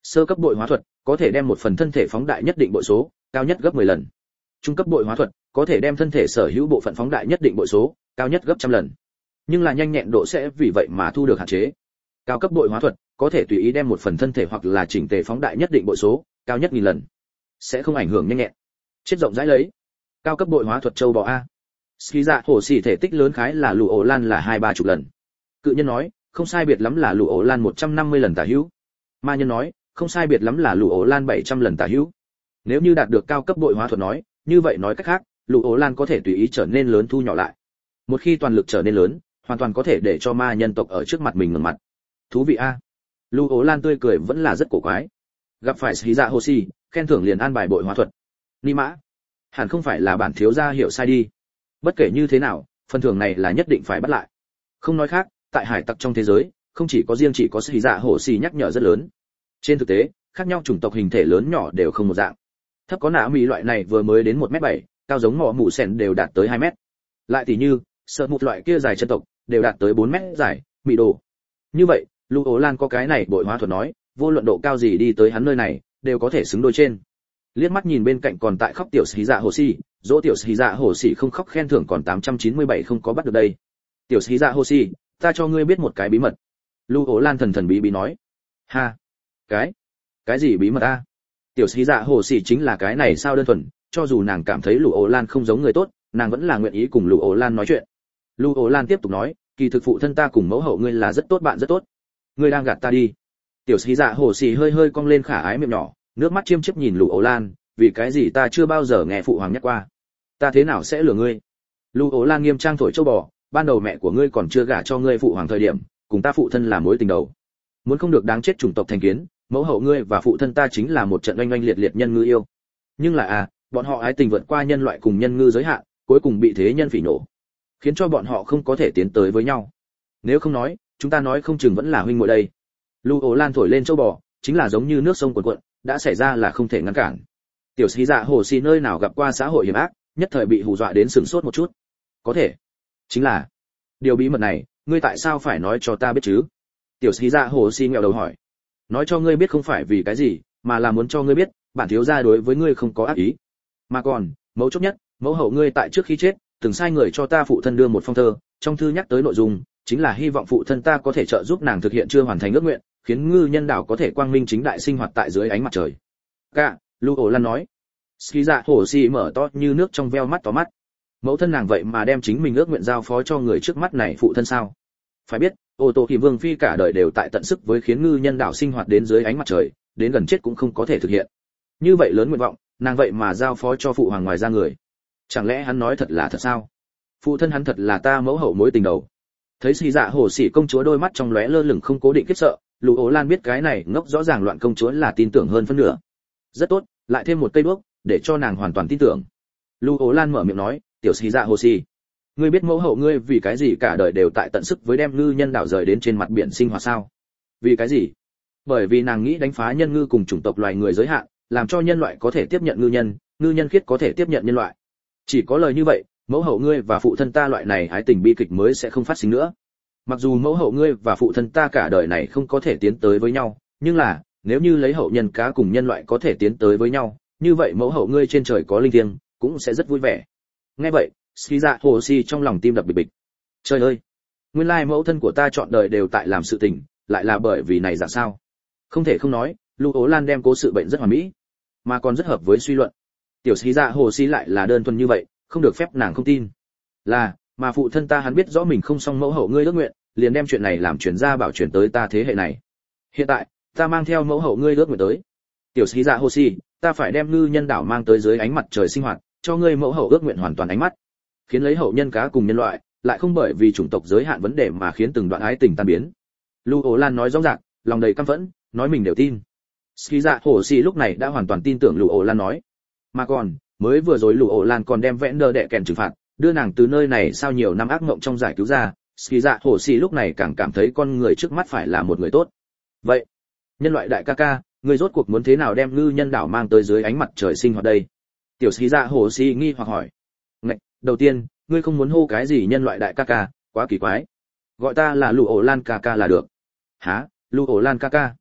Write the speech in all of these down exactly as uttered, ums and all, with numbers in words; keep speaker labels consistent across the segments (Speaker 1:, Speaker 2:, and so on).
Speaker 1: Sơ cấp bội hóa thuật có thể đem một phần thân thể phóng đại nhất định bội số, cao nhất gấp mười lần. Trung cấp bội hóa thuật có thể đem thân thể sở hữu bộ phận phóng đại nhất định bội số, cao nhất gấp trăm lần. Nhưng là nhanh nhẹn độ sẽ vì vậy mà thu được hạn chế. Cao cấp bội hóa thuật có thể tùy ý đem một phần thân thể hoặc là chỉnh tề phóng đại nhất định bội số, cao nhất nghìn lần, sẽ không ảnh hưởng nhanh nhẹn. Chết rộng rãi lấy. Cao cấp bội hóa thuật châu bò a. Ski dạ hổ xỉ thể tích lớn khái là lù ổ lan là hai ba chục lần. Cự nhân nói, không sai biệt lắm là lù ổ lan một trăm năm mươi lần tả hữu. Ma nhân nói, không sai biệt lắm là lù ổ lan bảy trăm lần tả hữu. Nếu như đạt được cao cấp bội hóa thuật nói, như vậy nói cách khác, lù ổ lan có thể tùy ý trở nên lớn thu nhỏ lại. Một khi toàn lực trở nên lớn, hoàn toàn có thể để cho ma nhân tộc ở trước mặt mình ngẩng mặt. Thú vị a. Lù ổ lan tươi cười vẫn là rất cổ quái. Gặp phải Ski dạ hổ xỉ, khen thưởng liền an bài bội hóa thuật. Ni mã, hẳn không phải là bản thiếu gia hiểu sai đi. Bất kể như thế nào, phần thưởng này là nhất định phải bắt lại. Không nói khác, tại hải tặc trong thế giới, không chỉ có riêng chỉ có Ski dạ hổ xỉ nhắc nhở rất lớn. Trên thực tế, khác nhau chủng tộc hình thể lớn nhỏ đều không một dạng. Thấp có nã mỹ loại này vừa mới đến một mét bảy, cao giống mỏ mụ sèn đều đạt tới hai mét. Lại tỷ như, sợ một loại kia dài chân tộc, đều đạt tới bốn mét dài, mỹ đồ. Như vậy, Lũ Ố Lan có cái này bội hóa thuật nói, vô luận độ cao gì đi tới hắn nơi này, đều có thể xứng đôi trên. Liếc mắt nhìn bên cạnh còn tại khóc tiểu Ski dạ hổ xỉ, dỗ tiểu Ski dạ hổ xỉ không khóc khen thưởng còn tám trăm chín mươi bảy không có bắt được đây. Tiểu Ski dạ hổ xỉ, ta cho ngươi biết một cái bí mật. Lũ Ố Lan thần thần bí bí nói. Ha, cái, cái gì bí mật a? Tiểu Ski dạ hổ xỉ chính là cái này sao đơn thuần, cho dù nàng cảm thấy Lũ Ố Lan không giống người tốt, nàng vẫn là nguyện ý cùng Lũ Ố Lan nói chuyện. Lũ Ố Lan tiếp tục nói, kỳ thực phụ thân ta cùng mẫu hậu ngươi là rất tốt bạn rất tốt. Ngươi đang gạt ta đi. Tiểu Ski dạ hổ xỉ hơi hơi cong lên khả ái miệng nhỏ, nước mắt chiêm chiếp nhìn Lũ Ố Lan, vì cái gì ta chưa bao giờ nghe phụ hoàng nhắc qua. Ta thế nào sẽ lừa ngươi? Lũ Ố Lan nghiêm trang thổi châu bò, ban đầu mẹ của ngươi còn chưa gả cho ngươi phụ hoàng thời điểm, cùng ta phụ thân là mối tình đầu. Muốn không được đáng chết chủng tộc thành kiến, mẫu hậu ngươi và phụ thân ta chính là một trận oanh oanh liệt liệt nhân ngư yêu. Nhưng là à, bọn họ ái tình vượt qua nhân loại cùng nhân ngư giới hạn, cuối cùng bị thế nhân phỉ nổ, khiến cho bọn họ không có thể tiến tới với nhau. Nếu không nói, chúng ta nói không chừng vẫn là huynh muội đây. Lũ Ố Lan thổi lên châu bò, chính là giống như nước sông cuồn cuộn, đã xảy ra là không thể ngăn cản. Tiểu Ski dạ hổ xỉ nơi nào gặp qua xã hội hiểm ác, nhất thời bị hù dọa đến sửng sốt một chút. Có thể, chính là điều bí mật này, ngươi tại sao phải nói cho ta biết chứ? Tiểu Ski dạ hổ xỉ nghẹo đầu hỏi. Nói cho ngươi biết không phải vì cái gì, mà là muốn cho ngươi biết, bản thiếu gia đối với ngươi không có ác ý. Mà còn, mấu chốt nhất, mẫu hậu ngươi tại trước khi chết, từng sai người cho ta phụ thân đưa một phong thơ, trong thư nhắc tới nội dung, chính là hy vọng phụ thân ta có thể trợ giúp nàng thực hiện chưa hoàn thành ước nguyện, khiến ngư nhân đảo có thể quang minh chính đại sinh hoạt tại dưới ánh mặt trời. Cả, Lũ Ố Lan nói. Ski dạ hổ xỉ mở to như nước trong veo mắt to mắt. Mẫu thân nàng vậy mà đem chính mình ước nguyện giao phó cho người trước mắt này phụ thân sao? Phải biết, ô tô thì vương phi cả đời đều tại tận sức với khiến ngư nhân đảo sinh hoạt đến dưới ánh mặt trời, đến gần chết cũng không có thể thực hiện. Như vậy lớn nguyện vọng, nàng vậy mà giao phó cho phụ hoàng ngoài ra người. Chẳng lẽ hắn nói thật là thật sao? Phụ thân hắn thật là ta mẫu hậu mối tình đầu. Thấy Ski dạ hổ xỉ công chúa đôi mắt trong lóe lơ lửng không cố định khiếp sợ, Lũ Ố Lan biết cái này ngốc rõ ràng loạn công chúa là tin tưởng hơn phân nửa. Rất tốt, lại thêm một cây đuốc, để cho nàng hoàn toàn tin tưởng. Lũ Ố Lan mở miệng nói, tiểu Ski dạ hổ xỉ, ngươi biết mẫu hậu ngươi vì cái gì cả đời đều tại tận sức với đem ngư nhân đảo rời đến trên mặt biển sinh hoạt sao? Vì cái gì? Bởi vì nàng nghĩ đánh phá nhân ngư cùng chủng tộc loài người giới hạn, làm cho nhân loại có thể tiếp nhận ngư nhân, ngư nhân khiết có thể tiếp nhận nhân loại. Chỉ có lời như vậy, mẫu hậu ngươi và phụ thân ta loại này ái tình bi kịch mới sẽ không phát sinh nữa. Mặc dù mẫu hậu ngươi và phụ thân ta cả đời này không có thể tiến tới với nhau, nhưng là, nếu như lấy hậu nhân cá cùng nhân loại có thể tiến tới với nhau, như vậy mẫu hậu ngươi trên trời có linh thiêng, cũng sẽ rất vui vẻ. Nghe vậy, Ski dạ hổ xỉ trong lòng tim đập bịch bịch. Trời ơi, nguyên lai mẫu thân của ta chọn đời đều tại làm sự tình, lại là bởi vì này dạng sao? Không thể không nói, Lũ Ố Lan đem cố sự bệnh rất hoàn mỹ, mà còn rất hợp với suy luận. Tiểu Ski dạ hổ xỉ lại là đơn thuần như vậy, không được phép nàng không tin. Là, mà phụ thân ta hắn biết rõ mình không xong mẫu hậu ngươi ước nguyện, liền đem chuyện này làm truyền ra bảo truyền tới ta thế hệ này. Hiện tại, ta mang theo mẫu hậu ngươi ước nguyện tới. Tiểu Ski dạ hổ xỉ, ta phải đem ngư nhân đảo mang tới dưới ánh mặt trời sinh hoạt, cho ngươi mẫu hậu ước nguyện hoàn toàn ánh mắt, khiến lấy hậu nhân cá cùng nhân loại, lại không bởi vì chủng tộc giới hạn vấn đề mà khiến từng đoạn ái tình tan biến. Lũ Ố Lan nói rõ ràng, lòng đầy căm phẫn, nói mình đều tin. Ski dạ hổ xỉ lúc này đã hoàn toàn tin tưởng Lũ Ố Lan nói. Mà còn, mới vừa rồi Lũ Ố Lan còn đem vẽn đờ đệ kèn trừng phạt, đưa nàng từ nơi này sau nhiều năm ác mộng trong giải cứu ra. Ski dạ hổ xỉ lúc này càng cảm thấy con người trước mắt phải là một người tốt. Vậy, nhân loại đại ca ca, người rốt cuộc muốn thế nào đem ngư nhân đảo mang tới dưới ánh mặt trời sinh hoạt đây? Tiểu Ski dạ hổ xỉ nghi hoặc hỏi. Ngạch, đầu tiên, ngươi không muốn hô cái gì nhân loại đại ca ca, quá kỳ quái. Gọi ta là Lũ Ố Lan ca ca là được. Hả? Lũ Ố Lan ca ca?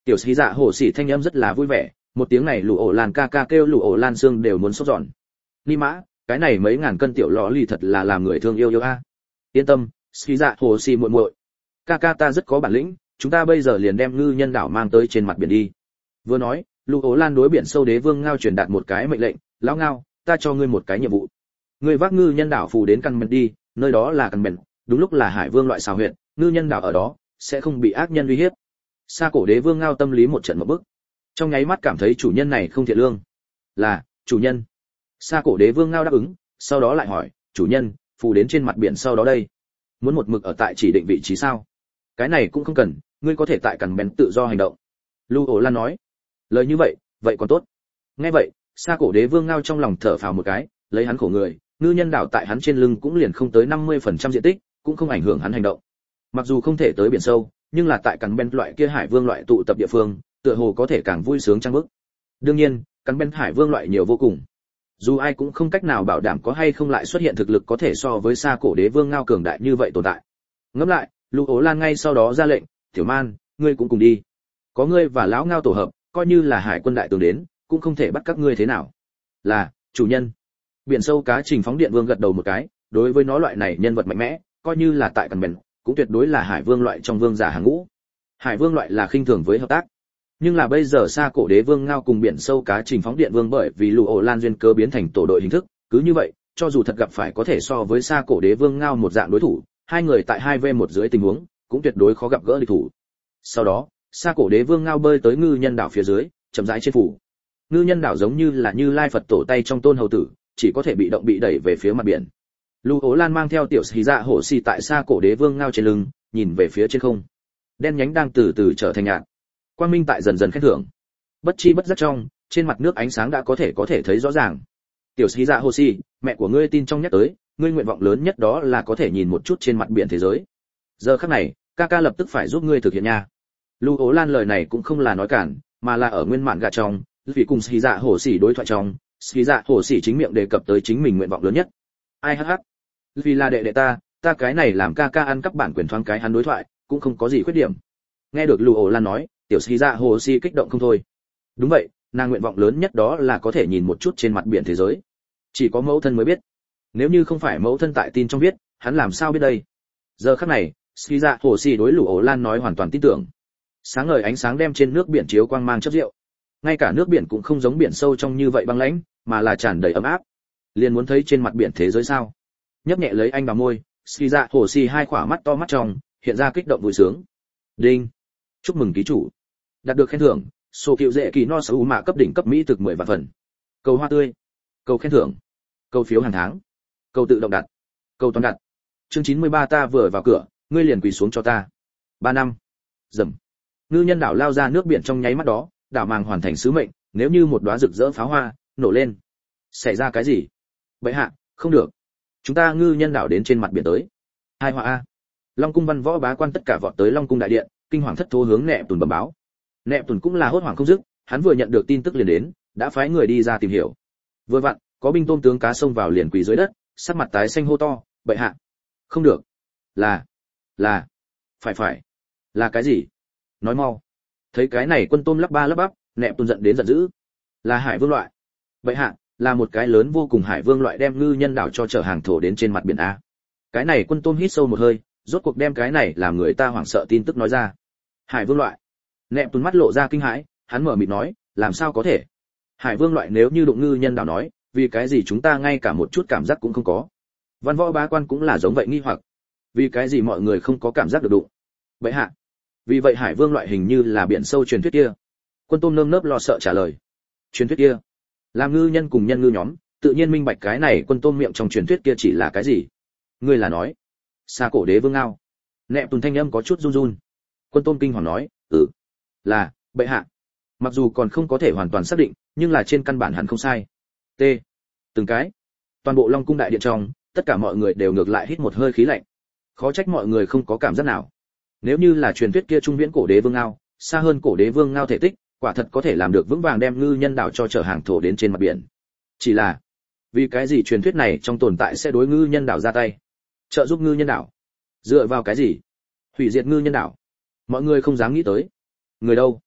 Speaker 1: Tiểu Sĩ Dạ Hổ Sĩ thanh âm rất là vui vẻ, một tiếng này Lù Ổ Lan ca ca kêu Lù Ổ Lan xương đều muốn sốt giòn. Ni mã, cái này mấy ngàn cân tiểu lọ lì thật là làm người thương yêu yêu a. Yên tâm, Sĩ Dạ Hổ Sĩ muội muội, ca ca ta rất có bản lĩnh, chúng ta bây giờ liền đem ngư nhân đảo mang tới trên mặt biển đi. Vừa nói, Lù Ổ Lan đối biển sâu đế vương ngao truyền đạt một cái mệnh lệnh, lão ngao, ta cho ngươi một cái nhiệm vụ. Ngươi vác ngư nhân đảo phù đến căn mệnh đi, nơi đó là căn mệnh, đúng lúc là hải vương loại xào huyện, ngư nhân đảo ở đó sẽ không bị ác nhân uy hiếp. Sa cổ đế vương ngao tâm lý một trận một bức, trong nháy mắt cảm thấy chủ nhân này không thiện lương. Là chủ nhân. Sa cổ đế vương ngao đáp ứng, sau đó lại hỏi, chủ nhân, phù đến trên mặt biển sau đó đây, muốn một mực ở tại chỉ định vị trí sao? Cái này cũng không cần, ngươi có thể tại cằn bèn tự do hành động. Lưu Ổ Lan nói. Lời như vậy, vậy còn tốt. Nghe vậy, Sa cổ đế vương ngao trong lòng thở phào một cái, lấy hắn khổ người, ngư nhân đảo tại hắn trên lưng cũng liền không tới năm mươi phần trăm diện tích, cũng không ảnh hưởng hắn hành động. Mặc dù không thể tới biển sâu, nhưng là tại cắn bên loại kia hải vương loại tụ tập địa phương, tựa hồ có thể càng vui sướng trang bức. Đương nhiên, cắn bên hải vương loại nhiều vô cùng. Dù ai cũng không cách nào bảo đảm có hay không lại xuất hiện thực lực có thể so với Sa cổ đế vương ngao cường đại như vậy tồn tại. Ngẫm lại, Lục Ố Lan ngay sau đó ra lệnh, "Tiểu Man, ngươi cũng cùng đi. Có ngươi và lão ngao tổ hợp, coi như là hải quân đại tướng đến, cũng không thể bắt các ngươi thế nào." "Là, chủ nhân." Biển sâu cá Trình Phóng Điện Vương gật đầu một cái, đối với nó loại này nhân vật mạnh mẽ, coi như là tại cằn bèn, cũng tuyệt đối là hải vương loại trong vương giả hàng ngũ. Hải vương loại là khinh thường với hợp tác, nhưng là bây giờ Sa cổ đế vương ngao cùng biển sâu cá Trình Phóng Điện Vương bởi vì Lù Ổ Lan duyên cớ biến thành tổ đội hình thức, cứ như vậy, cho dù thật gặp phải có thể so với Sa cổ đế vương ngao một dạng đối thủ, hai người tại hai vs một dưới tình huống, cũng tuyệt đối khó gặp gỡ địch thủ. Sau đó, Sa cổ đế vương ngao bơi tới ngư nhân đảo phía dưới, chậm rãi trên phủ. Ngư nhân đảo giống như là Như Lai Phật tổ tay trong tôn hầu tử, chỉ có thể bị động bị đẩy về phía mặt biển. Lù Ố Lan mang theo tiểu Sĩ Dạ Hổ Sĩ tại Sa cổ đế vương ngao trên lưng, nhìn về phía trên không. Đen nhánh đang từ từ trở thành nhạt. Quang minh tại dần dần khen thưởng. Bất chi bất giác trong, trên mặt nước ánh sáng đã có thể có thể thấy rõ ràng. Tiểu Sĩ Dạ Hổ Sĩ, mẹ của ngươi tin trong nhắc tới, ngươi nguyện vọng lớn nhất đó là có thể nhìn một chút trên mặt biển thế giới. Giờ khắc này, ca ca lập tức phải giúp ngươi thực hiện nha. Lù Ố Lan lời này cũng không là nói cản, mà là ở nguyên mạn gà trong, vì cùng Sĩ Dạ Hổ Sĩ đối thoại trong, Sĩ Dạ Hổ Sĩ chính miệng đề cập tới chính mình nguyện vọng lớn nhất. Ai hắc hắc. Vì là đệ đệ ta, ta cái này làm ca ca ăn cắp bản quyền thoáng cái hắn đối thoại, cũng không có gì khuyết điểm. Nghe được Lù Ổ Lan nói, tiểu Sĩ Dạ Hổ Sĩ kích động không thôi. Đúng vậy, nàng nguyện vọng lớn nhất đó là có thể nhìn một chút trên mặt biển thế giới. Chỉ có mẫu thân mới biết. Nếu như không phải mẫu thân tại tin trong viết, hắn làm sao biết đây? Giờ khắc này, Sĩ Dạ Hổ Sĩ đối Lù Ổ Lan nói hoàn toàn tin tưởng. Sáng ngời ánh sáng đem trên nước biển chiếu quang mang chớp rượu. Ngay cả nước biển cũng không giống biển sâu trong như vậy băng lãnh, mà là tràn đầy ấm áp. Liền muốn thấy trên mặt biển thế giới sao? Nhấp nhẹ lấy anh vào môi, Sĩ Dạ Hổ Sĩ hai khỏa mắt to mắt trong, hiện ra kích động vui sướng. Đinh. Chúc mừng ký chủ. Đạt được khen thưởng, sổ cựu dễ kỳ no sở u mạ cấp đỉnh cấp mỹ thực mười vạn phần. Cầu hoa tươi. Cầu khen thưởng. Cầu phiếu hàng tháng. Cầu tự động đặt. Cầu toàn đặt. Chương chín mươi ba ta vừa vào cửa, ngươi liền quỳ xuống cho ta. Ba năm. Rầm. Ngư nhân đảo lao ra nước biển trong nháy mắt đó, đảo màng hoàn thành sứ mệnh, nếu như một đóa rực rỡ pháo hoa nổ lên. Xảy ra cái gì? Bệ hạ, không được. Chúng ta ngư nhân đảo đến trên mặt biển tới. Hai họa a. Long cung văn võ bá quan tất cả vọt tới Long cung đại điện, kinh hoàng thất thố hướng Nẹp Tùn bẩm báo. Nẹp Tùn cũng là hốt hoảng không dứt, hắn vừa nhận được tin tức liền đến, đã phái người đi ra tìm hiểu. Vừa vặn, có binh tôm tướng cá xông vào liền quỳ dưới đất, sắc mặt tái xanh hô to, bệ hạ. Không được. Là, là, phải phải. Là cái gì? Nói mau. Thấy cái này quân tôm lắp ba lắp bắp, Nẹp Tùn giận đến giận dữ. Là hải vương loại. Bệ hạ, là một cái lớn vô cùng hải vương loại đem ngư nhân đảo cho chở hàng thổ đến trên mặt biển a. Cái này quân tôm hít sâu một hơi, rốt cuộc đem cái này làm người ta hoảng sợ tin tức nói ra. Hải vương loại. Nẹp Tùn mắt lộ ra kinh hãi, hắn mở miệng nói, làm sao có thể? Hải vương loại nếu như đụng ngư nhân đảo nói, vì cái gì chúng ta ngay cả một chút cảm giác cũng không có? Văn võ bá quan cũng là giống vậy nghi hoặc. Vì cái gì mọi người không có cảm giác được đụng? Bệ hạ. Vì vậy hải vương loại hình như là biển sâu truyền thuyết kia. Quân tôm nơm nớp lo sợ trả lời. Truyền thuyết kia? Làm ngư nhân cùng nhân ngư nhóm, tự nhiên minh bạch cái này quân tôm miệng trong truyền thuyết kia chỉ là cái gì? Ngươi là nói? Sa cổ đế vương ngao. Nẹp Tùn thanh âm có chút run run. Quân tôm kinh hoàng nói, ừ, là bệ hạ. Mặc dù còn không có thể hoàn toàn xác định, nhưng là trên căn bản hẳn không sai. T. Từng cái. Toàn bộ Long cung đại điện trong, tất cả mọi người đều ngược lại hít một hơi khí lạnh. Khó trách mọi người không có cảm giác nào. Nếu như là truyền thuyết kia trung viễn cổ đế vương ngao, xa hơn cổ đế vương ngao thể tích, quả thật có thể làm được vững vàng đem ngư nhân đảo cho chở hàng thổ đến trên mặt biển. Chỉ là, vì cái gì truyền thuyết này trong tồn tại sẽ đối ngư nhân đảo ra tay, trợ giúp ngư nhân đảo? Dựa vào cái gì? Hủy diệt ngư nhân đảo? Mọi người không dám nghĩ tới. Người đâu?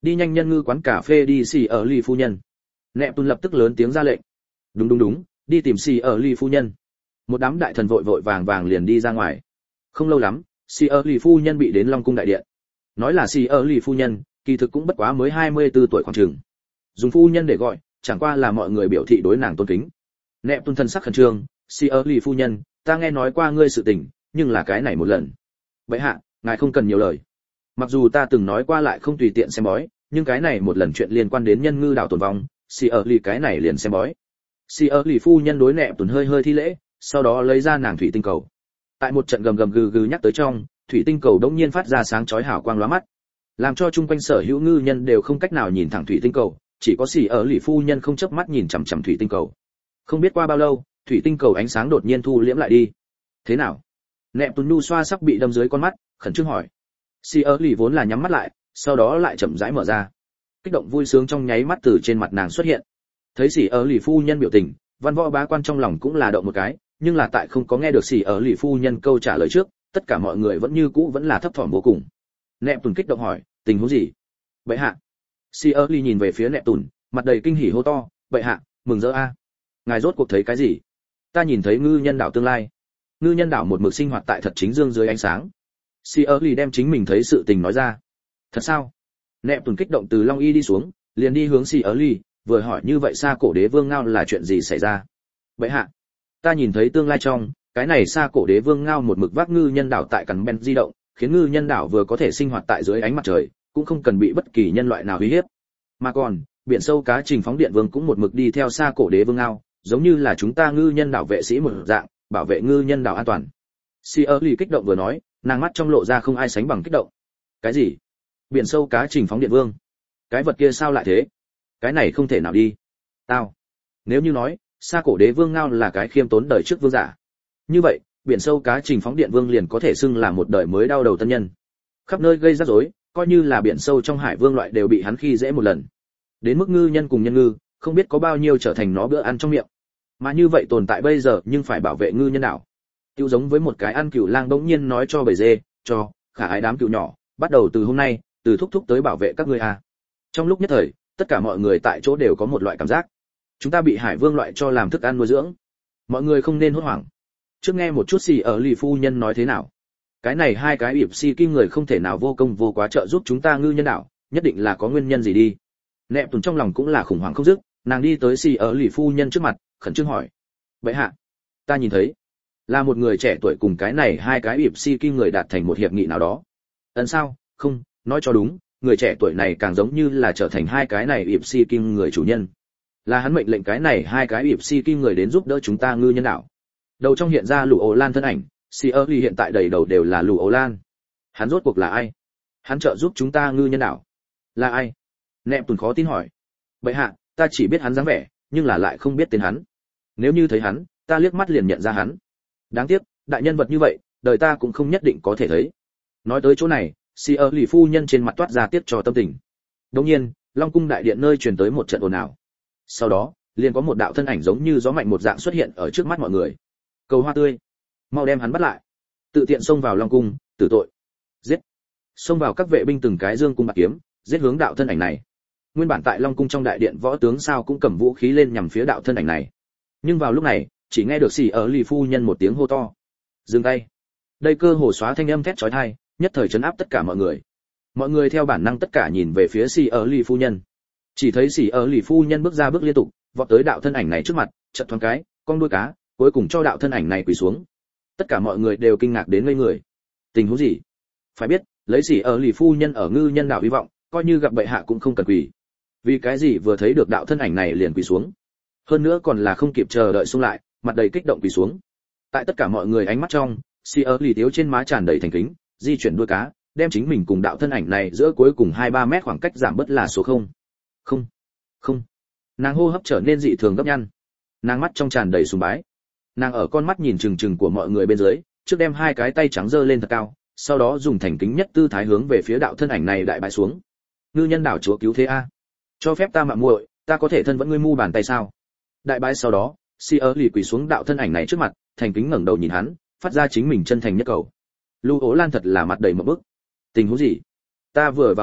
Speaker 1: đi nhanh nhân ngư quán cà phê đi xì ở ly phu nhân. Nẹp Tùn lập tức lớn tiếng ra lệnh. Đúng đúng đúng, đi tìm xì ở ly phu nhân. Một đám đại thần vội vội vàng vàng liền đi ra ngoài. Không lâu lắm, xì ở ly phu nhân bị đến Long cung đại điện. Nói là xì ở ly phu nhân, kỳ thực cũng bất quá mới hai mươi tư tuổi khoảng chừng. Dùng phu nhân để gọi, chẳng qua là mọi người biểu thị đối nàng tôn kính. Nẹp Tùn thân sắc khẩn trương, xì ở ly phu nhân, ta nghe nói qua ngươi sự tình, nhưng là cái này một lần. Vậy hạ, ngài không cần nhiều lời. Mặc dù ta từng nói qua lại không tùy tiện xem bói, nhưng cái này một lần chuyện liên quan đến nhân ngư đảo tồn vong, xì ở ly cái này liền xem bói. Xì ở ly phu nhân đối Nẹp Tùn hơi hơi thi lễ, sau đó lấy ra nàng thủy tinh cầu. Tại một trận gầm gầm gừ gừ nhắc tới trong, thủy tinh cầu đống nhiên phát ra sáng chói hào quang lóa mắt, làm cho chung quanh sở hữu ngư nhân đều không cách nào nhìn thẳng thủy tinh cầu, chỉ có xì ở ly phu nhân không chớp mắt nhìn chằm chằm thủy tinh cầu. Không biết qua bao lâu, thủy tinh cầu ánh sáng đột nhiên thu liễm lại đi. Thế nào? Nẹp Tùn nu xoa sắc bị đâm dưới con mắt, khẩn trương hỏi. Xì ở ly vốn là nhắm mắt lại, sau đó lại chậm rãi mở ra. Kích động vui sướng trong nháy mắt từ trên mặt nàng xuất hiện. Thấy xì ở ly phu nhân biểu tình, văn võ bá quan trong lòng cũng là động một cái, nhưng là tại không có nghe được xì ở ly phu nhân câu trả lời trước, tất cả mọi người vẫn như cũ vẫn là thấp thỏm vô cùng. Nẹp Tùn kích động hỏi, tình huống gì? Bệ hạ. Xì ở ly nhìn về phía Nẹp Tùn, mặt đầy kinh hỉ hô to, bệ hạ, mừng rỡ a. Ngài rốt cuộc thấy cái gì? Ta nhìn thấy ngư nhân đảo tương lai. Ngư nhân đảo một mực sinh hoạt tại thật chính dương dưới ánh sáng. Xì ở ly đem chính mình thấy sự tình nói ra. Thật sao? Nẹp Tùn kích động từ Long Y đi xuống, liền đi hướng xì ở ly, vừa hỏi như vậy xa cổ đế vương ngao là chuyện gì xảy ra? Bệ hạ, ta nhìn thấy tương lai trong, cái này xa cổ đế vương ngao một mực vác ngư nhân đảo tại cắn ben di động, khiến ngư nhân đảo vừa có thể sinh hoạt tại dưới ánh mặt trời, cũng không cần bị bất kỳ nhân loại nào uy hiếp. Mà còn, biển sâu cá trình phóng điện vương cũng một mực đi theo xa cổ đế vương ngao, giống như là chúng ta ngư nhân đảo vệ sĩ một dạng, bảo vệ ngư nhân đảo an toàn. Si ơ lì kích động vừa nói, nàng mắt trong lộ ra không ai sánh bằng kích động. Cái gì? Biển sâu cá trình phóng điện vương? Cái vật kia sao lại thế? Cái này không thể nào đi. Tao. Nếu như nói, xa cổ đế vương ngao là cái khiêm tốn đời trước vương giả, như vậy, biển sâu cá trình phóng điện vương liền có thể xưng là một đời mới đau đầu tân nhân. Khắp nơi gây rắc rối, coi như là biển sâu trong hải vương loại đều bị hắn khi dễ một lần. Đến mức ngư nhân cùng nhân ngư, không biết có bao nhiêu trở thành nó bữa ăn trong miệng. Mà như vậy tồn tại bây giờ nhưng phải bảo vệ ngư nhân đảo. Tiêu giống với một cái ăn cừu lang bỗng nhiên nói cho bầy dê, cho khả ái đám cừu nhỏ, bắt đầu từ hôm nay, từ thúc thúc tới bảo vệ các ngươi à. Trong lúc nhất thời, tất cả mọi người tại chỗ đều có một loại cảm giác, chúng ta bị hải vương loại cho làm thức ăn nuôi dưỡng. Mọi người không nên hốt hoảng. Trước nghe một chút xì ở lì phu nhân nói thế nào. Cái này hai cái ỉp si kinh người không thể nào vô công vô quá trợ giúp chúng ta ngư nhân đảo, nhất định là có nguyên nhân gì đi. Nẹp Tùn trong lòng cũng là khủng hoảng không dứt, nàng đi tới xì ở lì phu nhân trước mặt, khẩn trương hỏi. Vậy hạ, ta nhìn thấy là một người trẻ tuổi cùng cái này hai cái ỉp si kinh người đạt thành một hiệp nghị nào đó. Ấn sao? Không, nói cho đúng, người trẻ tuổi này càng giống như là trở thành hai cái này ỉp si kinh người chủ nhân. Là hắn mệnh lệnh cái này hai cái ỉp si kinh người đến giúp đỡ chúng ta ngư nhân đảo. Đầu trong hiện ra Lù Ổ Lan thân ảnh, Si ơ Ly hiện tại đầy đầu đều là Lù Ổ Lan. Hắn rốt cuộc là ai? Hắn trợ giúp chúng ta ngư nhân đảo. Là ai? Nẹp Tùn khó tin hỏi. Bệ hạ, ta chỉ biết hắn dáng vẻ, nhưng là lại không biết tên hắn. Nếu như thấy hắn, ta liếc mắt liền nhận ra hắn. Đáng tiếc, đại nhân vật như vậy, đời ta cũng không nhất định có thể thấy. Nói tới chỗ này, Si ơ Ly phu nhân trên mặt toát ra tiếc cho tâm tình. Đương nhiên, Long cung đại điện nơi truyền tới một trận ồn ào. Sau đó, liền có một đạo thân ảnh giống như gió mạnh một dạng xuất hiện ở trước mắt mọi người. Cầu hoa tươi, mau đem hắn bắt lại. Tự tiện xông vào Long cung, tử tội. Giết. Xông vào các vệ binh từng cái dương cung bạc kiếm, giết hướng đạo thân ảnh này. Nguyên bản tại Long cung trong đại điện võ tướng sao cũng cầm vũ khí lên nhằm phía đạo thân ảnh này. Nhưng vào lúc này, chỉ nghe được xì ở lì phu nhân một tiếng hô to. Dừng tay. Đây cơ hồ xóa thanh âm thét chói tai, nhất thời chấn áp tất cả mọi người. Mọi người theo bản năng tất cả nhìn về phía xì ở lì phu nhân. Chỉ thấy xì ở lì phu nhân bước ra bước liên tục, vọt tới đạo thân ảnh này trước mặt, chợt thoáng cái, cong đuôi cá, cuối cùng cho đạo thân ảnh này quỳ xuống. Tất cả mọi người đều kinh ngạc đến ngây người. Tình huống gì? Phải biết, lấy xì ở lì phu nhân ở ngư nhân đảo hy vọng, coi như gặp bệ hạ cũng không cần quỳ. Vì cái gì vừa thấy được đạo thân ảnh này liền quỳ xuống? Hơn nữa còn là không kịp chờ đợi xung lại, mặt đầy kích động quỳ xuống. Tại tất cả mọi người ánh mắt trong, xì ở lì tiếu trên má tràn đầy thành kính, di chuyển đuôi cá, đem chính mình cùng đạo thân ảnh này giữa cuối cùng hai ba mét khoảng cách giảm bớt là số không. Không, không. Nàng hô hấp trở nên dị thường gấp nhăn. Nàng mắt trong tràn đầy sùng bái. Nàng ở con mắt nhìn chừng chừng của mọi người bên dưới, trước đem hai cái tay trắng giơ lên thật cao, sau đó dùng thành kính nhất tư thái hướng về phía đạo thân ảnh này đại bái xuống. Ngư nhân đảo chúa cứu thế a, cho phép ta mạo muội, ta có thể thân vẫn ngươi mu bàn tay sao? Đại bái sau đó, Si ơ lì quỳ xuống đạo thân ảnh này trước mặt, thành kính ngẩng đầu nhìn hắn, phát ra chính mình chân thành nhất cầu. Lưu Ố Lan thật là mặt đầy một bức. Tình huống gì? Ta vừa vào cửa,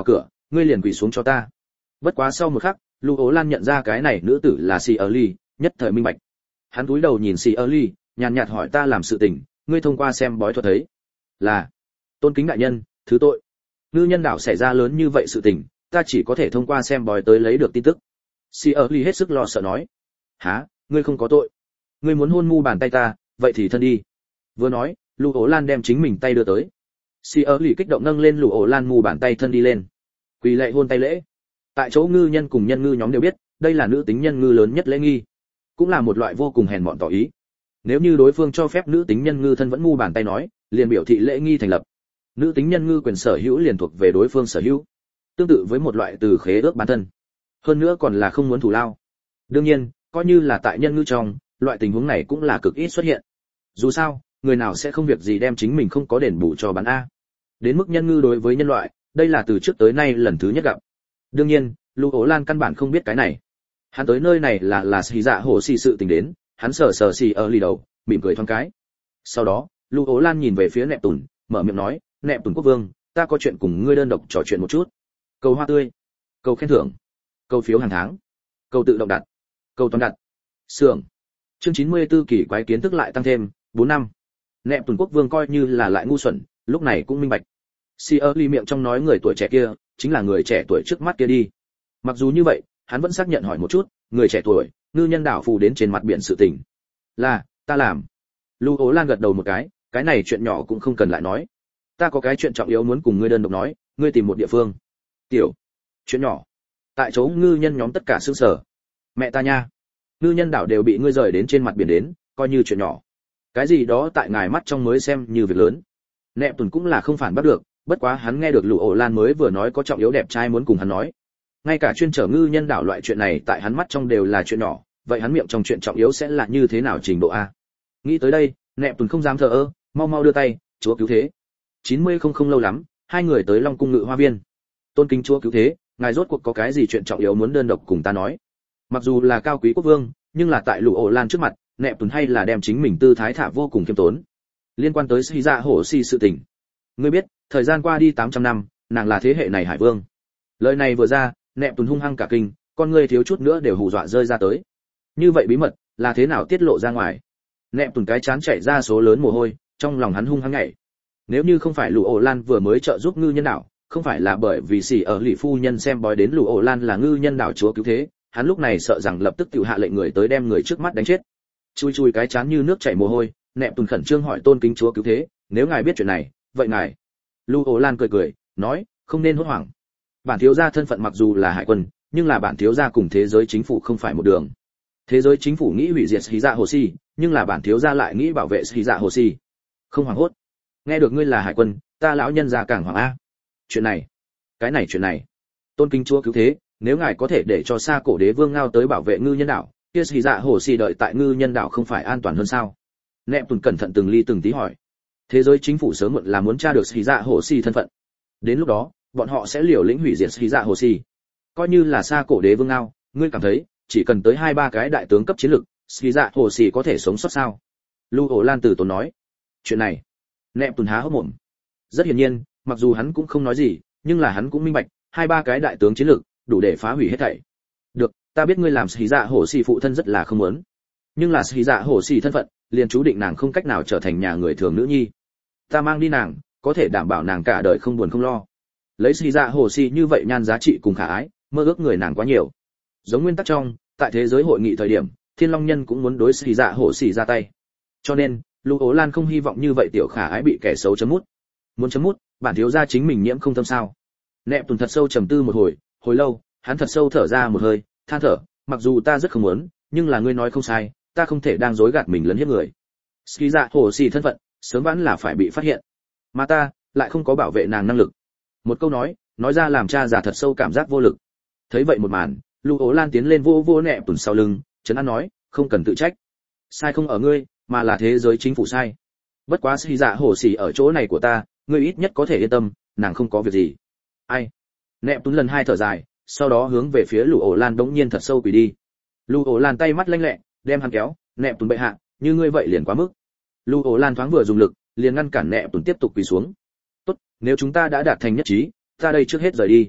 Speaker 1: ngươi liền quỳ xuống cho ta. Bất quá sau một khắc, Lưu Ố Lan nhận ra cái này nữ tử là Shirley, nhất thời minh bạch. Hắn cúi đầu nhìn Shirley, nhàn nhạt hỏi ta làm sự tình, ngươi thông qua xem bói thuật thấy. Là, tôn kính đại nhân, thứ tội. Ngư nhân đảo xảy ra lớn như vậy sự tình, ta chỉ có thể thông qua xem bói tới lấy được tin tức. Shirley hết sức lo sợ nói. Hả, ngươi không có tội. Ngươi muốn hôn mu bàn tay ta, vậy thì thân đi. Vừa nói, Lưu Ố Lan đem chính mình tay đưa tới. Shirley kích động nâng lên Lưu Ố Lan mu bàn tay thân đi lên. Quỳ lạy hôn tay lễ. Tại chỗ ngư nhân cùng nhân ngư nhóm đều biết, đây là nữ tính nhân ngư lớn nhất lễ nghi, cũng là một loại vô cùng hèn mọn tỏ ý. Nếu như đối phương cho phép nữ tính nhân ngư thân vẫn mu bàn tay nói, liền biểu thị lễ nghi thành lập. Nữ tính nhân ngư quyền sở hữu liền thuộc về đối phương sở hữu, tương tự với một loại từ khế ước bản thân. Hơn nữa còn là không muốn thù lao. Đương nhiên, coi như là tại nhân ngư trong, loại tình huống này cũng là cực ít xuất hiện. Dù sao, người nào sẽ không việc gì đem chính mình không có đền bù cho bán a. Đến mức nhân ngư đối với nhân loại, đây là từ trước tới nay lần thứ nhất gặp. Đương nhiên, Lưu Ố Lan căn bản không biết cái này. Hắn tới nơi này là là xì dạ hổ xì sự tình đến, hắn sờ sờ xì ở lì đầu, mỉm cười thoáng cái. Sau đó, Lưu Ố Lan nhìn về phía Nẹp Tùn, mở miệng nói, Nẹp Tùn quốc vương, ta có chuyện cùng ngươi đơn độc trò chuyện một chút. Cầu hoa tươi, cầu khen thưởng, cầu phiếu hàng tháng, cầu tự động đặt, cầu toàn đặt. Sưởng. Chương chín mươi tư kỳ quái kiến thức lại tăng thêm, bốn năm. Nẹp Tùn quốc vương coi như là lại ngu xuẩn, lúc này cũng minh bạch. Xì ở lì miệng trong nói người tuổi trẻ kia, chính là người trẻ tuổi trước mắt kia đi. Mặc dù như vậy, hắn vẫn xác nhận hỏi một chút, người trẻ tuổi, ngư nhân đảo phù đến trên mặt biển sự tình. Là, ta làm. Lưu Ố Lan gật đầu một cái, cái này chuyện nhỏ cũng không cần lại nói. Ta có cái chuyện trọng yếu muốn cùng ngươi đơn độc nói, ngươi tìm một địa phương. Tiểu, chuyện nhỏ. Tại chỗ ngư nhân nhóm tất cả sững sờ. Mẹ ta nha, ngư nhân đảo đều bị ngươi rời đến trên mặt biển đến, coi như chuyện nhỏ. Cái gì đó tại ngài mắt trong mới xem như việc lớn. Nẹp Tùn cũng là không phản bắt được, bất quá hắn nghe được Lưu Ố Lan mới vừa nói có trọng yếu đẹp trai muốn cùng hắn nói. Ngay cả chuyên trở ngư nhân đảo loại chuyện này tại hắn mắt trong đều là chuyện nhỏ, vậy hắn miệng trong chuyện trọng yếu sẽ là như thế nào trình độ a? Nghĩ tới đây, Nẹp Tùn không dám thờ ơ, mau mau đưa tay, chúa cứu thế. chín mươi không không lâu lắm, hai người tới Long cung ngự hoa viên. Tôn kính chúa cứu thế, ngài rốt cuộc có cái gì chuyện trọng yếu muốn đơn độc cùng ta nói? Mặc dù là cao quý quốc vương, nhưng là tại Lưu Ố Lan trước mặt, Nẹp Tùn hay là đem chính mình tư thái thả vô cùng khiêm tốn. Liên quan tới Sĩ Dạ Hổ Xì sự tình, ngươi biết, thời gian qua đi tám trăm năm, nàng là thế hệ này hải vương. Lời này vừa ra, Nẹp Tùn hung hăng cả kinh, con ngươi thiếu chút nữa đều hù dọa rơi ra tới. Như vậy bí mật là thế nào tiết lộ ra ngoài? Nẹp Tùn cái chán chảy ra số lớn mồ hôi, trong lòng hắn hung hăng nhảy. Nếu như không phải Lưu Ố Lan vừa mới trợ giúp ngư nhân đảo, không phải là bởi vì xỉ ở lì phu nhân xem bói đến Lưu Ố Lan là ngư nhân đảo chúa cứu thế, hắn lúc này sợ rằng lập tức tự hạ lệnh người tới đem người trước mắt đánh chết. Chui chui cái chán như nước chảy mồ hôi, Nẹp Tùn khẩn trương hỏi tôn kính chúa cứu thế, nếu ngài biết chuyện này, vậy ngài? Lưu Ố Lan cười cười, nói, không nên hốt hoảng. Bản thiếu gia thân phận mặc dù là hải quân, nhưng là bản thiếu gia cùng thế giới chính phủ không phải một đường. Thế giới chính phủ nghĩ hủy diệt Sĩ Dạ Hồ Xì, nhưng là bản thiếu gia lại nghĩ bảo vệ Sĩ Dạ Hồ Xì. Không hoảng hốt. Nghe được ngươi là hải quân, ta lão nhân già càng hoảng a. Chuyện này, cái này chuyện này. Tôn kính chúa cứu thế, nếu ngài có thể để cho Sa Cổ Đế Vương ngao tới bảo vệ ngư nhân đảo, kia Sĩ Dạ Hồ Xì đợi tại ngư nhân đảo không phải an toàn hơn sao? Nẹp Tùn cẩn thận từng ly từng tí hỏi. Thế giới chính phủ sớm muộn là muốn tra được Sĩ Dạ Hồ Xì thân phận. Đến lúc đó, bọn họ sẽ liều lĩnh hủy diệt Sĩ Dạ Hồ Xì. Coi như là Sa Cổ Đế Vương ngao, ngươi cảm thấy, chỉ cần tới hai ba cái đại tướng cấp chiến lực, Sĩ Dạ Hồ Xì có thể sống sót sao? Lưu Ố Lan từ tốn nói. Chuyện này, Nẹp Tùn há hốc mồm. Rất hiển nhiên, mặc dù hắn cũng không nói gì, nhưng là hắn cũng minh bạch, hai ba cái đại tướng chiến lực, đủ để phá hủy hết thảy. Được, ta biết ngươi làm Sĩ Dạ Hồ Xì phụ thân rất là không muốn, nhưng là Sĩ Dạ Hồ Xì thân phận, liền chú định nàng không cách nào trở thành nhà người thường nữ nhi. Ta mang đi nàng, có thể đảm bảo nàng cả đời không buồn không lo. Lấy Sĩ Dạ Hồ Xì như vậy nhan giá trị cùng khả ái, mơ ước người nàng quá nhiều. Giống nguyên tắc trong, tại thế giới hội nghị thời điểm, Thiên Long Nhân cũng muốn đối Sĩ Dạ Hồ Xì ra tay. Cho nên, Lưu Ố Lan không hy vọng như vậy tiểu khả ái bị kẻ xấu chấm mút. Muốn chấm mút, bản thiếu gia chính mình nhiễm không tâm sao? Nẹp Tùn thật sâu trầm tư một hồi, hồi lâu, hắn thật sâu thở ra một hơi, than thở, mặc dù ta rất không muốn, nhưng là ngươi nói không sai, ta không thể đang dối gạt mình lấn hiếp người. Sĩ Dạ Hồ Xì thân phận, sớm vãn là phải bị phát hiện, mà ta lại không có bảo vệ nàng năng lực. Một câu nói, nói ra làm cha già thật sâu cảm giác vô lực. Thấy vậy một màn, Lưu Ố Lan tiến lên vô vô Nẹp Tùn sau lưng, trấn an nói, không cần tự trách, sai không ở ngươi, mà là thế giới chính phủ sai. Bất quá Sĩ Dạ Hồ Xì ở chỗ này của ta, ngươi ít nhất có thể yên tâm, nàng không có việc gì. Ai? Nẹp Tùn lần hai thở dài, sau đó hướng về phía Lưu Ố Lan đống nhiên thật sâu quỳ đi. Lưu Ố Lan tay mắt lanh lẹ, đem hắn kéo, Nẹp Tùn bệ hạ, như ngươi vậy liền quá mức. Lưu Ố Lan thoáng vừa dùng lực, liền ngăn cản Nẹp Tùn tiếp tục quỳ xuống. Tốt, nếu chúng ta đã đạt thành nhất trí, ta đây trước hết rời đi.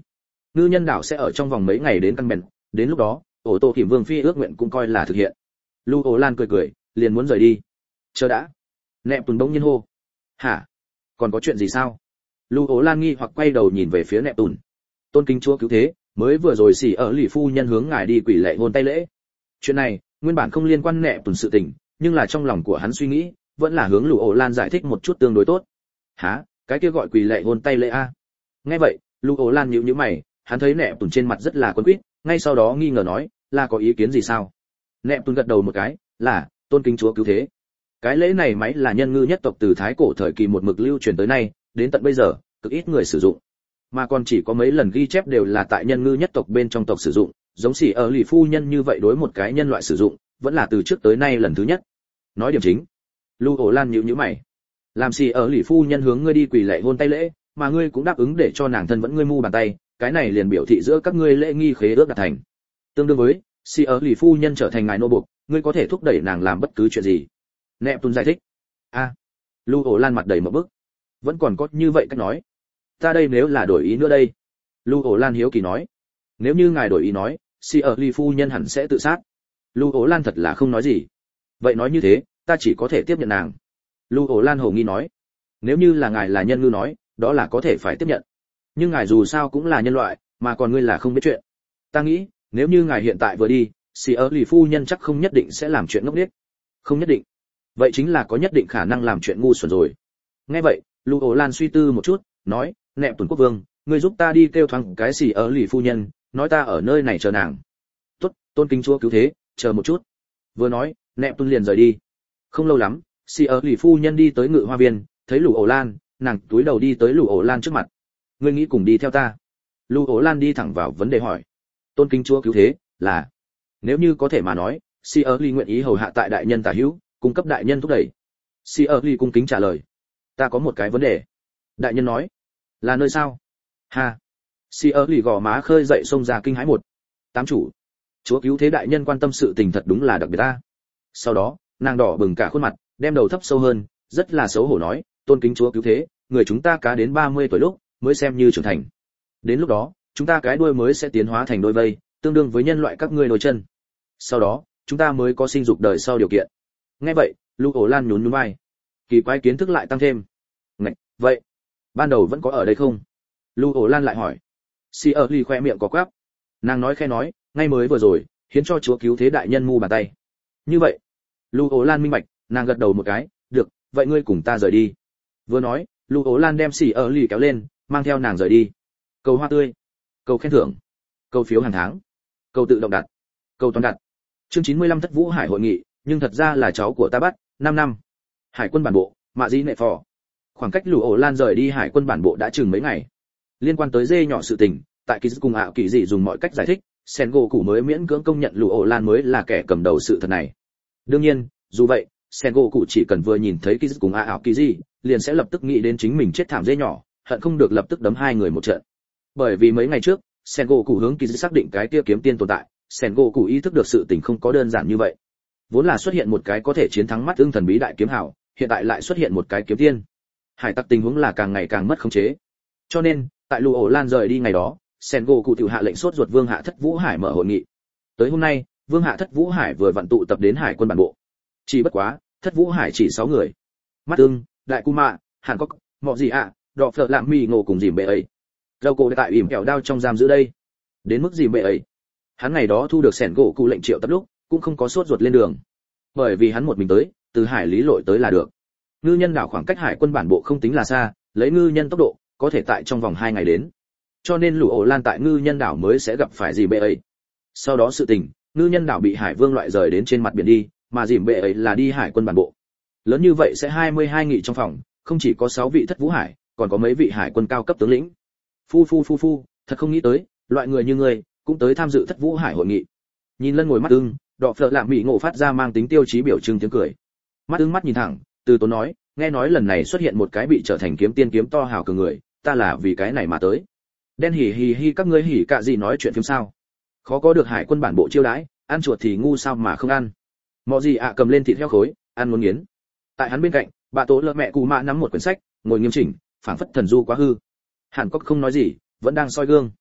Speaker 1: ngư nhân đảo sẽ ở trong vòng mấy ngày đến căn bèn, đến lúc đó ổ tổ kiểm vương phi ước nguyện cũng coi là thực hiện. Lưu Ổ Lan cười cười, liền muốn rời đi. Chờ đã. Nẹp Tùn bỗng nhiên hô. Hả? Còn có chuyện gì sao? Lưu Ổ Lan nghi hoặc quay đầu nhìn về phía Nẹp Tùn. Tôn kính chúa cứu thế, mới vừa rồi xỉ ở lì phu nhân hướng ngài đi quỷ lệ hôn tay lễ. Chuyện này nguyên bản không liên quan Nẹp Tùn sự tình, nhưng là trong lòng của hắn suy nghĩ, vẫn là hướng Lưu Ổ Lan giải thích một chút tương đối tốt. Hả? Cái kia gọi quỷ lệ hôn tay lễ a? Nghe vậy, Lưu Ổ Lan nhíu nhíu mày, hắn thấy Nẹp Tùn trên mặt rất là quấn quýt, ngay sau đó nghi ngờ nói, là có ý kiến gì sao? Nẹp Tùn gật đầu một cái, là tôn kính chúa cứu thế. Cái lễ này máy là nhân ngư nhất tộc từ thái cổ thời kỳ một mực lưu truyền tới nay, đến tận bây giờ cực ít người sử dụng, mà còn chỉ có mấy lần ghi chép đều là tại nhân ngư nhất tộc bên trong tộc sử dụng, giống xỉ ở lì phu nhân như vậy đối một cái nhân loại sử dụng, vẫn là từ trước tới nay lần thứ nhất. Nói điểm chính. Lưu Ổ Lan nhíu nhíu mày. Làm xỉ ở lì phu nhân hướng ngươi đi quỳ lạy hôn tay lễ, mà ngươi cũng đáp ứng để cho nàng thân vẫn ngươi mu bàn tay, cái này liền biểu thị giữa các ngươi lễ nghi khế ước đạt thành. Tương đương với xỉ ở lì phu nhân trở thành ngài nô buộc, ngươi có thể thúc đẩy nàng làm bất cứ chuyện gì. Nẹp Tùn giải thích. A. À, Lưu Ổ Lan mặt đầy một bức. Vẫn còn có như vậy cách nói. Ta đây nếu là đổi ý nữa đây? Lưu Ổ Lan hiếu kỳ nói. Nếu như ngài đổi ý nói, si ở ly phu nhân hẳn sẽ tự sát. Lưu Ổ Lan thật là không nói gì. Vậy nói như thế, ta chỉ có thể tiếp nhận nàng. Lưu Ổ Lan hồ nghi nói. Nếu như là ngài là nhân ngư nói, đó là có thể phải tiếp nhận. Nhưng ngài dù sao cũng là nhân loại, mà còn ngươi là không biết chuyện. Ta nghĩ, nếu như ngài hiện tại vừa đi, si ở ly phu nhân chắc không nhất định sẽ làm chuyện ngốc nghếch. Không nhất định. Vậy chính là có nhất định khả năng làm chuyện ngu xuẩn rồi. Nghe vậy, Lưu Ổ Lan suy tư một chút, nói, Nẹp Tùn quốc vương, ngươi giúp ta đi kêu thoáng cái xì ở lì phu nhân, nói ta ở nơi này chờ nàng. Tốt, tôn kính chúa cứu thế, chờ một chút. Vừa nói, Nẹp Tùn liền rời đi. Không lâu lắm, xì ở lì phu nhân đi tới ngự hoa viên, thấy Lưu Ổ Lan, nàng túi đầu đi tới Lưu Ổ Lan trước mặt. Ngươi nghĩ cùng đi theo ta? Lưu Ổ Lan đi thẳng vào vấn đề hỏi. Tôn kính chúa cứu thế, là nếu như có thể mà nói, xì ở lì nguyện ý hầu hạ tại đại nhân tả hữu, cung cấp đại nhân thúc đẩy. Si ở ly cung kính trả lời. Ta có một cái vấn đề. Đại nhân nói. Là nơi sao? Ha. Si ở ly gò má khơi dậy xông ra kinh hãi một. Tám chủ. Chúa cứu thế đại nhân quan tâm sự tình thật đúng là đặc biệt ta. Sau đó, nàng đỏ bừng cả khuôn mặt, đem đầu thấp sâu hơn, rất là xấu hổ nói, tôn kính chúa cứu thế, người chúng ta cá đến ba mươi tuổi lúc, mới xem như trưởng thành. Đến lúc đó, chúng ta cái đuôi mới sẽ tiến hóa thành đôi vây, tương đương với nhân loại các ngươi đôi chân. Sau đó, chúng ta mới có sinh dục đời sau điều kiện. Nghe vậy, Lưu Ổ Lan nhún nhún vai. Kỳ quái kiến thức lại tăng thêm. Ngạch, vậy, ban đầu vẫn có ở đây không? Lưu Ổ Lan lại hỏi. Si ở ly khoe miệng có quắp. Nàng nói khe nói, ngay mới vừa rồi, khiến cho chúa cứu thế đại nhân mu bàn tay. Như vậy, Lưu Ổ Lan minh bạch, nàng gật đầu một cái, được, vậy ngươi cùng ta rời đi. Vừa nói, Lưu Ổ Lan đem Si ở ly kéo lên, mang theo nàng rời đi. Cầu hoa tươi, cầu khen thưởng, cầu phiếu hàng tháng, cầu tự động đặt, cầu toàn đặt. Chương chín mươi lăm Thất Vũ Hải hội nghị, nhưng thật ra là cháu của ta bắt, năm năm. Hải quân bản bộ, Mạ Dĩ Nệ Phò. Khoảng cách Lưu Ổ Lan rời đi hải quân bản bộ đã chừng mấy ngày. Liên quan tới dê nhỏ sự tình, tại kỳ cùng ảo kỳ dị dùng mọi cách giải thích, Sengoku mới miễn cưỡng công nhận Lưu Ổ Lan mới là kẻ cầm đầu sự thật này. Đương nhiên, dù vậy, Sengoku chỉ cần vừa nhìn thấy kỳ cùng ảo kỳ dị, liền sẽ lập tức nghĩ đến chính mình chết thảm dê nhỏ, hận không được lập tức đấm hai người một trận. Bởi vì mấy ngày trước, Sengoku hướng kỳ dị xác định cái kia kiếm tiên tồn tại, Sengoku ý thức được sự tình không có đơn giản như vậy. Vốn là xuất hiện một cái có thể chiến thắng mắt ưng thần bí đại kiếm hào, hiện tại lại xuất hiện một cái kiếm tiên. Hải tặc tình huống là càng ngày càng mất khống chế. Cho nên, tại Lưu Ổ Lan rời đi ngày đó, Sengoku tiểu hạ lệnh sốt ruột Vương Hạ Thất Vũ Hải mở hội nghị. Tới hôm nay, Vương Hạ Thất Vũ Hải vừa vặn tụ tập đến hải quân bản bộ. Chỉ bất quá, Thất Vũ Hải chỉ sáu người. Mắt ưng, Đại Cu Mạ, Hàn Cốc, Mọ Gì ạ, Đọ Phở Lạm Mì Ngộ cùng dìm bệ ấy. Râu cổ tại ỉm kẹo đao trong giam giữ đây. Đến mức dìm bệ ấy. Hắn ngày đó thu được Sengoku lệnh triệu tập lúc, cũng không có sốt ruột lên đường. Bởi vì hắn một mình tới, từ hải lý lội tới là được. Ngư nhân đảo khoảng cách hải quân bản bộ không tính là xa, lấy ngư nhân tốc độ, có thể tại trong vòng hai ngày đến. Cho nên Lưu Ổ Lan tại ngư nhân đảo mới sẽ gặp phải dìm bệ ấy. Sau đó sự tình, ngư nhân đảo bị hải vương loại rời đến trên mặt biển đi, mà dìm bệ ấy là đi hải quân bản bộ. Lớn như vậy sẽ hai mươi hai nghị trong phòng, không chỉ có sáu vị Thất Vũ Hải, còn có mấy vị hải quân cao cấp tướng lĩnh. Phu phu phu phu, thật không nghĩ tới, loại người như ngươi cũng tới tham dự Thất Vũ Hải hội nghị. Nhìn Lân ngồi mắt ưng, Đọ Phở Lạm Mỹ Ngộ phát ra mang tính tiêu chí biểu trưng tiếng cười. Mắt ưng mắt nhìn thẳng, từ tốn nói, nghe nói lần này xuất hiện một cái bị trở thành kiếm tiên kiếm to hào cường người, ta là vì cái này mà tới. Đen hỉ hỉ hỉ các ngươi hỉ cạ gì nói chuyện phim sao? Khó có được hải quân bản bộ chiêu đãi, ăn chuột thì ngu sao mà không ăn. Mọ Gì ạ cầm lên thịt heo khối, ăn muốn nghiến. Tại hắn bên cạnh, bà Tố Lợ mẹ Cù Mạ nắm một quyển sách, ngồi nghiêm chỉnh, phảng phất thần du quá hư. Hàn Cốc không nói gì, vẫn đang soi gương.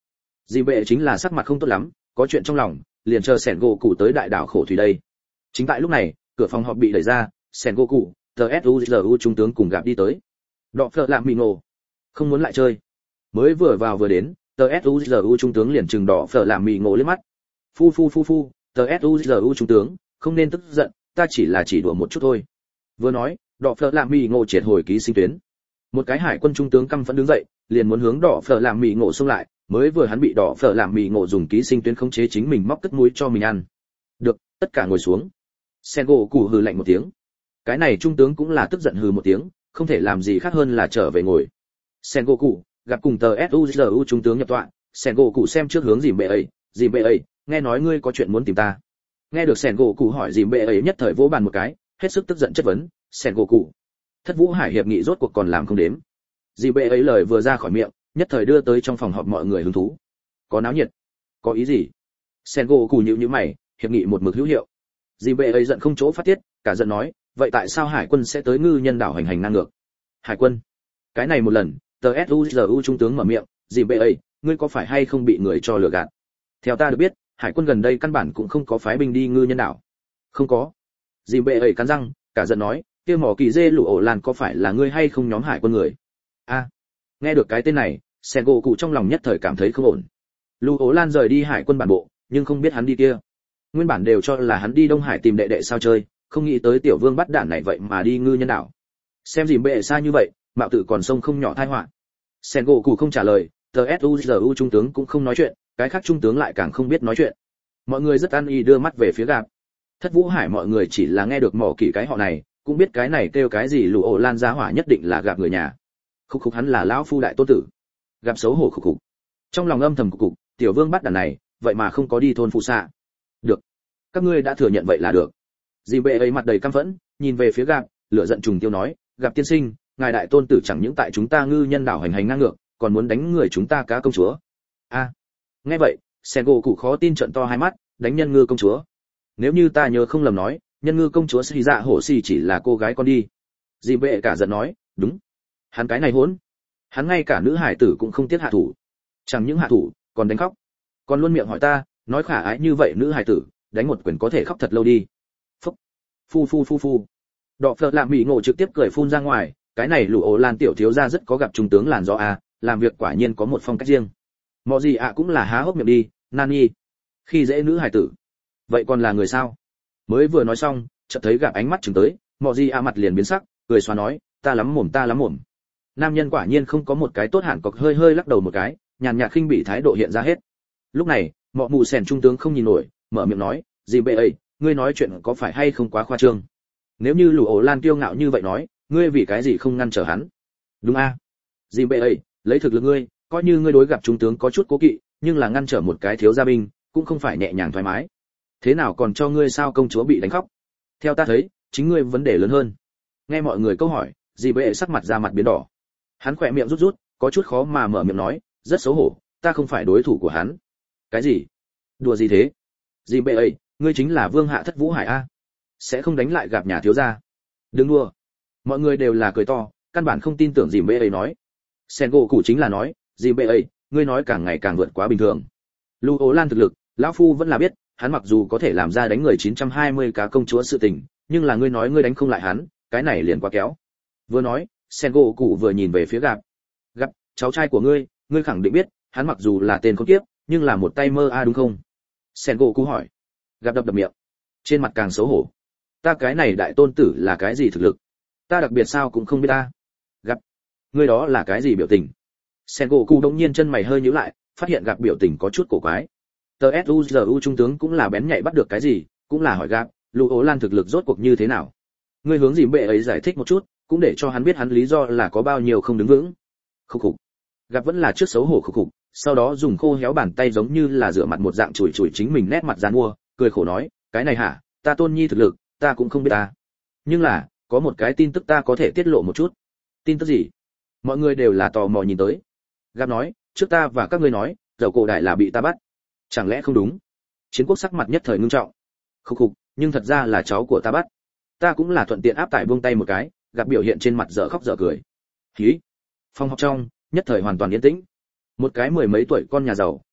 Speaker 1: Dì bệ chính là sắc mặt không tốt lắm, có chuyện trong lòng, liền chờ Sẻn gỗ cụ tới đại đảo khổ thủy đây. Chính tại lúc này, cửa phòng họp bị đẩy ra, Sẻn gỗ cụ, tờ suzu trung tướng cùng gặp đi tới. Đọ phợ làm mì ngộ, không muốn lại chơi. Mới vừa vào vừa đến, tờ suzu trung tướng liền chừng đỏ phở làm mì ngộ lên mắt. Phu phu phu phu, tờ suzu trung tướng, không nên tức giận, ta chỉ là chỉ đùa một chút thôi. Vừa nói, đỏ phở làm mì ngộ triệt hồi ký sinh tuyến. Một cái hải quân trung tướng căm phẫn đứng dậy, liền muốn hướng đỏ phở làm mì ngộ xông lại, mới vừa hắn bị đỏ phở làm mì ngộ dùng ký sinh tuyến khống chế chính mình móc cất mũi cho mình ăn. Được, tất cả ngồi xuống. Sen gỗ cụ hừ lạnh một tiếng. Cái này trung tướng cũng là tức giận hừ một tiếng, không thể làm gì khác hơn là trở về ngồi. Sen gỗ cụ gặp cùng tờ suzu trung tướng nhập tọa, Sen gỗ cụ xem trước hướng dìm bệ ấy, dìm bệ ấy, nghe nói ngươi có chuyện muốn tìm ta. Nghe được Sen gỗ cụ hỏi dìm bệ ấy nhất thời vỗ bàn một cái, hết sức tức giận chất vấn, Sen gỗ cụ, Thất Vũ Hải hiệp nghị rốt cuộc còn làm không đếm. Dìm bệ ấy lời vừa ra khỏi miệng, nhất thời đưa tới trong phòng họp mọi người hứng thú. Có náo nhiệt? Có ý gì? Sen gỗ cụ nhíu nhíu mày, hiệp nghị một mực hữu hiệu. Dìm bệ ấy giận không chỗ phát tiết, cả giận nói, vậy tại sao hải quân sẽ tới ngư nhân đảo hành hành ngang ngược? Hải quân? Cái này một lần, tờ suzu trung tướng mở miệng, dìm bệ ấy, ngươi có phải hay không bị người cho lừa gạt? Theo ta được biết, hải quân gần đây căn bản cũng không có phái binh đi ngư nhân đảo. Không có. Dìm bệ ấy cắn răng, cả giận nói, kia mỏ kỳ dê lũ ổ lan có phải là ngươi hay không nhóm hải quân người? A. Nghe được cái tên này, Sen gỗ cụ trong lòng nhất thời cảm thấy không ổn. Lũ ổ lan rời đi hải quân bản bộ, nhưng không biết hắn đi kia. Nguyên bản đều cho là hắn đi Đông Hải tìm đệ đệ sao chơi, không nghĩ tới tiểu vương bắt đạn này vậy mà đi ngư nhân đảo. Xem dìm bệ xa như vậy, mạo tử còn sông không nhỏ tai họa. Sen gỗ cụ không trả lời, tờ suzu trung tướng cũng không nói chuyện, cái khác trung tướng lại càng không biết nói chuyện. Mọi người rất an ý đưa mắt về phía gạp. Thất Vũ Hải mọi người chỉ là nghe được mỏ kỳ cái họ này, cũng biết cái này kêu cái gì lũ ổ lan giá hỏa nhất định là gạp người nhà. Khúc khúc hắn là lão phu đại tôn tử. Gạp xấu hổ khúc khúc. Trong lòng âm thầm cục cục, tiểu vương bắt đàn này, vậy mà không có đi thôn phụ xạ. Được, các ngươi đã thừa nhận vậy là được. Dì bệ ấy mặt đầy căm phẫn, nhìn về phía gạp, lửa giận trùng tiêu nói, gặp tiên sinh, ngài đại tôn tử chẳng những tại chúng ta ngư nhân đảo hành hành ngang ngược, còn muốn đánh người chúng ta cá công chúa. A. Nghe vậy, Sen gỗ cụ khó tin trợn to hai mắt, đánh nhân ngư công chúa. Nếu như ta nhớ không lầm nói, nhân ngư công chúa Sĩ Dạ Hổ Xì chỉ là cô gái con đi. Dì bệ cả giận nói, đúng. Hắn cái này hỗn. Hắn ngay cả nữ hải tử cũng không tiếc hạ thủ. Chẳng những hạ thủ, còn đánh khóc. Còn luôn miệng hỏi ta, nói khả ái như vậy nữ hải tử, đánh một quyền có thể khóc thật lâu đi. Phúc. Phu phu phu phu. Đọ phợ lạm mỹ ngộ trực tiếp cười phun ra ngoài, cái này lũ ổ lan tiểu thiếu gia rất có gặp trung tướng làn gió a, làm việc quả nhiên có một phong cách riêng. Mọ gì ạ cũng là há hốc miệng đi, Nani. Khi dễ nữ hải tử. Vậy còn là người sao? Mới vừa nói xong, chợt thấy gặp ánh mắt chừng tới, Mọ gì ạ mặt liền biến sắc, cười xóa nói, ta lắm mồm ta lắm mồm. Nam nhân quả nhiên không có một cái tốt hẳn cọc hơi hơi lắc đầu một cái, nhàn nhạt khinh bỉ thái độ hiện ra hết. Lúc này, Mọ mù sèn trung tướng không nhìn nổi, mở miệng nói, gì bệ ấy, ngươi nói chuyện có phải hay không quá khoa trương? Nếu như lũ ổ lan kiêu ngạo như vậy nói, ngươi vì cái gì không ngăn trở hắn? Đúng a? À? Dì bệ ấy, lấy thực lực ngươi, coi như ngươi đối gặp trung tướng có chút cố kỵ, nhưng là ngăn trở một cái thiếu gia binh, cũng không phải nhẹ nhàng thoải mái. Thế nào còn cho ngươi sao công chúa bị đánh khóc? Theo ta thấy, chính ngươi vấn đề lớn hơn. Nghe mọi người câu hỏi, dì bệ sắc mặt ra mặt biến đỏ. Hắn khỏe miệng rút rút, có chút khó mà mở miệng nói, rất xấu hổ, ta không phải đối thủ của hắn. Cái gì? Đùa gì thế? Dì bệ ấy, ngươi chính là vương hạ Thất Vũ Hải a, sẽ không đánh lại gặp nhà thiếu gia. Đừng đùa. Mọi người đều là cười to, căn bản không tin tưởng dì bệ ấy nói. Sen gỗ cụ chính là nói, dì bệ ấy, ngươi nói càng ngày càng vượt quá bình thường. Lưu Ố Lan thực lực, lão phu vẫn là biết, hắn mặc dù có thể làm ra đánh người chín trăm hai mươi cá công chúa sự tình, nhưng là ngươi nói ngươi đánh không lại hắn, cái này liền quá kéo. Vừa nói, Sen gỗ cụ vừa nhìn về phía gặp. Gặp, cháu trai của ngươi, ngươi khẳng định biết, hắn mặc dù là tên con kiếp, nhưng là một tay mơ a đúng không? Sen gỗ cụ hỏi. Gặp đập đập miệng, trên mặt càng xấu hổ. Ta cái này đại tôn tử là cái gì thực lực? Ta đặc biệt sao cũng không biết ta. Gặp, ngươi đó là cái gì biểu tình? Sen gỗ cụ đống nhiên chân mày hơi nhíu lại, phát hiện gặp biểu tình có chút cổ quái. Tờ suzu trung tướng cũng là bén nhạy bắt được cái gì, cũng là hỏi gặp, Lũ Ố Lan thực lực rốt cuộc như thế nào? Ngươi hướng gì bệ ấy giải thích một chút, cũng để cho hắn biết hắn lý do là có bao nhiêu không đứng vững. Khục khục. Gặp vẫn là trước xấu hổ khục khục, sau đó dùng khô héo bàn tay giống như là rửa mặt một dạng chùi chùi chính mình nét mặt giàn mua, cười khổ nói, cái này hả, ta tôn nhi thực lực, ta cũng không biết ta. Nhưng là, có một cái tin tức ta có thể tiết lộ một chút. Tin tức gì? Mọi người đều là tò mò nhìn tới. Gặp nói, trước ta và các ngươi nói, dầu cổ đại là bị ta bắt. Chẳng lẽ không đúng? Chiến quốc sắc mặt nhất thời ngưng trọng. Khục khục, nhưng thật ra là cháu của ta bắt. Ta cũng là thuận tiện áp tải buông tay một cái, gặp biểu hiện trên mặt dở khóc dở cười. Hí. Phòng học trong, nhất thời hoàn toàn yên tĩnh. Một cái mười mấy tuổi con nhà giàu,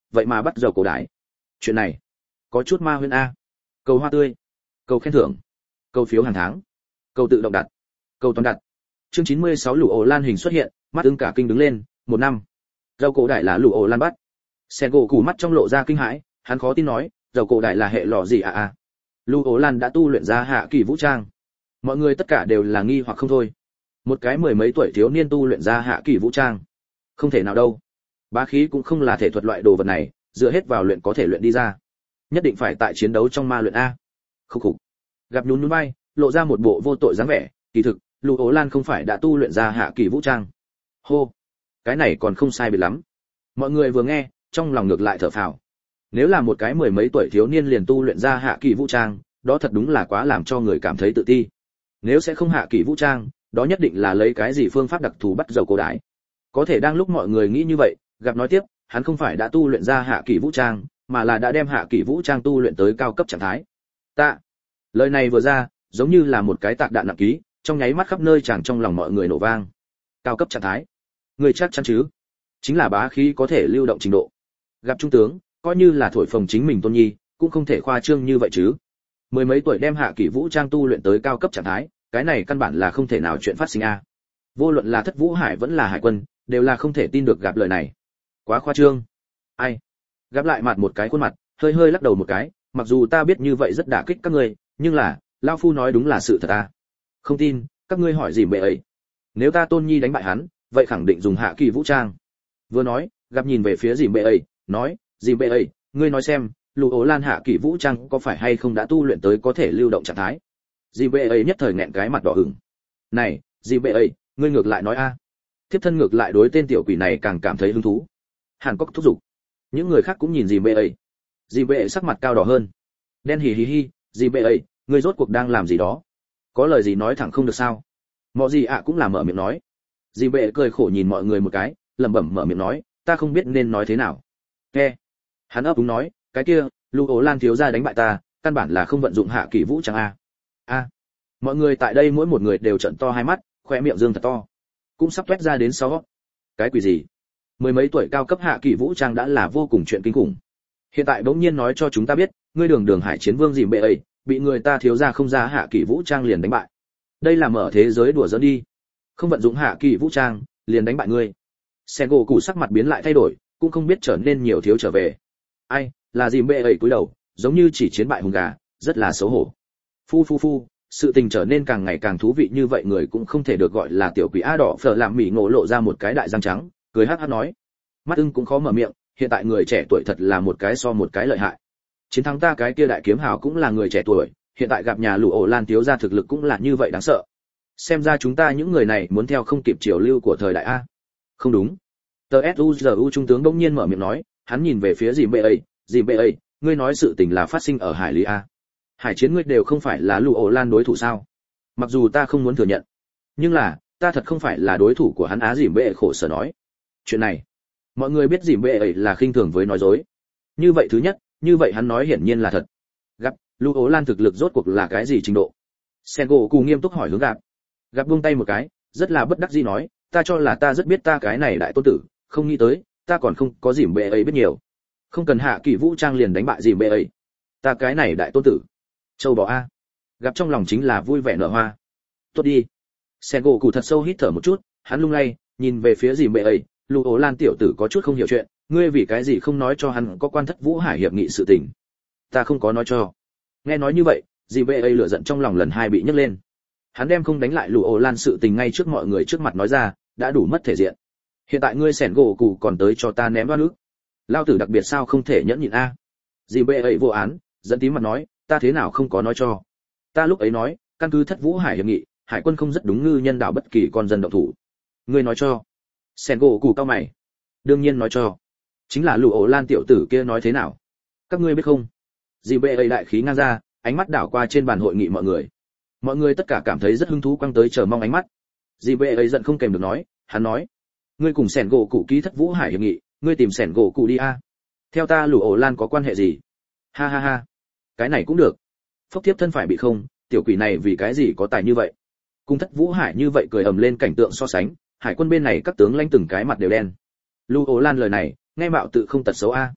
Speaker 1: vậy mà bắt dầu cổ đái. Chuyện này có chút ma huyễn a. Cầu hoa tươi, cầu khen thưởng, cầu phiếu hàng tháng, cầu tự động đặt, cầu toàn đặt. Chương chín mươi sáu lũ ổ lan hình xuất hiện, mắt ưng cả kinh đứng lên, một năm. Dầu cổ đại là lũ ổ lan bắt. Sen gỗ củ mắt trong lộ ra kinh hãi, hắn khó tin nói, dầu cổ đại là hệ lọ gì à à? Lũ ổ lan đã tu luyện ra hạ kỳ vũ trang. Mọi người tất cả đều là nghi hoặc không thôi. Một cái mười mấy tuổi thiếu niên tu luyện ra hạ kỳ vũ trang, không thể nào đâu. Bá khí cũng không là thể thuật loại đồ vật này, dựa hết vào luyện có thể luyện đi ra. Nhất định phải tại chiến đấu trong ma luyện a. Khục khục. Gặp nhún nhún vai, lộ ra một bộ vô tội dáng vẻ, kỳ thực, Lục Ố Lan không phải đã tu luyện ra hạ kỳ vũ trang. Hô, cái này còn không sai biệt lắm. Mọi người vừa nghe, trong lòng ngược lại thở phào. Nếu là một cái mười mấy tuổi thiếu niên liền tu luyện ra hạ kỳ vũ trang, đó thật đúng là quá làm cho người cảm thấy tự ti. Nếu sẽ không hạ kỳ vũ trang, đó nhất định là lấy cái gì phương pháp đặc thù bắt dầu cổ đái. Có thể đang lúc mọi người nghĩ như vậy, gặp nói tiếp, hắn không phải đã tu luyện ra hạ kỳ vũ trang, mà là đã đem hạ kỳ vũ trang tu luyện tới cao cấp trạng thái. Ta. Lời này vừa ra, giống như là một cái tạc đạn nặng ký, trong nháy mắt khắp nơi tràn trong lòng mọi người nổ vang. Cao cấp trạng thái. Người chắc chắn chứ? Chính là bá khí có thể lưu động trình độ. Gặp trung tướng, coi như là thổi phồng chính mình tôn nhi, cũng không thể khoa trương như vậy chứ. Mười mấy tuổi đem hạ kỳ vũ trang tu luyện tới cao cấp trạng thái, cái này căn bản là không thể nào chuyện phát sinh a. Vô luận là Thất Vũ Hải vẫn là Hải Quân, đều là không thể tin được gặp lời này. Quá khoa trương. Ai? Gặp lại mặt một cái khuôn mặt, hơi hơi lắc đầu một cái, mặc dù ta biết như vậy rất đả kích các ngươi, nhưng là, lão phu nói đúng là sự thật a. Không tin, các ngươi hỏi gì bệ ấy. Nếu ta tôn nhi đánh bại hắn, vậy khẳng định dùng hạ kỳ vũ trang. Vừa nói, gặp nhìn về phía dì bệ ấy, nói, dì bệ ấy, ngươi nói xem, Lục Ố Lan hạ kỳ vũ trang có phải hay không đã tu luyện tới có thể lưu động trạng thái. Dì bệ ấy nhất thời nghẹn cái mặt đỏ ửng. Này, dì bệ ấy, ngươi ngược lại nói a. Thiếp thân ngược lại đối tên tiểu quỷ này càng cảm thấy hứng thú. Hàn Cốc thúc giục. Những người khác cũng nhìn dì bệ ấy. Dì bệ ấy sắc mặt cao đỏ hơn. Đen hì hì hì, dì bệ ấy, ngươi rốt cuộc đang làm gì đó? Có lời gì nói thẳng không được sao? Mọi gì ạ cũng là mở miệng nói. Dì bệ cười khổ nhìn mọi người một cái, lẩm bẩm mở miệng nói, ta không biết nên nói thế nào. Nghe. Hắn ấp úng nói, cái kia, Lục Ố Lan thiếu gia đánh bại ta, căn bản là không vận dụng hạ kỳ vũ trang a. A. Mọi người tại đây mỗi một người đều trợn to hai mắt, khoe miệng dương thật to, cũng sắp toét ra đến sáu. Cái quỷ gì? Mười mấy tuổi cao cấp hạ kỳ vũ trang đã là vô cùng chuyện kinh khủng. Hiện tại bỗng nhiên nói cho chúng ta biết, ngươi Đường Đường Hải Chiến Vương dìm bệ ấy, bị người ta thiếu gia không ra hạ kỳ vũ trang liền đánh bại. Đây là mở thế giới đùa giỡn đi. Không vận dụng hạ kỳ vũ trang, liền đánh bại ngươi. Sengoku cụ sắc mặt biến lại thay đổi, cũng không biết trở nên nhiều thiếu trở về. Ai, là dìm bệ ấy cúi đầu, giống như chỉ chiến bại hùng gà, rất là xấu hổ. Phu phu phu, sự tình trở nên càng ngày càng thú vị như vậy, người cũng không thể được gọi là tiểu quỷ a đỏ phở làm mỉ ngộ lộ ra một cái đại răng trắng, cười hắc hắc nói. Mắt ưng cũng khó mở miệng, hiện tại người trẻ tuổi thật là một cái so một cái lợi hại. Chiến thắng ta cái kia đại kiếm hào cũng là người trẻ tuổi, hiện tại gặp nhà Lục Ổ Lan thiếu gia thực lực cũng là như vậy đáng sợ. Xem ra chúng ta những người này muốn theo không kịp chiều lưu của thời đại a. Không đúng. tê ét u giê u trung tướng bỗng nhiên mở miệng nói, hắn nhìn về phía dì bệ ấy, dì bệ ấy, ngươi nói sự tình là phát sinh ở Hải Lý a. Hải Chiến ngươi đều không phải là Lục Ổ Lan đối thủ sao? Mặc dù ta không muốn thừa nhận, nhưng là ta thật không phải là đối thủ của hắn á. Dì bệ khổ sở nói. Chuyện này, mọi người biết dì bệ ấy là khinh thường với nói dối. Như vậy thứ nhất, như vậy hắn nói hiển nhiên là thật. Gặp, Lục Ố Lan thực lực rốt cuộc là cái gì trình độ? Sengoku nghiêm túc hỏi hướng gặp. Gặp buông tay một cái, rất là bất đắc dĩ nói, ta cho là ta rất biết ta cái này đại tôn tử, không nghĩ tới, ta còn không có dìm bệ ấy biết nhiều. Không cần hạ kỳ vũ trang liền đánh bại dìm bệ ấy. Ta cái này đại tôn tử. Châu bò a. Gặp trong lòng chính là vui vẻ nở hoa. Tốt đi. Sengoku thật sâu hít thở một chút, hắn lung lay, nhìn về phía dìm bệ ấy, Lục Ố Lan tiểu tử có chút không hiểu chuyện, ngươi vì cái gì không nói cho hắn có quan Thất Vũ Hải hiệp nghị sự tình? Ta không có nói cho. Nghe nói như vậy, dìm bệ ấy lửa giận trong lòng lần hai bị nhấc lên. Hắn đem không đánh lại Lục Ố Lan sự tình ngay trước mọi người trước mặt nói ra, đã đủ mất thể diện. Hiện tại ngươi Sengoku còn tới cho ta ném oan ức. Lao tử đặc biệt sao không thể nhẫn nhịn a. Dìm bệ ấy vô án, giận tím mặt nói, ta thế nào không có nói cho. Ta lúc ấy nói, căn cứ Thất Vũ Hải hiệp nghị, Hải quân không rất đúng ngư nhân đảo bất kỳ con dân động thủ. Ngươi nói cho. Sengoku cao mày. Đương nhiên nói cho. Chính là Lục Ố Lan tiểu tử kia nói thế nào? Các ngươi biết không? Dì bệ ấy đại khí ngang ra, ánh mắt đảo qua trên bàn hội nghị mọi người. Mọi người tất cả cảm thấy rất hứng thú, quăng tới chờ mong ánh mắt. Dì bệ ấy giận không kèm được nói, hắn nói, ngươi cùng Sengoku ký Thất Vũ Hải hiệp nghị, ngươi tìm Sengoku đi a. Theo ta Lục Ố Lan có quan hệ gì? Ha ha ha. Cái này cũng được. Phốc thiếp thân phải bị không, tiểu quỷ này vì cái gì có tài như vậy? Cùng Thất Vũ Hải như vậy cười ầm lên cảnh tượng so sánh, Hải quân bên này các tướng lãnh từng cái mặt đều đen. Lục Ố Lan lời này, nghe mạo tự không tật xấu a.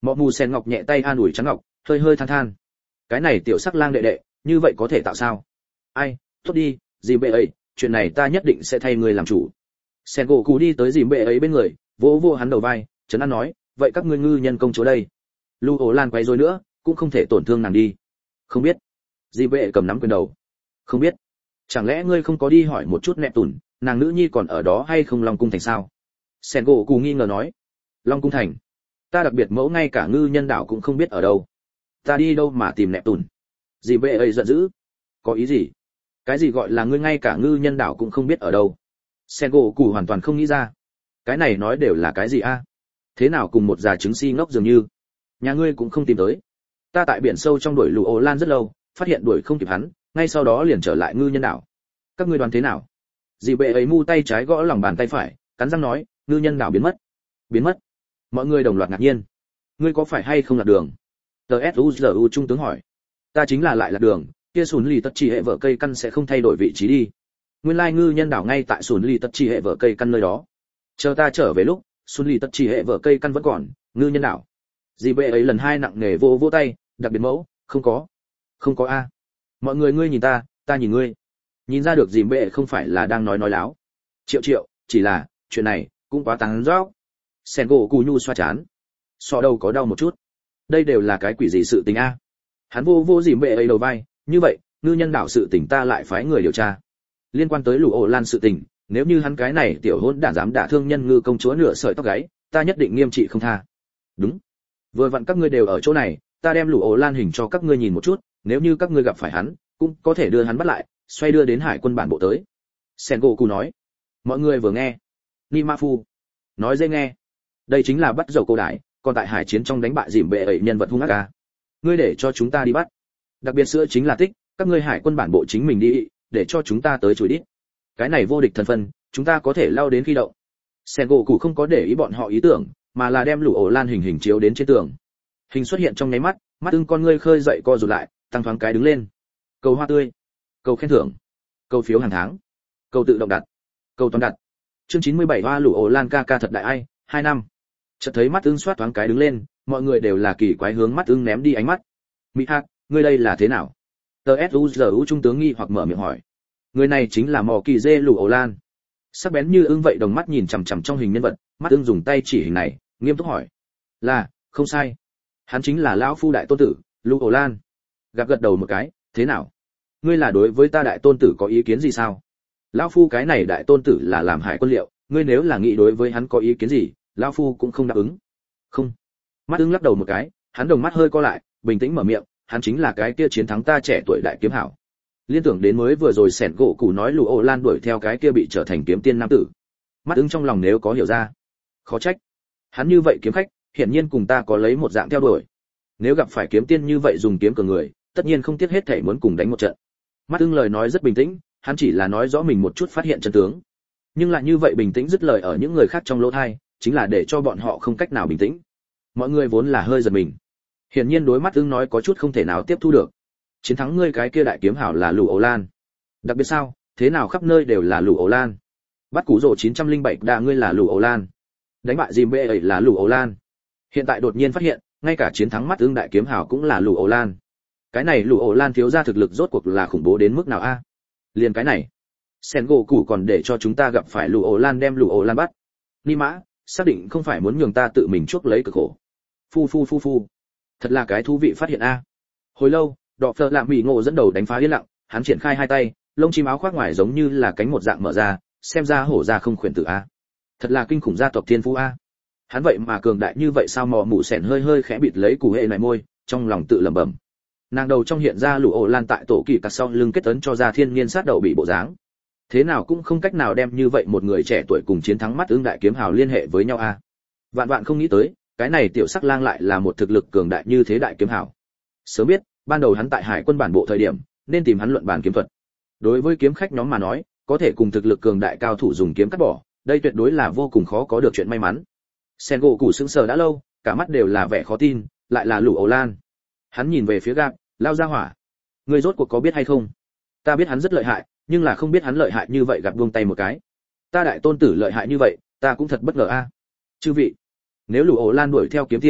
Speaker 1: Mọ mù sen ngọc nhẹ tay an ủi trắng ngọc, hơi hơi than than. Cái này tiểu sắc lang đệ đệ, như vậy có thể tạo sao? Ai, tốt đi, dìm bệ ấy, chuyện này ta nhất định sẽ thay người làm chủ. Sen gỗ cú đi tới dìm bệ ấy bên người, vỗ vỗ hắn đầu vai, trấn an nói, vậy các ngươi ngư nhân công chúa đây? Lưu Ổ Lan quay rồi nữa, cũng không thể tổn thương nàng đi. Không biết. Dìm bệ cầm nắm quyền đầu. Không biết. Chẳng lẽ ngươi không có đi hỏi một chút nẹp tủn, nàng nữ nhi còn ở đó hay không Long cung thành sao? Sen gỗ cú nghi ngờ nói. Long cung thành? Ta đặc biệt mẫu ngay cả ngư nhân đảo cũng không biết ở đâu. Ta đi đâu mà tìm nẹp tủn? Dìm bệ ấy giận dữ. Có ý gì? Cái gì gọi là ngươi ngay cả ngư nhân đảo cũng không biết ở đâu? Sen gỗ cù hoàn toàn không nghĩ ra. Cái này nói đều là cái gì a? Thế nào cùng một già trứng si ngốc dường như? Nhà ngươi cũng không tìm tới. Ta tại biển sâu trong đuổi Lù Ổ Lan rất lâu, phát hiện đuổi không kịp hắn, ngay sau đó liền trở lại ngư nhân đảo. Các ngươi đoán thế nào? Dì bệ ấy mu tay trái gõ lòng bàn tay phải, cắn răng nói, ngư nhân đảo biến mất. Biến mất? Mọi người đồng loạt ngạc nhiên. Ngươi có phải hay không lạc đường? tê ét u giê u trung tướng hỏi. Ta chính là lại lạc đường, kia sùn lì tất chỉ hệ vợ cây căn sẽ không thay đổi vị trí đi. Nguyên lai ngư nhân đảo ngay tại sùn lì tất chỉ hệ vợ cây căn nơi đó. Chờ ta trở về lúc, sùn lì tất chỉ hệ vợ cây căn vẫn còn, ngư nhân đảo. Dì bệ ấy lần hai nặng nề vô vô tay, đặc biệt mẫu, không có. Không có a. Mọi người ngươi nhìn ta, ta nhìn ngươi. Nhìn ra được dì bệ không phải là đang nói nói láo. Triệu triệu, chỉ là, chuyện này, cũng quá tán dóc. Sen gỗ cù nhu xoa chán. So đâu có đau một chút. Đây đều là cái quỷ gì sự tình a? Hắn vô vô dì bệ ấy đầu vai, như vậy, ngư nhân đảo sự tình ta lại phái người điều tra. Liên quan tới Lù Ổ Lan sự tình, nếu như hắn cái này tiểu hỗn đản dám đả thương nhân ngư công chúa nửa sợi tóc gáy, ta nhất định nghiêm trị không tha. Đúng. Vừa vặn các ngươi đều ở chỗ này, ta đem Lù Ổ Lan hình cho các ngươi nhìn một chút, nếu như các ngươi gặp phải hắn, cũng có thể đưa hắn bắt lại, xoay đưa đến hải quân bản bộ tới. Sen gỗ cù nói. Mọi người vừa nghe. Ni Ma Phu. Nói dễ nghe. Đây chính là bắt dầu cô đại, còn tại hải chiến trong đánh bại dìm bệ ấy nhân vật hung ác a. Ngươi để cho chúng ta đi bắt. Đặc biệt sữa chính là tích, các ngươi hải quân bản bộ chính mình đi, để cho chúng ta tới chùi đít. Cái này vô địch thân phân, chúng ta có thể lao đến khi động. Sen gỗ cù không có để ý bọn họ ý tưởng, mà là đem Lù Ổ Lan hình hình chiếu đến trên tường. Hình xuất hiện trong nháy mắt, mắt ưng con ngươi khơi dậy co rụt lại, tăng thoáng cái đứng lên. Cầu hoa tươi, cầu khen thưởng, cầu phiếu hàng tháng, cầu tự động đặt, cầu toàn đặt. Chương chín mươi bảy hoa Lù Ổ Lan ca ca thật đại ai, hai năm. Chợt thấy mắt ưng xoát thoáng cái đứng lên, mọi người đều là kỳ quái hướng mắt ưng ném đi ánh mắt. Mỹ Hạc, ngươi đây là thế nào? tê ét u giê u trung tướng nghi hoặc mở miệng hỏi. Người này chính là Mò Kỳ Dê Lù Ổ Lan. Sắc bén như ưng vậy đồng mắt nhìn chằm chằm trong hình nhân vật, mắt ưng dùng tay chỉ hình này, nghiêm túc hỏi. Là, không sai. Hắn chính là lão phu đại tôn tử, Lù Ổ Lan. Gặp gật đầu một cái, thế nào? Ngươi là đối với ta đại tôn tử có ý kiến gì sao? Lão phu cái này đại tôn tử là làm hải quân liệu, ngươi nếu là nghĩ đối với hắn có ý kiến gì, lão phu cũng không đáp ứng. Không. Mắt ưng lắc đầu một cái, hắn đồng mắt hơi co lại, bình tĩnh mở miệng, hắn chính là cái kia chiến thắng ta trẻ tuổi đại kiếm hảo. Liên tưởng đến mới vừa rồi Sẻn gỗ cụ nói Lù Ổ Lan đuổi theo cái kia bị trở thành kiếm tiên nam tử. Mắt ưng trong lòng nếu có hiểu ra, khó trách. Hắn như vậy kiếm khách, hiển nhiên cùng ta có lấy một dạng theo đuổi. Nếu gặp phải kiếm tiên như vậy dùng kiếm cờ người, tất nhiên không tiếc hết thảy muốn cùng đánh một trận. Mắt ưng lời nói rất bình tĩnh, hắn chỉ là nói rõ mình một chút phát hiện chân tướng. Nhưng lại như vậy bình tĩnh dứt lời ở những người khác trong lỗ tai, chính là để cho bọn họ không cách nào bình tĩnh. Mọi người vốn là hơi giật mình. Hiển nhiên đối mắt ưng nói có chút không thể nào tiếp thu được. Chiến thắng ngươi cái kia đại kiếm hảo là Lù Ổ Lan. Đặc biệt sao, thế nào khắp nơi đều là Lù Ổ Lan. Bắt cú rồ chín trăm lẻ bảy đà ngươi là Lù Ổ Lan. Đánh bại Dìm Bệ ấy là Lù Ổ Lan. Hiện tại đột nhiên phát hiện, ngay cả chiến thắng mắt ưng đại kiếm hảo cũng là Lù Ổ Lan. Cái này Lù Ổ Lan thiếu gia thực lực rốt cuộc là khủng bố đến mức nào a? À? Liền cái này, Sen gỗ củ còn để cho chúng ta gặp phải Lù Ổ Lan đem Lù Ổ Lan bắt. Ni Mã, xác định không phải muốn nhường ta tự mình chuốc lấy cực khổ. Phu phu phu phu. Thật là cái thú vị phát hiện a. À. Hồi lâu, Đọ Phở Lạm Mỹ Ngộ dẫn đầu đánh phá yên lặng, hắn triển khai hai tay, lông chim áo khoác ngoài giống như là cánh một dạng mở ra, xem ra hổ ra không khuyển tử a. Thật là kinh khủng gia tộc thiên phú a. Hắn vậy mà cường đại như vậy sao? Mò mụ sẻn hơi hơi khẽ bịt lấy củ hệ này môi, trong lòng tự lẩm bẩm. Nàng đầu trong hiện ra Lù Ổ Lan tại tổ kỳ cắt sau lưng kết ấn cho ra thiên nhiên sát đầu bị bộ dáng. Thế nào cũng không cách nào đem như vậy một người trẻ tuổi cùng chiến thắng mắt ưng đại kiếm hào liên hệ với nhau a. Vạn vạn không nghĩ tới, cái này tiểu sắc lang lại là một thực lực cường đại như thế đại kiếm hào. Sớm biết, ban đầu hắn tại hải quân bản bộ thời điểm, nên tìm hắn luận bàn kiếm thuật. Đối với kiếm khách nhóm mà nói, có thể cùng thực lực cường đại cao thủ dùng kiếm cắt bỏ, đây tuyệt đối là vô cùng khó có được chuyện may mắn. Sen gỗ củ sững sờ đã lâu, cả mắt đều là vẻ khó tin, lại là Lù Ổ Lan. Hắn nhìn về phía Gạp, lao ra hỏa. Ngươi rốt cuộc có biết hay không? Ta biết hắn rất lợi hại, nhưng là không biết hắn lợi hại như vậy. Gạp buông tay một cái. Ta đại tôn tử lợi hại như vậy, ta cũng thật bất ngờ a. À. Chư vị, nếu Lù Ổ Lan đuổi theo kiếm tiên,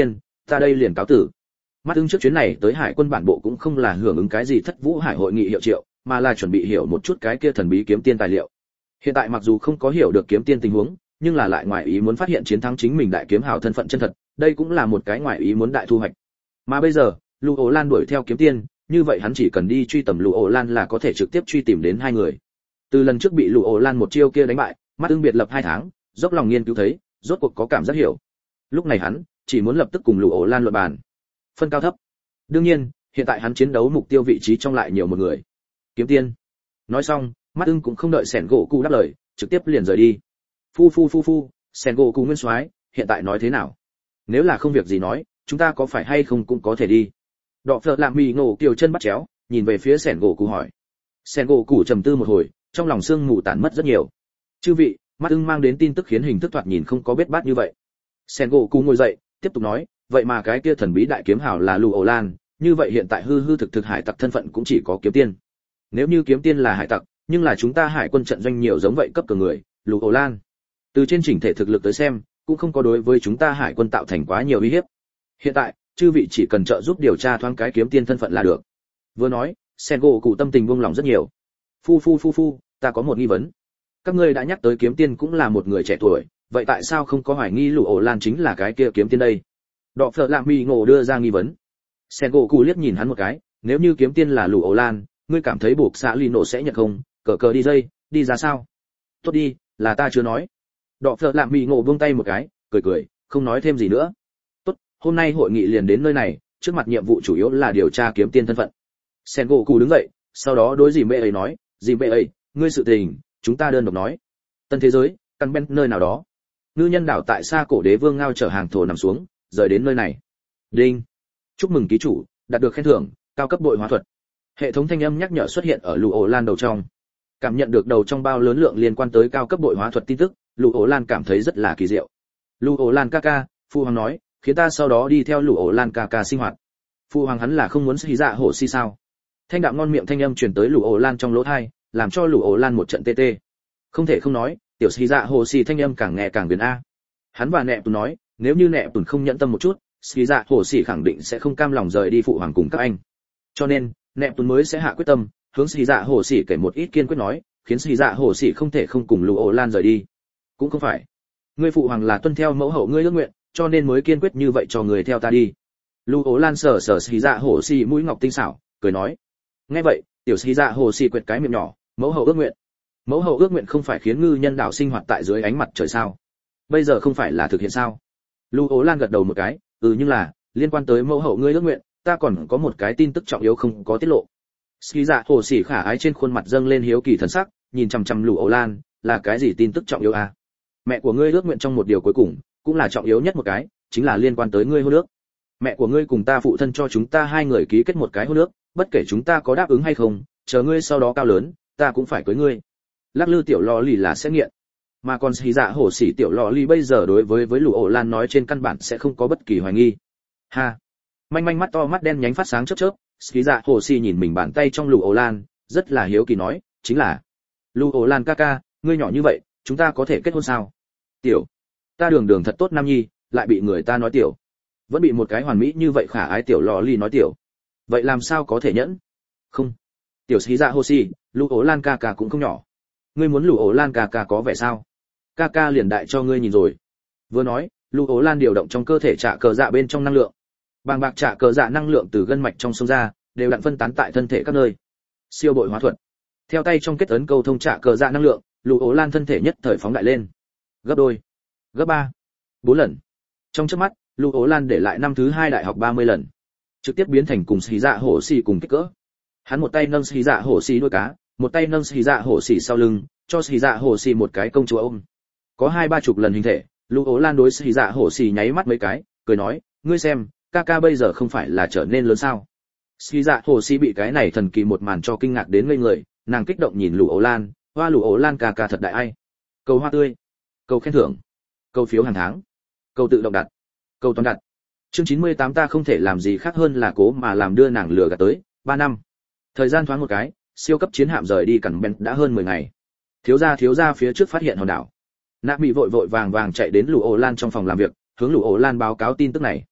Speaker 1: ta đây liền cáo tử. Mắt ưng trước chuyến này tới hải quân bản bộ cũng không là hưởng ứng cái gì thất vũ hải hội nghị hiệu triệu, mà là chuẩn bị hiểu một chút cái kia thần bí kiếm tiên tài liệu. Hiện tại mặc dù không có hiểu được kiếm tiên tình huống, nhưng là lại ngoài ý muốn phát hiện chiến thắng chính mình đại kiếm hào thân phận chân thật, đây cũng là một cái ngoài ý muốn đại thu hoạch. Mà bây giờ, Lục Ổ Lan đuổi theo kiếm tiên, như vậy hắn chỉ cần đi truy tầm Lục Ổ Lan là có thể trực tiếp truy tìm đến hai người. Từ lần trước bị Lục Ổ Lan một chiêu kia đánh bại, mắt ưng biệt lập hai tháng, dốc lòng nghiên cứu thấy, rốt cuộc có cảm giác hiểu. Lúc này hắn chỉ muốn lập tức cùng Lục Ổ Lan luận bàn. Phân cao thấp. Đương nhiên, hiện tại hắn chiến đấu mục tiêu vị trí trong lại nhiều một người. Kiếm tiên. Nói xong, mắt ưng cũng không đợi Sẻn gỗ cụ đáp lời, trực tiếp liền rời đi. Phu phu phu phu, Sẻn gỗ cụ nguyên soái, hiện tại nói thế nào? Nếu là không việc gì nói, chúng ta có phải hay không cũng có thể đi. Đọ Phở làm mì ngộ kiều chân bắt chéo, nhìn về phía Sẻn gỗ cụ hỏi. Sẻn gỗ cụ trầm tư một hồi, trong lòng sương mù tản mất rất nhiều. Chư vị, mắt ưng mang đến tin tức khiến hình thức thoạt nhìn không có bết bát như vậy. Sẻn gỗ cụ ngồi dậy, tiếp tục nói, vậy mà cái kia thần bí đại kiếm hào là Lục Ổ Lan, như vậy hiện tại hư hư thực thực hải tặc thân phận cũng chỉ có kiếm tiên. Nếu như kiếm tiên là hải tặc, nhưng là chúng ta hải quân trận doanh nhiều giống vậy cấp cường người, Lục Ổ Lan. Từ trên chỉnh thể thực lực tới xem, cũng không có đối với chúng ta hải quân tạo thành quá nhiều uy hiếp. Hiện tại, chư vị chỉ cần trợ giúp điều tra thoáng cái kiếm tiên thân phận là được. Vừa nói, Sengo cụ tâm tình buông lòng rất nhiều. Phu phu phu phu, ta có một nghi vấn. Các ngươi đã nhắc tới kiếm tiên cũng là một người trẻ tuổi, vậy tại sao không có hoài nghi Lục Ổ Lan chính là cái kia kiếm tiên đây? Đọ Phở Lạm Mì Ngộ đưa ra nghi vấn. Sengo cụ liếc nhìn hắn một cái, nếu như kiếm tiên là Lục Ổ Lan, ngươi cảm thấy buộc xã Lino sẽ nhận không? Cờ cờ đi dây, đi ra sao? Tốt đi, là ta chưa nói. Đọ Phở Lạm Mì Ngộ buông tay một cái, cười cười, không nói thêm gì nữa. Tốt, hôm nay hội nghị liền đến nơi này, trước mặt nhiệm vụ chủ yếu là điều tra kiếm tiên thân phận. Sengo cụ đứng dậy, sau đó đối dì mẹ ấy nói, dì mẹ ấy, ngươi sự tình, chúng ta đơn độc nói. Tân thế giới, căn bên nơi nào đó. Ngư nhân đảo tại xa cổ đế vương ngao chở hàng thổ nằm xuống, rời đến nơi này. Đinh. Chúc mừng ký chủ, đạt được khen thưởng, cao cấp bội hóa thuật. Hệ thống thanh âm nhắc nhở xuất hiện ở Lục Ổ Lan đầu trong. Cảm nhận được đầu trong bao lớn lượng liên quan tới cao cấp bội hóa thuật tin tức, Lục Ổ Lan cảm thấy rất là kỳ diệu. Lục Ổ Lan ca ca, Phu Hoàng nói, khiến ta sau đó đi theo Lục Ổ Lan ca ca sinh hoạt. Phu Hoàng hắn là không muốn xì dạ hổ si sao? Thanh đạm ngon miệng thanh âm truyền tới Lục Ổ Lan trong lỗ tai, làm cho Lục Ổ Lan một trận tê tê. Không thể không nói, tiểu xì dạ hổ si thanh âm càng nghe càng huyền a. Hắn và Nẹp Tùn nói, nếu như Nẹp Tùn không nhẫn tâm một chút, xì dạ hổ si khẳng định sẽ không cam lòng rời đi phụ hoàng cùng các anh. Cho nên, Nẹp Tùn mới sẽ hạ quyết tâm, hướng xì dạ hổ si kể một ít kiên quyết nói, khiến xì dạ hổ si không thể không cùng Lục Ổ Lan rời đi. Cũng không phải, ngươi phụ hoàng là tuân theo mẫu hậu ngươi ước nguyện, cho nên mới kiên quyết như vậy cho người theo ta đi. Lục Ổ Lan sờ sờ xì dạ hổ si mũi ngọc tinh xảo, cười nói. Nghe vậy, tiểu xì dạ hổ si quệt cái miệng nhỏ, mẫu hậu ước nguyện. Mẫu hậu ước nguyện không phải khiến ngư nhân đảo sinh hoạt tại dưới ánh mặt trời sao? Bây giờ không phải là thực hiện sao? Lục Ổ Lan gật đầu một cái, ừ nhưng là liên quan tới mẫu hậu ngươi ước nguyện, ta còn có một cái tin tức trọng yếu không có tiết lộ. Xì dạ hổ si khả ái trên khuôn mặt dâng lên hiếu kỳ thần sắc, nhìn chằm chằm Lục Ổ Lan, là cái gì tin tức trọng yếu à? Mẹ của ngươi ước nguyện trong một điều cuối cùng, cũng là trọng yếu nhất một cái, chính là liên quan tới ngươi hôn ước. Mẹ của ngươi cùng ta phụ thân cho chúng ta hai người ký kết một cái hôn ước, bất kể chúng ta có đáp ứng hay không, chờ ngươi sau đó cao lớn, ta cũng phải cưới ngươi. Lắc lư tiểu lò lì là sẽ nghiện, mà còn xì dạ hổ xỉ tiểu lò lì bây giờ đối với với Lục Ổ Lan nói trên căn bản sẽ không có bất kỳ hoài nghi. Ha, manh manh mắt to mắt đen nhánh phát sáng chớp chớp, xì dạ hổ xỉ nhìn mình bàn tay trong Lục Ổ Lan, rất là hiếu kỳ nói, chính là Lục Ổ Lan ca ca, ngươi nhỏ như vậy, chúng ta có thể kết hôn sao? Tiểu, ta đường đường thật tốt nam nhi, lại bị người ta nói tiểu, vẫn bị một cái hoàn mỹ như vậy khả ái tiểu lò lì nói tiểu, vậy làm sao có thể nhẫn? Không, tiểu xí dạ hô xì, Lục Ổ Lan ca ca cũng không nhỏ, ngươi muốn Lục Ổ Lan ca ca có vẻ sao? Ca ca liền đại cho ngươi nhìn rồi. Vừa nói, Lục Ổ Lan điều động trong cơ thể trả cờ dạ bên trong năng lượng, bàng bạc trả cờ dạ năng lượng từ gân mạch trong sông ra, đều đặn phân tán tại thân thể các nơi. Siêu bội hóa thuật, theo tay trong kết ấn câu thông trả cờ dạ năng lượng, Lục Ổ Lan thân thể nhất thời phóng đại lên, gấp đôi, gấp ba, bốn lần. Trong chớp mắt, Lục Ổ Lan để lại năm thứ hai đại học ba mươi lần, trực tiếp biến thành cùng xì dạ hổ xì cùng kích cỡ. Hắn một tay nâng xì dạ hổ xì đuôi cá, một tay nâng xì dạ hổ xì sau lưng, cho xì dạ hổ xì một cái công chúa ôm. Có hai ba chục lần hình thể, Lục Ổ Lan đối xì dạ hổ xì nháy mắt mấy cái, cười nói, ngươi xem, ca ca bây giờ không phải là trở nên lớn sao? Xì dạ hổ xì bị cái này thần kỳ một màn cho kinh ngạc đến ngây người, nàng kích động nhìn Lục Ổ Lan, hoa Lục Ổ Lan ca ca thật đại ai. Cầu hoa tươi, cầu khen thưởng, cầu phiếu hàng tháng, cầu tự động đặt, cầu toàn đặt. Chương chín mươi tám ta không thể làm gì khác hơn là cố mà làm đưa nàng lừa gạt tới, ba năm. Thời gian thoáng một cái, siêu cấp chiến hạm rời đi cẩn bèn đã hơn mười ngày. Thiếu gia thiếu gia phía trước phát hiện hòn đảo. Nạp Mỹ vội vội vàng vàng chạy đến Lục Ổ Lan trong phòng làm việc, hướng Lục Ổ Lan báo cáo tin tức này.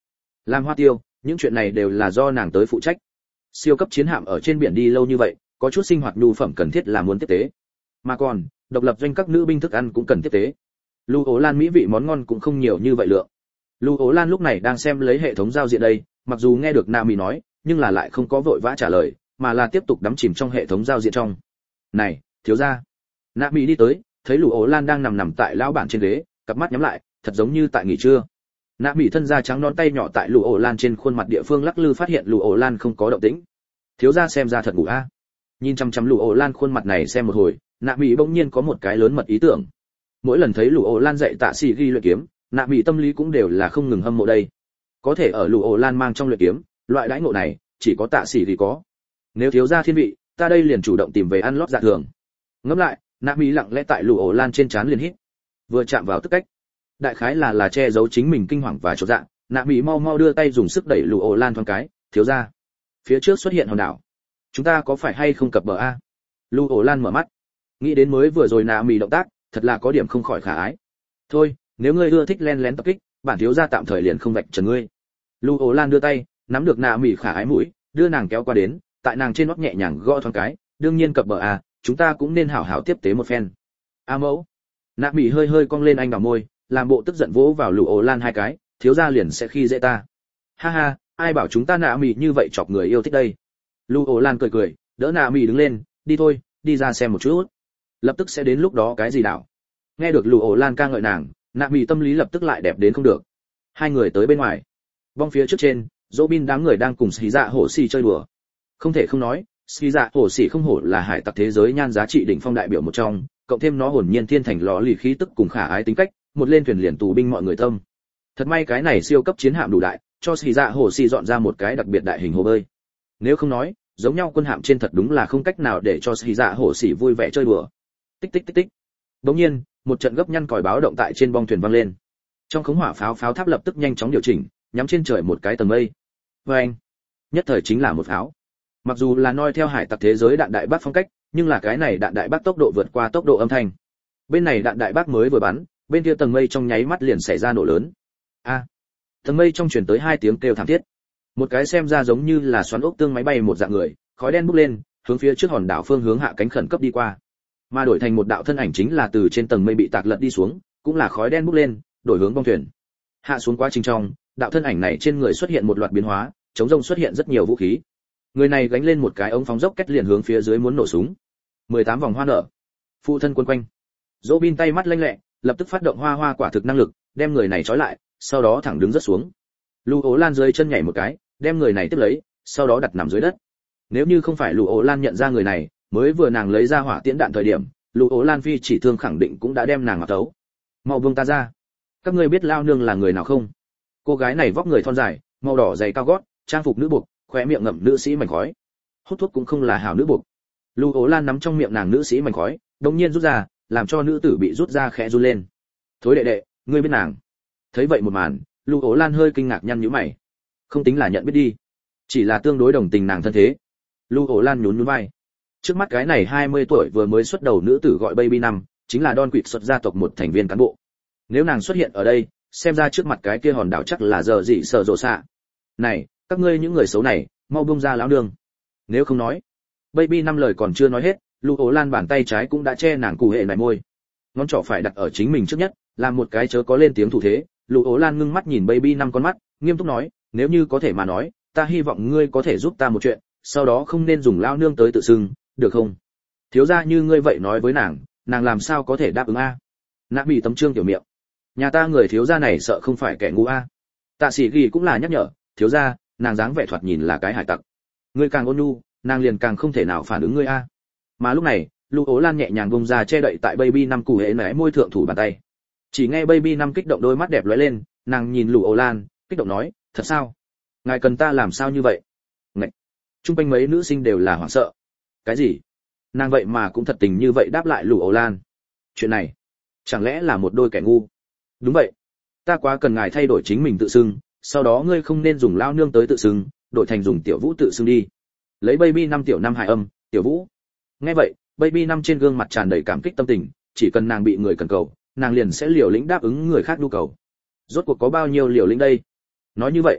Speaker 1: Làm hoa tiêu, những chuyện này đều là do nàng tới phụ trách. Siêu cấp chiến hạm ở trên biển đi lâu như vậy, có chút sinh hoạt nhu phẩm cần thiết là muốn tiếp tế. Mà còn, độc lập doanh các nữ binh thức ăn cũng cần tiếp tế. Lưu Ố Lan mỹ vị món ngon cũng không nhiều như vậy lượng. Lưu Ố Lan lúc này đang xem lấy hệ thống giao diện đây, mặc dù nghe được Nami nói, nhưng là lại không có vội vã trả lời, mà là tiếp tục đắm chìm trong hệ thống giao diện trong. Này, thiếu gia. Nami đi tới, thấy Lưu Ố Lan đang nằm nằm tại lão bản trên ghế, cặp mắt nhắm lại, thật giống như tại nghỉ trưa. Nami thân da trắng non tay nhỏ tại Lưu Ố Lan trên khuôn mặt địa phương lắc lư, phát hiện Lưu Ố Lan không có động tĩnh. Thiếu gia xem ra thật ngủ a. Nhìn chăm chăm Lưu Ố Lan khuôn mặt này xem một hồi, Nami bỗng nhiên có một cái lớn mật ý tưởng. Mỗi lần thấy Lưu Ố Lan dạy Tạ Sĩ ghi luyện kiếm, Nami tâm lý cũng đều là không ngừng hâm mộ đây. Có thể ở Lưu Ố Lan mang trong luyện kiếm, loại đãi ngộ này chỉ có Tạ Sĩ ghi có. Nếu thiếu gia thiên vị, ta đây liền chủ động tìm về ăn lót dạ thường. Ngẫm lại, Nami lặng lẽ tại Lưu Ố Lan trên trán liền hít. Vừa chạm vào tức cách, đại khái là là che giấu chính mình kinh hoàng và chột dạ, Nami mau mau đưa tay dùng sức đẩy Lưu Ố Lan thoáng cái, thiếu gia. Phía trước xuất hiện hòn đảo, chúng ta có phải hay không cập bờ a? Lưu Ố Lan mở mắt, nghĩ đến mới vừa rồi Nami động tác, thật là có điểm không khỏi khả ái. Thôi, nếu ngươi ưa thích len lén tập kích, bản thiếu gia tạm thời liền không vạch trần ngươi. Lưu Ố Lan đưa tay, nắm được Nami khả ái mũi, đưa nàng kéo qua đến, tại nàng trên nót nhẹ nhàng gõ thoáng cái, đương nhiên cập bờ a, chúng ta cũng nên hảo hảo tiếp tế một phen. A mẫu. Nami hơi hơi cong lên anh vào môi, làm bộ tức giận vỗ vào Lưu Ố Lan hai cái, thiếu gia liền sẽ khi dễ ta. Ha ha, ai bảo chúng ta Nami như vậy chọc người yêu thích đây. Lưu Ố Lan cười cười, đỡ Nami đứng lên, đi thôi, đi ra xem một chút. Lập tức sẽ đến lúc đó cái gì đảo. Nghe được Lưu Ố Lan ca ngợi nàng, Nami tâm lý lập tức lại đẹp đến không được. Hai người tới bên ngoài. Bong phía trước trên, Robin đám người đang cùng Xí Dạ Hổ Xỉ chơi đùa. Không thể không nói, Xí Dạ Hổ Xỉ không hổ là hải tặc thế giới nhan giá trị đỉnh phong đại biểu một trong, cộng thêm nó hồn nhiên thiên thành lọ lì khí tức cùng khả ái tính cách, một lên thuyền liền tù binh mọi người tâm. Thật may cái này siêu cấp chiến hạm đủ đại, cho Xí Dạ Hổ Xỉ dọn ra một cái đặc biệt đại hình hồ bơi. Nếu không nói, giống nhau quân hạm trên thật đúng là không cách nào để cho Xí Dạ Hổ Xỉ vui vẻ chơi đùa. Tích tích tích tích. Đột nhiên, một trận gấp nhăn còi báo động tại trên bong thuyền vang lên. Trong khống hỏa pháo pháo tháp lập tức nhanh chóng điều chỉnh, nhắm trên trời một cái tầng mây. Oeng! Nhất thời chính là một pháo. Mặc dù là noi theo hải tặc thế giới đạn đại bác phong cách, nhưng là cái này đạn đại bác tốc độ vượt qua tốc độ âm thanh. Bên này đạn đại bác mới vừa bắn, bên kia tầng mây trong nháy mắt liền xảy ra nổ lớn. A! À, tầng mây trong truyền tới hai tiếng kêu thảm thiết. Một cái xem ra giống như là xoắn ốc tương máy bay một dạng người, khói đen bốc lên, hướng phía trước hòn đảo phương hướng hạ cánh khẩn cấp đi qua. Mà đổi thành một đạo thân ảnh chính là từ trên tầng mây bị tạc lật đi xuống, cũng là khói đen bốc lên, đổi hướng bong thuyền. Hạ xuống quá trình trong, đạo thân ảnh này trên người xuất hiện một loạt biến hóa, chống rông xuất hiện rất nhiều vũ khí. Người này gánh lên một cái ống phóng dốc kết liền hướng phía dưới muốn nổ súng. mười tám vòng hoa nở. Phụ thân quân quanh. Robin tay mắt lanh lẹ, lập tức phát động hoa hoa quả thực năng lực, đem người này trói lại, sau đó thẳng đứng rất xuống. Lưu Ố Lan dưới chân nhảy một cái, đem người này tiếp lấy, sau đó đặt nằm dưới đất. Nếu như không phải Lưu Ố Lan nhận ra người này, mới vừa nàng lấy ra hỏa tiễn đạn thời điểm, Lưu Ố Lan phi chỉ thương khẳng định cũng đã đem nàng ngọc tấu. Mau buông ta ra. Các ngươi biết lao nương là người nào không? Cô gái này vóc người thon dài, màu đỏ dày cao gót, trang phục nữ buộc, khóe miệng ngậm nữ sĩ mảnh khói. Hút thuốc cũng không là hảo nữ buộc. Lưu Ố Lan nắm trong miệng nàng nữ sĩ mảnh khói, đột nhiên rút ra, làm cho nữ tử bị rút ra khẽ run lên. Thối đệ đệ, ngươi biết nàng? Thấy vậy một màn, Lưu Ố Lan hơi kinh ngạc nhăn nhíu mày. Không tính là nhận biết đi, chỉ là tương đối đồng tình nàng thân thế. Lưu Ố Lan nhún nhún vai. Trước mắt cái này hai mươi tuổi vừa mới xuất đầu nữ tử gọi Baby năm, chính là Don Quỵt xuất gia tộc một thành viên cán bộ. Nếu nàng xuất hiện ở đây, xem ra trước mặt cái kia hòn đảo chắc là giờ gì sợ rộ xạ. Này, các ngươi những người xấu này, mau buông ra lão nương. Nếu không nói. Baby năm lời còn chưa nói hết, Lưu Ố Lan bàn tay trái cũng đã che nàng cụ hệ này môi. Ngón trỏ phải đặt ở chính mình trước nhất, làm một cái chớ có lên tiếng thủ thế. Lưu Ố Lan ngưng mắt nhìn Baby năm con mắt, nghiêm túc nói, nếu như có thể mà nói, ta hy vọng ngươi có thể giúp ta một chuyện, sau đó không nên dùng lão nương tới tự xưng, được không? Thiếu gia như ngươi vậy nói với nàng, nàng làm sao có thể đáp ứng a? Nã bị tấm trương tiểu miệng. Nhà ta người thiếu gia này sợ không phải kẻ ngu a. Tạ Sĩ Ghi cũng là nhắc nhở, thiếu gia, nàng dáng vẻ thoạt nhìn là cái hải tặc. Ngươi càng ôn nhu, nàng liền càng không thể nào phản ứng ngươi a. Mà lúc này, Lưu Ố Lan nhẹ nhàng bông ra che đậy tại Baby năm củ hệ nãy môi thượng thủ bàn tay. Chỉ nghe Baby năm kích động đôi mắt đẹp lóe lên, nàng nhìn Lưu Ố Lan, kích động nói, thật sao? Ngài cần ta làm sao như vậy? Ngậy. Trung quanh mấy nữ sinh đều là hoảng sợ. Cái gì? Nàng vậy mà cũng thật tình như vậy đáp lại Lưu Ố Lan. Chuyện này, chẳng lẽ là một đôi kẻ ngu? Đúng vậy. Ta quá cần ngài thay đổi chính mình tự xưng, sau đó ngươi không nên dùng lao nương tới tự xưng, đổi thành dùng tiểu vũ tự xưng đi. Lấy Baby năm tiểu năm hài âm, tiểu vũ. Nghe vậy, Baby năm trên gương mặt tràn đầy cảm kích tâm tình, chỉ cần nàng bị người cần cầu, nàng liền sẽ liều lĩnh đáp ứng người khác nhu cầu. Rốt cuộc có bao nhiêu liều lĩnh đây? Nói như vậy,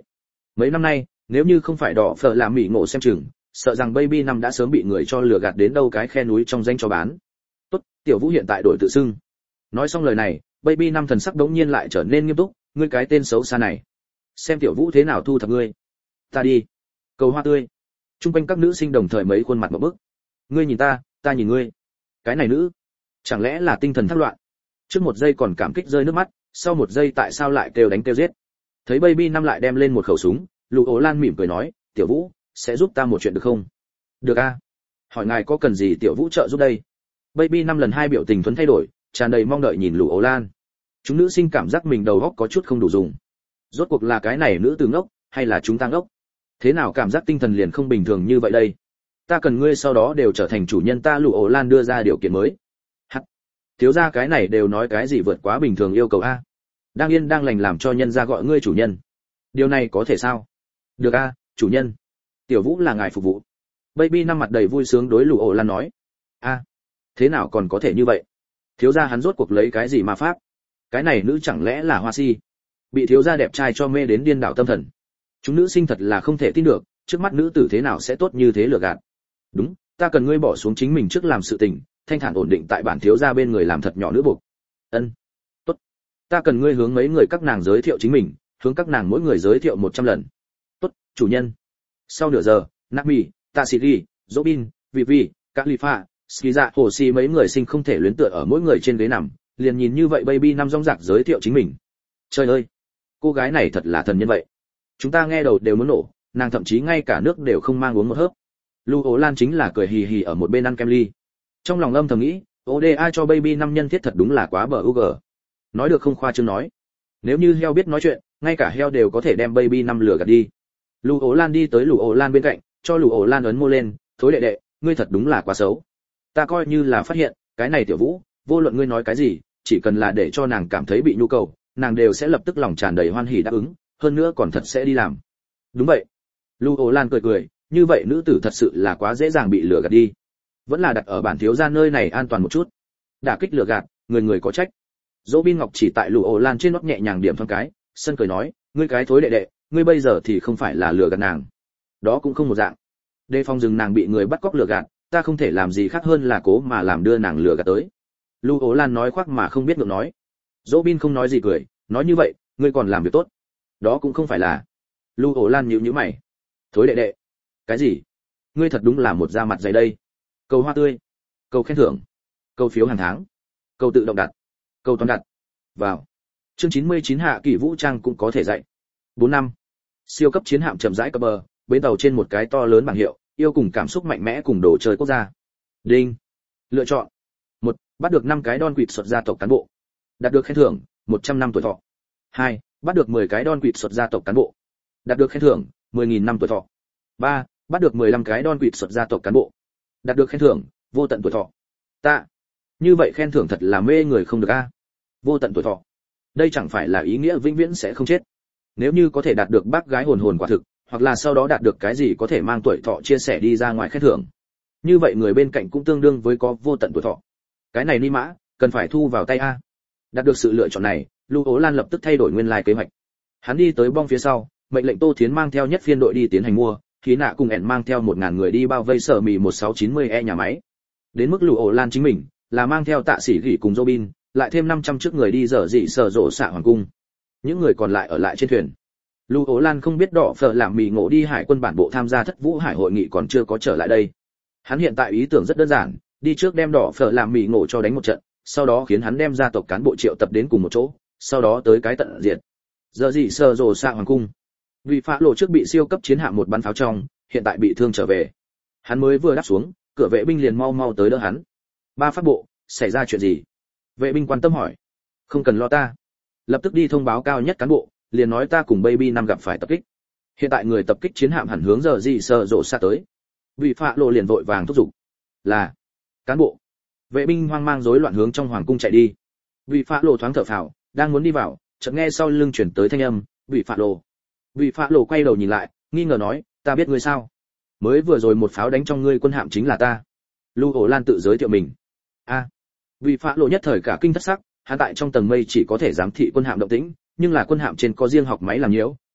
Speaker 1: Mấy năm nay, nếu như không phải đỏ phở làm mỹ ngộ xem chừng, sợ rằng baby năm đã sớm bị người cho lừa gạt đến đâu cái khe núi trong danh cho bán. Tốt, tiểu vũ hiện tại đổi tự xưng. Nói xong lời này, baby năm thần sắc đống nhiên lại trở nên nghiêm túc, ngươi cái tên xấu xa này, xem tiểu vũ thế nào thu thập ngươi. Ta đi. Cầu hoa tươi. Trung quanh các nữ sinh đồng thời mấy khuôn mặt ngộp bức. Ngươi nhìn ta, ta nhìn ngươi. Cái này nữ, chẳng lẽ là tinh thần thất loạn? Trước một giây còn cảm kích rơi nước mắt, sau một giây tại sao lại kêu đánh kêu giết? Thấy baby năm lại đem lên một khẩu súng, Lục Ố Lan mỉm cười nói, tiểu vũ, sẽ giúp ta một chuyện được không? Được a. Hỏi ngài có cần gì tiểu vũ trợ giúp đây? Baby năm lần hai biểu tình thuần thay đổi, tràn đầy mong đợi nhìn Lục Ố Lan. Chúng nữ sinh cảm giác mình đầu óc có chút không đủ dùng. Rốt cuộc là cái này nữ từ ngốc, hay là chúng ta ngốc? Thế nào cảm giác tinh thần liền không bình thường như vậy đây? Ta cần ngươi sau đó đều trở thành chủ nhân ta. Lục Ố Lan đưa ra điều kiện mới. Hắc. Thiếu gia cái này đều nói cái gì vượt quá bình thường yêu cầu a? Đang yên đang lành làm cho nhân gia gọi ngươi chủ nhân. Điều này có thể sao? Được a, chủ nhân. Tiểu vũ là ngài phục vụ. Baby năm mặt đầy vui sướng đối Lục Ố Lan nói. A, thế nào còn có thể như vậy? Thiếu gia hắn rốt cuộc lấy cái gì mà pháp? Cái này nữ chẳng lẽ là hoa si? Bị thiếu gia đẹp trai cho mê đến điên đảo tâm thần. Chúng nữ sinh thật là không thể tin được, trước mắt nữ tử thế nào sẽ tốt như thế lừa gạt. Đúng, ta cần ngươi bỏ xuống chính mình trước làm sự tình, thanh thản ổn định tại bản thiếu gia bên người làm thật nhỏ nữ buộc. Ân. Tốt. Ta cần ngươi hướng mấy người các nàng giới thiệu chính mình, hướng các nàng mỗi người giới thiệu một trăm lần. Tốt, chủ nhân. Sau nửa giờ, Nami, Tatsiri, Robin, Vivi, Khalifa, Skiza, Hồ Si mấy người sinh không thể luyến tựa ở mỗi người trên ghế nằm, liền nhìn như vậy baby năm rong rạc giới thiệu chính mình. Trời ơi, cô gái này thật là thần nhân vậy. Chúng ta nghe đầu đều muốn nổ, nàng thậm chí ngay cả nước đều không mang uống một hớp. Lục Ố Lan chính là cười hì hì ở một bên ăn kem ly. Trong lòng âm thầm nghĩ, ô đê a cho baby năm nhân thiết thật đúng là quá bờ u gờ. Nói được không khoa trương nói. Nếu như heo biết nói chuyện, ngay cả heo đều có thể đem baby năm lừa gạt đi. Lục Ố Lan đi tới Lục Ố Lan bên cạnh, cho Lục Ố Lan ấn môi lên, thối đệ đệ, ngươi thật đúng là quá xấu. Ta coi như là phát hiện, cái này tiểu vũ, vô luận ngươi nói cái gì, chỉ cần là để cho nàng cảm thấy bị nhu cầu, nàng đều sẽ lập tức lòng tràn đầy hoan hỉ đáp ứng, hơn nữa còn thật sẽ đi làm. Đúng vậy. Lục Ố Lan cười cười, như vậy nữ tử thật sự là quá dễ dàng bị lừa gạt đi. Vẫn là đặt ở bản thiếu gia nơi này an toàn một chút. Đả kích lừa gạt, người người có trách. Robin Ngọc chỉ tại Lục Ố Lan trên nót nhẹ nhàng điểm thoáng cái, sân cười nói, ngươi cái thối đệ đệ, ngươi bây giờ thì không phải là lừa gạt nàng. Đó cũng không một dạng. Đề phòng rừng nàng bị người bắt cóc lừa gạt, ta không thể làm gì khác hơn là cố mà làm đưa nàng lừa gạt tới. Lục Ố Lan nói khoác mà không biết ngượng nói. Robin không nói gì cười, nói như vậy, ngươi còn làm việc tốt. Đó cũng không phải là. Lục Ố Lan nhíu nhíu mày. Thối đệ đệ. Cái gì? Ngươi thật đúng là một da mặt dày đây. Cầu hoa tươi, cầu khen thưởng, cầu phiếu hàng tháng, cầu tự động đặt, cầu toàn đặt. Vào. Chương chín mươi chín hạ kỳ vũ trang cũng có thể dạy. bốn năm. Siêu cấp chiến hạm chậm rãi cập bờ, bến tàu trên một cái to lớn bảng hiệu, yêu cùng cảm xúc mạnh mẽ cùng đồ chơi quốc gia. Đinh. Lựa chọn. một. Bắt được năm cái đon quỵt xuất gia tộc cán bộ. Đạt được khen thưởng, một trăm năm tuổi thọ. hai. Bắt được mười cái đon quỵt xuất gia tộc cán bộ. Đạt được khen thưởng, mười nghìn năm tuổi thọ. ba. Bắt được mười lăm cái đon quỵt xuất gia tộc cán bộ. Đạt được khen thưởng, vô tận tuổi thọ. Ta. Như vậy khen thưởng thật là mê người không được a. Vô tận tuổi thọ. Đây chẳng phải là ý nghĩa vĩnh viễn sẽ không chết. Nếu như có thể đạt được bác gái hồn hồn quả thực, hoặc là sau đó đạt được cái gì có thể mang tuổi thọ chia sẻ đi ra ngoài khen thưởng. Như vậy người bên cạnh cũng tương đương với có vô tận tuổi thọ. Cái này ni mã, cần phải thu vào tay a. Đạt được sự lựa chọn này, Lục Ố Lan lập tức thay đổi nguyên lai kế hoạch. Hắn đi tới bong phía sau, mệnh lệnh Tô Thiến mang theo nhất phiên đội đi tiến hành mua, Khí Nạ cùng ẻn mang theo một ngàn người đi bao vây sở mì một sáu chín mươi e nhà máy. Đến mức Lục Ố Lan chính mình là mang theo Tạ Sĩ Gỉ cùng Robin, lại thêm năm trăm trước người đi dở dị sở rộ xạ hoàng cung. Những người còn lại ở lại trên thuyền. Lục Ố Lan không biết đỏ phở làm mì ngộ đi hải quân bản bộ tham gia thất vũ hải hội nghị còn chưa có trở lại đây. Hắn hiện tại ý tưởng rất đơn giản, đi trước đem đỏ phở làm mì ngộ cho đánh một trận, sau đó khiến hắn đem gia tộc cán bộ triệu tập đến cùng một chỗ, sau đó tới cái tận diệt. Giờ gì sờ rồ xạ hoàng cung. Vì phá lộ trước bị siêu cấp chiến hạm một bắn pháo trong, hiện tại bị thương trở về. Hắn mới vừa đáp xuống, cửa vệ binh liền mau mau tới đỡ hắn. Ba phát bộ, xảy ra chuyện gì? Vệ binh quan tâm hỏi. Không cần lo ta. Lập tức đi thông báo cao nhất cán bộ, liền nói ta cùng baby năm gặp phải tập kích. Hiện tại người tập kích chiến hạm hẳn hướng giờ gì sờ rồ xạ tới. Vì phá lộ liền vội vàng thúc giục. Là cán bộ. Vệ binh hoang mang rối loạn hướng trong hoàng cung chạy đi. Vì phá lộ thoáng thở phào, đang muốn đi vào, chợt nghe sau lưng chuyển tới thanh âm, "Vị Phạ Lộ." Vị Phạ Lộ quay đầu nhìn lại, nghi ngờ nói, "Ta biết ngươi sao? Mới vừa rồi một pháo đánh trong ngươi quân hạm chính là ta." Lục Ố Lan tự giới thiệu mình. "A." À. Vị Phạ Lộ nhất thời cả kinh thất sắc, hắn tại trong tầng mây chỉ có thể giám thị quân hạm động tĩnh, nhưng là quân hạm trên có riêng học máy làm nhiễu,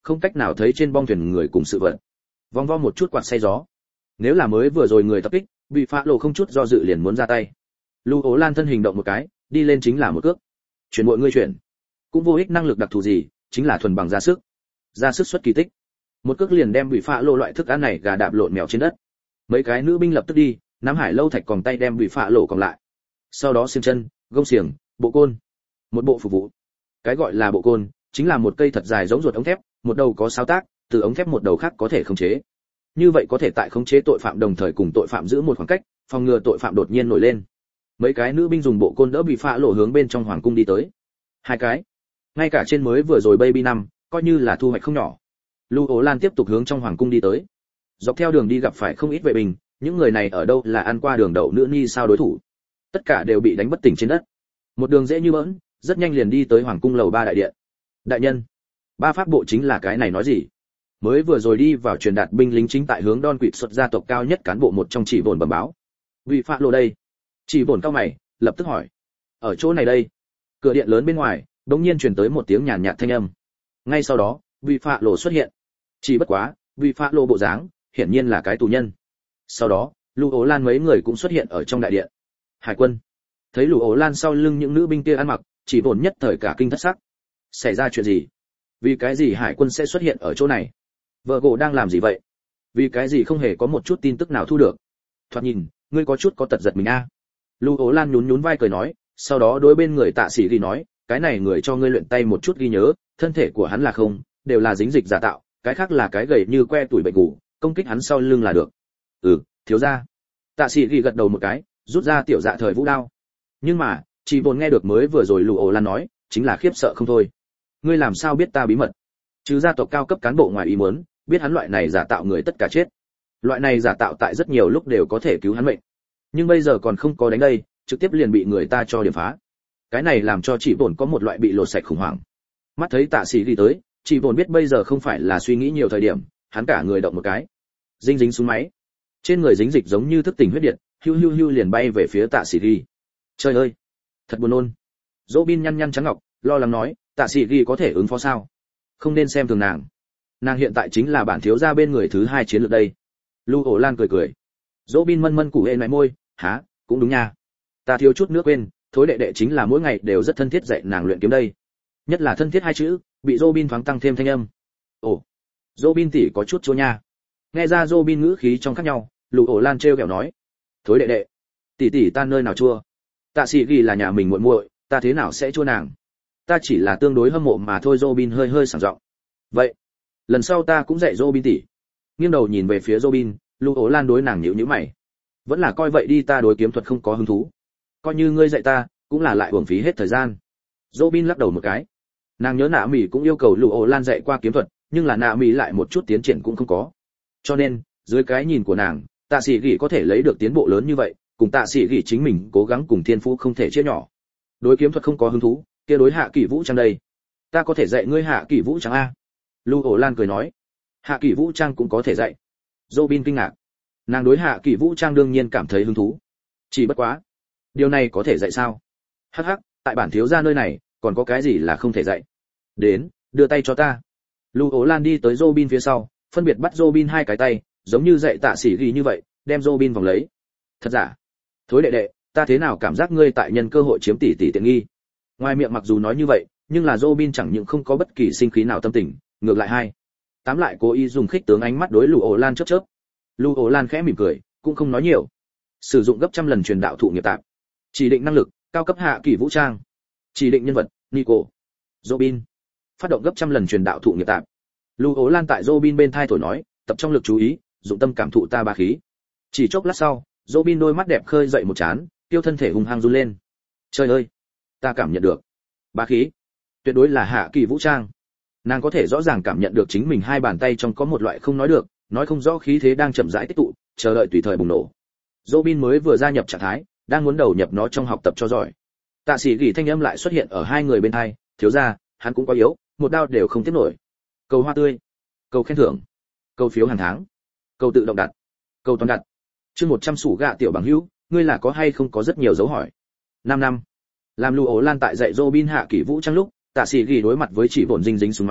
Speaker 1: không cách nào thấy trên bong thuyền người cùng sự vật. Vòng vo một chút quạt say gió. Nếu là mới vừa rồi người tập kích, bị phá lộ không chút do dự liền muốn ra tay. Lưu Ố Lan thân hình động một cái, đi lên chính là một cước. Chuyển mọi người chuyển. Cũng vô ích năng lực đặc thù gì, chính là thuần bằng ra sức. Ra sức xuất kỳ tích. Một cước liền đem bị phá lộ loại thức ăn này gà đạp lộn mèo trên đất. Mấy cái nữ binh lập tức đi, nắm hải lâu thạch còn tay đem bị phá lộ còn lại. Sau đó xiềng chân, gông xiềng, bộ côn. Một bộ phục vụ. Cái gọi là bộ côn, chính là một cây thật dài giống ruột ống thép, một đầu có sáu tác, từ ống thép một đầu khác có thể khống chế. Như vậy có thể tại khống chế tội phạm đồng thời cùng tội phạm giữ một khoảng cách, phòng ngừa tội phạm đột nhiên nổi lên. Mấy cái nữ binh dùng bộ côn đỡ bị phá lộ hướng bên trong hoàng cung đi tới. Hai cái. Ngay cả trên mới vừa rồi baby năm, coi như là thu hoạch không nhỏ. Lưu Ố Lan tiếp tục hướng trong hoàng cung đi tới. Dọc theo đường đi gặp phải không ít vệ binh, những người này ở đâu là ăn qua đường đậu nữ ni sao đối thủ. Tất cả đều bị đánh bất tỉnh trên đất. Một đường dễ như bỡn, rất nhanh liền đi tới hoàng cung lầu ba đại điện. Đại nhân, ba pháp bộ chính là cái này nói gì? Mới vừa rồi đi vào truyền đạt binh lính chính tại hướng Don Quỵt xuất gia tộc cao nhất cán bộ một trong chỉ bổn bẩm báo. Vị phạt lộ đây. Chỉ bổn cao mày, lập tức hỏi. Ở chỗ này đây. Cửa điện lớn bên ngoài, đột nhiên truyền tới một tiếng nhàn nhạt thanh âm. Ngay sau đó, vị phạt lộ xuất hiện. Chỉ bất quá, vị phạt lộ bộ dáng, hiển nhiên là cái tù nhân. Sau đó, Lưu Ố Lan mấy người cũng xuất hiện ở trong đại điện. Hải quân. Thấy Lưu Ố Lan sau lưng những nữ binh kia ăn mặc, chỉ bổn nhất thời cả kinh thất sắc. Xảy ra chuyện gì? Vì cái gì hải quân sẽ xuất hiện ở chỗ này? Vợ gỗ đang làm gì vậy? Vì cái gì không hề có một chút tin tức nào thu được? Thoạt nhìn, ngươi có chút có tật giật mình a. À. Lưu Ố Lan nhún nhún vai cười nói, sau đó đối bên người Tạ Sĩ ghi nói, cái này người cho ngươi luyện tay một chút ghi nhớ, thân thể của hắn là không, đều là dính dịch giả tạo, cái khác là cái gầy như que tuổi bệnh ngủ, công kích hắn sau lưng là được. Ừ, thiếu gia. Tạ Sĩ ghi gật đầu một cái, rút ra tiểu dạ thời vũ đao. Nhưng mà, chỉ vốn nghe được mới vừa rồi Lưu Ố Lan nói, chính là khiếp sợ không thôi. Ngươi làm sao biết ta bí mật? Chứ gia tộc cao cấp cán bộ ngoài ý muốn, biết hắn loại này giả tạo người tất cả chết. Loại này giả tạo tại rất nhiều lúc đều có thể cứu hắn mệnh. Nhưng bây giờ còn không có đánh đây, trực tiếp liền bị người ta cho điểm phá. Cái này làm cho chị Bổn có một loại bị lột sạch khủng hoảng. Mắt thấy Tạ Sĩ đi tới, chị Bổn biết bây giờ không phải là suy nghĩ nhiều thời điểm, hắn cả người động một cái. Dinh dính xuống máy. Trên người dính dịch giống như thức tỉnh huyết điện, hưu hưu hưu liền bay về phía Tạ Sĩ đi. Trời ơi, thật buồn nôn. Robin nhăn nhăn trắng ngọc, lo lắng nói, Tạ Sĩ ghi có thể ứng phó sao? Không nên xem thường nàng. Nàng hiện tại chính là bản thiếu gia bên người thứ hai chiến lược đây. Lưu Ổ Lan cười cười. Robin mân mân củ hê nói môi, há, cũng đúng nha. Ta thiếu chút nữa quên, thối đệ đệ chính là mỗi ngày đều rất thân thiết dạy nàng luyện kiếm đây. Nhất là thân thiết hai chữ, bị Robin thoáng tăng thêm thanh âm. Ồ, Robin tỷ có chút chua nha. Nghe ra Robin ngữ khí trong khác nhau, Lưu Ổ Lan trêu ghẹo nói, thối đệ đệ, tỷ tỷ ta nơi nào chua? Tạ Sĩ ghi là nhà mình muội muội, ta thế nào sẽ chua nàng? Ta chỉ là tương đối hâm mộ mà thôi. Robin hơi hơi sảng giọng. Vậy, lần sau ta cũng dạy Robin tỷ. Nghiêng đầu nhìn về phía Robin, Lưu Ố Lan đối nàng nhíu nhíu mày. Vẫn là coi vậy đi, ta đối kiếm thuật không có hứng thú. Coi như ngươi dạy ta, cũng là lại uổng phí hết thời gian. Robin lắc đầu một cái. Nàng nhớ Nạ Mỉ cũng yêu cầu Lưu Ố Lan dạy qua kiếm thuật, nhưng là Nạ Mỉ lại một chút tiến triển cũng không có. Cho nên, dưới cái nhìn của nàng, Tạ Sĩ gỉ có thể lấy được tiến bộ lớn như vậy, cùng Tạ Sĩ gỉ chính mình cố gắng cùng thiên phú không thể chia nhỏ. Đối kiếm thuật không có hứng thú, kia đối Hạ Kỷ Vũ Trang đây, ta có thể dạy ngươi Hạ Kỷ Vũ Trang a? Lưu Ổ Lan cười nói, Hạ Kỷ Vũ Trang cũng có thể dạy. Robin kinh ngạc, nàng đối Hạ Kỷ Vũ Trang đương nhiên cảm thấy hứng thú, chỉ bất quá, điều này có thể dạy sao? Hắc hắc, tại bản thiếu gia nơi này, còn có cái gì là không thể dạy? Đến, đưa tay cho ta. Lưu Ổ Lan đi tới Robin phía sau, phân biệt bắt Robin hai cái tay, giống như dạy Tạ Sĩ ghi như vậy, đem Robin vòng lấy. Thật giả? Thối đệ đệ, ta thế nào cảm giác ngươi tại nhân cơ hội chiếm tỷ tỷ tiện nghi? Ngoài miệng mặc dù nói như vậy, nhưng là Robin chẳng những không có bất kỳ sinh khí nào tâm tình, ngược lại hai tám lại cố ý dùng khích tướng ánh mắt đối Lưu Ổ Lan chớp chớp. Lưu Ổ Lan khẽ mỉm cười, cũng không nói nhiều. Sử dụng gấp trăm lần truyền đạo thụ nghiệp tạp. Chỉ định năng lực, cao cấp Hạ Kỷ Vũ Trang. Chỉ định nhân vật, Nico. Robin. Phát động gấp trăm lần truyền đạo thụ nghiệp tạp. Lưu Ổ Lan tại Robin bên thai thổi nói, tập trong lực chú ý, dụng tâm cảm thụ ta ba khí. Chỉ chốc lát sau, Robin đôi mắt đẹp khơi dậy một chán, tiêu thân thể hung hăng run lên. Trời ơi, ta cảm nhận được bá khí, tuyệt đối là Hạ Kỷ Vũ Trang. Nàng có thể rõ ràng cảm nhận được chính mình hai bàn tay trong có một loại không nói được, nói không rõ khí thế đang chậm rãi tích tụ, chờ đợi tùy thời bùng nổ. Robin mới vừa gia nhập trạng thái, đang muốn đầu nhập nó trong học tập cho giỏi. Tạ Sĩ gỉ thanh âm lại xuất hiện ở hai người bên tai, thiếu gia, hắn cũng quá yếu, một đao đều không tiếp nổi. Cầu hoa tươi, cầu khen thưởng, cầu phiếu hàng tháng, cầu tự động đặt, cầu toàn đặt. Chương một trăm sủ gạ tiểu bằng hữu, ngươi là có hay không có rất nhiều dấu hỏi. năm năm. Làm Lưu Ổ Lan tại dạy Robin Hạ Kỷ Vũ Trang lúc, Tạ Sĩ gỉ đối mặt với chỉ vốn dinh dính xuống máy,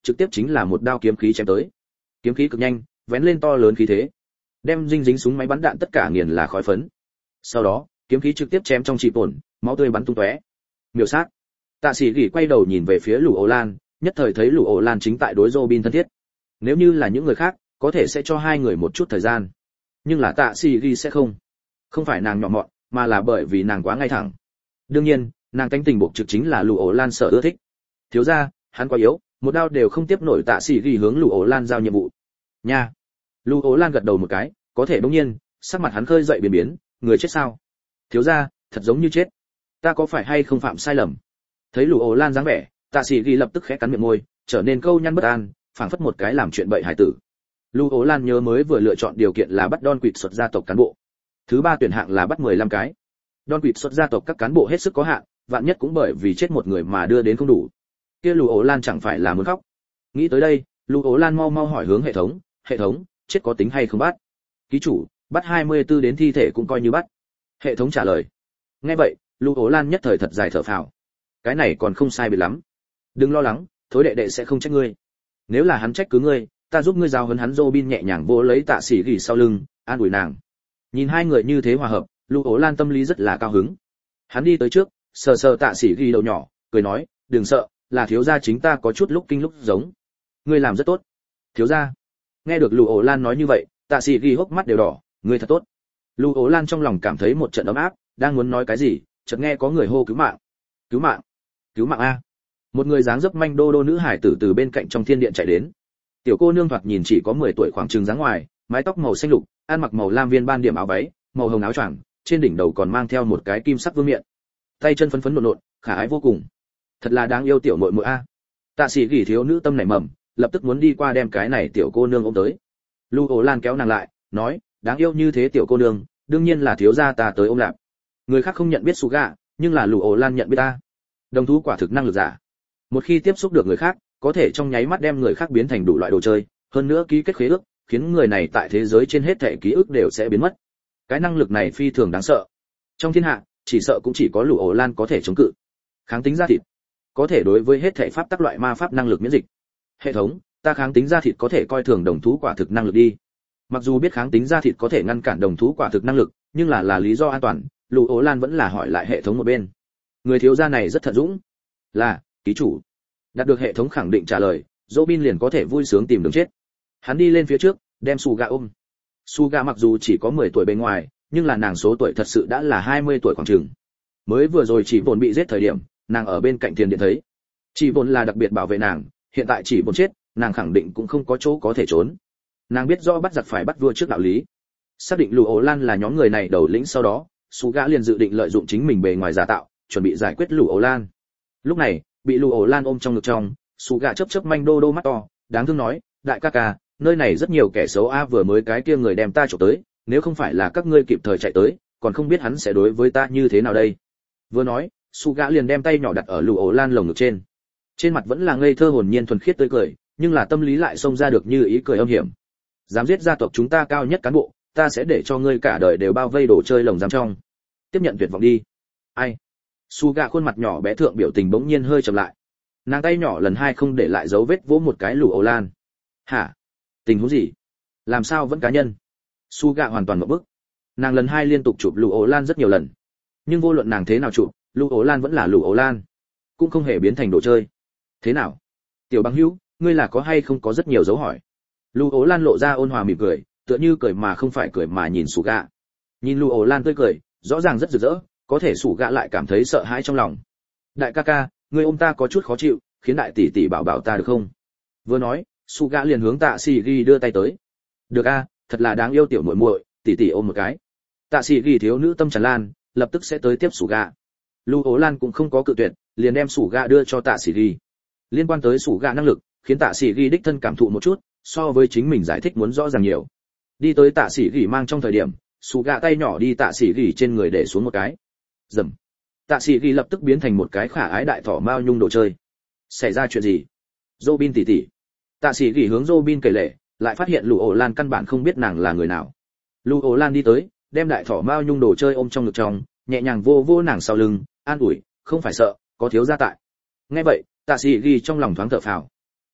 Speaker 1: trực tiếp chính là một đao kiếm khí chém tới. Kiếm khí cực nhanh, vén lên to lớn khí thế, đem dinh dính súng máy bắn đạn tất cả nghiền là khói phấn. Sau đó, kiếm khí trực tiếp chém trong chỉ tổn, máu tươi bắn tung tóe. Miểu sát. Tạ Sĩ Gỉ quay đầu nhìn về phía Lũ Ổ Lan, nhất thời thấy Lũ Ổ Lan chính tại đối Robin thân thiết. Nếu như là những người khác, có thể sẽ cho hai người một chút thời gian, nhưng là Tạ Sĩ Gỉ sẽ không. Không phải nàng nhỏ mọn, mà là bởi vì nàng quá ngay thẳng. Đương nhiên, nàng cánh tình buộc trực chính là Lũ Ổ Lan sợ ưa thích. Thiếu gia, hắn quá yếu, một đao đều không tiếp nổi. Tạ Sĩ Gỉ hướng Lũ Ổ Lan giao nhiệm vụ. Nha. Lũ Ổ Lan gật đầu một cái, có thể đương nhiên, sắc mặt hắn khơi dậy biến biến, người chết sao? Thiếu gia, thật giống như chết. Ta có phải hay không phạm sai lầm? Thấy Lũ Ổ Lan dáng vẻ, Tạ Sĩ Gỉ lập tức khẽ cắn miệng môi, trở nên câu nhăn bất an, phảng phất một cái làm chuyện bậy hải tử. Lũ Ổ Lan nhớ mới vừa lựa chọn điều kiện là bắt Don Quỵt xuất gia tộc cán bộ. Thứ ba tuyển hạng là bắt mười lăm cái. Don Quỵt xuất gia tộc các cán bộ hết sức có hạn, vạn nhất cũng bởi vì chết một người mà đưa đến không đủ. Kia Lũ Ổ Lan chẳng phải là muốn khóc. Nghĩ tới đây, Lũ Ổ Lan mau mau hỏi hướng hệ thống, "Hệ thống, chết có tính hay không bắt?" "Ký chủ, bắt hai mươi tư đến thi thể cũng coi như bắt." Hệ thống trả lời. Nghe vậy, Lũ Ổ Lan nhất thời thật dài thở phào. Cái này còn không sai biệt lắm. Đừng lo lắng, thối đệ đệ sẽ không trách ngươi. Nếu là hắn trách cứ ngươi, ta giúp ngươi giao huấn hắn. Robin nhẹ nhàng vỗ lấy Tạ Sĩ Gỉ sau lưng, an ủi nàng. Nhìn hai người như thế hòa hợp, Lũ Ổ Lan tâm lý rất là cao hứng. Hắn đi tới trước, sờ sờ Tạ Sĩ Gỉ đầu nhỏ, cười nói, "Đừng sợ, là thiếu gia chính ta có chút lúc kinh lúc giống. Ngươi làm rất tốt." "Thiếu gia." Nghe được Lũ Ổ Lan nói như vậy, Tạ Sĩ Gỉ hốc mắt đều đỏ, "Ngươi thật tốt." Lũ Ổ Lan trong lòng cảm thấy một trận ấm áp, đang muốn nói cái gì, chợt nghe có người hô cứu mạng. "Cứu mạng! Cứu mạng a!" Một người dáng dấp manh đô đô nữ hải tử từ bên cạnh trong thiên điện chạy đến. Tiểu cô nương thoạt nhìn chỉ có mười tuổi khoảng chừng dáng ngoài, mái tóc màu xanh lục, ăn mặc màu lam viên ban điểm áo váy, màu hồng áo choàng, trên đỉnh đầu còn mang theo một cái kim sắc vương miện. Tay chân phấn phấn nộn nộn, khả ái vô cùng. Thật là đáng yêu tiểu muội muội a. Tạ Sĩ Gỉ thiếu nữ tâm nảy mầm, lập tức muốn đi qua đem cái này tiểu cô nương ôm tới. Lũ Ổ Lan kéo nàng lại, nói, đáng yêu như thế tiểu cô nương, đương nhiên là thiếu gia ta tới ôm lạp. Người khác không nhận biết Suga, nhưng là Lũ Ổ Lan nhận biết ta. Đồng thú quả thực năng lực giả. Một khi tiếp xúc được người khác, có thể trong nháy mắt đem người khác biến thành đủ loại đồ chơi, hơn nữa ký kết khế ước, khiến người này tại thế giới trên hết thảy ký ức đều sẽ biến mất. Cái năng lực này phi thường đáng sợ. Trong thiên hạ, chỉ sợ cũng chỉ có Lũ Ổ Lan có thể chống cự. Kháng tính da thịt, có thể đối với hết thảy pháp tắc loại ma pháp năng lực miễn dịch. Hệ thống, ta kháng tính da thịt có thể coi thường đồng thú quả thực năng lực đi. Mặc dù biết kháng tính da thịt có thể ngăn cản đồng thú quả thực năng lực, nhưng là là lý do an toàn, Lũ Ổ Lan vẫn là hỏi lại hệ thống một bên. Người thiếu gia này rất thận dũng. Là, ký chủ. Đạt được hệ thống khẳng định trả lời, Robin liền có thể vui sướng tìm đường chết. Hắn đi lên phía trước, đem Suga ôm. Suga mặc dù chỉ có mười tuổi bên ngoài, nhưng là nàng số tuổi thật sự đã là hai mươi tuổi khoảng chừng. Mới vừa rồi chỉ vốn bị giết thời điểm, nàng ở bên cạnh tiền điện thấy. Chỉ vốn là đặc biệt bảo vệ nàng, hiện tại chỉ vốn chết, nàng khẳng định cũng không có chỗ có thể trốn. Nàng biết rõ bắt giặc phải bắt vua trước đạo lý. Xác định Lũ Ổ Lan là nhóm người này đầu lĩnh sau đó, Suga liền dự định lợi dụng chính mình bề ngoài giả tạo, chuẩn bị giải quyết Lũ Ổ Lan. Lúc này, bị Lũ Ổ Lan ôm trong ngực trong, Suga chớp chớp manh đô đô mắt to, đáng thương nói, đại ca ca, nơi này rất nhiều kẻ xấu a, vừa mới cái kia người đem ta chụp tới, nếu không phải là các ngươi kịp thời chạy tới, còn không biết hắn sẽ đối với ta như thế nào đây. Vừa nói, Suga liền đem tay nhỏ đặt ở Lũ Ổ Lan lồng ngực trên. Trên mặt vẫn là ngây thơ hồn nhiên thuần khiết tươi cười, nhưng là tâm lý lại xông ra được như ý cười âm hiểm. Dám giết gia tộc chúng ta cao nhất cán bộ, ta sẽ để cho ngươi cả đời đều bao vây đồ chơi lồng giam trong. Tiếp nhận tuyệt vọng đi. Ai? Suga khuôn mặt nhỏ bé thượng biểu tình bỗng nhiên hơi chậm lại. Nàng tay nhỏ lần hai không để lại dấu vết vỗ một cái Lũ Ổ Lan. Hả? Tình huống gì? Làm sao vẫn cá nhân? Suga hoàn toàn ngộp bức. Nàng lần hai liên tục chụp Lũ Ổ Lan rất nhiều lần, nhưng vô luận nàng thế nào chụp, Lũ Ổ Lan vẫn là Lũ Ổ Lan, cũng không hề biến thành đồ chơi. Thế nào? Tiểu bằng hữu, ngươi là có hay không có rất nhiều dấu hỏi. Lũ Ổ Lan lộ ra ôn hòa mỉm cười, tựa như cười mà không phải cười mà nhìn Suga. Nhìn Lũ Ổ Lan tươi cười, rõ ràng rất rực rỡ, có thể Suga lại cảm thấy sợ hãi trong lòng. Đại ca ca, ngươi ôm ta có chút khó chịu, khiến đại tỷ tỷ bảo bảo ta được không? Vừa nói, Suga liền hướng Tạ Sĩ Gỉ đưa tay tới. Được a, thật là đáng yêu tiểu muội muội, tỷ tỷ ôm một cái. Tạ Sĩ Gỉ thiếu nữ tâm tràn lan, lập tức sẽ tới tiếp Suga. Lũ Ổ Lan cũng không có cự tuyệt, liền đem Suga đưa cho Tạ Sĩ Gỉ. Liên quan tới Suga năng lực, khiến Tạ Sĩ Gỉ đích thân cảm thụ một chút, so với chính mình giải thích muốn rõ ràng nhiều. Đi tới Tạ Sĩ Gỉ mang trong thời điểm, Suga tay nhỏ đi Tạ Sĩ Gỉ trên người để xuống một cái. Rầm. Tạ Sĩ Gỉ lập tức biến thành một cái khả ái đại thỏ mao nhung đồ chơi. Xảy ra chuyện gì? Robin tỷ tỷ. Tạ Sĩ Gỉ hướng Robin kể lể, lại phát hiện Lũ Ổ Lan căn bản không biết nàng là người nào. Lũ Ổ Lan đi tới, đem đại thỏ mao nhung đồ chơi ôm trong ngực trong, nhẹ nhàng vô vô nàng sau lưng, an ủi, không phải sợ, có thiếu gia tại. Nghe vậy, Tạ Sĩ Gỉ trong lòng thoáng thở phào.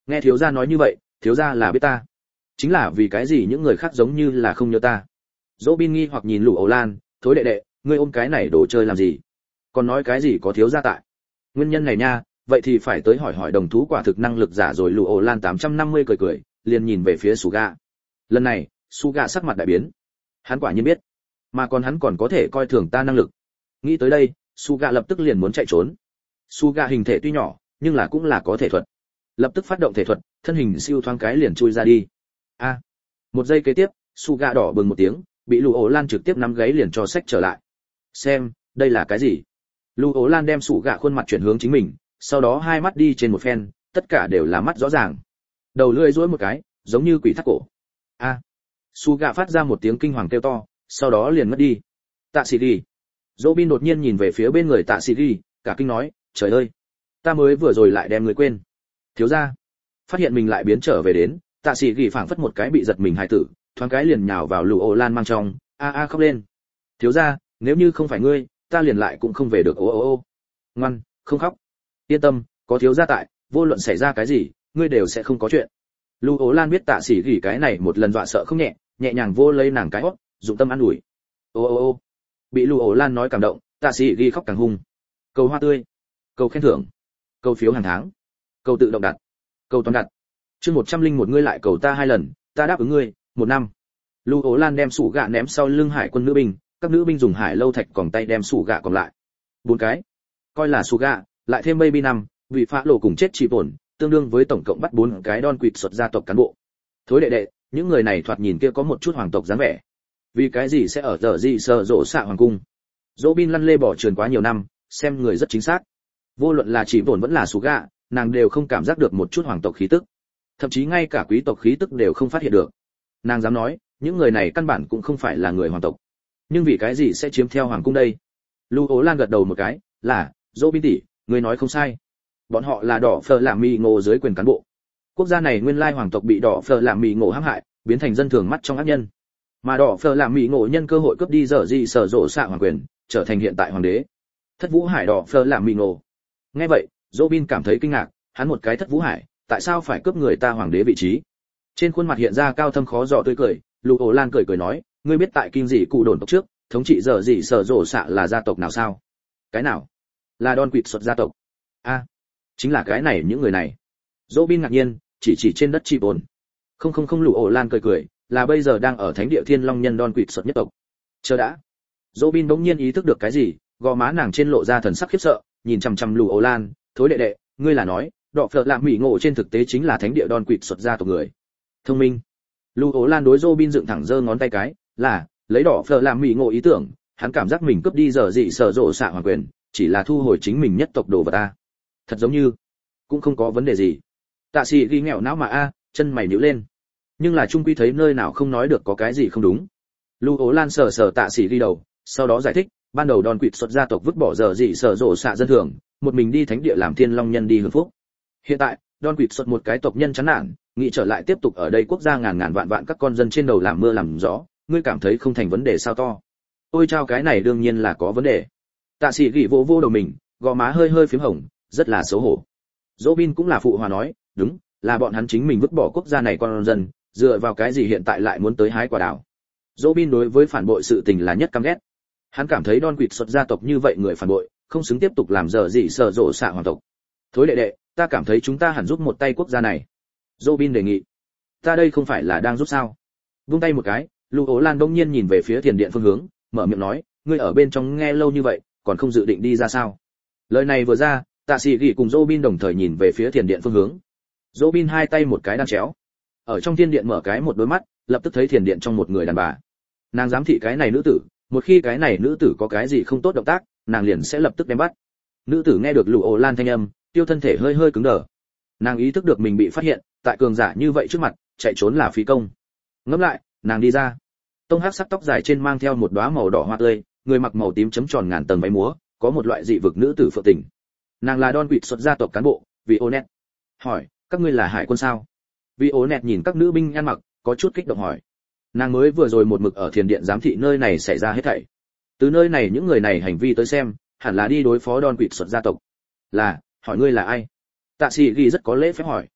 Speaker 1: Nghe thiếu gia nói như vậy, thiếu gia là biết ta. Chính là vì cái gì những người khác giống như là không nhớ ta. Robin nghi hoặc nhìn Lục Ổ Lan, thối đệ đệ, ngươi ôm cái này đồ chơi làm gì? Còn nói cái gì có thiếu gia tại? Nguyên nhân này nha, vậy thì phải tới hỏi hỏi đồng thú quả thực năng lực giả rồi. Lục Ổ Lan tám trăm năm mươi cười cười, liền nhìn về phía Suga. Lần này, Suga sắc mặt đại biến. Hắn quả nhiên biết, mà còn hắn còn có thể coi thường ta năng lực. Nghĩ tới đây, Suga lập tức liền muốn chạy trốn. Suga hình thể tuy nhỏ, nhưng là cũng là có thể thuật. Lập tức phát động thể thuật, thân hình siêu thoáng cái liền chui ra đi. A. À, một giây kế tiếp, Suga đỏ bừng một tiếng, bị Lục Ổ Lan trực tiếp nắm gáy liền cho xách trở lại. Xem, đây là cái gì? Lục Ổ Lan đem Suga khuôn mặt chuyển hướng chính mình, sau đó hai mắt đi trên một phen, tất cả đều là mắt rõ ràng. Đầu lưỡi duỗi một cái, giống như quỷ thắt cổ. A. À, Suga phát ra một tiếng kinh hoàng kêu to, sau đó liền mất đi. Tạ Sĩ Ghi. Robin đột nhiên nhìn về phía bên người Tạ Sĩ Ghi, cả kinh nói, trời ơi, ta mới vừa rồi lại đem người quên. Thiếu gia. Phát hiện mình lại biến trở về đến, Tạ Sĩ Ghi phảng phất một cái bị giật mình hài tử, thoáng cái liền nhào vào Lục Ổ Lan mang trong, a a khóc lên. Thiếu gia, nếu như không phải ngươi, ta liền lại cũng không về được. Ô ô ô. Ngoan, không khóc. Yên tâm, có thiếu gia tại, vô luận xảy ra cái gì, ngươi đều sẽ không có chuyện. Lục Ổ Lan biết Tạ Sĩ Ghi cái này một lần dọa sợ không nhẹ, nhẹ nhàng vô lấy nàng cái hót, dụng tâm an ủi. Ô ô ô. Bị Lục Ổ Lan nói cảm động, Tạ Sĩ Ghi khóc càng hung. Cầu hoa tươi, cầu khen thưởng, cầu phiếu hàng tháng, cầu tự động đặt, cầu toàn đặt. Chương một trăm linh một ngươi lại cầu ta hai lần, ta đáp ứng ngươi, một năm. Lục Ổ Lan đem sủ gạ ném sau lưng hải quân nữ binh, các nữ binh dùng hải lâu thạch còng tay đem sủ gạ còn lại. Bốn cái. Coi là sủ gạ, lại thêm baby năm, vì phá lộ cùng chết chỉ bổn, tương đương với tổng cộng bắt bốn cái Don Quỵt xuất gia tộc cán bộ. Thối đệ đệ, những người này thoạt nhìn kia có một chút hoàng tộc dáng vẻ. Vì cái gì sẽ ở giờ gì sợ rộ xạ hoàng cung? Robin lăn lê bỏ trường quá nhiều năm, xem người rất chính xác. Vô luận là chỉ bổn vẫn là sủ gạ, nàng đều không cảm giác được một chút hoàng tộc khí tức. Thậm chí ngay cả quý tộc khí tức đều không phát hiện được. Nàng dám nói, những người này căn bản cũng không phải là người hoàng tộc. Nhưng vì cái gì sẽ chiếm theo hoàng cung đây? Lục Ổ Lan gật đầu một cái, là, Robin tỷ, ngươi nói không sai. Bọn họ là đỏ phở làm mì ngộ dưới quyền cán bộ. Quốc gia này nguyên lai hoàng tộc bị đỏ phở làm mì ngộ hãm hại, biến thành dân thường mắt trong ác nhân. Mà đỏ phở làm mì ngộ nhân cơ hội cướp đi dở gì sở rộ xạ hoàng quyền, trở thành hiện tại hoàng đế. Thất Vũ Hải đỏ phở làm mì ngộ. Nghe vậy, Robin cảm thấy kinh ngạc, hắn một cái Thất Vũ Hải, tại sao phải cướp người ta hoàng đế vị trí? Trên khuôn mặt hiện ra cao thâm khó dò tươi cười, Lục Ổ Lan cười cười nói, ngươi biết tại kinh dị cụ đồn tộc trước, thống trị giờ gì sở rộ xạ là gia tộc nào sao? Cái nào? Là Don Quỵt xuất gia tộc. A, à, chính là cái này những người này. Robin ngạc nhiên, chỉ chỉ trên đất chi bồn. Không không không Lục Ổ Lan cười cười, là bây giờ đang ở thánh địa Thiên Long nhân Don Quỵt xuất nhất tộc. Chờ đã. Robin bỗng nhiên ý thức được cái gì, gò má nàng trên lộ ra thần sắc khiếp sợ, nhìn chằm chằm Lục Ổ Lan, thối đệ đệ, ngươi là nói, đọ phật lạm mỹ ngộ trên thực tế chính là thánh địa Don Quỵt xuất gia tộc người. Thông minh. Lục Ổ Lan đối Robin dựng thẳng giơ ngón tay cái, là, lấy đỏ phở làm mỹ ngộ ý tưởng, hắn cảm giác mình cướp đi giờ dị sở rộ xạ hoàng quyền, chỉ là thu hồi chính mình nhất tộc đồ vật a. Thật giống như, cũng không có vấn đề gì. Tạ Sĩ ghi nghèo não mà a, chân mày nhíu lên. Nhưng là trung quy thấy nơi nào không nói được có cái gì không đúng. Lục Ổ Lan sờ sờ Tạ Sĩ ghi đầu, sau đó giải thích, ban đầu Don Quỵt xuất gia tộc vứt bỏ giờ dị sở rộ xạ dân thường, một mình đi thánh địa làm Thiên Long nhân đi hưởng phúc. Hiện tại, Don Quỵt xuất một cái tộc nhân chán nản, nghĩ trở lại tiếp tục ở đây quốc gia ngàn ngàn vạn vạn các con dân trên đầu làm mưa làm gió, ngươi cảm thấy không thành vấn đề sao to? Ôi chao, cái này đương nhiên là có vấn đề. Tạ Sĩ gỉ vô vô đầu mình, gò má hơi hơi phím hồng, rất là xấu hổ. Robin cũng là phụ hòa nói, đúng, là bọn hắn chính mình vứt bỏ quốc gia này con dân, dựa vào cái gì hiện tại lại muốn tới hái quả đào? Robin đối với phản bội sự tình là nhất căm ghét. Hắn cảm thấy Don Quỵt xuất gia tộc như vậy người phản bội, không xứng tiếp tục làm dở dị sở rộ xạ hoàng tộc. Thối đệ đệ, ta cảm thấy chúng ta hẳn giúp một tay quốc gia này. Robin đề nghị. Ta đây không phải là đang giúp sao? Vung tay một cái, Lục Ổ Lan đông nhiên nhìn về phía thiền điện phương hướng, mở miệng nói, ngươi ở bên trong nghe lâu như vậy, còn không dự định đi ra sao? Lời này vừa ra, Tạ Sĩ gỉ cùng Robin đồng thời nhìn về phía thiền điện phương hướng. Robin hai tay một cái đang chéo, ở trong thiên điện mở cái một đôi mắt, lập tức thấy thiền điện trong một người đàn bà. Nàng giám thị cái này nữ tử, một khi cái này nữ tử có cái gì không tốt động tác, nàng liền sẽ lập tức đem bắt. Nữ tử nghe được Lục Ổ Lan thanh âm, tiêu thân thể hơi hơi cứng đờ. Nàng ý thức được mình bị phát hiện, tại cường giả như vậy trước mặt, chạy trốn là phí công. Ngẫm lại, nàng đi ra. Tông hắc sắc tóc dài trên mang theo một đóa màu đỏ hoa tươi, người mặc màu tím chấm tròn ngàn tầng váy múa, có một loại dị vực nữ tử phượng tình. Nàng là Don Quỵt xuất gia tộc cán bộ, Vionet. Hỏi, các ngươi là hải quân sao? Vionet nhìn các nữ binh ăn mặc, có chút kích động hỏi. Nàng mới vừa rồi một mực ở thiền điện giám thị nơi này xảy ra hết thảy. Từ nơi này những người này hành vi tới xem, hẳn là đi đối phó Don Quỵt xuất gia tộc. Là, hỏi ngươi là ai? Tạ Sĩ ghi rất có lễ phép hỏi.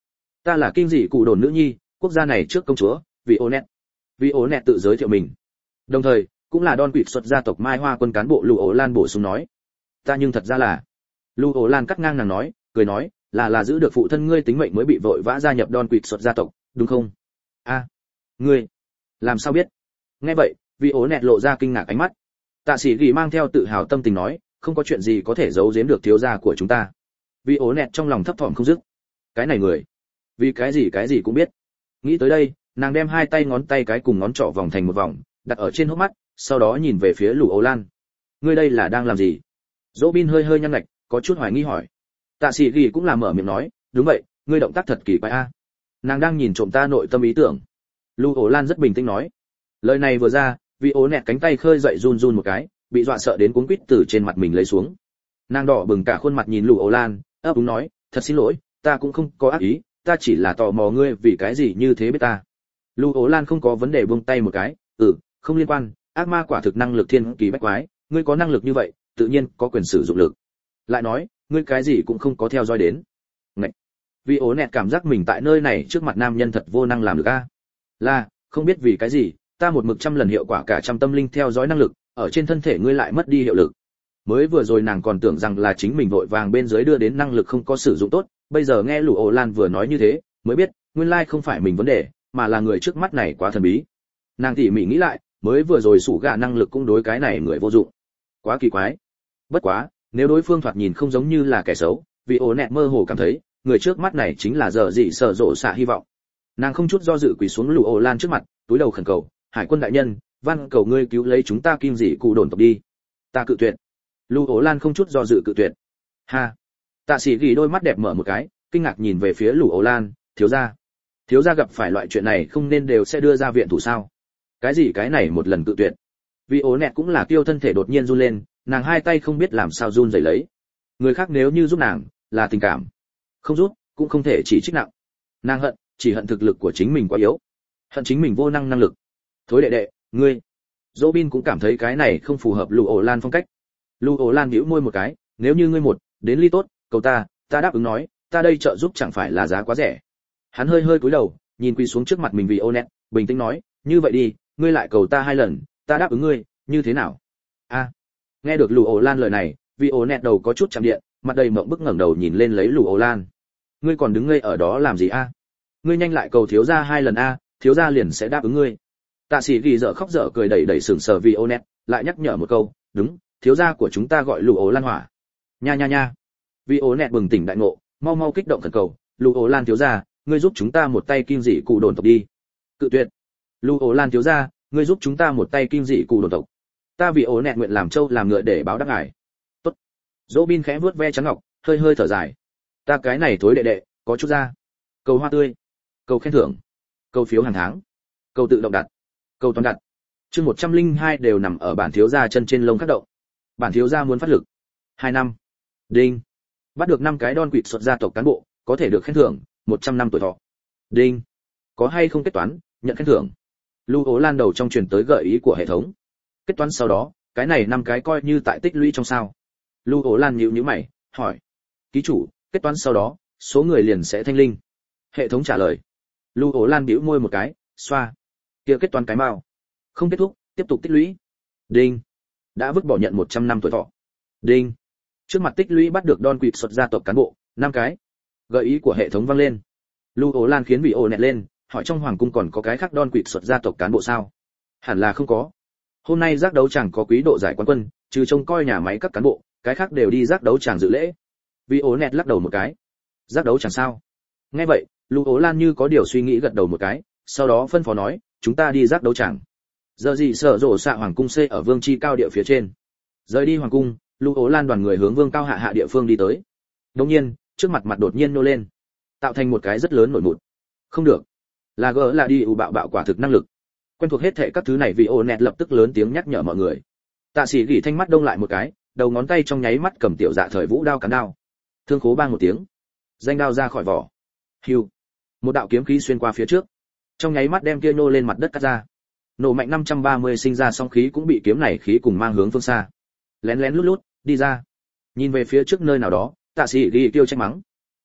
Speaker 1: Ta là kinh dị cụ đồn nữ nhi, quốc gia này trước công chúa, vì ô nẹt. Vì ô nẹt tự giới thiệu mình. Đồng thời, cũng là Don Quỵt xuất gia tộc Mai Hoa quân cán bộ Lưu Ố Lan bổ sung nói. Ta nhưng thật ra là. Lưu Ố Lan cắt ngang nàng nói, cười nói, là là giữ được phụ thân ngươi tính mệnh mới bị vội vã gia nhập Don Quỵt xuất gia tộc, đúng không? A, à, ngươi, làm sao biết? Nghe vậy, Vì ố nẹt lộ ra kinh ngạc ánh mắt. Tạ Sĩ Gỉ mang theo tự hào tâm tình nói, không có chuyện gì có thể giấu giếm được thiếu gia của chúng ta. Vì ố nẹt trong lòng thấp thỏm không dứt. Cái này người, vì cái gì cái gì cũng biết. Nghĩ tới đây, nàng đem hai tay ngón tay cái cùng ngón trỏ vòng thành một vòng, đặt ở trên hốc mắt, sau đó nhìn về phía Lù Ố Lan. Ngươi đây là đang làm gì? Robin hơi hơi nhăn nhạch, có chút hoài nghi hỏi. Tạ Sĩ Gỉ cũng là mở miệng nói, đúng vậy, ngươi động tác thật kỳ quái a. Nàng đang nhìn trộm ta nội tâm ý tưởng. Lù Ố Lan rất bình tĩnh nói. Lời này vừa ra, Vì ố nẹt cánh tay khơi dậy run run một cái, bị dọa sợ đến cuống quýt từ trên mặt mình lấy xuống. Nàng đỏ bừng cả khuôn mặt nhìn Lù Ố Lan, ấp úng nói, thật xin lỗi, ta cũng không có ác ý, ta chỉ là tò mò ngươi vì cái gì như thế biết ta. Lù Ố Lan không có vấn đề buông tay một cái, ừ, không liên quan, ác ma quả thực năng lực thiên kỳ bách quái, ngươi có năng lực như vậy, tự nhiên có quyền sử dụng lực. Lại nói, ngươi cái gì cũng không có theo dõi đến. Ngậy. Vì ố nẹt cảm giác mình tại nơi này trước mặt nam nhân thật vô năng làm được a. Là, không biết vì cái gì, ta một mực trăm lần hiệu quả cả trăm tâm linh theo dõi năng lực, ở trên thân thể ngươi lại mất đi hiệu lực. Mới vừa rồi nàng còn tưởng rằng là chính mình vội vàng bên dưới đưa đến năng lực không có sử dụng tốt, bây giờ nghe Lù Ố Lan vừa nói như thế, mới biết, nguyên lai không phải mình vấn đề, mà là người trước mắt này quá thần bí. Nàng tỉ mỉ nghĩ lại, mới vừa rồi sủ gạ năng lực cũng đối cái này người vô dụng. Quá kỳ quái. Bất quá, nếu đối phương thoạt nhìn không giống như là kẻ xấu, vì ổ nẹt mơ hồ cảm thấy, người trước mắt này chính là giờ dị sở rộ xạ hy vọng. Nàng không chút do dự quỳ xuống Lù Ố Lan trước mặt, túi đầu khẩn cầu, hải quân đại nhân, van cầu ngươi cứu lấy chúng ta kim dị cụ đồn tộc đi. Ta cự tuyệt. Lù Ố Lan không chút do dự cự tuyệt. Ha. Tạ Sĩ Gỉ đôi mắt đẹp mở một cái, kinh ngạc nhìn về phía Lù Ố Lan, thiếu gia. Thiếu gia gặp phải loại chuyện này không nên đều sẽ đưa ra viện thủ sao? Cái gì cái này một lần cự tuyệt? Vì ố nẹt cũng là tiêu thân thể đột nhiên run lên, nàng hai tay không biết làm sao run rẩy lấy. Người khác nếu như giúp nàng, là tình cảm. Không giúp, cũng không thể chỉ trích nặng. Nàng hận, chỉ hận thực lực của chính mình quá yếu. Hận chính mình vô năng năng lực. Thối đệ đệ, ngươi. Robin cũng cảm thấy cái này không phù hợp Lù Ố Lan phong cách. Lù Ố Lan nhíu môi một cái, nếu như ngươi một, đến ly tốt, cầu ta, ta đáp ứng nói, ta đây trợ giúp chẳng phải là giá quá rẻ. Hắn hơi hơi cúi đầu, nhìn quỳ xuống trước mặt mình vì ô nẹt, bình tĩnh nói, như vậy đi, ngươi lại cầu ta hai lần, ta đáp ứng ngươi, như thế nào? A. À, nghe được Lù Ố Lan lời này, vì ô nẹt đầu có chút chạm điện, mặt đầy mộng bức ngẩng đầu nhìn lên lấy Lù Ố Lan. Ngươi còn đứng ngây ở đó làm gì a? À? Ngươi nhanh lại cầu thiếu gia hai lần a, à, thiếu gia liền sẽ đáp ứng ngươi. Tạ Sĩ Gỉ dở khóc dở cười đẩy đẩy sừng sờ vì ô nẹt, lại nhắc nhở một câu, đúng, thiếu gia của chúng ta gọi Lù Ố Lan hỏa. Nha nha nha. Vì ô nẹt bừng tỉnh đại ngộ, mau mau kích động khẩn cầu, Lù Ố Lan thiếu gia, ngươi giúp chúng ta một tay kim dị cụ đồn tộc đi. Cự tuyệt. Lù Ố Lan thiếu gia, ngươi giúp chúng ta một tay kim dị cụ đồn tộc. Ta vì ố nẹt nguyện làm trâu làm ngựa để báo đáp ngài. Tốt. Robin khẽ vuốt ve trắng ngọc, hơi hơi thở dài. Ta cái này thối đệ đệ, có chút ra. Cầu hoa tươi, cầu khen thưởng, cầu phiếu hàng tháng, cầu tự động đặt, cầu toàn đặt. Chương một trăm lẻ hai đều nằm ở bản thiếu gia chân trên lông khắc động. Bản thiếu gia muốn phát lực. Hai năm. Đinh. Bắt được năm cái Don Quỵt xuất gia tộc cán bộ, có thể được khen thưởng một trăm năm tuổi thọ. Đinh. Có hay không kết toán, nhận khen thưởng. Lù Ố Lan đầu trong truyền tới gợi ý của hệ thống. Kết toán sau đó, cái này năm cái coi như tại tích lũy trong sao. Lù Ố Lan nhíu nhíu mày, hỏi. Ký chủ, kết toán sau đó, số người liền sẽ thanh linh. Hệ thống trả lời. Lù Ố Lan bĩu môi một cái, xoa. Kia kết toán cái mao. Không kết thúc, tiếp tục tích lũy. Đinh. Đã vứt bỏ nhận một trăm năm tuổi thọ. Đinh. Trước mặt tích lũy bắt được Don Quỵt xuất gia tộc cán bộ, năm cái. Gợi ý của hệ thống vang lên. Lù Ố Lan khiến vị ồ nẹt lên, hỏi trong hoàng cung còn có cái khác Don Quỵt xuất gia tộc cán bộ sao? Hẳn là không có. Hôm nay giác đấu chẳng có quý độ giải quán quân, trừ trông coi nhà máy các cán bộ, cái khác đều đi giác đấu chẳng dự lễ. Vị ố nẹt lắc đầu một cái. Giác đấu chẳng sao? Nghe vậy, Lù Ố Lan như có điều suy nghĩ gật đầu một cái, sau đó phân phó nói, chúng ta đi giác đấu chẳng. Giờ gì sở rộ xạ hoàng cung C ở vương chi cao địa phía trên. Rời đi hoàng cung, Lù Ố Lan đoàn người hướng vương cao hạ hạ địa phương đi tới. Đột nhiên, trước mặt mặt đột nhiên nô lên, tạo thành một cái rất lớn nổi mụn. Không được, là gỡ là đi ủ bạo bạo quả thực năng lực. Quen thuộc hết thảy các thứ này vì ô nẹt lập tức lớn tiếng nhắc nhở mọi người. Tạ Sĩ Gỉ thanh mắt đông lại một cái, đầu ngón tay trong nháy mắt cầm tiểu dạ thời vũ đao cán đao. Thương khố bang một tiếng, danh đao ra khỏi vỏ. Hưu, một đạo kiếm khí xuyên qua phía trước, trong nháy mắt đem kia nô lên mặt đất cắt ra. Nổ mạnh năm trăm ba mươi sinh ra song khí cũng bị kiếm này khí cùng mang hướng phương xa. Lén lén lút lút đi ra, nhìn về phía trước nơi nào đó, Tạ Sĩ Gỉ tiêu trách mắng.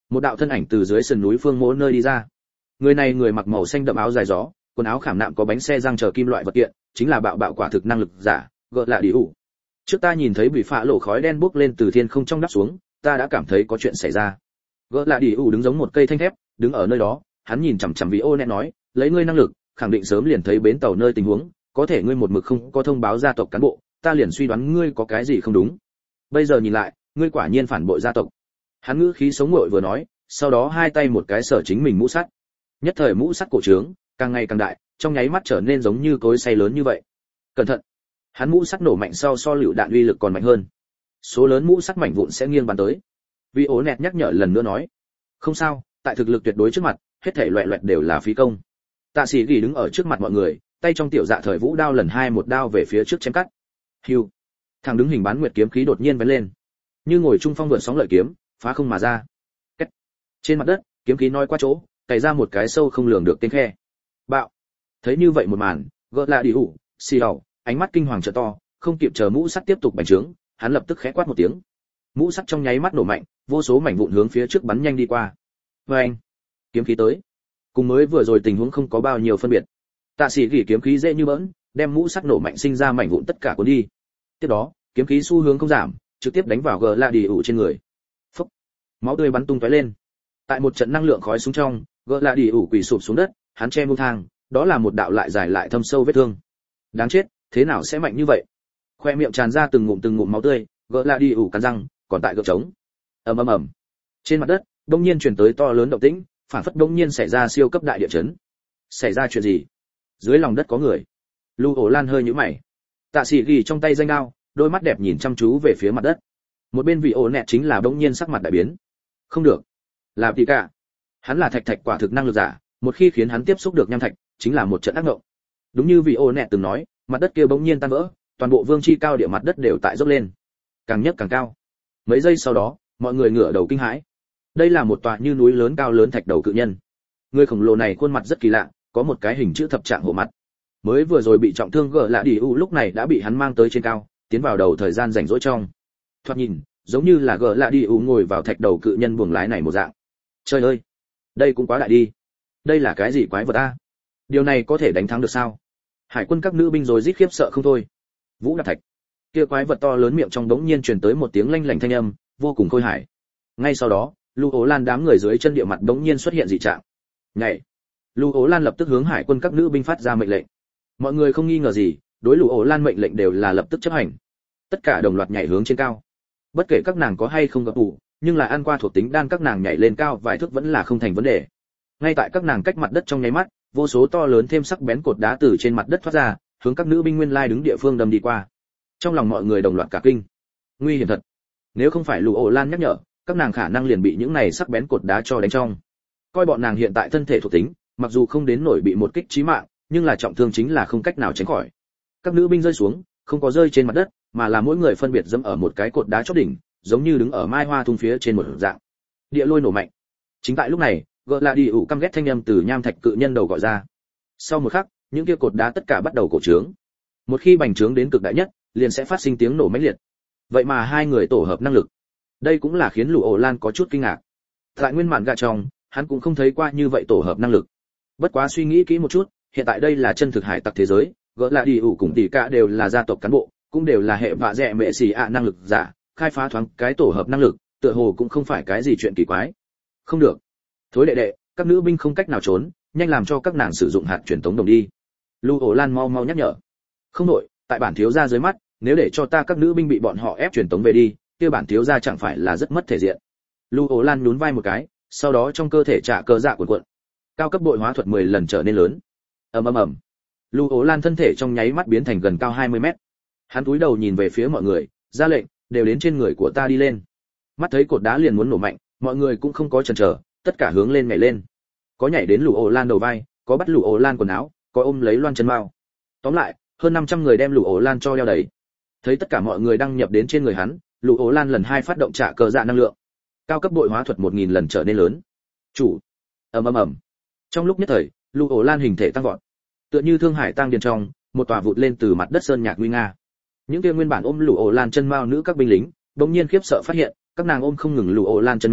Speaker 1: Một đạo thân ảnh từ dưới sườn núi phương mỗ nơi đi ra. Người này người mặc màu xanh đậm áo dài gió, quần áo khảm nạm có bánh xe răng chờ kim loại vật kiện, chính là bạo bạo quả thực năng lực giả, gợ lạ đi ủ. Trước ta nhìn thấy bị phạ lộ khói đen bốc lên từ thiên không trong đắp xuống, ta đã cảm thấy có chuyện xảy ra. Gợ lạ đi ủ đứng giống một cây thanh thép, đứng ở nơi đó, hắn nhìn chằm chằm vị ô nẹ nói, lấy ngươi năng lực, khẳng định sớm liền thấy bến tàu nơi tình huống, có thể ngươi một mực không có thông báo gia tộc cán bộ, ta liền suy đoán ngươi có cái gì không đúng. Bây giờ nhìn lại, ngươi quả nhiên phản bội gia tộc. Hắn ngữ khí sống nguội vừa nói, sau đó hai tay một cái sở chính mình mũ sắt. Nhất thời mũ sắt cổ trướng, càng ngày càng đại, trong nháy mắt trở nên giống như cối xay lớn như vậy. Cẩn thận! Hắn mũ sắt nổ mạnh sau so lựu đạn uy lực còn mạnh hơn. Số lớn mũ sắt mảnh vụn sẽ nghiêng bắn tới. Vì ố nẹt nhắc nhở lần nữa nói, không sao, tại thực lực tuyệt đối trước mặt, hết thảy loẹt loẹt đều là phí công. Tạ Sĩ Gỉ đứng ở trước mặt mọi người, tay trong tiểu dạ thời vũ đao lần hai một đao về phía trước chém cắt. Hưu! Thằng đứng hình bán nguyệt kiếm khí đột nhiên vén lên, như ngồi trung phong vượn sóng lợi kiếm, phá không mà ra. Cách. Trên mặt đất, kiếm khí nói qua chỗ, cày ra một cái sâu không lường được tên khe. Bạo! Thấy như vậy một màn, gỡ lạ đi ủ, xì đầu, ánh mắt kinh hoàng trợ to, không kịp chờ mũ sắt tiếp tục bành trướng, hắn lập tức khẽ quát một tiếng. Mũ sắt trong nháy mắt nổ mạnh, vô số mảnh vụn hướng phía trước bắn nhanh đi qua. Oeng! Kiếm khí tới. Cùng mới vừa rồi tình huống không có bao nhiêu phân biệt. Tạ Sĩ Gỉ kiếm khí dễ như bỡn, đem mũ sắt nổ mạnh sinh ra mảnh vụn tất cả cuốn đi. Tiếp đó, kiếm khí xu hướng không giảm, trực tiếp đánh vào gờ la đi ủ trên người. Phốc! Máu tươi bắn tung tóe lên. Tại một trận năng lượng khói súng trong, gờ la đi ủ quỳ sụp xuống đất, hắn che mông thang, đó là một đạo lại dài lại thâm sâu vết thương. Đáng chết, thế nào sẽ mạnh như vậy? Khoe miệng tràn ra từng ngụm từng ngụm máu tươi, gờ la đi ủ cắn răng, còn tại gượng trống. Ầm ầm ầm. Trên mặt đất, đột nhiên truyền tới to lớn động tĩnh, phản phất đột nhiên xảy ra siêu cấp đại địa chấn. Xảy ra chuyện gì? Dưới lòng đất có người. Lưu Ổ Lan hơi nhíu mày. Tạ Sĩ Gỉ trong tay danh đao, đôi mắt đẹp nhìn chăm chú về phía mặt đất. Một bên vị ổ nẹt chính là bỗng nhiên sắc mặt đại biến. Không được, làm gì cả. Hắn là thạch thạch quả thực năng lực giả, một khi khiến hắn tiếp xúc được nham thạch, chính là một trận ác ngộng. Đúng như vị ổ nẹt từng nói, mặt đất kia bỗng nhiên tan vỡ, toàn bộ vương chi cao địa mặt đất đều tại dốc lên, càng nhấc càng cao. Mấy giây sau đó, mọi người ngửa đầu kinh hãi. Đây là một tòa như núi lớn cao lớn thạch đầu cự nhân. Người khổng lồ này khuôn mặt rất kỳ lạ, có một cái hình chữ thập trạng hộ mặt. Mới vừa rồi bị trọng thương gỡ lạ đi u lúc này đã bị hắn mang tới trên cao, tiến vào đầu thời gian rảnh rỗi trong. Thoạt nhìn, giống như là gỡ lạ đi u ngồi vào thạch đầu cự nhân buồng lái này một dạng. Trời ơi, đây cũng quá đại đi. Đây là cái gì quái vật a? Điều này có thể đánh thắng được sao? Hải quân các nữ binh rồi rít khiếp sợ không thôi. Vũ Đạp Thạch, kia quái vật to lớn miệng trong đống nhiên truyền tới một tiếng lanh lảnh thanh âm, vô cùng khôi hài. Ngay sau đó, Lưu Ố Lan đám người dưới chân địa mặt đống nhiên xuất hiện dị trạng. Nhảy. Lưu Ố Lan lập tức hướng hải quân các nữ binh phát ra mệnh lệnh. Mọi người không nghi ngờ gì, đối Lưu Ố Lan mệnh lệnh đều là lập tức chấp hành. Tất cả đồng loạt nhảy hướng trên cao. Bất kể các nàng có hay không gặp đủ, nhưng là ăn qua thuộc tính đan các nàng nhảy lên cao vài thước vẫn là không thành vấn đề. Ngay tại các nàng cách mặt đất trong nháy mắt, vô số to lớn thêm sắc bén cột đá từ trên mặt đất thoát ra, hướng các nữ binh nguyên lai đứng địa phương đâm đi qua. Trong lòng mọi người đồng loạt cả kinh. Nguy hiểm thật. Nếu không phải Lưu Ố Lan nhắc nhở, các nàng khả năng liền bị những này sắc bén cột đá cho đánh trong. Coi bọn nàng hiện tại thân thể thuộc tính, mặc dù không đến nổi bị một kích chí mạng, nhưng là trọng thương chính là không cách nào tránh khỏi. Các nữ binh rơi xuống, không có rơi trên mặt đất, mà là mỗi người phân biệt dẫm ở một cái cột đá chóp đỉnh, giống như đứng ở mai hoa thung phía trên một dạng. Địa lôi nổ mạnh. Chính tại lúc này, gỡ là đi ủ căm ghét thanh âm từ nham thạch cự nhân đầu gọi ra. Sau một khắc, những kia cột đá tất cả bắt đầu cổ trướng. Một khi bành trướng đến cực đại nhất, liền sẽ phát sinh tiếng nổ mãnh liệt. Vậy mà hai người tổ hợp năng lực, đây cũng là khiến Lũ Ổ Lan có chút kinh ngạc. Tại nguyên mạn gạ trong, hắn cũng không thấy qua như vậy tổ hợp năng lực. Bất quá suy nghĩ kỹ một chút, hiện tại đây là chân thực hải tặc thế giới, gỡ là đi ủ cùng tỷ cả đều là gia tộc cán bộ, cũng đều là hệ vạ rẻ mẹ xì ạ năng lực giả, khai phá thoáng cái tổ hợp năng lực, tựa hồ cũng không phải cái gì chuyện kỳ quái. Không được. Thối đệ đệ, các nữ binh không cách nào trốn, nhanh làm cho các nàng sử dụng hạt truyền tống đồng đi. Lưu Ổ Lan mau mau nhắc nhở. Không nội, tại bản thiếu gia dưới mắt, nếu để cho ta các nữ binh bị bọn họ ép truyền tống về đi, kia bản thiếu gia chẳng phải là rất mất thể diện. Lưu Ổ Lan nhún vai một cái, sau đó trong cơ thể trả cơ dạ cuộn cuộn. Cao cấp bội hóa thuật mười lần trở nên lớn. Ầm ầm ầm. Lưu Ổ Lan thân thể trong nháy mắt biến thành gần cao hai mươi mét. Hắn cúi đầu nhìn về phía mọi người, ra lệnh, đều đến trên người của ta đi lên. Mắt thấy cột đá liền muốn nổ mạnh, mọi người cũng không có chần chờ, tất cả hướng lên nhảy lên. Có nhảy đến Lưu Ổ Lan đầu vai, có bắt Lưu Ổ Lan quần áo, có ôm lấy loan chân mao. Tóm lại, hơn năm trăm người đem Lưu Ổ Lan cho đeo đầy. Thấy tất cả mọi người đăng nhập đến trên người hắn, Lưu Ổ Lan lần hai phát động trả cờ dạ năng lượng. Cao cấp bội hóa thuật một nghìn lần trở nên lớn. Chủ. Ầm ầm ầm. Trong lúc nhất thời, Lưu Ổ Lan hình thể tăng vọt. Tựa như thương hải tăng điền trong, một tòa vụt lên từ mặt đất sơn nhạc nguy nga. Những kia nguyên bản ôm Lưu Ổ Lan chân mao nữ các binh lính, bỗng nhiên khiếp sợ phát hiện, các nàng ôm không ngừng Lưu Ổ Lan chân mao,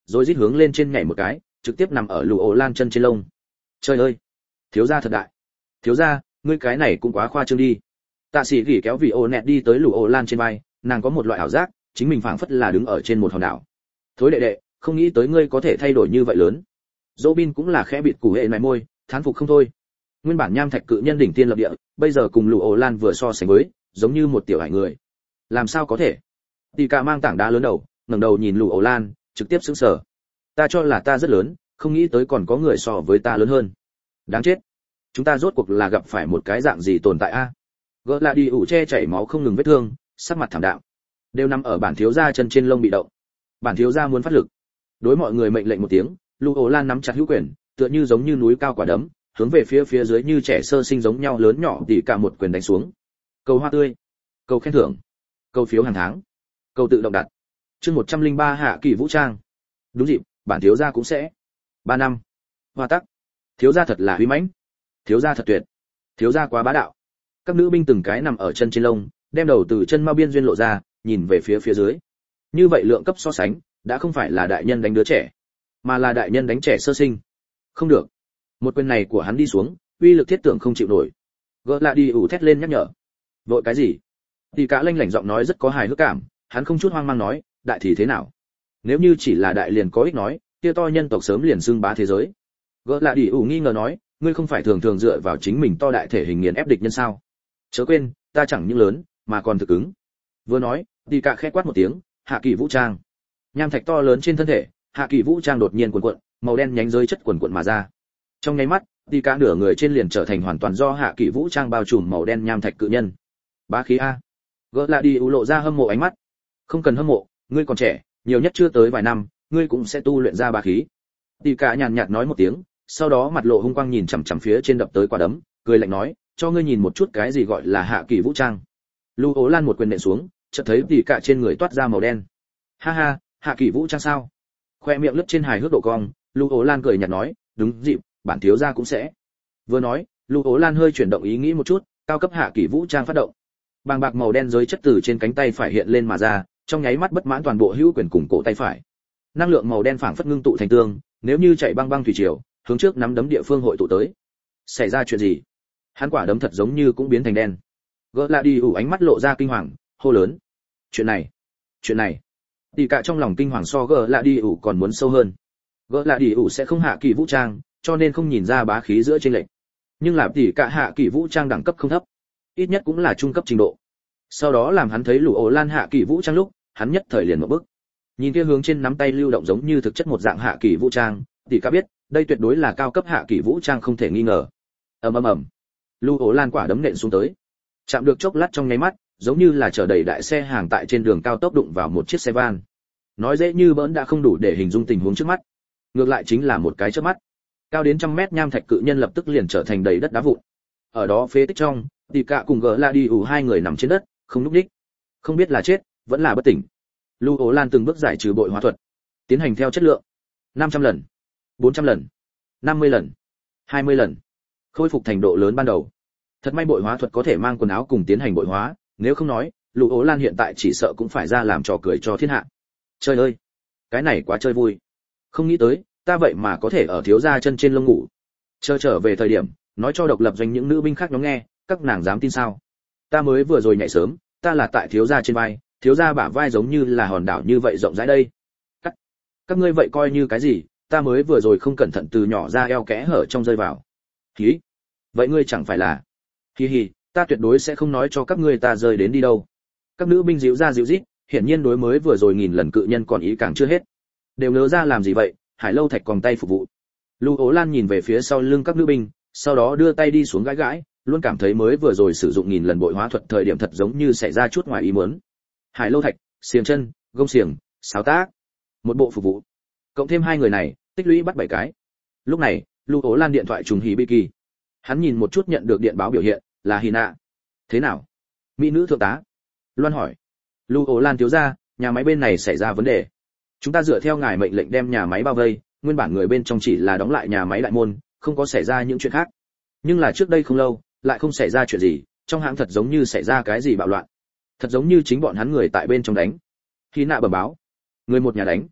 Speaker 1: rồi rít hướng lên trên nhảy một cái, trực tiếp nằm ở Lù Ổ Lan chân trên lông. Trời ơi, thiếu gia thật đại. Thiếu gia, ngươi cái này cũng quá khoa trương đi. Tạ Sĩ Gỉ kéo vị ô nẹt đi tới Lù Ổ Lan trên vai, nàng có một loại ảo giác, chính mình phảng phất là đứng ở trên một hòn đảo. Thối đệ đệ, không nghĩ tới ngươi có thể thay đổi như vậy lớn. Robin cũng là khẽ bịt củ hệ mày môi, thán phục không thôi. Nguyên bản nham thạch cự nhân đỉnh tiên lập địa, bây giờ cùng Lù Ổ Lan vừa so sánh với, giống như một tiểu hải người. Làm sao có thể? Tỷ Cả mang tảng đá lớn đầu, ngẩng đầu nhìn Lù Ổ Lan, trực tiếp sững sờ. Ta cho là ta rất lớn, không nghĩ tới còn có người so với ta lớn hơn. Đáng chết. Chúng ta rốt cuộc là gặp phải một cái dạng gì tồn tại a? Gỡ là đi ủ che chảy máu không ngừng vết thương, sắc mặt thảm đạm. Đều nằm ở bản thiếu gia chân trên lông bị động. Bản thiếu gia muốn phát lực. Đối mọi người mệnh lệnh một tiếng, Lù Ổ Lan nắm chặt hữu quyền, tựa như giống như núi cao quả đấm, hướng về phía phía dưới như trẻ sơ sinh giống nhau lớn nhỏ Tỷ Cả một quyền đánh xuống. Cầu hoa tươi, cầu khen thưởng, cầu phiếu hàng tháng, cầu tự động đặt. Chương một trăm linh ba Hạ Kỳ Vũ Trang. Đúng dịp, bản thiếu gia cũng sẽ. ba năm. Hoa tắc. Thiếu gia thật là uy mãnh. Thiếu gia thật tuyệt. Thiếu gia quá bá đạo. Các nữ binh từng cái nằm ở chân trên lông, đem đầu từ chân mao biên duyên lộ ra, nhìn về phía phía dưới. Như vậy lượng cấp so sánh, đã không phải là đại nhân đánh đứa trẻ, mà là đại nhân đánh trẻ sơ sinh. Không được. Một quyền này của hắn đi xuống, uy lực thiết tưởng không chịu nổi. Gỡ lại đi ủ thét lên nhắc nhở. Vội cái gì? Tỷ Cả lanh lảnh giọng nói rất có hài hước cảm, hắn không chút hoang mang nói, đại thì thế nào? Nếu như chỉ là đại liền có ích nói, kia to nhân tộc sớm liền xưng bá thế giới. Gỡ lại đi ủ nghi ngờ nói, ngươi không phải thường thường dựa vào chính mình to đại thể hình nghiền ép địch nhân sao? Chớ quên, ta chẳng những lớn, mà còn thực ứng. Vừa nói, Tỷ Cả khẽ quát một tiếng, Hạ Kỳ Vũ Trang. Nham thạch to lớn trên thân thể, Hạ Kỳ Vũ Trang đột nhiên cuộn cuộn, màu đen nhánh rơi chất cuộn cuộn mà ra. Trong nháy mắt, Tỷ Cả nửa người trên liền trở thành hoàn toàn do Hạ Kỳ Vũ Trang bao trùm màu đen nham thạch cự nhân. Bá khí a. Gỡ lại đi ủ lộ ra hâm mộ ánh mắt. Không cần hâm mộ, ngươi còn trẻ, nhiều nhất chưa tới vài năm, ngươi cũng sẽ tu luyện ra bá khí. Tỷ Cả nhàn nhạt nói một tiếng, sau đó mặt lộ hung quang nhìn chằm chằm phía trên đập tới quả đấm, cười lạnh nói, cho ngươi nhìn một chút cái gì gọi là Hạ Kỳ Vũ Trang. Lù Ổ Lan một quyền nện xuống, chợt thấy Tỷ Cả trên người toát ra màu đen. Ha ha, Hạ Kỳ Vũ Trang sao? Khoe miệng lướt trên hài hước độ cong, Lù Ổ Lan cười nhạt nói, đúng dịp, bản thiếu gia cũng sẽ. Vừa nói, Lù Ổ Lan hơi chuyển động ý nghĩ một chút, cao cấp Hạ Kỳ Vũ Trang phát động. Bàng bạc màu đen giới chất từ trên cánh tay phải hiện lên mà ra, trong nháy mắt bất mãn toàn bộ hữu quyền cùng cổ tay phải. Năng lượng màu đen phảng phất ngưng tụ thành tương, nếu như chạy băng băng thủy triều, hướng trước nắm đấm địa phương hội tụ tới. Xảy ra chuyện gì? Hắn quả đấm thật giống như cũng biến thành đen. Gỡ lại đi ủ ánh mắt lộ ra kinh hoàng, hô lớn. Chuyện này, chuyện này. Tỷ Cả trong lòng kinh hoàng so gỡ lại đi ủ còn muốn sâu hơn. Gỡ lại đi ủ sẽ không Hạ Kỳ Vũ Trang, cho nên không nhìn ra bá khí giữa trên lệnh. Nhưng là Tỷ Cả Hạ Kỳ Vũ Trang đẳng cấp không thấp, ít nhất cũng là trung cấp trình độ. Sau đó làm hắn thấy Lù Ổ Lan Hạ Kỳ Vũ Trang lúc, hắn nhất thời liền một bước. Nhìn kia hướng trên nắm tay lưu động giống như thực chất một dạng Hạ Kỳ Vũ Trang, Tỷ Cả biết, đây tuyệt đối là cao cấp Hạ Kỳ Vũ Trang không thể nghi ngờ. Ầm ầm ầm. Lù Ổ Lan quả đấm nện xuống tới. Chạm được chốc lát trong nháy mắt, giống như là chở đầy đại xe hàng tại trên đường cao tốc đụng vào một chiếc xe van. Nói dễ như bỡn đã không đủ để hình dung tình huống trước mắt. Ngược lại chính là một cái chớp mắt. Cao đến trăm mét nham thạch cự nhân lập tức liền trở thành đầy đất đá vụn. Ở đó phế tích trong, Tỷ Cả cùng gỡ la đi ủ hai người nằm trên đất, không nhúc nhích. Không biết là chết, vẫn là bất tỉnh. Lù Ổ Lan từng bước giải trừ bội hóa thuật, tiến hành theo chất lượng. năm trăm lần, bốn trăm lần, năm mươi lần, hai mươi lần. Khôi phục thành độ lớn ban đầu. Thật may bội hóa thuật có thể mang quần áo cùng tiến hành bội hóa, nếu không nói, Lù Ổ Lan hiện tại chỉ sợ cũng phải ra làm trò cười cho thiên hạ. Trời ơi, cái này quá chơi vui. Không nghĩ tới, ta vậy mà có thể ở thiếu gia chân trên lông ngủ. Chờ trở về thời điểm, nói cho độc lập doanh những nữ binh khác nhóm nghe, các nàng dám tin sao? Ta mới vừa rồi nhảy sớm, ta là tại thiếu gia trên vai, thiếu gia bả vai giống như là hòn đảo như vậy rộng rãi đây. Các, các ngươi vậy coi như cái gì? Ta mới vừa rồi không cẩn thận từ nhỏ ra eo kẽ hở trong rơi vào. Hí, vậy ngươi chẳng phải là? Hi hi, ta tuyệt đối sẽ không nói cho các ngươi ta rơi đến đi đâu. Các nữ binh dịu ra dịu rít, hiển nhiên đối mới vừa rồi nghìn lần cự nhân còn ý càng chưa hết. Đều ngớ ra làm gì vậy? Hải Lâu Thạch còn tay phục vụ. Lù Ổ Lan nhìn về phía sau lưng các nữ binh, sau đó đưa tay đi xuống gãi gãi, luôn cảm thấy mới vừa rồi sử dụng nghìn lần bội hóa thuật thời điểm thật giống như xảy ra chút ngoài ý muốn. Hải Lâu Thạch, xiềng chân, gông xiềng, sáo tác, một bộ phục vụ. Cộng thêm hai người này, tích lũy bắt bảy cái. Lúc này, Lù Ổ Lan điện thoại trùng hí bi kỳ. Hắn nhìn một chút nhận được điện báo biểu hiện, là Hina. Thế nào? Mỹ nữ thượng tá. Loan hỏi. Lù Ổ Lan thiếu gia, nhà máy bên này xảy ra vấn đề. Chúng ta dựa theo ngài mệnh lệnh đem nhà máy bao vây, nguyên bản người bên trong chỉ là đóng lại nhà máy đại môn, không có xảy ra những chuyện khác. Nhưng là trước đây không lâu, lại không xảy ra chuyện gì, trong hãng thật giống như xảy ra cái gì bạo loạn. Thật giống như chính bọn hắn người tại bên trong đánh. Khi nạ bẩm báo. Người một nhà đánh.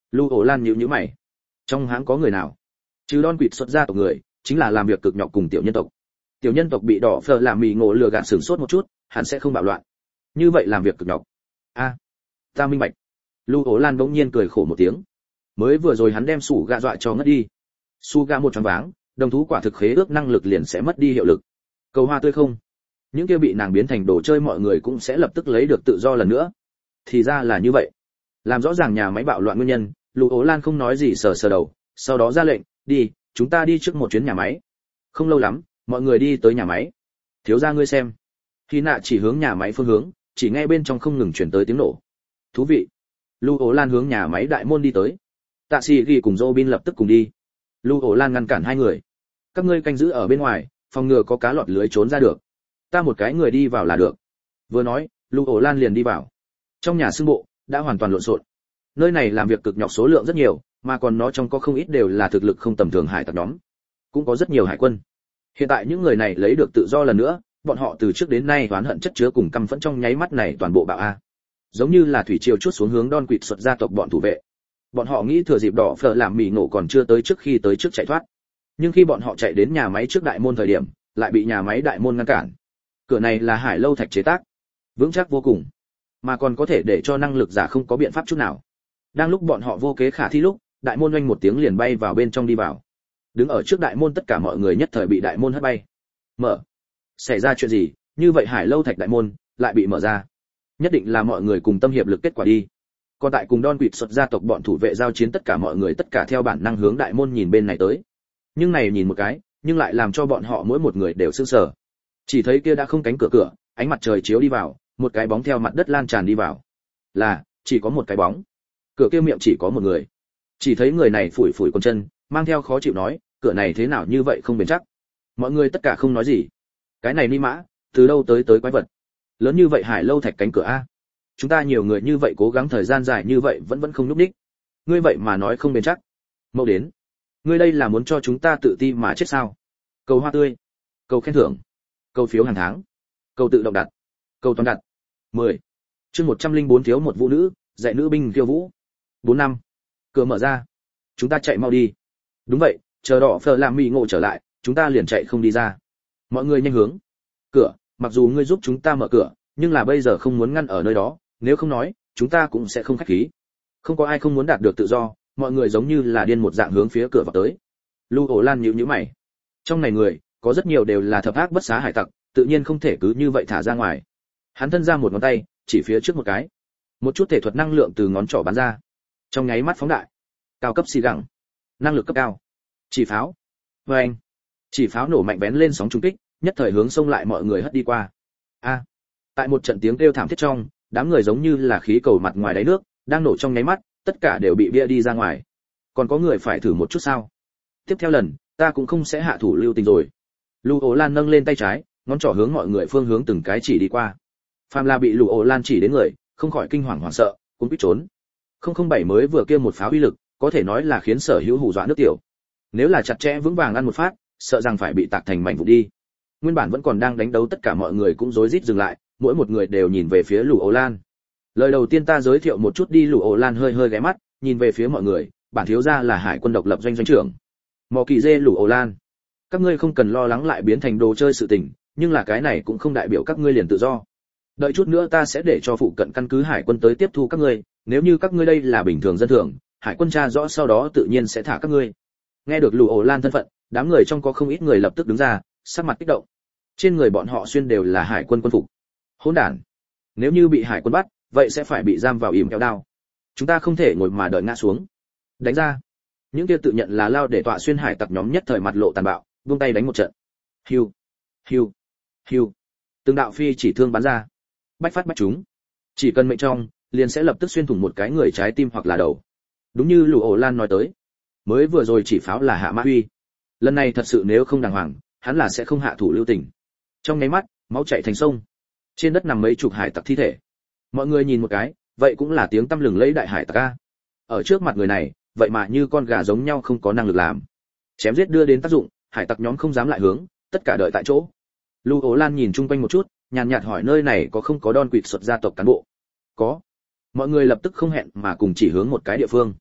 Speaker 1: Lưu Ổ Lan nhíu nhíu mày. Trong hãng có người nào? Chứ Don Quỵt xuất ra tộc người, chính là làm việc cực nhọc cùng tiểu nhân tộc. Tiểu nhân tộc bị đỏ phở làm mì ngộ lừa gạt sửng sốt một chút, hắn sẽ không bạo loạn. Như vậy làm việc cực nhọc. A, ta minh bạch. Lưu Ổ Lan bỗng nhiên cười khổ một tiếng. Mới vừa rồi hắn đem sủ gạ dọa cho ngất đi. Su gạ một choáng váng, đồng thú quả thực khế ước năng lực liền sẽ mất đi hiệu lực. Cầu hoa tươi không? Những kia bị nàng biến thành đồ chơi mọi người cũng sẽ lập tức lấy được tự do lần nữa. Thì ra là như vậy. Làm rõ ràng nhà máy bạo loạn nguyên nhân, Lưu Ổ Lan không nói gì sờ sờ đầu, sau đó ra lệnh, đi, chúng ta đi trước một chuyến nhà máy. Không lâu lắm, mọi người đi tới nhà máy. Thiếu gia ngươi xem. Khi nạ chỉ hướng nhà máy phương hướng, chỉ nghe bên trong không ngừng truyền tới tiếng nổ. Thú vị. Lưu Ổ Lan hướng nhà máy đại môn đi tới. Tạ Sĩ Ghi cùng Robin lập tức cùng đi. Lưu Ổ Lan ngăn cản hai người. Các ngươi canh giữ ở bên ngoài, phòng ngừa có cá lọt lưới trốn ra được. Ta một cái người đi vào là được. Vừa nói, Lưu Ổ Lan liền đi vào. Trong nhà xương bộ đã hoàn toàn lộn xộn. Nơi này làm việc cực nhọc số lượng rất nhiều, mà còn nó trong có không ít đều là thực lực không tầm thường hải tặc nhóm, cũng có rất nhiều hải quân. Hiện tại những người này lấy được tự do lần nữa, bọn họ từ trước đến nay oán hận chất chứa cùng căm phẫn trong nháy mắt này toàn bộ bạo a, giống như là thủy triều chuốt xuống hướng Don Quỵt xuất gia tộc bọn thủ vệ. Bọn họ nghĩ thừa dịp đỏ phở làm mì nổ còn chưa tới trước khi tới trước chạy thoát, nhưng khi bọn họ chạy đến nhà máy trước đại môn thời điểm, lại bị nhà máy đại môn ngăn cản. Cửa này là hải lâu thạch chế tác, vững chắc vô cùng, mà còn có thể để cho năng lực giả không có biện pháp chút nào. Đang lúc bọn họ vô kế khả thi lúc, đại môn oanh một tiếng liền bay vào bên trong đi vào. Đứng ở trước đại môn tất cả mọi người nhất thời bị đại môn hất bay. Mở. Xảy ra chuyện gì? Như vậy hải lâu thạch đại môn lại bị mở ra. Nhất định là mọi người cùng tâm hiệp lực kết quả đi. Còn tại cùng Don Quỵt xuất gia tộc bọn thủ vệ giao chiến, tất cả mọi người tất cả theo bản năng hướng đại môn nhìn bên này tới. Nhưng này nhìn một cái, nhưng lại làm cho bọn họ mỗi một người đều sửng sờ. Chỉ thấy kia đã không cánh cửa cửa, ánh mặt trời chiếu đi vào, một cái bóng theo mặt đất lan tràn đi vào. Là, chỉ có một cái bóng. Cửa kia miệng chỉ có một người. Chỉ thấy người này phủi phủi con chân, mang theo khó chịu nói, cửa này thế nào như vậy không bền chắc. Mọi người tất cả không nói gì. Cái này ni mã, từ đâu tới tới quái vật. Lớn như vậy hải lâu thạch cánh cửa a. Chúng ta nhiều người như vậy cố gắng thời gian dài như vậy vẫn vẫn không nhúc nhích. Ngươi vậy mà nói không bền chắc. Mau đến. Ngươi đây là muốn cho chúng ta tự ti mà chết sao? Cầu hoa tươi, cầu khen thưởng, cầu phiếu hàng tháng, cầu tự động đặt, cầu toàn đặt. mười. Chương một trăm lẻ bốn thiếu một vũ nữ, dạy nữ binh khiêu vũ. bốn năm. Cửa mở ra. Chúng ta chạy mau đi. Đúng vậy, chờ đỏ phở làm mì ngộ trở lại, chúng ta liền chạy không đi ra. Mọi người nhanh hướng. Cửa, mặc dù ngươi giúp chúng ta mở cửa, nhưng là bây giờ không muốn ngăn ở nơi đó, nếu không nói, chúng ta cũng sẽ không khách khí. Không có ai không muốn đạt được tự do, mọi người giống như là điên một dạng hướng phía cửa vào tới. Lưu Ổ Lan nhíu nhíu mày. Trong này người, có rất nhiều đều là thập ác bất xá hải tặc, tự nhiên không thể cứ như vậy thả ra ngoài. Hắn thân ra một ngón tay, chỉ phía trước một cái. Một chút thể thuật năng lượng từ ngón trỏ bắn ra. Trong nháy mắt phóng đại. Cao cấp xì gẳng. Năng lực cấp cao. Chỉ pháo. Vâng. Chỉ pháo nổ mạnh bén lên sóng trùng kích, nhất thời hướng xông lại mọi người hất đi qua. A. Tại một trận tiếng kêu thảm thiết trong, đám người giống như là khí cầu mặt ngoài đáy nước, đang nổ trong nháy mắt, tất cả đều bị bia đi ra ngoài. Còn có người phải thử một chút sao? Tiếp theo lần, ta cũng không sẽ hạ thủ lưu tình rồi. Lưu Ổ Lan nâng lên tay trái, ngón trỏ hướng mọi người phương hướng từng cái chỉ đi qua. Phàm là bị Lưu Ổ Lan chỉ đến người, không khỏi kinh hoàng hoảng sợ, cũng biết trốn. không không bảy mới vừa kia một pháo uy lực, có thể nói là khiến sở hữu hù dọa nước tiểu. Nếu là chặt chẽ vững vàng ăn một phát, sợ rằng phải bị tạc thành mảnh vụn đi. Nguyên bản vẫn còn đang đánh đấu tất cả mọi người cũng rối rít dừng lại, mỗi một người đều nhìn về phía Lưu Ổ Lan. Lời đầu tiên ta giới thiệu một chút đi. Lưu Ổ Lan hơi hơi ghé mắt, nhìn về phía mọi người, bản thiếu gia là hải quân độc lập doanh doanh trưởng mò kỳ dê Lưu Ổ Lan. Các ngươi không cần lo lắng lại biến thành đồ chơi sự tình, nhưng là cái này cũng không đại biểu các ngươi liền tự do. Đợi chút nữa ta sẽ để cho phụ cận căn cứ hải quân tới tiếp thu các ngươi, nếu như các ngươi đây là bình thường dân thường, hải quân tra rõ sau đó tự nhiên sẽ thả các ngươi. Nghe được Lưu Ổ Lan thân phận, đám người trong có không ít người lập tức đứng ra, sắc mặt kích động. Trên người bọn họ xuyên đều là hải quân quân phục. Hỗn đản! Nếu như bị hải quân bắt, vậy sẽ phải bị giam vào ỉm kéo đao. Chúng ta không thể ngồi mà đợi ngã xuống. Đánh ra! Những kia tự nhận là lao để tọa xuyên hải tặc nhóm nhất thời mặt lộ tàn bạo, buông tay đánh một trận. Hiu, hiu, hiu. Từng đạo phi chỉ thương bắn ra. Bách phát bách chúng. Chỉ cần mệnh trong, liền sẽ lập tức xuyên thủng một cái người trái tim hoặc là đầu. Đúng như Lưu Ổ Lan nói tới, mới vừa rồi chỉ pháo là hạ mã uy. Lần này thật sự nếu không đàng hoàng, hắn là sẽ không hạ thủ lưu tình. Trong nháy mắt, máu chảy thành sông. Trên đất nằm mấy chục hải tặc thi thể. Mọi người nhìn một cái, vậy cũng là tiếng tăm lừng lẫy đại hải tặc a. Ở trước mặt người này, vậy mà như con gà giống nhau không có năng lực làm. Chém giết đưa đến tác dụng, hải tặc nhóm không dám lại hướng, tất cả đợi tại chỗ. Lưu Ổ Lan nhìn chung quanh một chút, nhàn nhạt hỏi nơi này có không có Don Quỵt xuất gia tộc cán bộ. Có. Mọi người lập tức không hẹn mà cùng chỉ hướng một cái địa phương.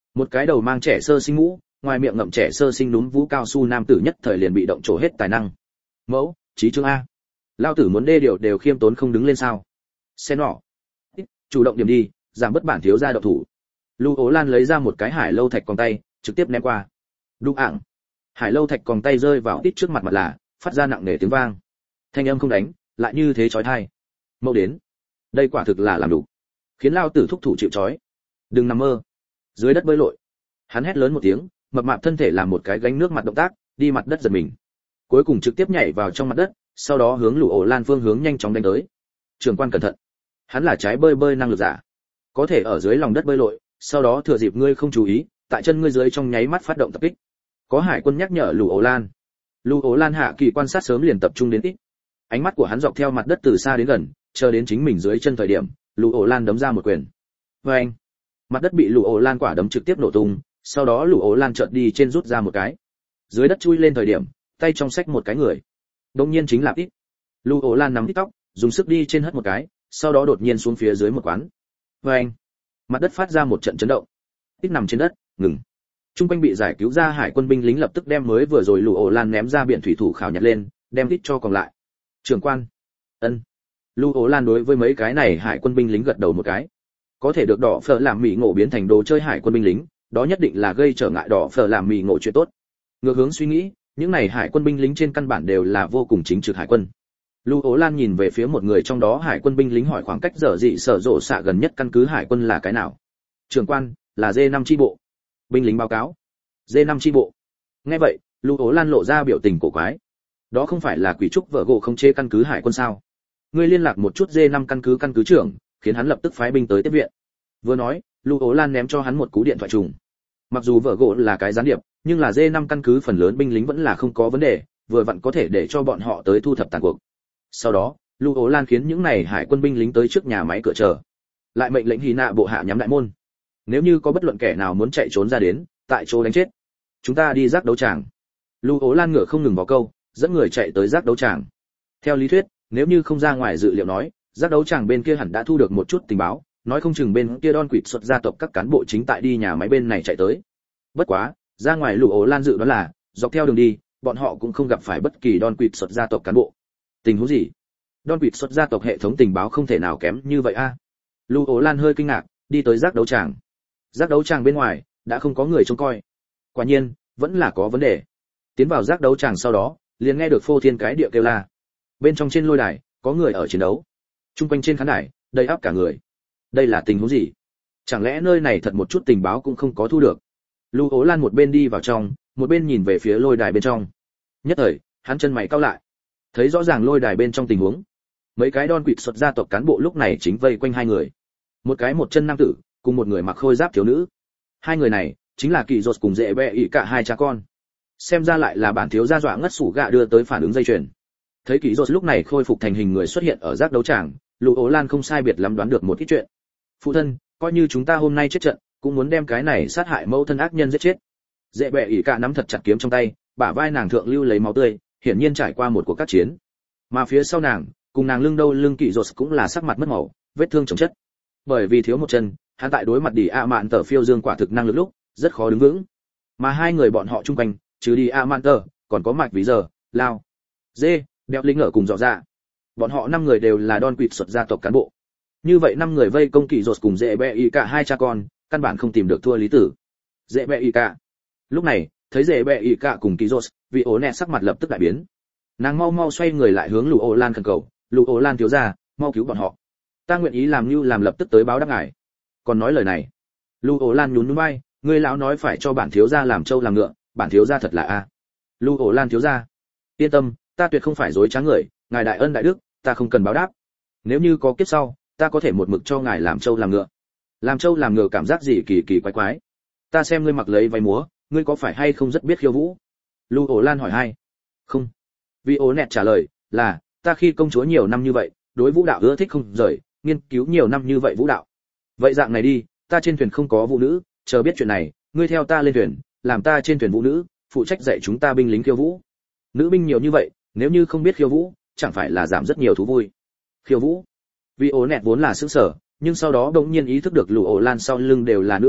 Speaker 1: Một cái đầu mang trẻ sơ sinh mũ, ngoài miệng ngậm trẻ sơ sinh núm vũ cao su nam tử nhất thời liền bị động trổ hết tài năng. Mẫu, chí chương a. Lao tử muốn đê điều đều khiêm tốn không đứng lên sao? Xe nọ. Chủ động điểm đi, giảm bất bản thiếu gia động thủ. Lưu Ố Lan lấy ra một cái hải lâu thạch còng tay, trực tiếp ném qua. Đụng ảng. Hải lâu thạch còng tay rơi vào tít trước mặt mặt là, phát ra nặng nề tiếng vang. Thanh âm không đánh, lại như thế chói tai. Mẫu đến. Đây quả thực là làm đủ. Khiến lao tử thúc thủ chịu chói. Đừng nằm mơ. Dưới đất bơi lội. Hắn hét lớn một tiếng, mập mạp thân thể làm một cái gánh nước mặt động tác, đi mặt đất giật mình. Cuối cùng trực tiếp nhảy vào trong mặt đất, sau đó hướng Lưu Ổ Lan phương hướng nhanh chóng đánh tới. Trưởng quan cẩn thận. Hắn là trái bơi bơi năng lực giả, có thể ở dưới lòng đất bơi lội, sau đó thừa dịp ngươi không chú ý, tại chân ngươi dưới trong nháy mắt phát động tập kích. Có hải quân nhắc nhở Lưu Ổ Lan. Lưu Ổ Lan hạ kỳ quan sát sớm liền tập trung đến ít. Ánh mắt của hắn dọc theo mặt đất từ xa đến gần, chờ đến chính mình dưới chân thời điểm, Lưu Ổ Lan đấm ra một quyền. Oeng! Mặt đất bị Lưu Ổ Lan quả đấm trực tiếp nổ tung, sau đó Lưu Ổ Lan chợt đi trên rút ra một cái. Dưới đất chui lên thời điểm, tay trong xách một cái người. Đương nhiên chính là ít. Lưu Ổ Lan nắm ít tóc, dùng sức đi trên hất một cái, sau đó đột nhiên xuống phía dưới một quán. Oeng! Mặt đất phát ra một trận chấn động. Ít nằm trên đất, ngừng. Trung quanh bị giải cứu ra hải quân binh lính lập tức đem mới vừa rồi Lưu Ổ Lan ném ra biển thủy thủ khảo nhặt lên, đem ít cho còn lại. Trưởng quan. Ân. Lưu Ổ Lan đối với mấy cái này hải quân binh lính gật đầu một cái. Có thể được đỏ phở làm mì ngộ biến thành đồ chơi hải quân binh lính, đó nhất định là gây trở ngại đỏ phở làm mì ngộ chuyện tốt. Ngược hướng suy nghĩ, những này hải quân binh lính trên căn bản đều là vô cùng chính trực hải quân. Lưu Ố Lan nhìn về phía một người trong đó hải quân binh lính hỏi khoảng cách dở dị sở rộ xạ gần nhất căn cứ hải quân là cái nào. Trưởng quan, là D năm chi bộ. Binh lính báo cáo. D năm chi bộ. Nghe vậy, Lưu Ố Lan lộ ra biểu tình cổ quái. Đó không phải là quỷ trúc vợ gỗ không chế căn cứ hải quân sao? Ngươi liên lạc một chút D năm căn cứ căn cứ trưởng, khiến hắn lập tức phái binh tới tiếp viện. Vừa nói, Lưu Ố Lan ném cho hắn một cú điện thoại trùng. Mặc dù vợ gỗ là cái gián điệp, nhưng là D năm căn cứ phần lớn binh lính vẫn là không có vấn đề, vừa vặn có thể để cho bọn họ tới thu thập tàn cuộc. Sau đó, Lưu Ố Lan khiến những này hải quân binh lính tới trước nhà máy cửa chờ, lại mệnh lệnh Hy Nạ bộ hạ nhắm đại môn. Nếu như có bất luận kẻ nào muốn chạy trốn ra đến, tại chỗ đánh chết. Chúng ta đi giác đấu tràng. Lưu Ố Lan ngựa không ngừng vào câu, dẫn người chạy tới giác đấu tràng. Theo lý thuyết, nếu như không ra ngoài dự liệu nói, giác đấu tràng bên kia hẳn đã thu được một chút tình báo, nói không chừng bên kia Don Quỷ xuất gia tộc các cán bộ chính tại đi nhà máy bên này chạy tới. Bất quá, ra ngoài Lưu Ố Lan dự đoán là, dọc theo đường đi, bọn họ cũng không gặp phải bất kỳ Don Quỷ xuất gia tộc cán bộ. Tình huống gì? Don Quỷ xuất gia tộc hệ thống tình báo không thể nào kém như vậy a. À? Lưu Ố Lan hơi kinh ngạc, đi tới giác đấu tràng. Giác đấu tràng bên ngoài đã không có người trông coi. Quả nhiên, vẫn là có vấn đề. Tiến vào giác đấu tràng sau đó, liền nghe được phô thiên cái địa kêu la. Bên trong trên lôi đài, có người ở chiến đấu. Trung quanh trên khán đài, đầy ắp cả người. Đây là tình huống gì? Chẳng lẽ nơi này thật một chút tình báo cũng không có thu được? Lưu Ố Lan một bên đi vào trong, một bên nhìn về phía lôi đài bên trong. Nhất thời, hắn chân mày cau lại. Thấy rõ ràng lôi đài bên trong tình huống. Mấy cái Don Quỷ xuất gia tộc cán bộ lúc này chính vây quanh hai người. Một cái một chân nam tử, cùng một người mặc khôi giáp thiếu nữ. Hai người này chính là Kỳ Dột cùng Dễ Bẹ ỉ cả hai cha con. Xem ra lại là bản thiếu gia dọa ngất sủ gạ đưa tới phản ứng dây chuyền. Thấy Kỳ Dột lúc này khôi phục thành hình người xuất hiện ở giác đấu tràng, Lưu Ố Lan không sai biệt lắm đoán được một ít chuyện. Phụ thân, coi như chúng ta hôm nay chết trận, cũng muốn đem cái này sát hại mẫu thân ác nhân giết chết. Dễ Bẹ ỉ cả nắm thật chặt kiếm trong tay, bả vai nàng thượng lưu lấy máu tươi, hiển nhiên trải qua một cuộc các chiến. Mà phía sau nàng, cùng nàng lưng đâu lưng Kỳ Dột cũng là sắc mặt mất màu, vết thương chồng chất. Bởi vì thiếu một chân, hắn tại đối mặt đi a mạn tờ phiêu dương quả thực năng lực lúc rất khó đứng vững. Mà hai người bọn họ chung quanh, trừ đi a mạn tờ, còn có mạch ví giờ, lao, dê, đeo lính ở cùng dọ ra. Bọn họ năm người đều là Don Quỷ xuất gia tộc cán bộ. Như vậy năm người vây công Kỳ Dột cùng Dễ Bẹ ỉ cả hai cha con, căn bản không tìm được thua lý tử. Dễ Bẹ ỉ cả. Lúc này, thấy Dễ Bẹ ỉ cả cùng Kỳ Dột, vị ố nẹ sắc mặt lập tức đại biến. Nàng mau mau xoay người lại hướng Lưu Ố Lan khẩn cầu, Lưu Ố Lan thiếu gia, mau cứu bọn họ. Ta nguyện ý làm như làm lập tức tới báo đáp ngài. Còn nói lời này, Lưu Ố Lan nhún nhún vai, ngươi lão nói phải cho bản thiếu gia làm trâu làm ngựa, bản thiếu gia thật là a. Lưu Ố Lan thiếu gia, yên tâm, ta tuyệt không phải dối trá người, ngài đại ân đại đức, ta không cần báo đáp. Nếu như có kiếp sau, ta có thể một mực cho ngài làm trâu làm ngựa. Làm trâu làm ngựa cảm giác gì kỳ kỳ quái quái. Ta xem ngươi mặc lấy váy múa, ngươi có phải hay không rất biết khiêu vũ? Lưu Ố Lan hỏi hai. Không. Vi ố nẹt trả lời, là, ta khi công chúa nhiều năm như vậy, đối vũ đạo ưa thích không rời, nghiên cứu nhiều năm như vậy vũ đạo. Vậy dạng này đi, ta trên thuyền không có vũ nữ, chờ biết chuyện này, ngươi theo ta lên thuyền, làm ta trên thuyền vũ nữ, phụ trách dạy chúng ta binh lính khiêu vũ. Nữ binh nhiều như vậy, nếu như không biết khiêu vũ, chẳng phải là giảm rất nhiều thú vui. Khiêu vũ? Vi ố nẹt vốn là sững sờ, nhưng sau đó đột nhiên ý thức được Lưu Ố Lan sau lưng đều là nữ binh,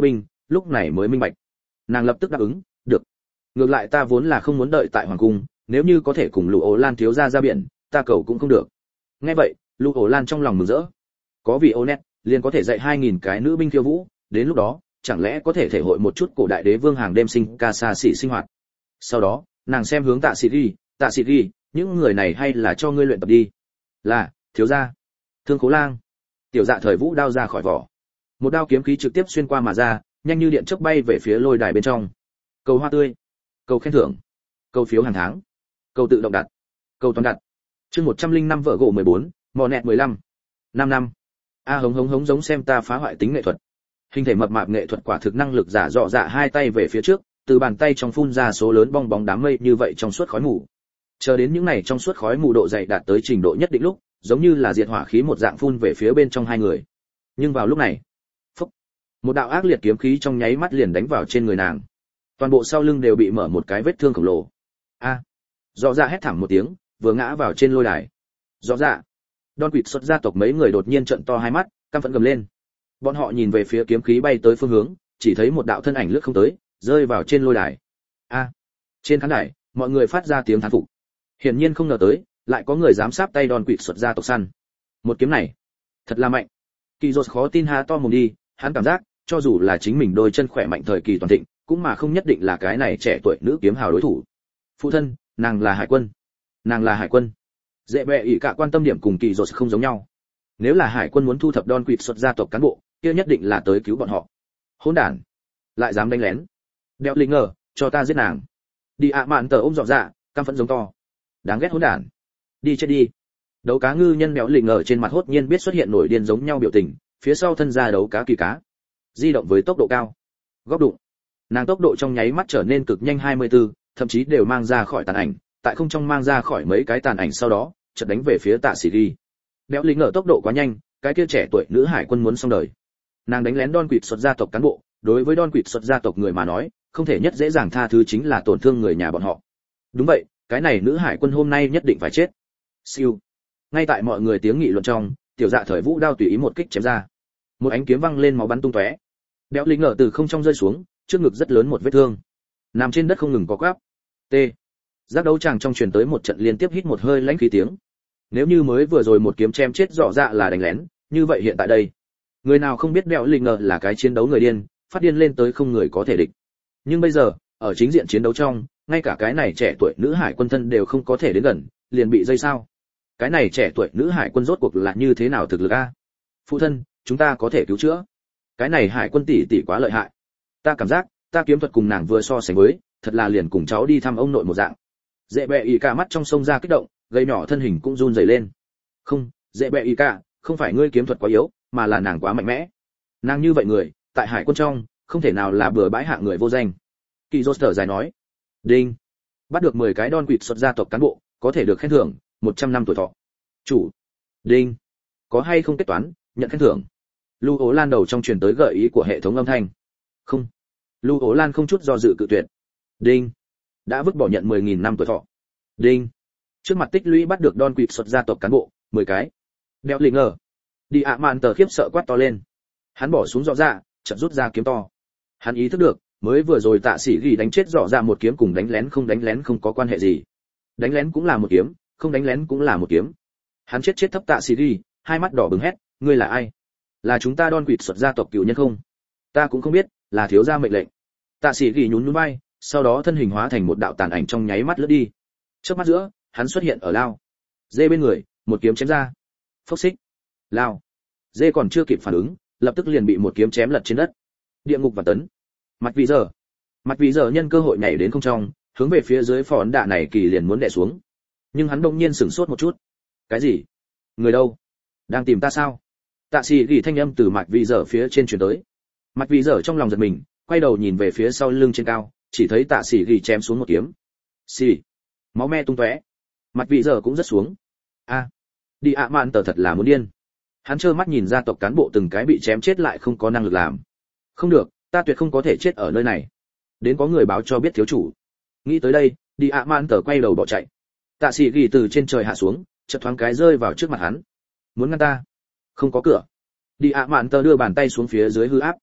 Speaker 1: lúc này mới minh bạch. Nàng lập tức đáp ứng, được. Ngược lại ta vốn là không muốn đợi tại hoàng cung, nếu như có thể cùng Lục Ổ Lan thiếu gia ra biển, ta cầu cũng không được. Nghe vậy, Lục Ổ Lan trong lòng mừng rỡ. Có vị Onet, liền có thể dạy hai nghìn cái nữ binh khiêu vũ, đến lúc đó, chẳng lẽ có thể thể hội một chút cổ đại đế vương hàng đêm sinh ca xa xỉ sinh hoạt. Sau đó, nàng xem hướng Tạ Sĩ Ghi, Tạ Sĩ Ghi, những người này hay là cho ngươi luyện tập đi. Là, thiếu gia. Thương Cố Lang. Tiểu Dạ thời vũ đao ra khỏi vỏ. Một đao kiếm khí trực tiếp xuyên qua mà ra, nhanh như điện chớp bay về phía lôi đài bên trong. Cầu hoa tươi, cầu khen thưởng, cầu phiếu hàng tháng, cầu tự động đặt, cầu toàn đặt. Chương một trăm linh năm vợ gỗ mười bốn, mò nẹt mười lăm. năm năm. A hống hống hống giống xem ta phá hoại tính nghệ thuật. Hình thể mập mạp nghệ thuật quả thực năng lực giả dọ dạ hai tay về phía trước, từ bàn tay trong phun ra số lớn bong bóng đám mây như vậy trong suốt khói mù. Chờ đến những này trong suốt khói mù độ dày đạt tới trình độ nhất định lúc, giống như là diệt hỏa khí một dạng phun về phía bên trong hai người. Nhưng vào lúc này, phốc, một đạo ác liệt kiếm khí trong nháy mắt liền đánh vào trên người nàng. Toàn bộ sau lưng đều bị mở một cái vết thương khổng lồ. A! Dọ dạ hét thảm một tiếng, vừa ngã vào trên lôi đài. Dọ dạ! Don Quỵt xuất gia tộc mấy người đột nhiên trợn to hai mắt, căm phẫn gầm lên. Bọn họ nhìn về phía kiếm khí bay tới phương hướng, chỉ thấy một đạo thân ảnh lướt không tới, rơi vào trên lôi đài. A! Trên khán đài, mọi người phát ra tiếng thán phục. Hiển nhiên không ngờ tới, lại có người dám sáp tay Don Quỵt xuất gia tộc săn. Một kiếm này, thật là mạnh. Kỳ Dột khó tin há to mồm đi, hắn cảm giác, cho dù là chính mình đôi chân khỏe mạnh thời kỳ toàn thịnh, cũng mà không nhất định là cái này trẻ tuổi nữ kiếm hào đối thủ. Phụ thân, nàng là hải quân. Nàng là hải quân. Dễ bẹ ỷ cả quan tâm điểm cùng Kỳ Dột không giống nhau. Nếu là hải quân muốn thu thập Don Quỵt xuất gia tộc cán bộ, kia nhất định là tới cứu bọn họ. Hỗn đản, lại dám đánh lén. Đeo linh ngờ, cho ta giết nàng. Đi ạ mạn tờ ôm dọ dạ, căm phẫn giống to. Đáng ghét hỗn đản. Đi chết đi. Đấu cá ngư nhân béo lình ở trên mặt hốt nhiên biết xuất hiện nổi điên giống nhau biểu tình, phía sau thân ra đấu cá kỳ cá. Di động với tốc độ cao. Góc đụng. Nàng tốc độ trong nháy mắt trở nên cực nhanh hai mươi tư, thậm chí đều mang ra khỏi tàn ảnh, tại không trong mang ra khỏi mấy cái tàn ảnh sau đó, chợt đánh về phía Tạ Sĩ Ghi. Béo lình ở tốc độ quá nhanh, cái kia trẻ tuổi nữ hải quân muốn xong đời. Nàng đánh lén Don Quỵt xuất gia tộc cán bộ, đối với Don Quỵt xuất gia tộc người mà nói, không thể nhất dễ dàng tha thứ chính là tổn thương người nhà bọn họ. Đúng vậy, cái này nữ hải quân hôm nay nhất định phải chết. Siêu. Ngay tại mọi người tiếng nghị luận trong, tiểu dạ thời vũ đao tùy ý một kích chém ra. Một ánh kiếm văng lên máu bắn tung tóe. Béo lính ở từ không trong rơi xuống, trước ngực rất lớn một vết thương. Nằm trên đất không ngừng có quắp. T. Giác đấu chàng trong truyền tới một trận liên tiếp hít một hơi lãnh khí tiếng. Nếu như mới vừa rồi một kiếm chém chết rõ dạ là đánh lén, như vậy hiện tại đây, người nào không biết béo lính ở là cái chiến đấu người điên, phát điên lên tới không người có thể địch. Nhưng bây giờ, ở chính diện chiến đấu trong, ngay cả cái này trẻ tuổi nữ hải quân thân đều không có thể đến gần, liền bị dây sao? Cái này trẻ tuổi nữ hải quân rốt cuộc là như thế nào thực lực a? Phụ thân, chúng ta có thể cứu chữa. Cái này hải quân tỷ tỷ quá lợi hại. Ta cảm giác, ta kiếm thuật cùng nàng vừa so sánh với, thật là liền cùng cháu đi thăm ông nội một dạng. Dễ bẹ ỉ cả mắt trong sông ra kích động, gây nhỏ thân hình cũng run rẩy lên. Không, dễ bẹ ỉ cả, không phải ngươi kiếm thuật quá yếu, mà là nàng quá mạnh mẽ. Nàng như vậy người, tại hải quân trong, không thể nào là bừa bãi hạng người vô danh. Kỳ Dốt thở dài nói. Đinh. Bắt được mười cái Don Quỵt xuất gia tộc cán bộ, có thể được khen thưởng một trăm năm tuổi thọ. Chủ. Đinh. Có hay không kết toán, nhận khen thưởng. Lưu Ố Lan đầu trong truyền tới gợi ý của hệ thống âm thanh. Không. Lưu Ố Lan không chút do dự cự tuyệt. Đinh. Đã vứt bỏ nhận mười nghìn năm tuổi thọ. Đinh. Trước mặt tích lũy bắt được Don Quỵt xuất gia tộc cán bộ, mười cái. Béo lình ngờ. Đi ạ mạn tờ khiếp sợ quát to lên. Hắn bỏ xuống rõ ra, chợt rút ra kiếm to. Hắn ý thức được, mới vừa rồi Tạ Sĩ Ghi đánh chết rõ ra một kiếm cùng đánh lén không đánh lén không có quan hệ gì. Đánh lén cũng là một kiếm, không đánh lén cũng là một kiếm. Hắn chết chết thấp Tạ Sĩ Ghi, hai mắt đỏ bừng hét, ngươi là ai? Là chúng ta Don Quỵt xuất gia tộc cựu nhân không? Ta cũng không biết, là thiếu gia mệnh lệnh. Tạ Sĩ Ghi nhún nhún vai, sau đó thân hình hóa thành một đạo tàn ảnh trong nháy mắt lướt đi. Trước mắt giữa, hắn xuất hiện ở lao. Dê bên người, một kiếm chém ra. Phốc xích. Lao. Dê còn chưa kịp phản ứng, lập tức liền bị một kiếm chém lật trên đất. Địa ngục và tấn. Mặt vị giờ. Mặt vị giờ nhân cơ hội nhảy đến không trong, hướng về phía dưới phò ấn đạ này kỳ liền muốn đè xuống. Nhưng hắn đông nhiên sửng sốt một chút. Cái gì? Người đâu? Đang tìm ta sao? Tạ Sĩ Ghi thanh âm từ mặt vị giờ phía trên truyền tới. Mặt vị giờ trong lòng giật mình, quay đầu nhìn về phía sau lưng trên cao, chỉ thấy Tạ Sĩ Ghi chém xuống một kiếm. Xì. Máu me tung tóe. Mặt vị giờ cũng rất xuống. A. Đi ạ mạn tờ thật là muốn điên. Hắn trơ mắt nhìn gia tộc cán bộ từng cái bị chém chết lại không có năng lực làm. Không được, ta tuyệt không có thể chết ở nơi này. Đến có người báo cho biết thiếu chủ. Nghĩ tới đây, đi ạ mạn tờ quay đầu bỏ chạy. Tạ Sĩ Ghi từ trên trời hạ xuống, chợt thoáng cái rơi vào trước mặt hắn. Muốn ngăn ta? Không có cửa. Đi ạ mạn tờ đưa bàn tay xuống phía dưới hư áp.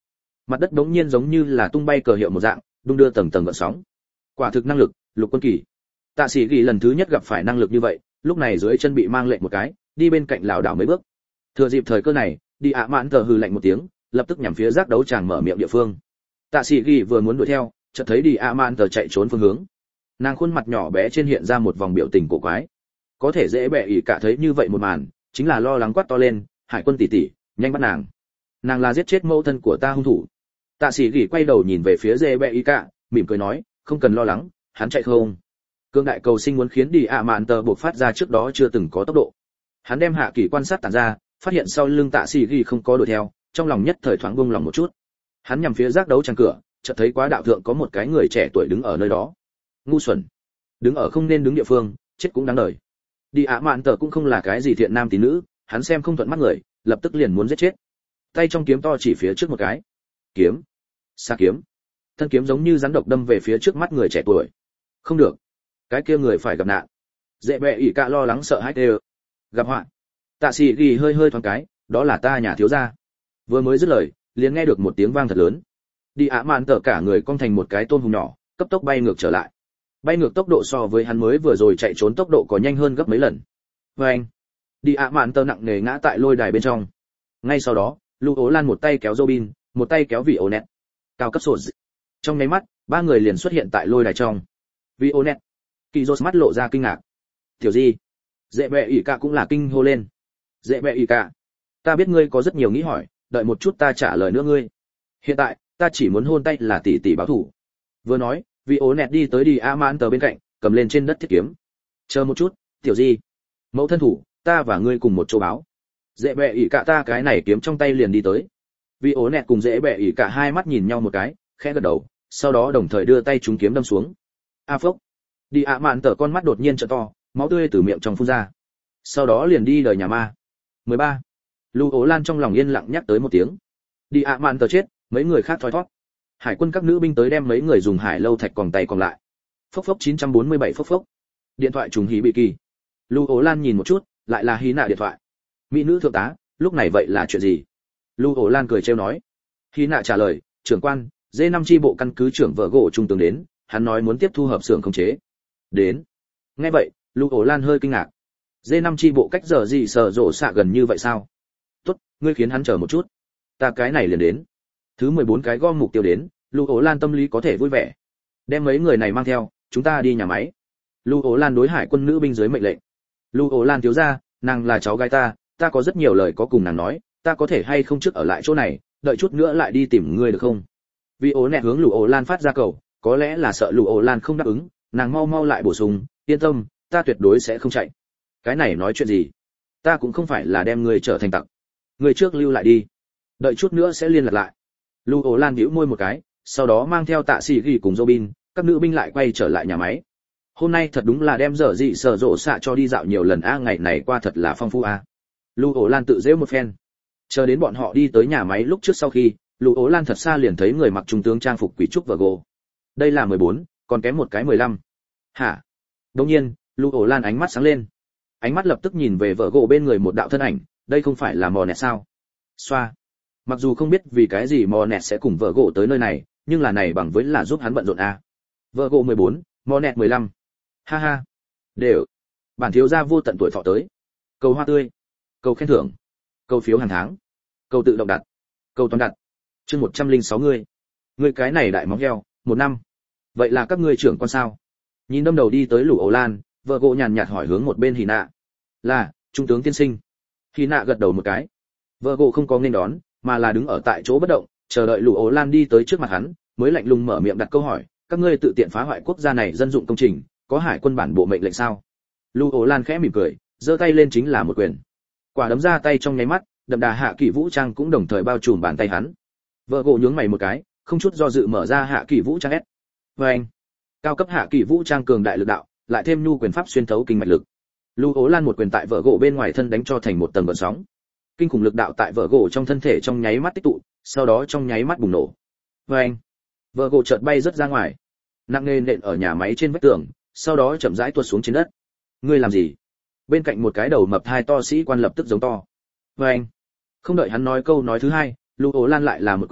Speaker 1: Mặt đất đống nhiên giống như là tung bay cờ hiệu một dạng, đung đưa tầng tầng gợn sóng. Quả thực năng lực, Lục Quân Kỳ. Tạ Sĩ Gỉ lần thứ nhất gặp phải năng lực như vậy, lúc này dưới chân bị mang lệnh một cái, đi bên cạnh lảo đảo mấy bước. Thừa dịp thời cơ này, đi ạ mạn tờ hừ lạnh một tiếng, lập tức nhằm phía giác đấu tràng mở miệng địa phương. Tạ Sĩ Gỉ vừa muốn đuổi theo, chợt thấy đi ạ mạn tờ chạy trốn phương hướng. Nàng khuôn mặt nhỏ bé trên hiện ra một vòng biểu tình cổ quái. Có thể dễ bẹ ỉ cả thấy như vậy một màn, chính là lo lắng quát to lên, Hải Quân tỷ tỷ, nhanh bắt nàng. Nàng là giết chết mẫu thân của ta hung thủ. Tạ Sĩ Gỉ quay đầu nhìn về phía dễ bẹ ỉ cả, mỉm cười nói, không cần lo lắng, hắn chạy không. Cương đại cầu sinh muốn khiến đi ạ mạn tờ bộc phát ra trước đó chưa từng có tốc độ. Hắn đem hạ kỳ quan sát tản ra, phát hiện sau lưng Tạ Sĩ Gỉ không có đuổi theo, trong lòng nhất thời thoáng buông lòng một chút. Hắn nhằm phía giác đấu tràng cửa, chợt thấy quá đạo thượng có một cái người trẻ tuổi đứng ở nơi đó. Ngu xuẩn, đứng ở không nên đứng địa phương, chết cũng đáng đời. Đi ạ mạn tờ cũng không là cái gì thiện nam tín nữ, hắn xem không thuận mắt người, lập tức liền muốn giết chết. Tay trong kiếm to chỉ phía trước một cái. Kiếm, xa kiếm. Thân kiếm giống như rắn độc đâm về phía trước mắt người trẻ tuổi. Không được, cái kia người phải gặp nạn. Dễ bẹ ỉ cả lo lắng sợ hãi đều. Gặp họa. Tạ Sĩ Gỉ hơi hơi thoáng cái, đó là ta nhà thiếu gia. Vừa mới dứt lời, liền nghe được một tiếng vang thật lớn. Đi ạ mạn tờ cả người cong thành một cái tôm hùm nhỏ, cấp tốc bay ngược trở lại. Bay ngược tốc độ so với hắn mới vừa rồi chạy trốn tốc độ có nhanh hơn gấp mấy lần. Vâng. Đi ạ mạn tờ nặng nề ngã tại lôi đài bên trong. Ngay sau đó, Lưu Ố Lan một tay kéo Robin, một tay kéo vị ổ nẹt. Cao cấp sột. Trong nháy mắt, ba người liền xuất hiện tại lôi đài trong. Vị ổ nẹt. Kỳ Rốt mắt lộ ra kinh ngạc. Tiểu gì? Dễ bẹ ỉ cả cũng là kinh hô lên. Dễ bẹ ỉ cả, ta biết ngươi có rất nhiều nghĩ hỏi, đợi một chút ta trả lời nữa ngươi. Hiện tại, ta chỉ muốn hôn tay là tỷ tỷ báo thủ. Vừa nói, vị ố nẹt đi tới đi a mãn tờ bên cạnh, cầm lên trên đất thiết kiếm. Chờ một chút, tiểu gì? Mẫu thân thủ, ta và ngươi cùng một chỗ báo. Dễ bẹ ỉ cả ta cái này kiếm trong tay liền đi tới. Vị ố nẹt cùng dễ bẹ ỉ cả hai mắt nhìn nhau một cái, khẽ gật đầu, sau đó đồng thời đưa tay trúng kiếm đâm xuống. A phốc. Đi a mãn tờ con mắt đột nhiên trợ to, máu tươi từ miệng trong phun ra. Sau đó liền đi đời nhà ma. mười ba. Lưu Ố Lan trong lòng yên lặng nhắc tới một tiếng. Đi ạ mạn tờ chết, mấy người khác thoi thoát. Hải quân các nữ binh tới đem mấy người dùng hải lâu thạch còn tay còn lại. Phốc phốc chín trăm bốn mươi bảy phốc phốc. Điện thoại trùng hí bị kỳ. Lưu Ố Lan nhìn một chút, lại là hí nạ điện thoại. Mỹ nữ thượng tá, lúc này vậy là chuyện gì? Lưu Ố Lan cười trêu nói. Hí nạ trả lời, trưởng quan, dê năm chi bộ căn cứ trưởng vợ gỗ trung tướng đến, hắn nói muốn tiếp thu hợp xưởng khống chế. Đến. Nghe vậy, Lưu Ố Lan hơi kinh ngạc. dê năm chi bộ cách giờ gì sở rộ xạ gần như vậy sao? Tốt, ngươi khiến hắn chờ một chút. Ta cái này liền đến. Thứ mười bốn cái gom mục tiêu đến, Lưu Ố Lan tâm lý có thể vui vẻ. Đem mấy người này mang theo, chúng ta đi nhà máy. Lưu Ố Lan đối hải quân nữ binh dưới mệnh lệnh. Lưu Ố Lan thiếu gia, nàng là cháu gái ta, ta có rất nhiều lời có cùng nàng nói, ta có thể hay không trước ở lại chỗ này, đợi chút nữa lại đi tìm ngươi được không? Vì ố nẹt hướng Lưu Ố Lan phát ra cầu, có lẽ là sợ Lưu Ố Lan không đáp ứng, nàng mau mau lại bổ sung, yên tâm, ta tuyệt đối sẽ không chạy. Cái này nói chuyện gì? Ta cũng không phải là đem ngươi trở thành tặc. Ngươi trước lưu lại đi, đợi chút nữa sẽ liên lạc lại. Lưu Ố Lan nhíu môi một cái, sau đó mang theo Tạ Sĩ Gỉ cùng Robin, các nữ binh lại quay trở lại nhà máy. Hôm nay thật đúng là đem dở dị sở rộ xạ cho đi dạo nhiều lần a, ngày này qua thật là phong phú a. Lưu Ố Lan tự giễu một phen. Chờ đến bọn họ đi tới nhà máy lúc trước sau khi, Lưu Ố Lan thật xa liền thấy người mặc trung tướng trang phục quỷ trúc Virgo. Đây là mười bốn, còn kém một cái mười lăm. Hả? Đột nhiên, Lưu Ố Lan ánh mắt sáng lên. Ánh mắt lập tức nhìn về Virgo bên người một đạo thân ảnh, đây không phải là Mò Nẹt sao? Xoa. Mặc dù không biết vì cái gì Mò Nẹt sẽ cùng Virgo tới nơi này, nhưng là này bằng với là giúp hắn bận rộn a. Virgo mười bốn, Mò Nẹt mười lăm. Ha ha. Đều. Bản thiếu gia vô tận tuổi thọ tới. Cầu hoa tươi, cầu khen thưởng, cầu phiếu hàng tháng, cầu tự động đặt, cầu toàn đặt. Chương một trăm lẻ sáu người. Người cái này đại móng heo, một năm. Vậy là các ngươi trưởng quan sao? Nhìn đâm đầu đi tới Lưu Ố Lan, vợ gỗ nhàn nhạt hỏi hướng một bên Hỉ Nạ. Là, trung tướng tiên sinh. Hỉ Nạ gật đầu một cái. Vợ gỗ không có nghênh đón, mà là đứng ở tại chỗ bất động, chờ đợi Lưu Ố Lan đi tới trước mặt hắn, mới lạnh lùng mở miệng đặt câu hỏi, các ngươi tự tiện phá hoại quốc gia này dân dụng công trình, có hải quân bản bộ mệnh lệnh sao? Lưu Ố Lan khẽ mỉm cười, giơ tay lên chính là một quyền. Quả đấm ra tay trong nháy mắt, đậm đà hạ kỷ vũ trang cũng đồng thời bao trùm bàn tay hắn. Vợ gỗ nhướng mày một cái, không chút do dự mở ra hạ kỷ vũ trang S. Và anh, cao cấp hạ kỷ vũ trang cường đại lực đạo, lại thêm nhu quyền pháp xuyên thấu kinh mạch lực. Lưu Ố Lan một quyền tại vợ gỗ bên ngoài thân đánh cho thành một tầng gợn sóng. Kinh khủng lực đạo tại vợ gỗ trong thân thể trong nháy mắt tích tụ, sau đó trong nháy mắt bùng nổ. Và anh, vợ gỗ chợt bay rất ra ngoài, nặng nề nện ở nhà máy trên vách tường, sau đó chậm rãi tuột xuống trên đất. Ngươi làm gì? Bên cạnh một cái đầu mập hai to sĩ quan lập tức giống to. Và anh, không đợi hắn nói câu nói thứ hai, Lưu Ố Lan lại là một quyền,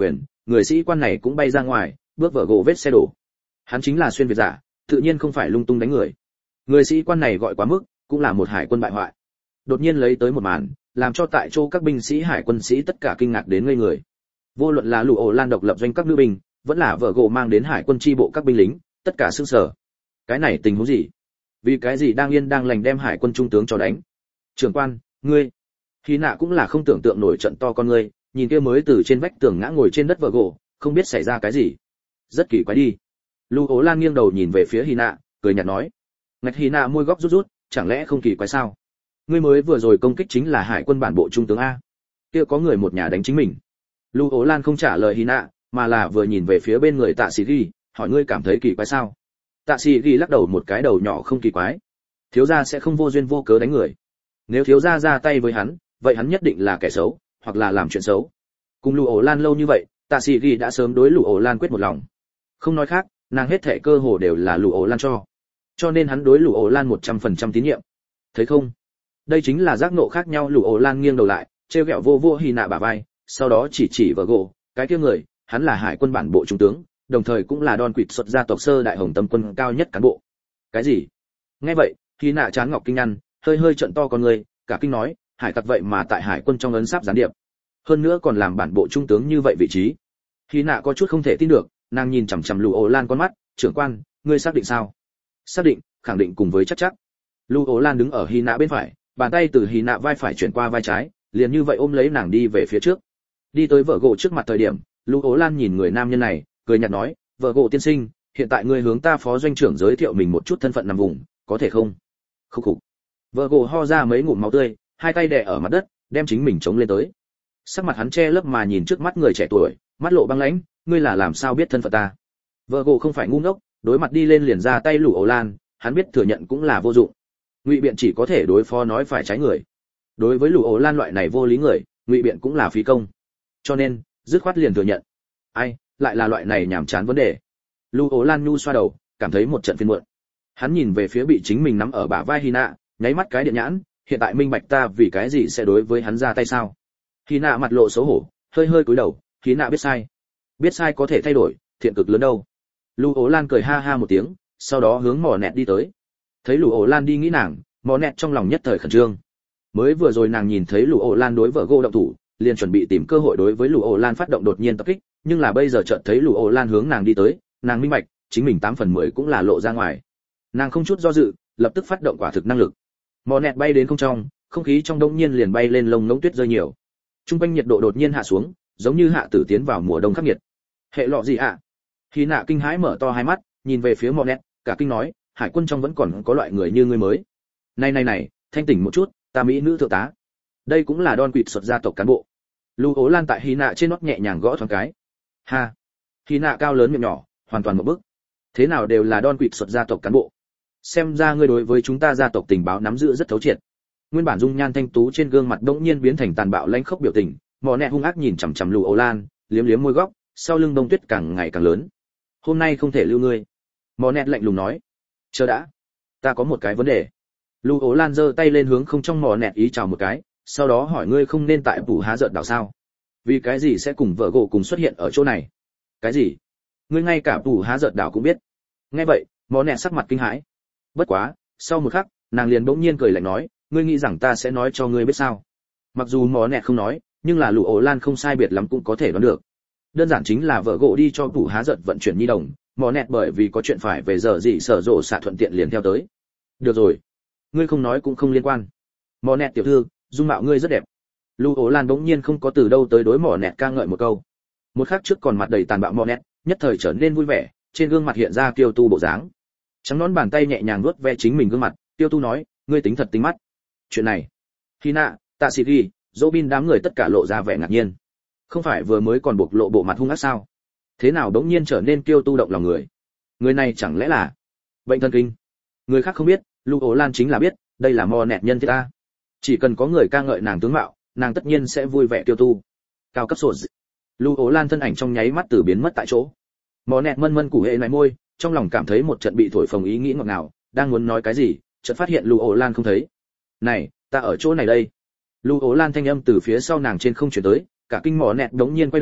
Speaker 1: người sĩ quan này cũng bay ra ngoài, bước vở gỗ vết xe đổ. Hắn chính là xuyên việt giả, tự nhiên không phải lung tung đánh người. Người sĩ quan này gọi quá mức, cũng là một hải quân bại hoại. Đột nhiên lấy tới một màn, làm cho tại chỗ các binh sĩ hải quân sĩ tất cả kinh ngạc đến ngây người. Vô luận là lũ ổ lan độc lập doanh các nữ binh, vẫn là vợ gỗ mang đến hải quân chi bộ các binh lính, tất cả sững sờ. Cái này tình huống gì? Vì cái gì đang yên đang lành đem hải quân trung tướng cho đánh? Trưởng quan, ngươi. Khi nạ cũng là không tưởng tượng nổi trận to con ngươi, nhìn kia mới từ trên vách tường ngã ngồi trên đất vợ gỗ, không biết xảy ra cái gì. Rất kỳ quái đi. Lũ ổ lan nghiêng đầu nhìn về phía Hy nạ, cười nhạt nói. Ngạch Hy nạ môi góc rút rút, chẳng lẽ không kỳ quái sao? Ngươi mới vừa rồi công kích chính là hải quân bản bộ trung tướng a. Kia có người một nhà đánh chính mình. Lũ ổ lan không trả lời Hy nạ, mà là vừa nhìn về phía bên người Tạ Sĩ Ghi, hỏi ngươi cảm thấy kỳ quái sao? Tạ Sĩ Ghi lắc đầu một cái đầu nhỏ không kỳ quái. Thiếu gia sẽ không vô duyên vô cớ đánh người. Nếu thiếu gia ra tay với hắn, vậy hắn nhất định là kẻ xấu, hoặc là làm chuyện xấu. Cùng Lũ ổ lan lâu như vậy, Tạ Sĩ Ghi đã sớm đối Lũ ổ lan quyết một lòng. Không nói khác, nàng hết thảy cơ hồ đều là Lũ ổ lan cho. Cho nên hắn đối Lũ ổ lan một trăm phần trăm tín nhiệm. Thấy không? Đây chính là giác nộ khác nhau. Lũ ổ lan nghiêng đầu lại, trêu ghẹo vô vô Hy nạ bả vai, sau đó chỉ chỉ vợ gỗ, cái kia người, hắn là hải quân bản bộ trung tướng, đồng thời cũng là Don Quỵt xuất gia tộc sơ đại hồng tâm quân cao nhất cán bộ. Cái gì? Nghe vậy, Hy nạ chán ngọc kinh nhăn, hơi hơi trợn to con người, cả kinh nói, hải tặc vậy mà tại hải quân trong ấn sáp gián điệp, hơn nữa còn làm bản bộ trung tướng như vậy vị trí. Hy nạ có chút không thể tin được, nàng nhìn chằm chằm Lũ ổ lan con mắt, trưởng quan, ngươi xác định sao? Xác định, khẳng định cùng với chắc chắc. Lũ ổ lan đứng ở Hy nạ bên phải, bàn tay từ Hy nạ vai phải chuyển qua vai trái, liền như vậy ôm lấy nàng đi về phía trước. Đi tới vợ gỗ trước mặt thời điểm, Lũ ổ lan nhìn người nam nhân này, cười nhạt nói, vợ gỗ tiên sinh, hiện tại ngươi hướng ta phó doanh trưởng giới thiệu mình một chút thân phận nằm vùng, có thể không? Khúc khục. Vợ gỗ ho ra mấy ngụm máu tươi, hai tay đè ở mặt đất, đem chính mình chống lên tới. Sắc mặt hắn che lấp mà nhìn trước mắt người trẻ tuổi, mắt lộ băng lãnh, ngươi là làm sao biết thân phận ta? Vợ gỗ không phải ngu ngốc, đối mặt đi lên liền ra tay Lũ ổ lan, hắn biết thừa nhận cũng là vô dụng. Ngụy biện chỉ có thể đối phó nói phải trái người. Đối với Lũ ổ lan loại này vô lý người, ngụy biện cũng là phí công. Cho nên, dứt khoát liền thừa nhận. Ai, lại là loại này nhảm chán vấn đề. Lũ ổ lan nhu xoa đầu, cảm thấy một trận phiền muộn. Hắn nhìn về phía bị chính mình nắm ở bả vai Hy nạ, nháy mắt cái điện nhãn, hiện tại minh bạch ta vì cái gì sẽ đối với hắn ra tay sao? Hy nạ mặt lộ xấu hổ, hơi hơi cúi đầu, Hy nạ biết sai. Biết sai có thể thay đổi, thiện cực lớn đâu. Lũ ổ lan cười ha ha một tiếng, sau đó hướng mỏ nẹt đi tới. Thấy Lũ ổ lan đi nghĩ nàng, mỏ nẹt trong lòng nhất thời khẩn trương. Mới vừa rồi nàng nhìn thấy Lũ ổ lan đối vợ gỗ động thủ, liền chuẩn bị tìm cơ hội đối với Lũ ổ lan phát động đột nhiên tập kích, nhưng là bây giờ chợt thấy Lũ ổ lan hướng nàng đi tới, nàng minh bạch, chính mình tám phần mười cũng là lộ ra ngoài. Nàng không chút do dự, lập tức phát động quả thực năng lực. Mỏ nẹt bay đến không trong, không khí trong đống nhiên liền bay lên lông ngỗng tuyết rơi nhiều. Trung quanh nhiệt độ đột nhiên hạ xuống, giống như hạ tử tiến vào mùa đông khắc nghiệt. Hệ lọ gì ạ? À? Hy nạ kinh hãi mở to hai mắt, nhìn về phía mỏ nẹt, cả kinh nói, hải quân trong vẫn còn có loại người như ngươi mới. Này này này, thanh tỉnh một chút, ta mỹ nữ thượng tá. Đây cũng là Don Quỵt xuất gia tộc cán bộ. Lũ ổ lan tại Hy nạ trên nót nhẹ nhàng gõ thoáng cái. Ha. Hy nạ cao lớn miệng nhỏ, hoàn toàn một bức. Thế nào đều là Don Quỵt xuất gia tộc cán bộ. Xem ra ngươi đối với chúng ta gia tộc tình báo nắm giữ rất thấu triệt. Nguyên bản dung nhan thanh tú trên gương mặt đống nhiên biến thành tàn bạo lãnh khốc biểu tình, mỏ nẹt hung ác nhìn chằm chằm Lũ ổ lan, liếm liếm môi góc, sau lưng đông tuyết càng ngày càng lớn. Hôm nay không thể lưu ngươi. Mỏ nẹt lạnh lùng nói. Chờ đã, ta có một cái vấn đề. Lũ ổ lan giơ tay lên hướng không trong mỏ nẹt ý chào một cái, sau đó hỏi ngươi không nên tại phủ há giận đảo sao? Vì cái gì sẽ cùng vợ gỗ cùng xuất hiện ở chỗ này? Cái gì? Ngươi ngay cả phủ há giận đảo cũng biết? Nghe vậy, mỏ nẹt sắc mặt kinh hãi. Bất quá, sau một khắc, nàng liền bỗng nhiên cười lạnh nói, ngươi nghĩ rằng ta sẽ nói cho ngươi biết sao? Mặc dù mỏ nẹt không nói, nhưng là Lũ ổ lan không sai biệt lắm cũng có thể đoán được. Đơn giản chính là vợ gỗ đi cho phủ há giận vận chuyển nhi đồng, mỏ nẹt bởi vì có chuyện phải về giờ gì sở rộ xạ thuận tiện liền theo tới. Được rồi, ngươi không nói cũng không liên quan. Mỏ nẹt tiểu thư, dung mạo ngươi rất đẹp. Lũ ổ lan bỗng nhiên không có từ đâu tới đối mỏ nẹt ca ngợi một câu. Một khắc trước còn mặt đầy tàn bạo mỏ nẹt, nhất thời trở nên vui vẻ, trên gương mặt hiện ra kiêu tu bộ dáng. Trắng nón bàn tay nhẹ nhàng vuốt ve chính mình gương mặt, kiêu tu nói, ngươi tính thật tính mắt. Chuyện này, Hy nạ, Tạ Sĩ Ghi, Robin đám người tất cả lộ ra vẻ ngạc nhiên. Không phải vừa mới còn bộc lộ bộ mặt hung ác sao? Thế nào đống nhiên trở nên kiêu tu động lòng người? Người này chẳng lẽ là bệnh thần kinh? Người khác không biết, Lũ ổ lan chính là biết, đây là mò nẹt nhân thiết ta. Chỉ cần có người ca ngợi nàng tướng mạo, nàng tất nhiên sẽ vui vẻ tiêu tu. Cao cấp sổ. Lũ ổ lan thân ảnh trong nháy mắt từ biến mất tại chỗ. Mò nẹt mân mân củ hệ lại môi, trong lòng cảm thấy một trận bị thổi phồng ý nghĩ ngọt ngào, đang muốn nói cái gì, chợt phát hiện Lũ ổ lan không thấy. Này, ta ở chỗ này đây. Lũ ổ lan thanh âm từ phía sau nàng trên không truyền tới, cả kinh mò nẹt đống nhiên quay đầu,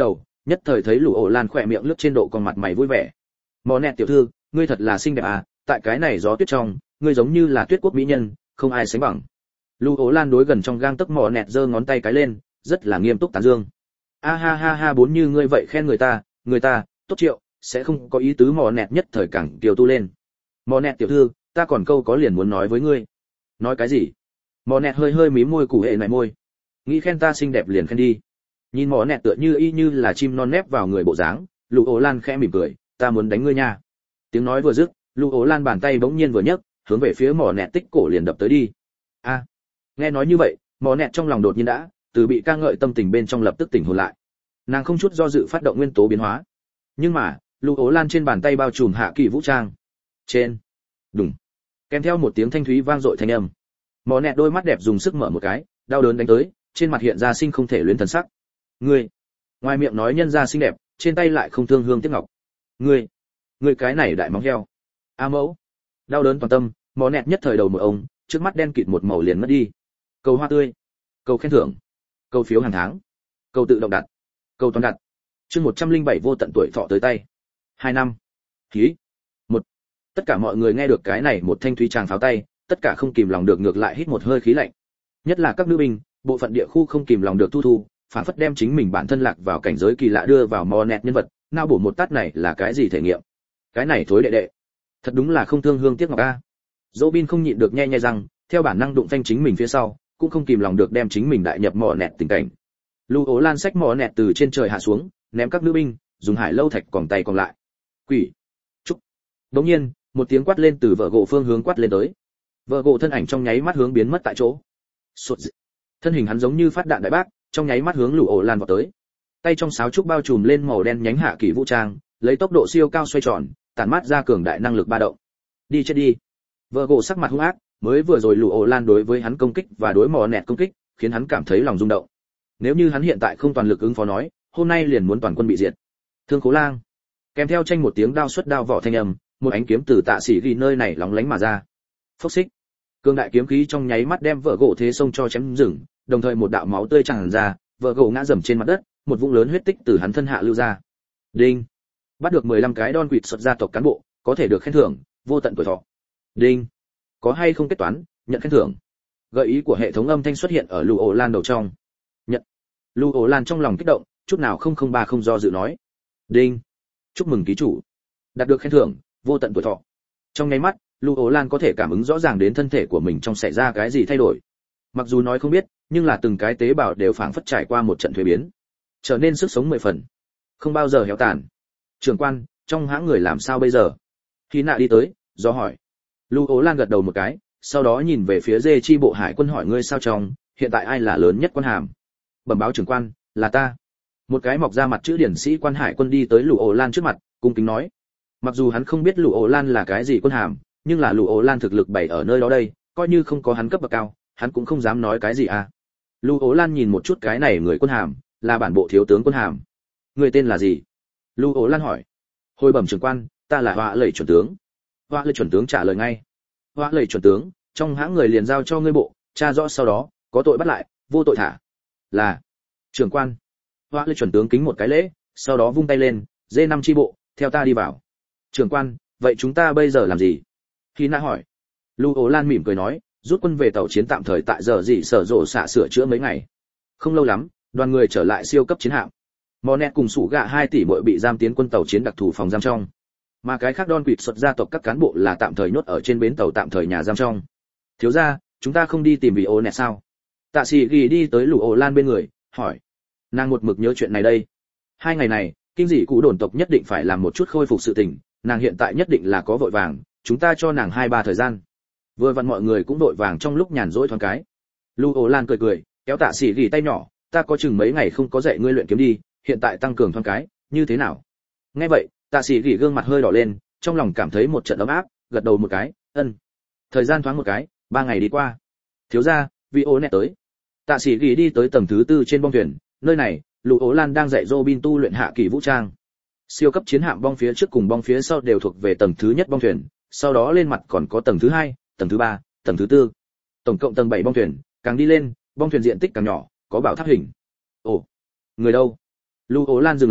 Speaker 1: nhất thời thấy Lũ Ổ Lan khỏe miệng lướt trên độ con mặt mày vui vẻ. Mò nẹt tiểu thư, ngươi thật là xinh đẹp à, tại cái này gió tuyết trong, ngươi giống như là tuyết quốc mỹ nhân, không ai sánh bằng. Lũ Ổ Lan đối gần trong gang tấc mò nẹt giơ ngón tay cái lên, rất là nghiêm túc tán dương. A ha ha ha, bốn như ngươi vậy khen người ta, người ta, tốt triệu, sẽ không có ý tứ. Mò nẹt nhất thời càng kiều tu lên. Mò nẹt tiểu thư, ta còn câu có liền muốn nói với ngươi. Nói cái gì? Mò nẹt hơi hơi mím môi, củ hệ này môi. Nghĩ khen ta xinh đẹp liền khen đi. Nhìn mò nẹt tựa như y như là chim non nép vào người bộ dáng, Lũ Ổ Lan khẽ mỉm cười, ta muốn đánh ngươi nha. Tiếng nói vừa dứt, Lũ Ổ Lan bàn tay bỗng nhiên vừa nhấc, hướng về phía mò nẹt tích cổ liền đập tới đi. A, nghe nói như vậy, mò nẹt trong lòng đột nhiên đã từ bị ca ngợi tâm tình bên trong lập tức tỉnh hồn lại. Nàng không chút do dự phát động nguyên tố biến hóa. Nhưng mà, Lũ Ổ Lan trên bàn tay bao trùm hạ kỳ vũ trang. Trên, đùng, kèm theo một tiếng thanh thúy vang dội thanh âm. Mò nẹt đôi mắt đẹp dùng sức mở một cái, đau đớn đánh tới, trên mặt hiện ra sinh không thể luyến thần sắc. Ngươi, ngoài miệng nói nhân gia xinh đẹp, trên tay lại không thương hương tiếc ngọc. Ngươi, ngươi cái này đại móng heo. A mẫu, đau đớn toàn tâm, mò nẹt nhất thời đầu một ông, trước mắt đen kịt một màu liền mất đi. Cầu hoa tươi, cầu khen thưởng, cầu phiếu hàng tháng, cầu tự động đặt, cầu toàn đặt. Chương một trăm linh bảy vô tận tuổi thọ tới tay. Hai năm. Khí. Một. Tất cả mọi người nghe được cái này một thanh thúy tràng pháo tay, tất cả không kìm lòng được ngược lại hít một hơi khí lạnh. Nhất là các nữ binh, bộ phận địa khu không kìm lòng được thu thu, phản phất đem chính mình bản thân lạc vào cảnh giới kỳ lạ đưa vào mò nẹt nhân vật, nao bổ một tát này là cái gì thể nghiệm? Cái này thối đệ đệ, thật đúng là không thương hương tiếc ngọc a. Robin không nhịn được nhe nhe răng, theo bản năng đụng phanh chính mình phía sau, cũng không kìm lòng được đem chính mình đại nhập mò nẹt tình cảnh. Lũ Ổ Lan xách mò nẹt từ trên trời hạ xuống, ném các nữ binh, dùng hải lâu thạch còn tay còn lại. Quỷ, trúc. Đống nhiên, một tiếng quát lên từ vợ gỗ phương hướng quát lên tới. Vợ gỗ thân ảnh trong nháy mắt hướng biến mất tại chỗ. Sột dị. Thân hình hắn giống như phát đạn đại bác, trong nháy mắt hướng Lũ Ổ Lan vọt tới. Tay trong sáo trúc bao trùm lên màu đen nhánh hạ kỳ vũ trang, lấy tốc độ siêu cao xoay tròn, tản mát ra cường đại năng lực ba động. Đi chết đi. Vợ gỗ sắc mặt hung ác, mới vừa rồi Lũ Ổ Lan đối với hắn công kích và đối mò nẹt công kích, khiến hắn cảm thấy lòng rung động. Nếu như hắn hiện tại không toàn lực ứng phó nói, hôm nay liền muốn toàn quân bị diệt. Thương Khố Lang, kèm theo tranh một tiếng đao xuất đao vỏ thanh âm, một ánh kiếm từ Tạ Sĩ Ghi nơi này lóng lánh mà ra. Phốc xích, cương đại kiếm khí trong nháy mắt đem vợ gỗ thế sông cho chém rừng, đồng thời một đạo máu tươi tràn ra, vợ gỗ ngã dầm trên mặt đất, một vũng lớn huyết tích từ hắn thân hạ lưu ra. Đinh, bắt được mười lăm cái đon quỵt xuất gia tộc cán bộ, có thể được khen thưởng, vô tận tuổi thọ. Đinh, có hay không kết toán, nhận khen thưởng. Gợi ý của hệ thống âm thanh xuất hiện ở Lũ Ổ Lan đầu trong. Nhận. Lũ Ổ Lan trong lòng kích động, chút nào không không ba không do dự nói. Đinh, chúc mừng ký chủ, đạt được khen thưởng, vô tận tuổi thọ. Trong nháy mắt, Lũ Ổ Lan có thể cảm ứng rõ ràng đến thân thể của mình trong xảy ra cái gì thay đổi. Mặc dù nói không biết, nhưng là từng cái tế bào đều phảng phất trải qua một trận thuế biến, trở nên sức sống mười phần, không bao giờ héo tàn. Trưởng quan, trong hãng người làm sao bây giờ? Khi nạ đi tới, do hỏi. Lũ Ổ Lan gật đầu một cái, sau đó nhìn về phía dê chi bộ hải quân hỏi ngươi sao trong, hiện tại ai là lớn nhất quan hàm? Bẩm báo trưởng quan, là ta. Một cái mọc ra mặt chữ điển sĩ quan hải quân đi tới Lũ Ổ Lan trước mặt, cung kính nói. Mặc dù hắn không biết Lũ Ổ Lan là cái gì quân hàm, nhưng là Lũ Ổ Lan thực lực bày ở nơi đó đây, coi như không có hắn cấp bậc cao, hắn cũng không dám nói cái gì à. Lũ Ổ Lan nhìn một chút cái này người quân hàm, là bản bộ thiếu tướng quân hàm. Người tên là gì? Lũ Ổ Lan hỏi. Hồi bẩm trưởng quan, ta là Họa Lệ chuẩn tướng. Họa Lệ chuẩn tướng trả lời ngay. Họa Lệ chuẩn tướng, trong hãng người liền giao cho ngươi bộ, tra rõ sau đó, có tội bắt lại, vô tội thả. Là trưởng quan. Họa Lệ chuẩn tướng kính một cái lễ, sau đó vung tay lên, dê năm chi bộ, theo ta đi vào. Trưởng quan, vậy chúng ta bây giờ làm gì? Khi nã hỏi. Lũ Ổ Lan mỉm cười nói, rút quân về tàu chiến tạm thời tại giờ gì sở rộ xạ sửa chữa mấy ngày. Không lâu lắm, đoàn người trở lại siêu cấp chiến hạm. Mò nẹt cùng sủ gạ hai tỷ muội bị giam tiến quân tàu chiến đặc thù phòng giam trong, mà cái khác đon quỵt xuất gia tộc các cán bộ là tạm thời nhốt ở trên bến tàu tạm thời nhà giam trong. Thiếu gia, chúng ta không đi tìm vì ô nẹt sao? Tạ Sĩ Ghi đi tới Lũ Ổ Lan bên người, hỏi. Nàng một mực nhớ chuyện này đây. Hai ngày này, kinh dị cụ đồn tộc nhất định phải làm một chút khôi phục sự tình, nàng hiện tại nhất định là có vội vàng, chúng ta cho nàng hai ba thời gian. Vừa vặn mọi người cũng vội vàng trong lúc nhàn rỗi thoáng cái. Lũ Ổ Lan cười cười, kéo Tạ Sĩ Ghi tay nhỏ, ta có chừng mấy ngày không có dạy ngươi luyện kiếm đi, hiện tại tăng cường thoáng cái, như thế nào? Nghe vậy, Tạ Sĩ Ghi gương mặt hơi đỏ lên, trong lòng cảm thấy một trận ấm áp, gật đầu một cái, ân. Thời gian thoáng một cái, ba ngày đi qua. Thiếu gia, vì ô nẹt tới. Tạ Sĩ Ghi đi tới tầng thứ tư trên bong thuyền, nơi này, Lũ Ổ Lan đang dạy Robin tu luyện hạ kỳ vũ trang. Siêu cấp chiến hạm bong phía trước cùng bong phía sau đều thuộc về tầng thứ nhất bong thuyền, sau đó lên mặt còn có tầng thứ hai, tầng thứ ba, tầng thứ tư. Tổng cộng tầng bảy bong thuyền, càng đi lên, bong thuyền diện tích càng nhỏ, có bảo tháp hình. Ồ, người đâu? Lũ Ổ Lan dừng lại,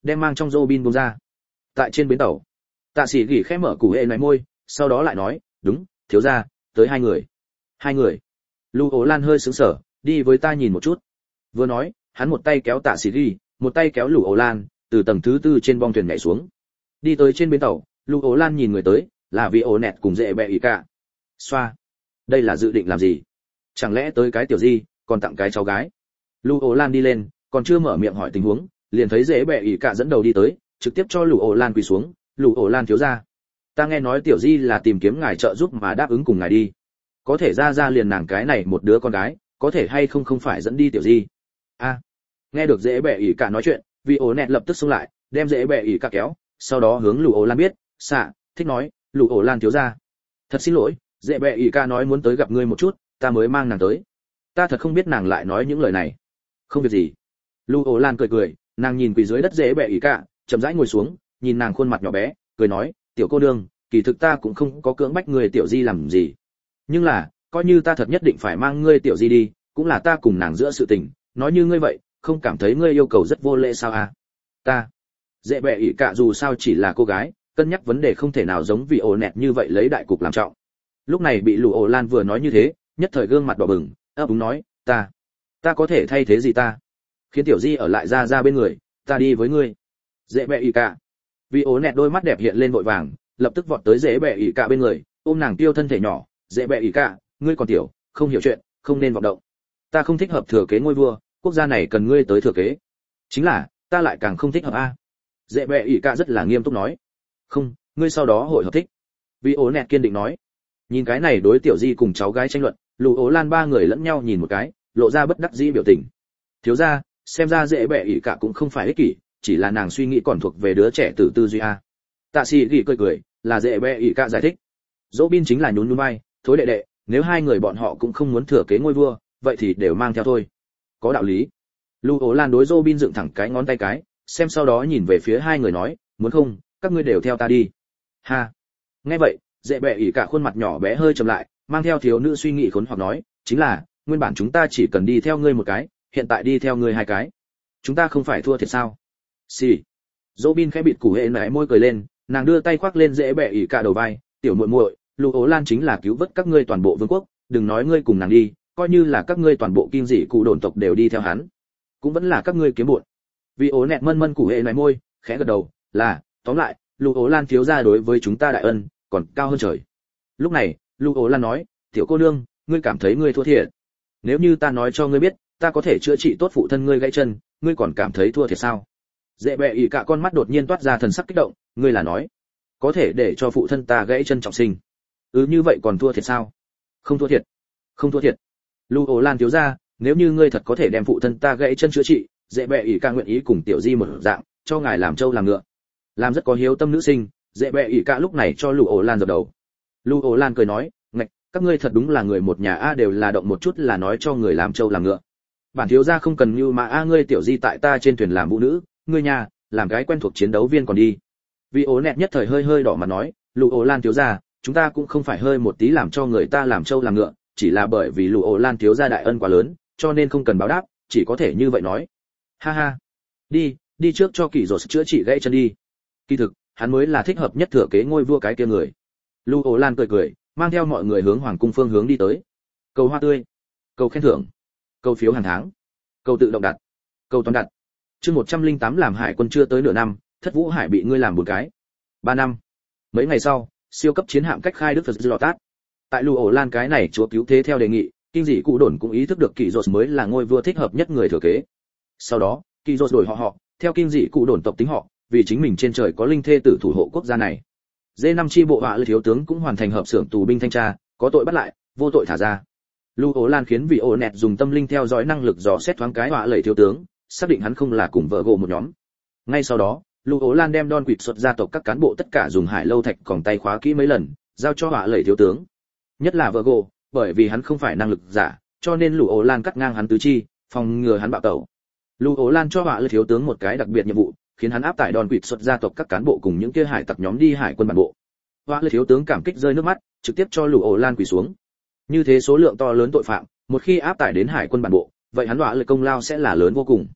Speaker 1: đem mang trong Robin buông ra. Tại trên bến tàu, Tạ Sĩ Gỉ khẽ mở củ hệ nói môi, sau đó lại nói, "Đúng, thiếu gia, tới hai người." "Hai người?" Lưu Ố Lan hơi sững sờ, "Đi với ta nhìn một chút." Vừa nói, hắn một tay kéo Tạ Sĩ Gỉ, một tay kéo Lưu Ố Lan, từ tầng thứ tư trên bong thuyền nhảy xuống. Đi tới trên bến tàu, Lưu Ố Lan nhìn người tới, là vị ổ nẹt cùng dễ bẹ ý cả. Xoa, đây là dự định làm gì? Chẳng lẽ tới cái tiểu di, còn tặng cái cháu gái? Lưu Ố Lan đi lên, còn chưa mở miệng hỏi tình huống, liền thấy dễ bẹ ý cả dẫn đầu đi tới, trực tiếp cho Lưu Ố Lan quỳ xuống. "Lưu Ố Lan thiếu gia, ta nghe nói tiểu di là tìm kiếm ngài trợ giúp mà đáp ứng cùng ngài đi. Có thể ra ra liền nàng cái này một đứa con gái, có thể hay không không phải dẫn đi tiểu di?" A, nghe được dễ bẹ ý cả nói chuyện, vị ổ nẹt lập tức xông lại, đem dễ bẹ ý cả kéo, sau đó hướng Lưu Ố Lan biết, "Xạ, thích nói, Lưu Ố Lan thiếu gia, thật xin lỗi, dễ bẹ ý cả nói muốn tới gặp ngươi một chút, ta mới mang nàng tới. Ta thật không biết nàng lại nói những lời này." "Không việc gì." Lưu Ố Lan cười cười, nàng nhìn quỳ dưới đất dễ bẹ ý cả, chậm rãi ngồi xuống, nhìn nàng khuôn mặt nhỏ bé, cười nói, "Tiểu cô nương, kỳ thực ta cũng không có cưỡng bách người tiểu di làm gì. Nhưng là, coi như ta thật nhất định phải mang ngươi tiểu di đi, cũng là ta cùng nàng giữa sự tình, nói như ngươi vậy, không cảm thấy ngươi yêu cầu rất vô lễ sao à?" "Ta." Dễ bẹ ỷ cả dù sao chỉ là cô gái, cân nhắc vấn đề không thể nào giống vị ổ nẹt như vậy lấy đại cục làm trọng. Lúc này bị Lù Ổ Lan vừa nói như thế, nhất thời gương mặt đỏ bừng, ấp úng nói, "Ta, ta có thể thay thế gì ta? Khiến tiểu di ở lại ra ra bên người, ta đi với ngươi." Dễ bẹ ỷ cả. Vị ổ nẹt đôi mắt đẹp hiện lên vội vàng, lập tức vọt tới dễ bẹ ỷ cả bên người, ôm nàng tiêu thân thể nhỏ, "Dễ bẹ ỷ cả, ngươi còn tiểu, không hiểu chuyện, không nên vọng động. Ta không thích hợp thừa kế ngôi vua, quốc gia này cần ngươi tới thừa kế. Chính là, ta lại càng không thích hợp a." Dễ bẹ ỷ cả rất là nghiêm túc nói, "Không, ngươi sau đó hội hợp thích." Vị ổ nẹt kiên định nói. Nhìn cái này đối tiểu di cùng cháu gái tranh luận, Lù Ố Lan ba người lẫn nhau nhìn một cái, lộ ra bất đắc dĩ biểu tình. "Thiếu gia, xem ra dễ bẹ ỷ cả cũng không phải ích kỷ, chỉ là nàng suy nghĩ còn thuộc về đứa trẻ tử tư duy a." Tạ Sĩ Gỉ cười cười, là dễ bẹ ỷ cả giải thích. Robin chính là nhún nhún vai, "Thối đệ đệ, nếu hai người bọn họ cũng không muốn thừa kế ngôi vua, vậy thì đều mang theo thôi." "Có đạo lý." Lù Ố Lan đối Robin dựng thẳng cái ngón tay cái, xem sau đó nhìn về phía hai người nói, "Muốn không, các ngươi đều theo ta đi." Ha. Nghe vậy, dễ bẹ ỷ cả khuôn mặt nhỏ bé hơi trầm lại, mang theo thiếu nữ suy nghĩ khốn hoặc nói, "Chính là, nguyên bản chúng ta chỉ cần đi theo ngươi một cái, hiện tại đi theo ngươi hai cái. Chúng ta không phải thua thiệt sao?" Xì. Robin khẽ bịt củ hệ nãy môi cười lên, nàng đưa tay khoác lên dễ bẹ ỷ cả đầu vai, "Tiểu muội muội, Lù Ố Lan chính là cứu vớt các ngươi toàn bộ vương quốc, đừng nói ngươi cùng nàng đi, coi như là các ngươi toàn bộ kim dị cụ đồn tộc đều đi theo hắn, cũng vẫn là các ngươi kiếm bộn." Vì ố nẹt mân mân củ hệ nãy môi, khẽ gật đầu, "Là, tóm lại, Lù Ố Lan thiếu gia đối với chúng ta đại ân, còn cao hơn trời." Lúc này, Lù Ố Lan nói, "Tiểu cô nương, ngươi cảm thấy ngươi thua thiệt? Nếu như ta nói cho ngươi biết, ta có thể chữa trị tốt phụ thân ngươi gãy chân, ngươi còn cảm thấy thua thiệt sao?" Dễ bẹ ỷ cả con mắt đột nhiên toát ra thần sắc kích động, "Ngươi là nói, có thể để cho phụ thân ta gãy chân trọng sinh? Ừ, như vậy còn thua thiệt sao?" "Không thua thiệt, không thua thiệt. Lù Ố Lan thiếu gia, nếu như ngươi thật có thể đem phụ thân ta gãy chân chữa trị, dễ bẹ ỷ cả nguyện ý cùng tiểu di một dạng, cho ngài làm trâu làm ngựa." Làm rất có hiếu tâm nữ sinh, dễ bẹ ỷ cả lúc này cho Lù Ổ Lan dập đầu. Lù Ổ Lan cười nói, "Ngạch, các ngươi thật đúng là người một nhà a, đều là động một chút là nói cho người làm trâu làm ngựa. Bản thiếu gia không cần như mà a, ngươi tiểu di tại ta trên thuyền làm vũ nữ, ngươi nhà làm cái quen thuộc chiến đấu viên còn đi." Vì ố nẹt nhất thời hơi hơi đỏ mặt nói, "Lù Ổ Lan thiếu gia, chúng ta cũng không phải hơi một tí làm cho người ta làm trâu làm ngựa, chỉ là bởi vì Lù Ổ Lan thiếu gia đại ân quá lớn, cho nên không cần báo đáp, chỉ có thể như vậy nói." "Ha ha, đi, đi trước cho Kỳ Dột chữa trị gãy chân đi. Kỳ thực, hắn mới là thích hợp nhất thừa kế ngôi vua cái kia người." Lù Ổ Lan cười cười, mang theo mọi người hướng hoàng cung phương hướng đi tới. Cầu hoa tươi, cầu khen thưởng, cầu phiếu hàng tháng, cầu tự động đặt, cầu toàn đặt. Chương một trăm lẻ tám làm hải quân chưa tới nửa năm, Thất Vũ Hải bị ngươi làm một cái. Ba năm. Mấy ngày sau, siêu cấp chiến hạm cách khai Đức Phật Lọt Tát. Tại Lù Ổ Lan cái này chúa cứu thế theo đề nghị, kinh dị cụ đồn cũng ý thức được Kỳ Dột mới là ngôi vua thích hợp nhất người thừa kế. Sau đó, Kỳ Dột đổi họ họ, theo kinh dị cụ đồn tộc tính họ, vì chính mình trên trời có linh thê tử thủ hộ quốc gia này. D năm chi bộ họa lư thiếu tướng cũng hoàn thành hợp xưởng tù binh thanh tra, có tội bắt lại, vô tội thả ra. Lù Ố Lan khiến vị ổ nẹt dùng tâm linh theo dõi năng lực dò xét thoáng cái họa lầy thiếu tướng, xác định hắn không là cùng vợ gỗ một nhóm. Ngay sau đó, Lù Ố Lan đem Don Quỵt xuất gia tộc các cán bộ tất cả dùng hải lâu thạch còng tay khóa kỹ mấy lần, giao cho họa lầy thiếu tướng. Nhất là vợ gỗ, bởi vì hắn không phải năng lực giả, cho nên Lù Ố Lan cắt ngang hắn tứ chi, phòng ngừa hắn bạo tẩu. Lù Ố Lan cho họa lầy thiếu tướng một cái đặc biệt nhiệm vụ, khiến hắn áp tải Don Quỵt xuất gia tộc các cán bộ cùng những kia hải tặc nhóm đi hải quân bản bộ. Họa lầy thiếu tướng cảm kích rơi nước mắt, trực tiếp cho Lù Ố Lan quỳ xuống. Như thế số lượng to lớn tội phạm, một khi áp tải đến hải quân bản bộ, vậy hắn họa lầy công lao sẽ là lớn vô cùng.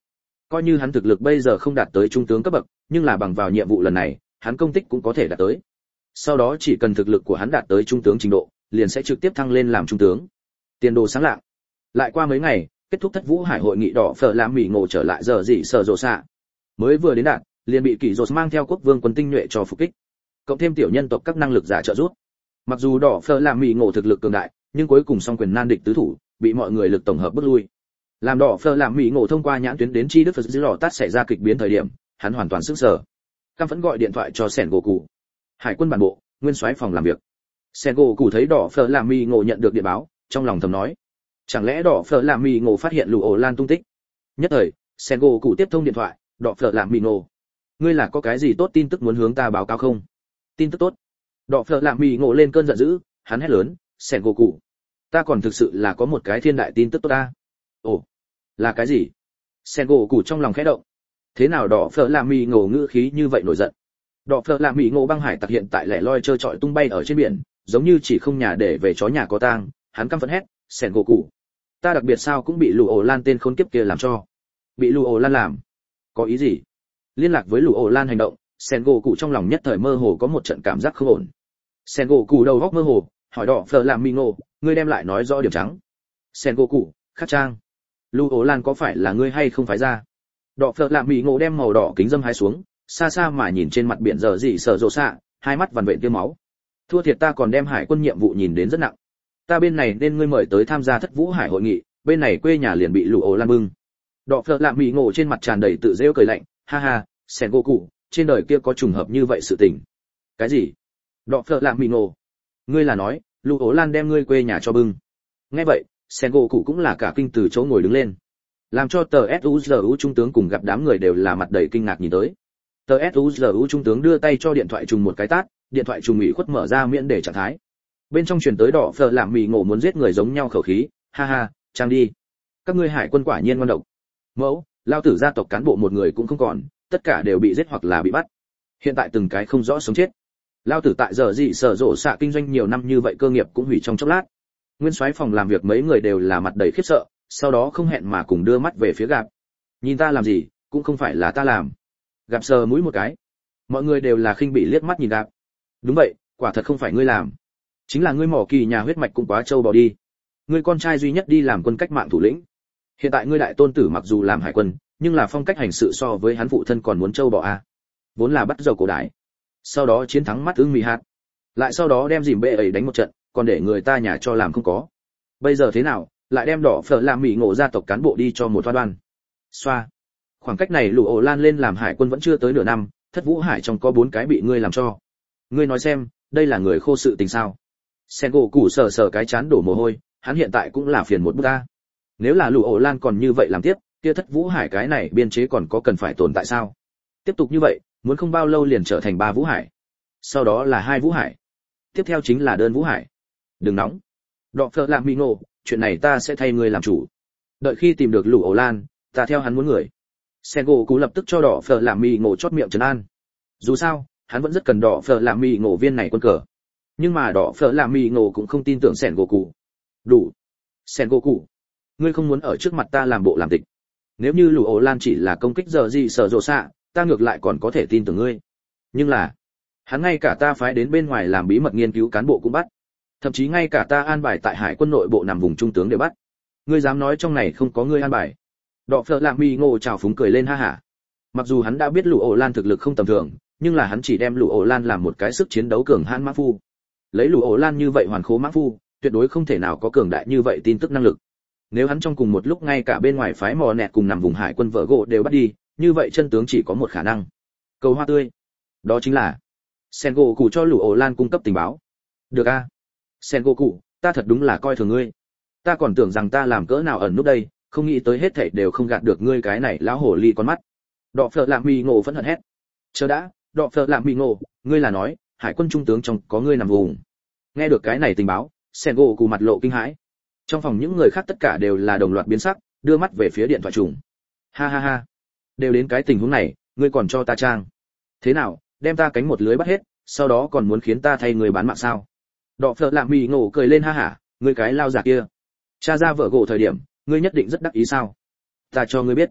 Speaker 1: Coi như hắn thực lực bây giờ không đạt tới trung tướng cấp bậc, nhưng là bằng vào nhiệm vụ lần này, hắn công tích cũng có thể đạt tới. Sau đó chỉ cần thực lực của hắn đạt tới trung tướng trình độ, liền sẽ trực tiếp thăng lên làm trung tướng. Tiền đồ sáng lạng. Lại qua mấy ngày, kết thúc Thất Vũ Hải hội nghị đỏ phở làm mỉ ngộ trở lại giờ gì sở rồ xạ. Mới vừa đến đạt, liền bị Kỷ Rột mang theo quốc vương quân tinh nhuệ cho phục kích. Cộng thêm tiểu nhân tộc các năng lực giả trợ giúp. Mặc dù đỏ phở làm mỉ ngộ thực lực cường đại, nhưng cuối cùng song quyền nan địch tứ thủ, bị mọi người lực tổng hợp bước lui. Làm đỏ phở làm mỉ ngộ thông qua nhãn tuyến đến chi đức Phật dưới lò tát xảy ra kịch biến thời điểm, hắn hoàn toàn sức sở. Cam vẫn gọi điện thoại cho Sen Goku. Hải quân bản bộ, nguyên soái phòng làm việc. Sen Goku thấy đỏ phở làm mỉ ngộ nhận được điện báo, trong lòng thầm nói, chẳng lẽ đỏ phở làm mỉ ngộ phát hiện lũ ổ lan tung tích. Nhất thời, Sen Goku tiếp thông điện thoại, đỏ phở làm mỉ ngộ, ngươi là có cái gì tốt tin tức muốn hướng ta báo cáo không? Tin tức tốt. Đỏ phở làm mỉ ngộ lên cơn giận dữ, hắn hét lớn, Sen Goku, ta còn thực sự là có một cái thiên đại tin tức tốt ta. Ồ, là cái gì? Sen Goku trong lòng khẽ động. Thế nào đỏ phở làm mỉ ngộ ngữ khí như vậy nổi giận? Đỏ phở làm mỉ ngộ băng hải tặc hiện tại lẻ loi chơi chọi tung bay ở trên biển, giống như chỉ không nhà để về chó nhà có tang. Hắn căm phẫn hét, Sen Goku, ta đặc biệt sao cũng bị lũ ổ lan tên khốn kiếp kia làm cho. Bị lũ ổ lan làm? Có ý gì? Liên lạc với lũ ổ lan hành động, Sen Goku trong lòng nhất thời mơ hồ có một trận cảm giác không ổn. Sen Goku đầu óc mơ hồ, hỏi đỏ phở làm mỉ ngộ, ngươi đem lại nói rõ điểm trắng. Sen Goku, khắc trang, lũ ổ lan có phải là ngươi hay không phải ra? Đỏ phở làm mỉ ngộ đem màu đỏ kính dâm hái xuống, xa xa mà nhìn trên mặt biển giờ gì sợ rồ xạ, hai mắt vằn vện tia máu. Thua thiệt ta còn đem hải quân nhiệm vụ nhìn đến rất nặng. Ta bên này nên ngươi mời tới tham gia Thất Vũ Hải hội nghị, bên này quê nhà liền bị lũ ổ lan bưng. Đỏ phở làm mỉ ngộ trên mặt tràn đầy tự giễu cười lạnh, ha ha, Sen Goku, trên đời kia có trùng hợp như vậy sự tình. Cái gì? Đỏ phở làm mỉ ngộ, ngươi là nói lũ ổ lan đem ngươi quê nhà cho bưng? Nghe vậy, Sen Goku cũng là cả kinh từ chỗ ngồi đứng lên, làm cho tờ suzu trung tướng cùng gặp đám người đều là mặt đầy kinh ngạc nhìn tới. Tờ suzu trung tướng đưa tay cho điện thoại trùng một cái tát, điện thoại trùng ủy khuất mở ra miễn để trạng thái. Bên trong truyền tới đỏ phở làm mỉ ngộ muốn giết người giống nhau khẩu khí, ha ha, trang đi, các ngươi hải quân quả nhiên ngoan độc. Mẫu, lao tử gia tộc cán bộ một người cũng không còn, tất cả đều bị giết hoặc là bị bắt. Hiện tại từng cái không rõ sống chết. Lao tử tại giờ gì sở rộ xạ kinh doanh nhiều năm như vậy cơ nghiệp cũng hủy trong chốc lát. Nguyên soái phòng làm việc mấy người đều là mặt đầy khiếp sợ, sau đó không hẹn mà cùng đưa mắt về phía Gạp. Nhìn ta làm gì, cũng không phải là ta làm. Gạp sờ mũi một cái. Mọi người đều là khinh bỉ liếc mắt nhìn Gạp. Đúng vậy, quả thật không phải ngươi làm. Chính là ngươi mỏ kỳ nhà huyết mạch cũng quá trâu bò đi. Ngươi con trai duy nhất đi làm quân cách mạng thủ lĩnh. Hiện tại ngươi đại tôn tử mặc dù làm hải quân, nhưng là phong cách hành sự so với hắn phụ thân còn muốn trâu bò a. Vốn là bắt dầu cổ đại, sau đó chiến thắng mắt ưng mì hạt, lại sau đó đem dìm bệ ấy đánh một trận, còn để người ta nhà cho làm không có. Bây giờ thế nào, lại đem đỏ phở làm mỉ ngộ gia tộc cán bộ đi cho một toa đoan. Xoa. Khoảng cách này lũ ổ lan lên làm hải quân vẫn chưa tới nửa năm, Thất Vũ Hải trong có bốn cái bị ngươi làm cho. Ngươi nói xem, đây là người khô sự tình sao? Sen Goku sờ sờ cái chán đổ mồ hôi, hắn hiện tại cũng là phiền một bút ta. Nếu là lũ ổ lan còn như vậy làm tiếp, kia Thất Vũ Hải cái này biên chế còn có cần phải tồn tại sao? Tiếp tục như vậy, muốn không bao lâu liền trở thành ba Vũ Hải. Sau đó là hai Vũ Hải. Tiếp theo chính là đơn Vũ Hải. Đừng nóng. Đọ phở làm mỉ ngộ, chuyện này ta sẽ thay ngươi làm chủ. Đợi khi tìm được lũ ổ lan, ta theo hắn muốn người. Sen Goku lập tức cho đỏ phở làm mỉ ngộ chót miệng trấn an. Dù sao, hắn vẫn rất cần đỏ phở làm mỉ ngộ viên này quân cờ. Nhưng mà đỏ phở làm mỉ ngộ cũng không tin tưởng Sen Goku. Đủ. Sen Goku, ngươi không muốn ở trước mặt ta làm bộ làm tịch. Nếu như lũ ổ lan chỉ là công kích giờ gì sở rộ xạ, ta ngược lại còn có thể tin tưởng ngươi. Nhưng là, hắn ngay cả ta phái đến bên ngoài làm bí mật nghiên cứu cán bộ cũng bắt. Thậm chí ngay cả ta an bài tại hải quân nội bộ nằm vùng trung tướng đều bắt. Ngươi dám nói trong này không có ngươi an bài? Đọ phở làm mỉ ngộ chào phúng cười lên ha hả. Mặc dù hắn đã biết lũ ổ lan thực lực không tầm thường, nhưng là hắn chỉ đem lũ ổ lan làm một cái sức chiến đấu cường hãn mã phu. Lấy lũ ổ lan như vậy hoàn khố mã phu, tuyệt đối không thể nào có cường đại như vậy tin tức năng lực. Nếu hắn trong cùng một lúc ngay cả bên ngoài phái mò nẹt cùng nằm vùng hải quân vợ gỗ đều bắt đi, như vậy chân tướng chỉ có một khả năng. Cầu hoa tươi. Đó chính là Sen Goku cho lũ ổ lan cung cấp tình báo. Được a. À? Sen Goku, ta thật đúng là coi thường ngươi. Ta còn tưởng rằng ta làm cỡ nào ẩn núp đây, không nghĩ tới hết thảy đều không gạt được ngươi cái này lão hổ ly con mắt. Đọ phở làm mỉ ngộ phẫn hận hét. Chờ đã, Đọ phở làm mỉ ngộ, ngươi là nói, hải quân trung tướng trong có ngươi nằm vùng. Nghe được cái này tình báo, Sen Goku mặt lộ kinh hãi. Trong phòng những người khác tất cả đều là đồng loạt biến sắc, đưa mắt về phía điện thoại trùng. Ha ha ha, đều đến cái tình huống này, ngươi còn cho ta trang. Thế nào, đem ta cánh một lưới bắt hết, sau đó còn muốn khiến ta thay người bán mạng sao? Đọ phở làm mỉ ngộ cười lên ha hả, ngươi cái lao già kia. Cha ra vợ gỗ thời điểm, ngươi nhất định rất đắc ý sao? Ta cho ngươi biết,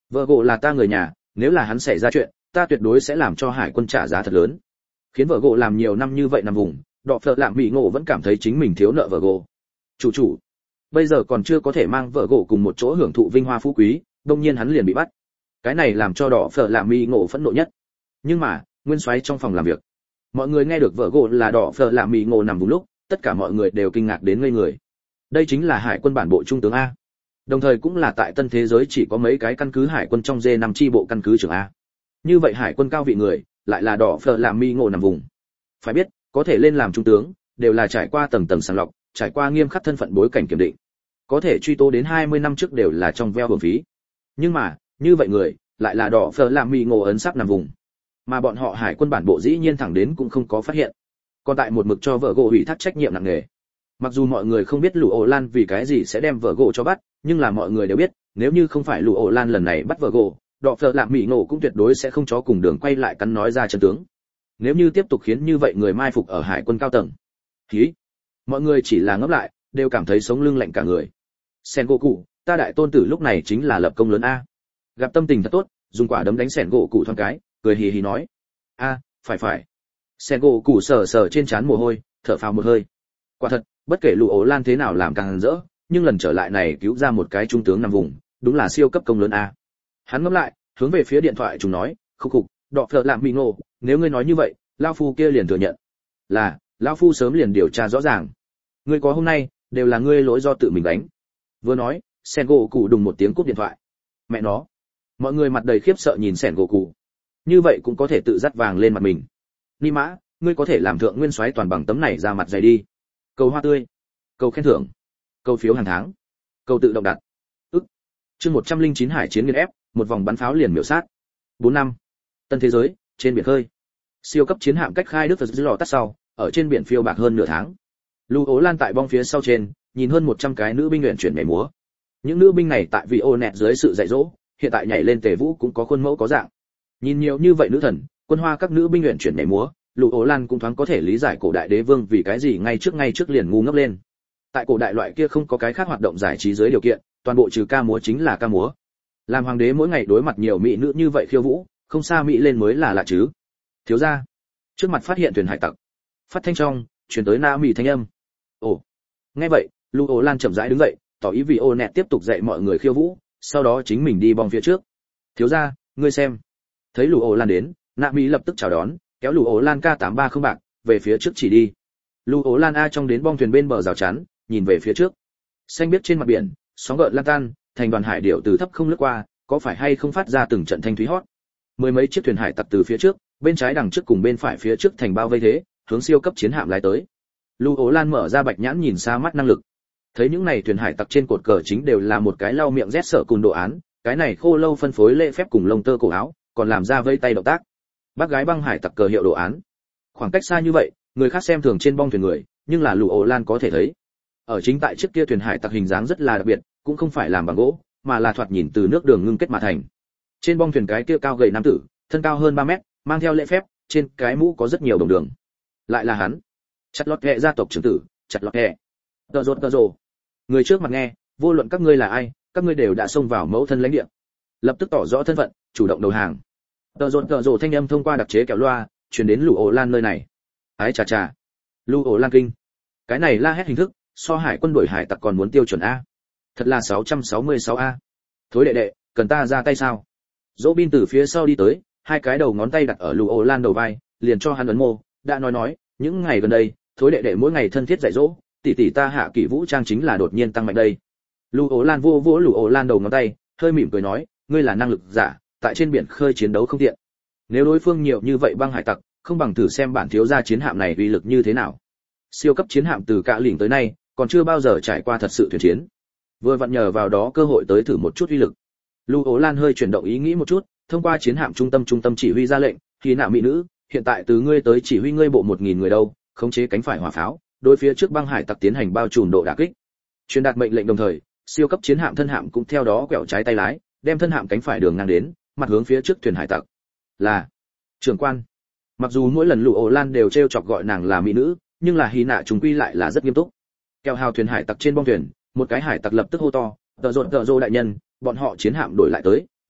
Speaker 1: Vợ gỗ là ta người nhà, nếu là hắn xảy ra chuyện, ta tuyệt đối sẽ làm cho hải quân trả giá thật lớn. Khiến vợ gỗ làm nhiều năm như vậy nằm vùng, Đọ Phợ Lạm Mỹ Ngộ vẫn cảm thấy chính mình thiếu nợ vợ gỗ. Chủ chủ, bây giờ còn chưa có thể mang vợ gỗ cùng một chỗ hưởng thụ vinh hoa phú quý, đương nhiên hắn liền bị bắt. Cái này làm cho Đọ Phợ Lạm Mỹ Ngộ phẫn nộ nhất. Nhưng mà, nguyên soái trong phòng làm việc, mọi người nghe được vợ gỗ là Đọ Phợ Lạm Mỹ Ngộ nằm vùng lúc, tất cả mọi người đều kinh ngạc đến ngây người. Đây chính là hải quân bản bộ trung tướng a. Đồng thời cũng là tại tân thế giới chỉ có mấy cái căn cứ hải quân trong D năm chi bộ căn cứ trưởng a. Như vậy hải quân cao vị người, lại là Đọ Phợ Lạm Mỹ Ngộ nằm vùng. Phải biết, có thể lên làm trung tướng, đều là trải qua tầng tầng sàng lọc, trải qua nghiêm khắc thân phận bối cảnh kiểm định. Có thể truy tố đến hai mươi năm trước đều là trong veo hưởng phí. Nhưng mà, như vậy người, lại là Đọ Phợ Lạm Mỹ Ngộ ấn sắp nằm vùng. Mà bọn họ hải quân bản bộ dĩ nhiên thẳng đến cũng không có phát hiện. Còn tại một mực cho vợ gỗ ủy thác trách nhiệm nặng nề. Mặc dù mọi người không biết Lũ Ổ Lan vì cái gì sẽ đem vợ gỗ cho bắt, nhưng là mọi người đều biết, nếu như không phải Lũ Ổ Lan lần này bắt vợ gỗ, Đọ Phợ Lạm Mỹ Ngộ cũng tuyệt đối sẽ không chó cùng đường quay lại cắn nói ra chân tướng. Nếu như tiếp tục khiến như vậy người mai phục ở hải quân cao tầng, khí, mọi người chỉ là ngấp lại, đều cảm thấy sống lưng lạnh cả người. Sen gỗ cụ, ta đại tôn tử lúc này chính là lập công lớn a. Gặp tâm tình thật tốt, dùng quả đấm đánh Sen gỗ cụ thoáng cái, cười hì hì nói, a, phải phải. Sen gỗ cụ sờ sờ trên trán mồ hôi, thở phào một hơi. Quả thật, bất kể Lũ Ổ Lan thế nào làm càng rỡ, nhưng lần trở lại này cứu ra một cái trung tướng nằm vùng, đúng là siêu cấp công lớn a. Hắn ngẫm lại, hướng về phía điện thoại chúng nói, khục khục, Đọ Phợ Lạm Mỹ Ngộ, nếu ngươi nói như vậy, lão phu kia liền thừa nhận. Là, lão phu sớm liền điều tra rõ ràng. Ngươi có hôm nay, đều là ngươi lỗi do tự mình đánh. Vừa nói, Sen gỗ cụ đùng một tiếng cúp điện thoại. Mẹ nó. Mọi người mặt đầy khiếp sợ nhìn Sen gỗ cụ. Như vậy cũng có thể tự dắt vàng lên mặt mình. Ni mã, ngươi có thể làm thượng nguyên soái toàn bằng tấm này ra mặt dày đi. Cầu hoa tươi, cầu khen thưởng, cầu phiếu hàng tháng, cầu tự động đặt. Ức. Chương một trăm lẻ chín hải chiến nghiền ép, một vòng bắn pháo liền miểu sát. bốn năm. Tân thế giới, trên biển khơi. Siêu cấp chiến hạm cách khai Đức Phật lò tắt sau, ở trên biển phiêu bạc hơn nửa tháng. Lũ Ổ Lan tại bong phía sau trên, nhìn hơn một trăm cái nữ binh luyện chuyển nhảy múa. Những nữ binh này tại vì ô nẹt dưới sự dạy dỗ, hiện tại nhảy lên tề vũ cũng có khuôn mẫu có dạng. Nhìn nhiều như vậy nữ thần, quân hoa các nữ binh luyện chuyển nhảy múa, Lũ Ổ Lan cũng thoáng có thể lý giải cổ đại đế vương vì cái gì ngay trước ngay trước liền ngu ngốc lên. Tại cổ đại loại kia không có cái khác hoạt động giải trí dưới điều kiện, toàn bộ trừ ca múa chính là ca múa. Làm hoàng đế mỗi ngày đối mặt nhiều mỹ nữ như vậy khiêu vũ, không xa mỹ lên mới là lạ chứ. Thiếu gia, trước mặt phát hiện thuyền hải tặc. Phát thanh trong, truyền tới na mỹ thanh âm. Ồ. Nghe vậy, Lũ Ổ Lan chậm rãi đứng dậy, tỏ ý vì ô nẹt tiếp tục dạy mọi người khiêu vũ, sau đó chính mình đi bong phía trước. Thiếu gia, ngươi xem. Thấy Lũ Ổ Lan đến, na mỹ lập tức chào đón, kéo Lũ Ổ Lan K tám ba không bạc, về phía trước chỉ đi. Lũ Ổ Lan A trong đến bong thuyền bên bờ rào chắn, nhìn về phía trước. Xanh biếc trên mặt biển, sóng gợn lan tan, thành đoàn hải điểu từ thấp không lướt qua, có phải hay không phát ra từng trận thanh thúy hót. Mười mấy chiếc thuyền hải tặc từ phía trước, bên trái đằng trước cùng bên phải phía trước thành bao vây thế, hướng siêu cấp chiến hạm lái tới. Lũ Ổ Lan mở ra bạch nhãn nhìn xa mắt năng lực. Thấy những này thuyền hải tặc trên cột cờ chính đều là một cái lau miệng rét sợ cùng đồ án, cái này khô lâu phân phối lễ phép cùng lông tơ cổ áo, còn làm ra vây tay động tác. Bác gái băng hải tặc cờ hiệu đồ án. Khoảng cách xa như vậy, người khác xem thường trên bong thuyền người, nhưng là Lũ Ổ Lan có thể thấy. Ở chính tại chiếc kia thuyền hải tặc hình dáng rất là đặc biệt, cũng không phải làm bằng gỗ, mà là thoạt nhìn từ nước đường ngưng kết mà thành. Trên bong thuyền cái kia cao gầy nam tử, thân cao hơn ba mét, mang theo lễ phép, trên cái mũ có rất nhiều đồng đường. Lại là hắn, chặt lọt kẹ gia tộc trưởng tử, chặt lọt kẹ. Tờ rột tờ rồ. Người trước mặt nghe, vô luận các ngươi là ai, các ngươi đều đã xông vào mẫu thân lãnh địa. Lập tức tỏ rõ thân phận, chủ động đầu hàng. Tờ rột tờ rồ thanh âm thông qua đặc chế kẹo loa, truyền đến Lũ Ổ Lan nơi này. Ái chà chà. Lũ Ổ Lan kinh. Cái này la hét hình thức, so hải quân đuổi hải tặc còn muốn tiêu chuẩn a. Thật là sáu trăm sáu mươi sáu a. Thối đệ đệ, cần ta ra tay sao? Dỗ Bin từ phía sau đi tới, hai cái đầu ngón tay đặt ở Lũ Ổ Lan đầu vai, liền cho hắn ấn mô, đã nói nói, những ngày gần đây, thối đệ đệ mỗi ngày thân thiết dạy dỗ, tỷ tỷ ta hạ kỷ vũ trang chính là đột nhiên tăng mạnh đây. Lũ Ổ Lan vô vỗ Lũ Ổ Lan đầu ngón tay, hơi mỉm cười nói, ngươi là năng lực giả, tại trên biển khơi chiến đấu không tiện. Nếu đối phương nhiều như vậy băng hải tặc, không bằng thử xem bản thiếu gia chiến hạm này uy lực như thế nào. Siêu cấp chiến hạm từ Cạ Lỉnh tới nay, còn chưa bao giờ trải qua thật sự thuyền chiến. Vừa vặn nhờ vào đó cơ hội tới thử một chút uy lực. Lũ Ổ Lan hơi chuyển động ý nghĩ một chút, thông qua chiến hạm trung tâm trung tâm chỉ huy ra lệnh, khi nào mỹ nữ, hiện tại từ ngươi tới chỉ huy ngươi bộ một nghìn người đâu, khống chế cánh phải hỏa pháo, đối phía trước băng hải tặc tiến hành bao trùm độ đả kích. Truyền đạt mệnh lệnh đồng thời, siêu cấp chiến hạm thân hạm cũng theo đó quẹo trái tay lái, đem thân hạm cánh phải đường ngang đến, mặt hướng phía trước thuyền hải tặc. Là trưởng quan. Mặc dù mỗi lần Lũ Ổ Lan đều trêu chọc gọi nàng là mỹ nữ, nhưng là Hy Nạ trùng quy lại là rất nghiêm túc. Kèo hào thuyền hải tặc trên bong thuyền, một cái hải tặc lập tức hô to, "Tờ rột tờ rô đại nhân, bọn họ chiến hạm đổi lại tới,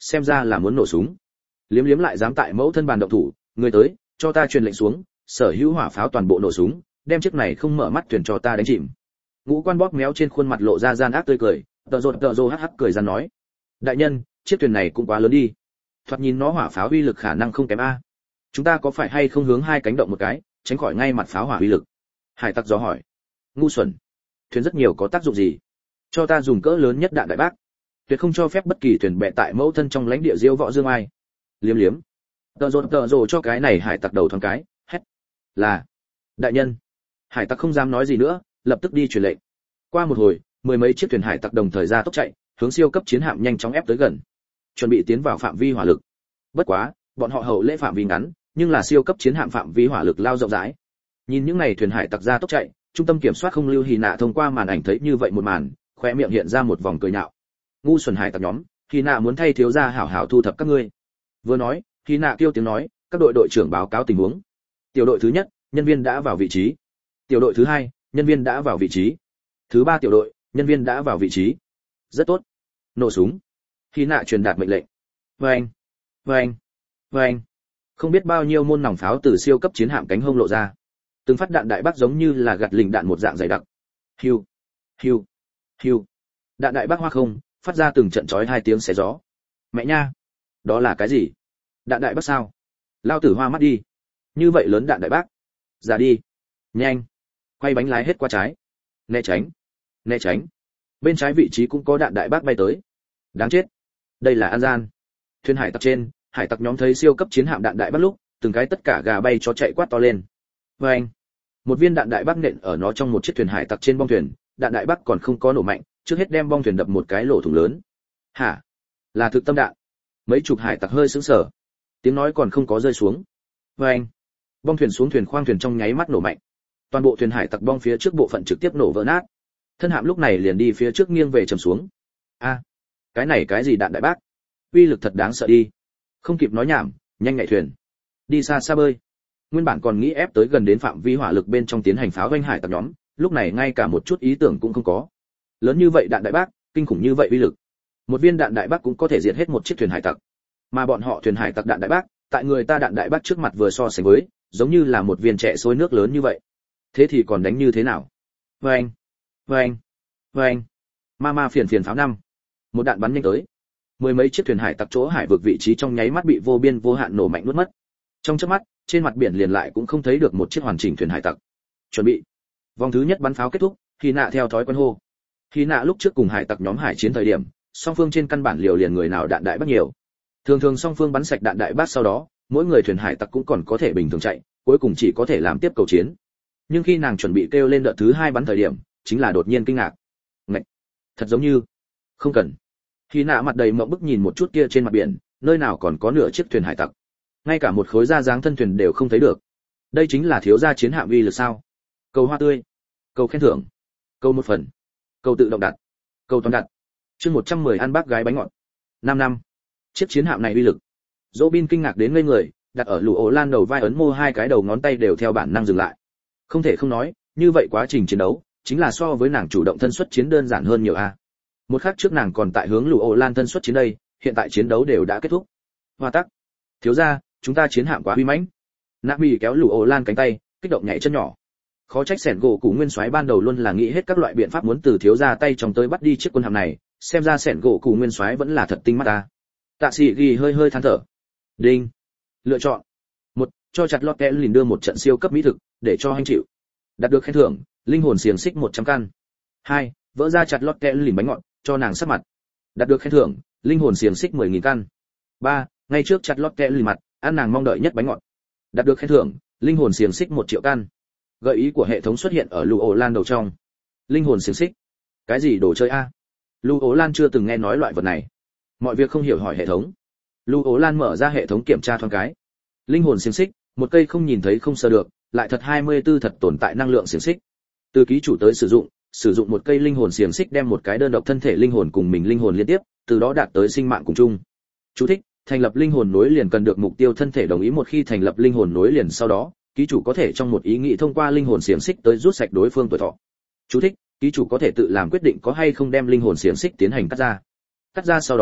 Speaker 1: xem ra là muốn nổ súng. Liếm Liếm lại dám tại mẫu thân bàn động thủ, người tới, cho ta truyền lệnh xuống, sở hữu hỏa pháo toàn bộ nổ súng, đem chiếc này không mở mắt thuyền cho ta đánh chìm. Ngũ Quan bóp méo trên khuôn mặt lộ ra gian ác tươi cười, tợ rột tợ rồ hắc hắc cười ra nói: đại nhân, chiếc thuyền này cũng quá lớn đi, thoạt nhìn nó hỏa pháo uy lực khả năng không kém a. Chúng ta có phải hay không hướng hai cánh động một cái, tránh khỏi ngay mặt pháo hỏa uy lực? Hải tặc dò hỏi. Ngu xuẩn, thuyền rất nhiều có tác dụng gì? Cho ta dùng cỡ lớn nhất đạn đại bác, tuyệt không cho phép bất kỳ thuyền bè tại mẫu thân trong lãnh địa diêu võ dương ai. Liếm Liếm, tợ rột tợ rồ cho cái này hải tặc đầu thoáng cái, hét là: đại nhân. Hải tặc không dám nói gì nữa, lập tức đi truyền lệnh. Qua một hồi, mười mấy chiếc thuyền hải tặc đồng thời ra tốc chạy, hướng siêu cấp chiến hạm nhanh chóng ép tới gần, chuẩn bị tiến vào phạm vi hỏa lực. Bất quá, bọn họ hậu lễ phạm vi ngắn, nhưng là siêu cấp chiến hạm phạm vi hỏa lực lao rộng rãi. Nhìn những này thuyền hải tặc ra tốc chạy, trung tâm kiểm soát không lưu Hy Nạ thông qua màn ảnh thấy như vậy một màn, khóe miệng hiện ra một vòng cười nhạo. Ngu xuẩn hải tặc nhóm, Hy Nạ muốn thay thiếu gia hảo hảo thu thập các ngươi. Vừa nói, Hy Nạ kêu tiếng nói, các đội đội trưởng báo cáo tình huống. Tiểu đội thứ nhất, nhân viên đã vào vị trí. Tiểu đội thứ hai, nhân viên đã vào vị trí. Thứ ba tiểu đội, nhân viên đã vào vị trí. Rất tốt. Nổ súng. Hy Nạ truyền đạt mệnh lệnh. Vâng, vâng, vâng. Không biết bao nhiêu môn nòng pháo từ siêu cấp chiến hạm cánh hông lộ ra. Từng phát đạn đại bác giống như là gạt lình đạn một dạng dày đặc. Hiu, hiu, hiu. Đạn đại bác hoa không, phát ra từng trận chói hai tiếng xé gió. Mẹ nha, đó là cái gì? Đạn đại bác sao? Lao tử hoa mắt đi. Như vậy lớn đạn đại bác. Ra đi. Nhanh. Quay bánh lái hết qua trái. Né tránh. Né tránh. Bên trái vị trí cũng có đạn đại bác bay tới. Đáng chết. Đây là an gian. Thuyền hải tặc trên, hải tặc nhóm thấy siêu cấp chiến hạm đạn đại bác lúc, từng cái tất cả gà bay chó chạy quát to lên. Và anh, một viên đạn đại bác nện ở nó trong một chiếc thuyền hải tặc trên bong thuyền, đạn đại bác còn không có nổ mạnh, trước hết đem bong thuyền đập một cái lỗ thủng lớn. Hả? Là thực tâm đạn? Mấy chục hải tặc hơi sững sờ. Tiếng nói còn không có rơi xuống. Và anh, bong thuyền xuống thuyền khoang thuyền trong nháy mắt nổ mạnh. Toàn bộ thuyền hải tặc bong phía trước bộ phận trực tiếp nổ vỡ nát. Thân hạm lúc này liền đi phía trước nghiêng về trầm xuống. A, cái này cái gì đạn đại bác? Uy lực thật đáng sợ đi. Không kịp nói nhảm, nhanh nhảy thuyền, đi xa xa bơi. Nguyên bản còn nghĩ ép tới gần đến phạm vi hỏa lực bên trong tiến hành pháo vanh hải tặc nhóm, lúc này ngay cả một chút ý tưởng cũng không có. Lớn như vậy đạn đại bác, kinh khủng như vậy uy lực. Một viên đạn đại bác cũng có thể diệt hết một chiếc thuyền hải tặc. Mà bọn họ thuyền hải tặc đạn đại bác, tại người ta đạn đại bác trước mặt vừa so sánh với, giống như là một viên trẻ xối nước lớn như vậy. Thế thì còn đánh như thế nào? Vâng, vâng, vâng. Ma ma phiền phiền pháo năm. Một đạn bắn nhanh tới. Mười mấy chiếc thuyền hải tặc chỗ hải vực vị trí trong nháy mắt bị vô biên vô hạn nổ mạnh nuốt mất. Trong chớp mắt, trên mặt biển liền lại cũng không thấy được một chiếc hoàn chỉnh thuyền hải tặc. Chuẩn bị. Vòng thứ nhất bắn pháo kết thúc, Hy Nạ theo thói quen hô. Hy Nạ lúc trước cùng hải tặc nhóm hải chiến thời điểm, song phương trên căn bản liều liền người nào đạn đại bác nhiều. Thường thường song phương bắn sạch đạn đại bác sau đó, mỗi người thuyền hải tặc cũng còn có thể bình thường chạy, cuối cùng chỉ có thể làm tiếp cầu chiến. Nhưng khi nàng chuẩn bị kêu lên đợt thứ hai bắn thời điểm, chính là đột nhiên kinh ngạc. Ngạch, thật giống như không cần. Hy Nạ mặt đầy mộng bức nhìn một chút kia trên mặt biển, nơi nào còn có nửa chiếc thuyền hải tặc, ngay cả một khối da dáng thân thuyền đều không thấy được. Đây chính là thiếu gia chiến hạm uy lực sao? Cầu hoa tươi, cầu khen thưởng, cầu một phần, cầu tự động đặt, cầu toàn đặt. Chương một trăm mười ăn bác gái bánh ngọt. năm năm. Chiếc chiến hạm này uy lực. Robin kinh ngạc đến ngây người, đặt ở lũ ổ lan đầu vai ấn mô hai cái đầu ngón tay đều theo bản năng dừng lại. Không thể không nói, như vậy quá trình chiến đấu chính là so với nàng chủ động thân xuất chiến đơn giản hơn nhiều a. Một khắc trước nàng còn tại hướng lũ ổ lan thân xuất chiến đây, hiện tại chiến đấu đều đã kết thúc. Hoa tắc, thiếu gia, chúng ta chiến hạm quá uy mãnh. Nabi kéo lũ ổ lan cánh tay, kích động nhảy chân nhỏ. Khó trách sẻn gỗ cụ nguyên soái ban đầu luôn là nghĩ hết các loại biện pháp muốn từ thiếu gia tay trong tới bắt đi chiếc quân hạm này, xem ra sẻn gỗ cụ nguyên soái vẫn là thật tinh mắt ta. Tạ sĩ ghi hơi hơi than thở. Đinh. Lựa chọn. Một, cho chặt lót kẽ lìn đưa một trận siêu cấp mỹ thực, để cho anh chịu. Đạt được khen thưởng, linh hồn xiềng xích một trăm căn. Hai, vỡ ra chặt lót kẽ lìn bánh ngọt, cho nàng sắc mặt. Đạt được khen thưởng, linh hồn xiềng xích mười nghìn căn. Ba, ngay trước chặt lót kẽ lìn mặt, ăn nàng mong đợi nhất bánh ngọt. Đạt được khen thưởng, linh hồn xiềng xích một triệu căn. Gợi ý của hệ thống xuất hiện ở Lưu Ổ Lan đầu trong. Linh hồn xiềng xích. Cái gì đồ chơi a? Lưu Ổ Lan chưa từng nghe nói loại vật này. Mọi việc không hiểu hỏi hệ thống. Lưu Ổ Lan mở ra hệ thống kiểm tra thoáng cái. Linh hồn xiềng xích, một cây không nhìn thấy không sờ được, lại thật hai mươi tư thật tồn tại năng lượng xiềng xích. Từ ký chủ tới sử dụng, sử dụng một cây linh hồn xiềng xích đem một cái đơn độc thân thể linh hồn cùng mình linh hồn liên tiếp, từ đó đạt tới sinh mạng cùng chung. Chú thích: thành lập linh hồn nối liền cần được mục tiêu thân thể đồng ý, một khi thành lập linh hồn nối liền sau đó, ký chủ có thể trong một ý nghĩ thông qua linh hồn xiềng xích tới rút sạch đối phương tuổi thọ. Chú thích: ký chủ có thể tự làm quyết định có hay không đem linh hồn xiềng xích tiến hành cắt ra. Cắt ra sau đó,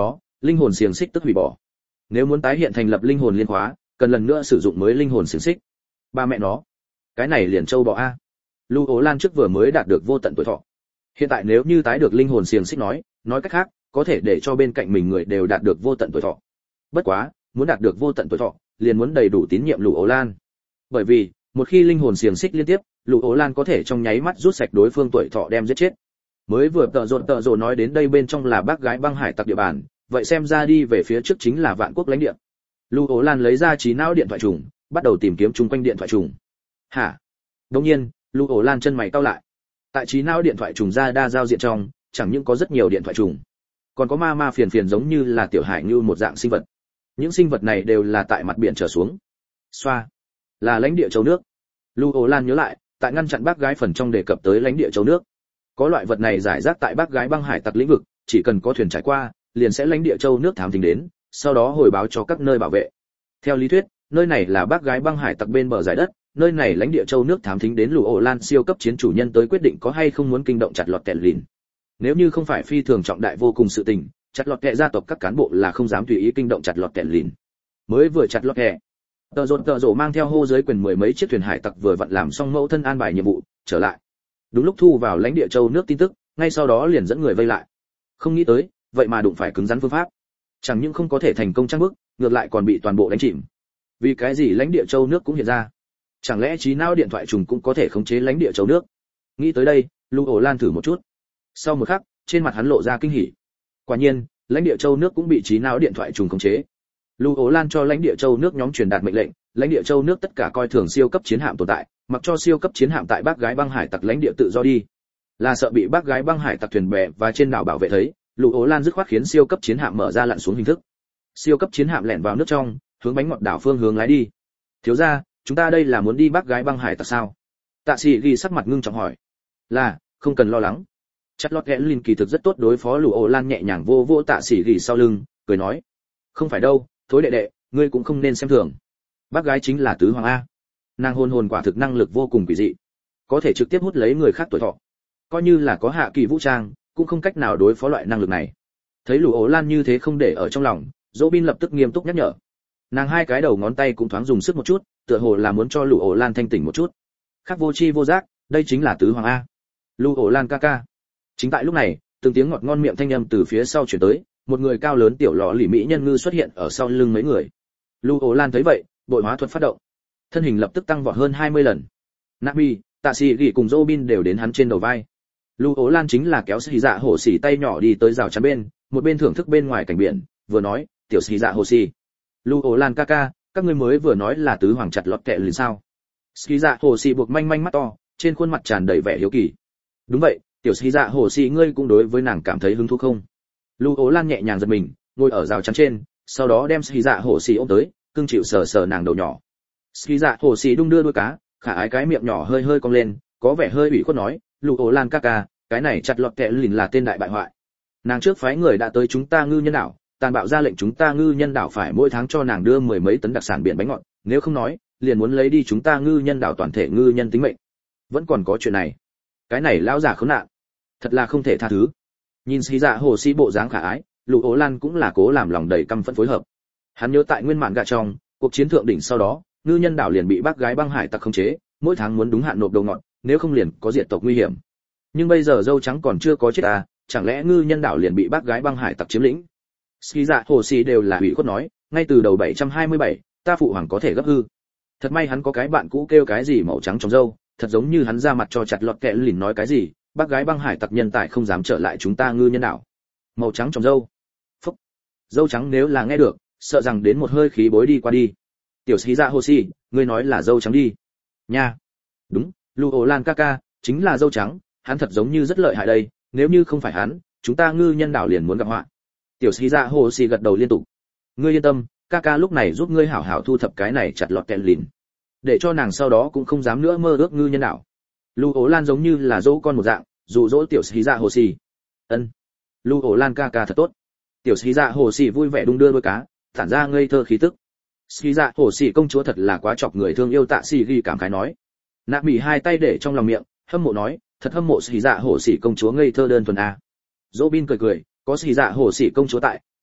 Speaker 1: linh hồn xiềng xích tức hủy bỏ. Nếu muốn tái hiện thành lập linh hồn liên khóa, cần lần nữa sử dụng mới linh hồn xiềng xích. Ba mẹ nó, cái này liền châu bò a. Lưu Ố Lan trước vừa mới đạt được vô tận tuổi thọ. Hiện tại nếu như tái được linh hồn xiềng xích nói, nói cách khác, có thể để cho bên cạnh mình người đều đạt được vô tận tuổi thọ. Bất quá, muốn đạt được vô tận tuổi thọ, liền muốn đầy đủ tín nhiệm Lưu Ố Lan. Bởi vì, một khi linh hồn xiềng xích liên tiếp, Lưu Ố Lan có thể trong nháy mắt rút sạch đối phương tuổi thọ đem giết chết. Mới vừa tợ rộn tợ rộn nói đến đây bên trong là bác gái băng hải tặc địa bàn, vậy xem ra đi về phía trước chính là vạn quốc lãnh địa. Lưu Ố Lan lấy ra trí não điện thoại trùng, bắt đầu tìm kiếm chung quanh điện thoại trùng. Hả? Đương nhiên, Lưu Ố Lan chân mày cau lại. Tại trí não điện thoại trùng ra đa giao diện trong, chẳng những có rất nhiều điện thoại trùng, còn có ma ma phiền phiền giống như là tiểu hải như một dạng sinh vật. Những sinh vật này đều là tại mặt biển trở xuống. Xoa, là lãnh địa châu nước. Lưu Ố Lan nhớ lại, tại ngăn chặn bác gái phần trong đề cập tới lãnh địa châu nước. Có loại vật này giải rác tại bác gái băng hải tặc lĩnh vực, chỉ cần có thuyền trải qua, liền sẽ lãnh địa châu nước thám thính đến, sau đó hồi báo cho các nơi bảo vệ. Theo lý thuyết, nơi này là bác gái băng hải tặc bên bờ giải đất, nơi này lãnh địa châu nước thám thính đến Lưu Ố Lan siêu cấp chiến chủ nhân tới quyết định có hay không muốn kinh động chặt lọt kẹt lìn. Nếu như không phải phi thường trọng đại vô cùng sự tình, chặt lọt kẹt gia tộc các cán bộ là không dám tùy ý kinh động chặt lọt kẹt lìn. Mới vừa chặt lọt kẹt, tờ rột tờ rổ mang theo hô giới quyền mười mấy chiếc thuyền hải tặc vừa vặn làm xong mẫu thân an bài nhiệm vụ, trở lại. Đúng lúc thu vào lãnh địa châu nước tin tức, ngay sau đó liền dẫn người vây lại. Không nghĩ tới, vậy mà đụng phải cứng rắn phương pháp. Chẳng những không có thể thành công trang bước, ngược lại còn bị toàn bộ đánh chìm. Vì cái gì lãnh địa châu nước cũng hiện ra? Chẳng lẽ trí não điện thoại trùng cũng có thể khống chế lãnh địa châu nước? Nghĩ tới đây, Lưu Ố Lan thử một chút. Sau một khắc, trên mặt hắn lộ ra kinh hỉ. Quả nhiên, lãnh địa châu nước cũng bị trí não điện thoại trùng khống chế. Lưu Ố Lan cho lãnh địa châu nước nhóm truyền đạt mệnh lệnh, lãnh địa châu nước tất cả coi thường siêu cấp chiến hạm tồn tại, mặc cho siêu cấp chiến hạm tại bác gái băng hải tặc lãnh địa tự do đi. Là sợ bị bác gái băng hải tặc thuyền bè và trên đảo bảo vệ thấy, Lưu Ố Lan dứt khoát khiến siêu cấp chiến hạm mở ra lặn xuống hình thức. Siêu cấp chiến hạm lẻn vào nước trong, hướng bánh ngọt đảo phương hướng lái đi. Thiếu gia, chúng ta đây là muốn đi bác gái băng hải tặc sao? Tạ Sĩ ghi sắc mặt ngưng trọng hỏi. Là, không cần lo lắng. Chặt lọt kẽ linh kỳ thực rất tốt đối phó. Lưu Ố Lan nhẹ nhàng vô vô Tạ Sĩ ghi sau lưng, cười nói. Không phải đâu, thối đệ đệ, ngươi cũng không nên xem thường. Bác gái chính là tứ hoàng a. Nàng hồn hồn quả thực năng lực vô cùng quỷ dị, có thể trực tiếp hút lấy người khác tuổi thọ. Coi như là có hạ kỳ vũ trang, cũng không cách nào đối phó loại năng lực này. Thấy Lưu Ố Lan như thế không để ở trong lòng, Robin lập tức nghiêm túc nhắc nhở. Nàng hai cái đầu ngón tay cũng thoáng dùng sức một chút, tựa hồ là muốn cho Lưu Ố Lan thanh tỉnh một chút. Khác vô chi vô giác, đây chính là tứ hoàng a. Lưu Ố Lan ca ca. Chính tại lúc này, từng tiếng ngọt ngon miệng thanh âm từ phía sau truyền tới, một người cao lớn tiểu lọ lì mỹ nhân ngư xuất hiện ở sau lưng mấy người. Lưu Ố Lan thấy vậy, bội hóa thuật phát động, thân hình lập tức tăng vọt hơn hai mươi lần. Nabi, Tạ Sĩ gỉ cùng Robin đều đến hắn trên đầu vai. Lưu Ố Lan chính là kéo xì dạ hổ xì tay nhỏ đi tới rào chắn bên, một bên thưởng thức bên ngoài cảnh biển, vừa nói, tiểu xì dạ hổ xì. Lưu Ố Lan ca ca, các ngươi mới vừa nói là tứ hoàng chặt lọt kẹ liền sao? Xì dạ hổ xì buộc manh manh mắt to, trên khuôn mặt tràn đầy vẻ hiếu kỳ. Đúng vậy, tiểu xì dạ hổ xì ngươi cũng đối với nàng cảm thấy hứng thú không? Lưu Ố Lan nhẹ nhàng giật mình, ngồi ở rào chắn trên, sau đó đem xì dạ hổ xì ôm tới, cưng chịu sờ sờ nàng đầu nhỏ. Xì dạ hổ xì đung đưa đuôi cá, khả ái cái miệng nhỏ hơi hơi cong lên, có vẻ hơi ủy khuất nói, Lưu Ố Lan ca ca, cái này chặt lọt kẹ lìn là tên đại bại hoại. Nàng trước phái người đã tới chúng ta ngư nhân đảo, tàn bạo ra lệnh chúng ta ngư nhân đảo phải mỗi tháng cho nàng đưa mười mấy tấn đặc sản biển bánh ngọt, nếu không nói, liền muốn lấy đi chúng ta ngư nhân đảo toàn thể ngư nhân tính mệnh. Vẫn còn có chuyện này. Cái này lão giả khốn nạn, thật là không thể tha thứ. Nhìn xì dạ hồ xì bộ dáng khả ái, Lưu Ố Lan cũng là cố làm lòng đầy căm phẫn phối hợp. Hắn nhớ tại nguyên mạn gạ trong, cuộc chiến thượng đỉnh sau đó, ngư nhân đảo liền bị bác gái băng hải tặc khống chế, mỗi tháng muốn đúng hạn nộp đầu ngọt, nếu không liền có diệt tộc nguy hiểm. Nhưng bây giờ dâu trắng còn chưa có chết à, chẳng lẽ ngư nhân đảo liền bị bác gái băng hải tặc chiếm lĩnh? Ski dạ hồ xì đều là ủy khuất nói, ngay từ đầu bảy trăm hai mươi bảy, ta phụ hoàng có thể gấp hư. Thật may hắn có cái bạn cũ kêu cái gì màu trắng trong dâu, thật giống như hắn ra mặt cho chặt lọt kẹ lìn nói cái gì, bác gái băng hải tặc nhân tài không dám trở lại chúng ta ngư nhân đảo. Màu trắng trong dâu. Phúc. Dâu trắng nếu là nghe được, sợ rằng đến một hơi khí bối đi qua đi. Tiểu Ski dạ hồ xì, ngươi nói là dâu trắng đi. Nha. Đúng, Lưu Ố Lan ca ca, chính là dâu trắng, hắn thật giống như rất lợi hại đây, nếu như không phải hắn, chúng ta ngư nhân đảo liền muốn gặp họa. Tiểu Sĩ Dạ hồ xì gật đầu liên tục. Ngươi yên tâm, ca ca lúc này giúp ngươi hảo hảo thu thập cái này chặt lọt kẹt lìn, để cho nàng sau đó cũng không dám nữa mơ ước ngư nhân đảo. Lưu Ố Lan giống như là dỗ con một dạng, dụ dỗ tiểu Sĩ Dạ hồ xì. Ân. Lưu Ố Lan ca ca thật tốt. Tiểu Sĩ Dạ hồ xì vui vẻ đung đưa đuôi cá, tản ra ngây thơ khí tức. Sĩ Dạ hồ xì công chúa thật là quá chọc người thương yêu. Tạ Sĩ ghi cảm khái nói. Nạp Mỹ hai tay để trong lòng miệng, hâm mộ nói, thật hâm mộ Sĩ Dạ hồ xì công chúa ngây thơ đơn thuần a. Robin cười cười, có Sĩ Dạ hồ xì công chúa tại,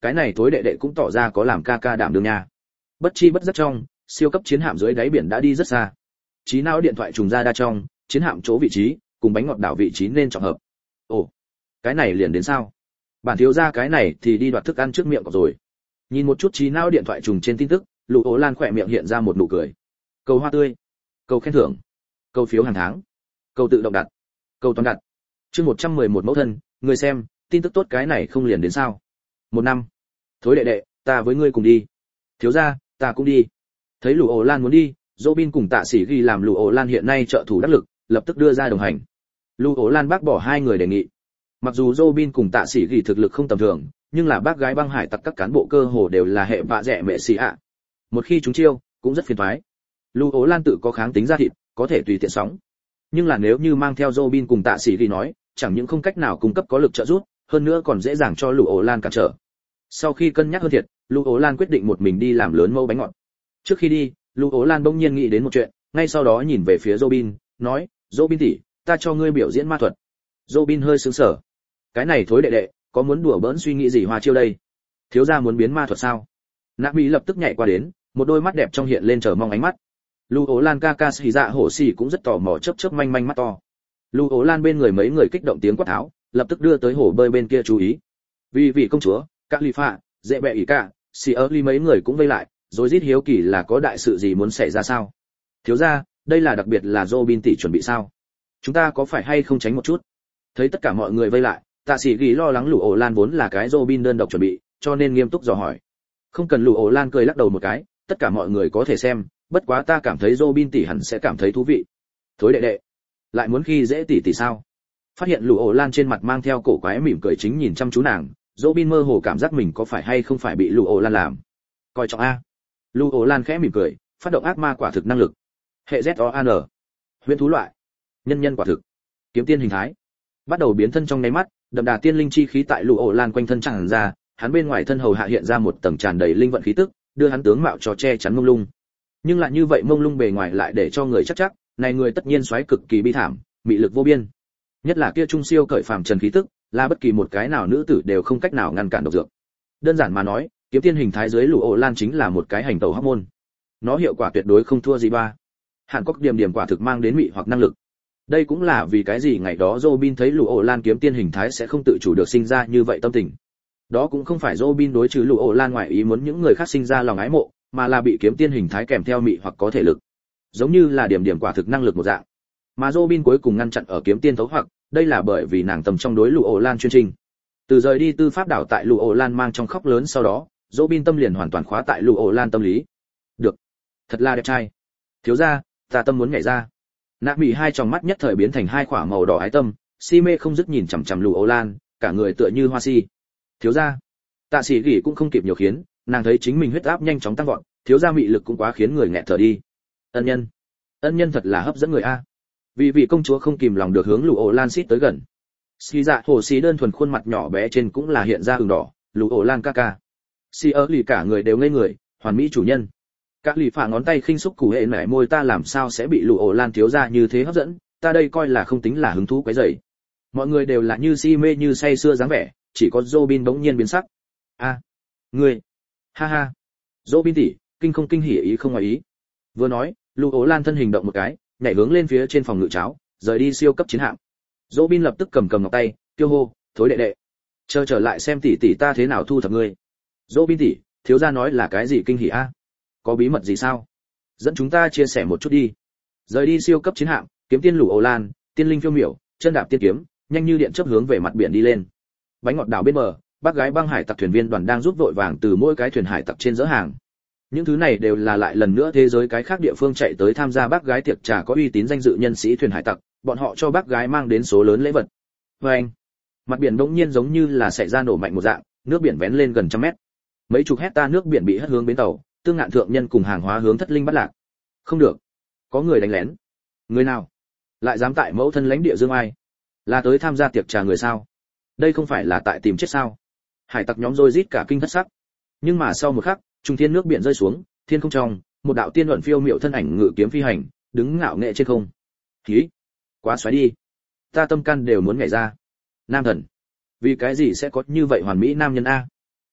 Speaker 1: cái này thối đệ đệ cũng tỏ ra có làm ca ca đảm đương nha. Bất chi bất giác trong, siêu cấp chiến hạm dưới đáy biển đã đi rất xa. Trí não điện thoại trùng ra đa trong, chiến hạm chỗ vị trí, cùng bánh ngọt đảo vị trí nên trọng hợp. Ồ, cái này liền đến sao? Bản thiếu gia cái này thì đi đoạt thức ăn trước miệng rồi. Nhìn một chút trí não điện thoại trùng trên tin tức, Lục Ố Lan khỏe miệng hiện ra một nụ cười. Cầu hoa tươi, cầu khen thưởng, cầu phiếu hàng tháng, cầu tự động đặt, cầu toàn đặt. Chương một trăm mười một mẫu thân, người xem, tin tức tốt cái này không liền đến sao? Một năm. Thối đệ đệ, ta với ngươi cùng đi. Thiếu gia, ta cũng đi. Thấy Lục Ố Lan muốn đi, Robin cùng Tạ Sĩ Ghi làm Lục Ố Lan hiện nay trợ thủ đắc lực, lập tức đưa ra đồng hành. Lục Ố Lan bác bỏ hai người đề nghị. Mặc dù Robin cùng Tạ Sĩ Ghi thực lực không tầm thường, nhưng là bác gái băng hải tặc các cán bộ cơ hồ đều là hệ vạ rẻ mẹ xì ạ. Một khi chúng chiêu, cũng rất phiền toái. Lục Ố Lan tự có kháng tính ra thịt, có thể tùy tiện sóng. Nhưng là nếu như mang theo Robin cùng Tạ Sĩ Ghi nói, chẳng những không cách nào cung cấp có lực trợ giúp, hơn nữa còn dễ dàng cho Lục Ố Lan cản trở. Sau khi cân nhắc hơn thiệt, Lục Ố Lan quyết định một mình đi làm lớn mẫu bánh ngọt. Trước khi đi, Lục Ố Lan bỗng nhiên nghĩ đến một chuyện, ngay sau đó nhìn về phía Robin, nói: "Robin tỷ, ta cho ngươi biểu diễn ma thuật." Robin hơi sững sờ. Cái này thối đệ đệ, có muốn đùa bỡn suy nghĩ gì hoa chiêu đây? Thiếu gia muốn biến ma thuật sao? Nạp Mỹ lập tức nhảy qua đến, một đôi mắt đẹp trong hiện lên chờ mong ánh mắt. Lục Ố Lan ca ca Sĩ Dạ Hổ Sĩ cũng rất tò mò chớp chớp manh manh mắt to. Lục Ố Lan bên người mấy người kích động tiếng quát tháo, lập tức đưa tới hồ bơi bên kia chú ý. Vì vị công chúa, các ly phạ, dễ bẹ ỉ cả, xì ơ ly mấy người cũng vây lại, rồi rít hiếu kỳ là có đại sự gì muốn xảy ra sao? Thiếu gia, đây là đặc biệt là Robin tỷ chuẩn bị sao? Chúng ta có phải hay không tránh một chút? Thấy tất cả mọi người vây lại, Tạ Sĩ Ghi lo lắng Lục Ố Lan vốn là cái Robin đơn độc chuẩn bị, cho nên nghiêm túc dò hỏi. Không cần. Lục Ố Lan cười lắc đầu một cái, tất cả mọi người có thể xem, bất quá ta cảm thấy Robin tỷ hẳn sẽ cảm thấy thú vị. Thối đệ đệ, lại muốn khi dễ tỷ tỷ sao? Phát hiện Lục Ố Lan trên mặt mang theo cổ quái mỉm cười chính nhìn chăm chú nàng, Robin mơ hồ cảm giác mình có phải hay không phải bị Lục Ố Lan làm. Coi trọng a. Lục Ố Lan khẽ mỉm cười, phát động ác ma quả thực năng lực. Hệ Z O N. Huyền thú loại. Nhân nhân quả thực. Kiếm tiên hình thái. Bắt đầu biến thân trong nháy mắt, đậm đà tiên linh chi khí tại Lục Ố Lan quanh thân tràn ra, hắn bên ngoài thân hầu hạ hiện ra một tầng tràn đầy linh vận khí tức, đưa hắn tướng mạo cho che chắn mông lung. Nhưng lại như vậy mông lung bề ngoài lại để cho người chắc chắc, này người tất nhiên xoáy cực kỳ bi thảm, mị lực vô biên. Nhất là kia trung siêu cởi phàm trần khí tức, là bất kỳ một cái nào nữ tử đều không cách nào ngăn cản độc dược. Đơn giản mà nói, kiếm tiên hình thái dưới Lục Ố Lan chính là một cái hành tẩu hóc môn. Nó hiệu quả tuyệt đối không thua gì ba. Hàn Quốc điểm điểm quả thực mang đến mị hoặc năng lực. Đây cũng là vì cái gì ngày đó Robin thấy Lục Ố Lan kiếm tiên hình thái sẽ không tự chủ được sinh ra như vậy tâm tình. Đó cũng không phải Robin đối trừ Lục Ố Lan ngoại ý muốn những người khác sinh ra lòng ái mộ, mà là bị kiếm tiên hình thái kèm theo mị hoặc có thể lực. Giống như là điểm điểm quả thực năng lực một dạng. Mà Robin cuối cùng ngăn chặn ở kiếm tiên thấu hoặc, đây là bởi vì nàng tầm trong đối Lục Ố Lan chuyên trình. Từ rời đi tư pháp đảo tại Lục Ố Lan mang trong khóc lớn sau đó, Robin tâm liền hoàn toàn khóa tại Lục Ố Lan tâm lý. Được, thật là đẹp trai. Thiếu gia, ta tâm muốn nhảy ra. Nạp Mỹ hai tròng mắt nhất thời biến thành hai quả màu đỏ ái tâm, si mê không dứt nhìn chằm chằm Lục Ố Lan, cả người tựa như hoa si. Thiếu gia. Tạ Sĩ Gỉ cũng không kịp nhiều khiến, nàng thấy chính mình huyết áp nhanh chóng tăng vọt, thiếu gia mị lực cũng quá khiến người nghẹt thở đi. Ân nhân, ân nhân thật là hấp dẫn người a. Vì vị công chúa không kìm lòng được hướng Lục Ố Lan xít tới gần. Xì Dạ Hổ Sĩ đơn thuần khuôn mặt nhỏ bé trên cũng là hiện ra ửng đỏ, Lục Ố Lan ca ca. Si ơ lì cả người đều ngây người, hoàn mỹ chủ nhân. Các lì phả ngón tay khinh xúc củ hệ nảy môi, ta làm sao sẽ bị Lục Ố Lan thiếu gia như thế hấp dẫn, ta đây coi là không tính là hứng thú quấy rầy. Mọi người đều là như si mê như say sưa dáng vẻ, chỉ có Robin bỗng nhiên biến sắc. A, ngươi, ha ha. Robin tỷ, kinh không kinh hỉ ý không ngoài ý. Vừa nói, Lục Ố Lan thân hình động một cái, nhảy hướng lên phía trên phòng ngự cháo, rời đi siêu cấp chiến hạm. Robin lập tức cầm cầm ngọc tay, kêu hô, thối đệ đệ, chờ trở lại xem tỷ tỷ ta thế nào thu thập ngươi. Robin tỷ, thiếu gia nói là cái gì kinh hỉ a? Có bí mật gì sao? Dẫn chúng ta chia sẻ một chút đi. Rời đi siêu cấp chiến hạm, kiếm tiên Lục Ố Lan, tiên linh phiêu miểu, chân đạp tiên kiếm, nhanh như điện chớp hướng về mặt biển đi lên. Bánh ngọt đảo bên bờ, bác gái băng hải tặc thuyền viên đoàn đang giúp vội vàng từ mỗi cái thuyền hải tặc trên dỡ hàng. Những thứ này đều là lại lần nữa thế giới cái khác địa phương chạy tới tham gia bác gái tiệc trà có uy tín danh dự nhân sĩ thuyền hải tặc, bọn họ cho bác gái mang đến số lớn lễ vật. Và anh, mặt biển đống nhiên giống như là xảy ra nổ mạnh một dạng, nước biển vén lên gần trăm mét. Mấy chục hecta nước biển bị hất hướng bến tàu, tương ngạn thượng nhân cùng hàng hóa hướng thất linh bắt lạc. Không được, có người đánh lén. Người nào? Lại dám tại mẫu thân lãnh địa dương ai? Là tới tham gia tiệc trà người sao? Đây không phải là tại tìm chết sao? Hải tặc nhóm rối rít cả kinh thất sắc. Nhưng mà sau một khắc, trung thiên nước biển rơi xuống, thiên không trong, một đạo tiên luận phiêu miệu thân ảnh ngự kiếm phi hành, đứng ngạo nghệ trên không. Hí, quá xoáy đi, ta tâm can đều muốn nhảy ra. Nam thần, vì cái gì sẽ có như vậy hoàn mỹ nam nhân a?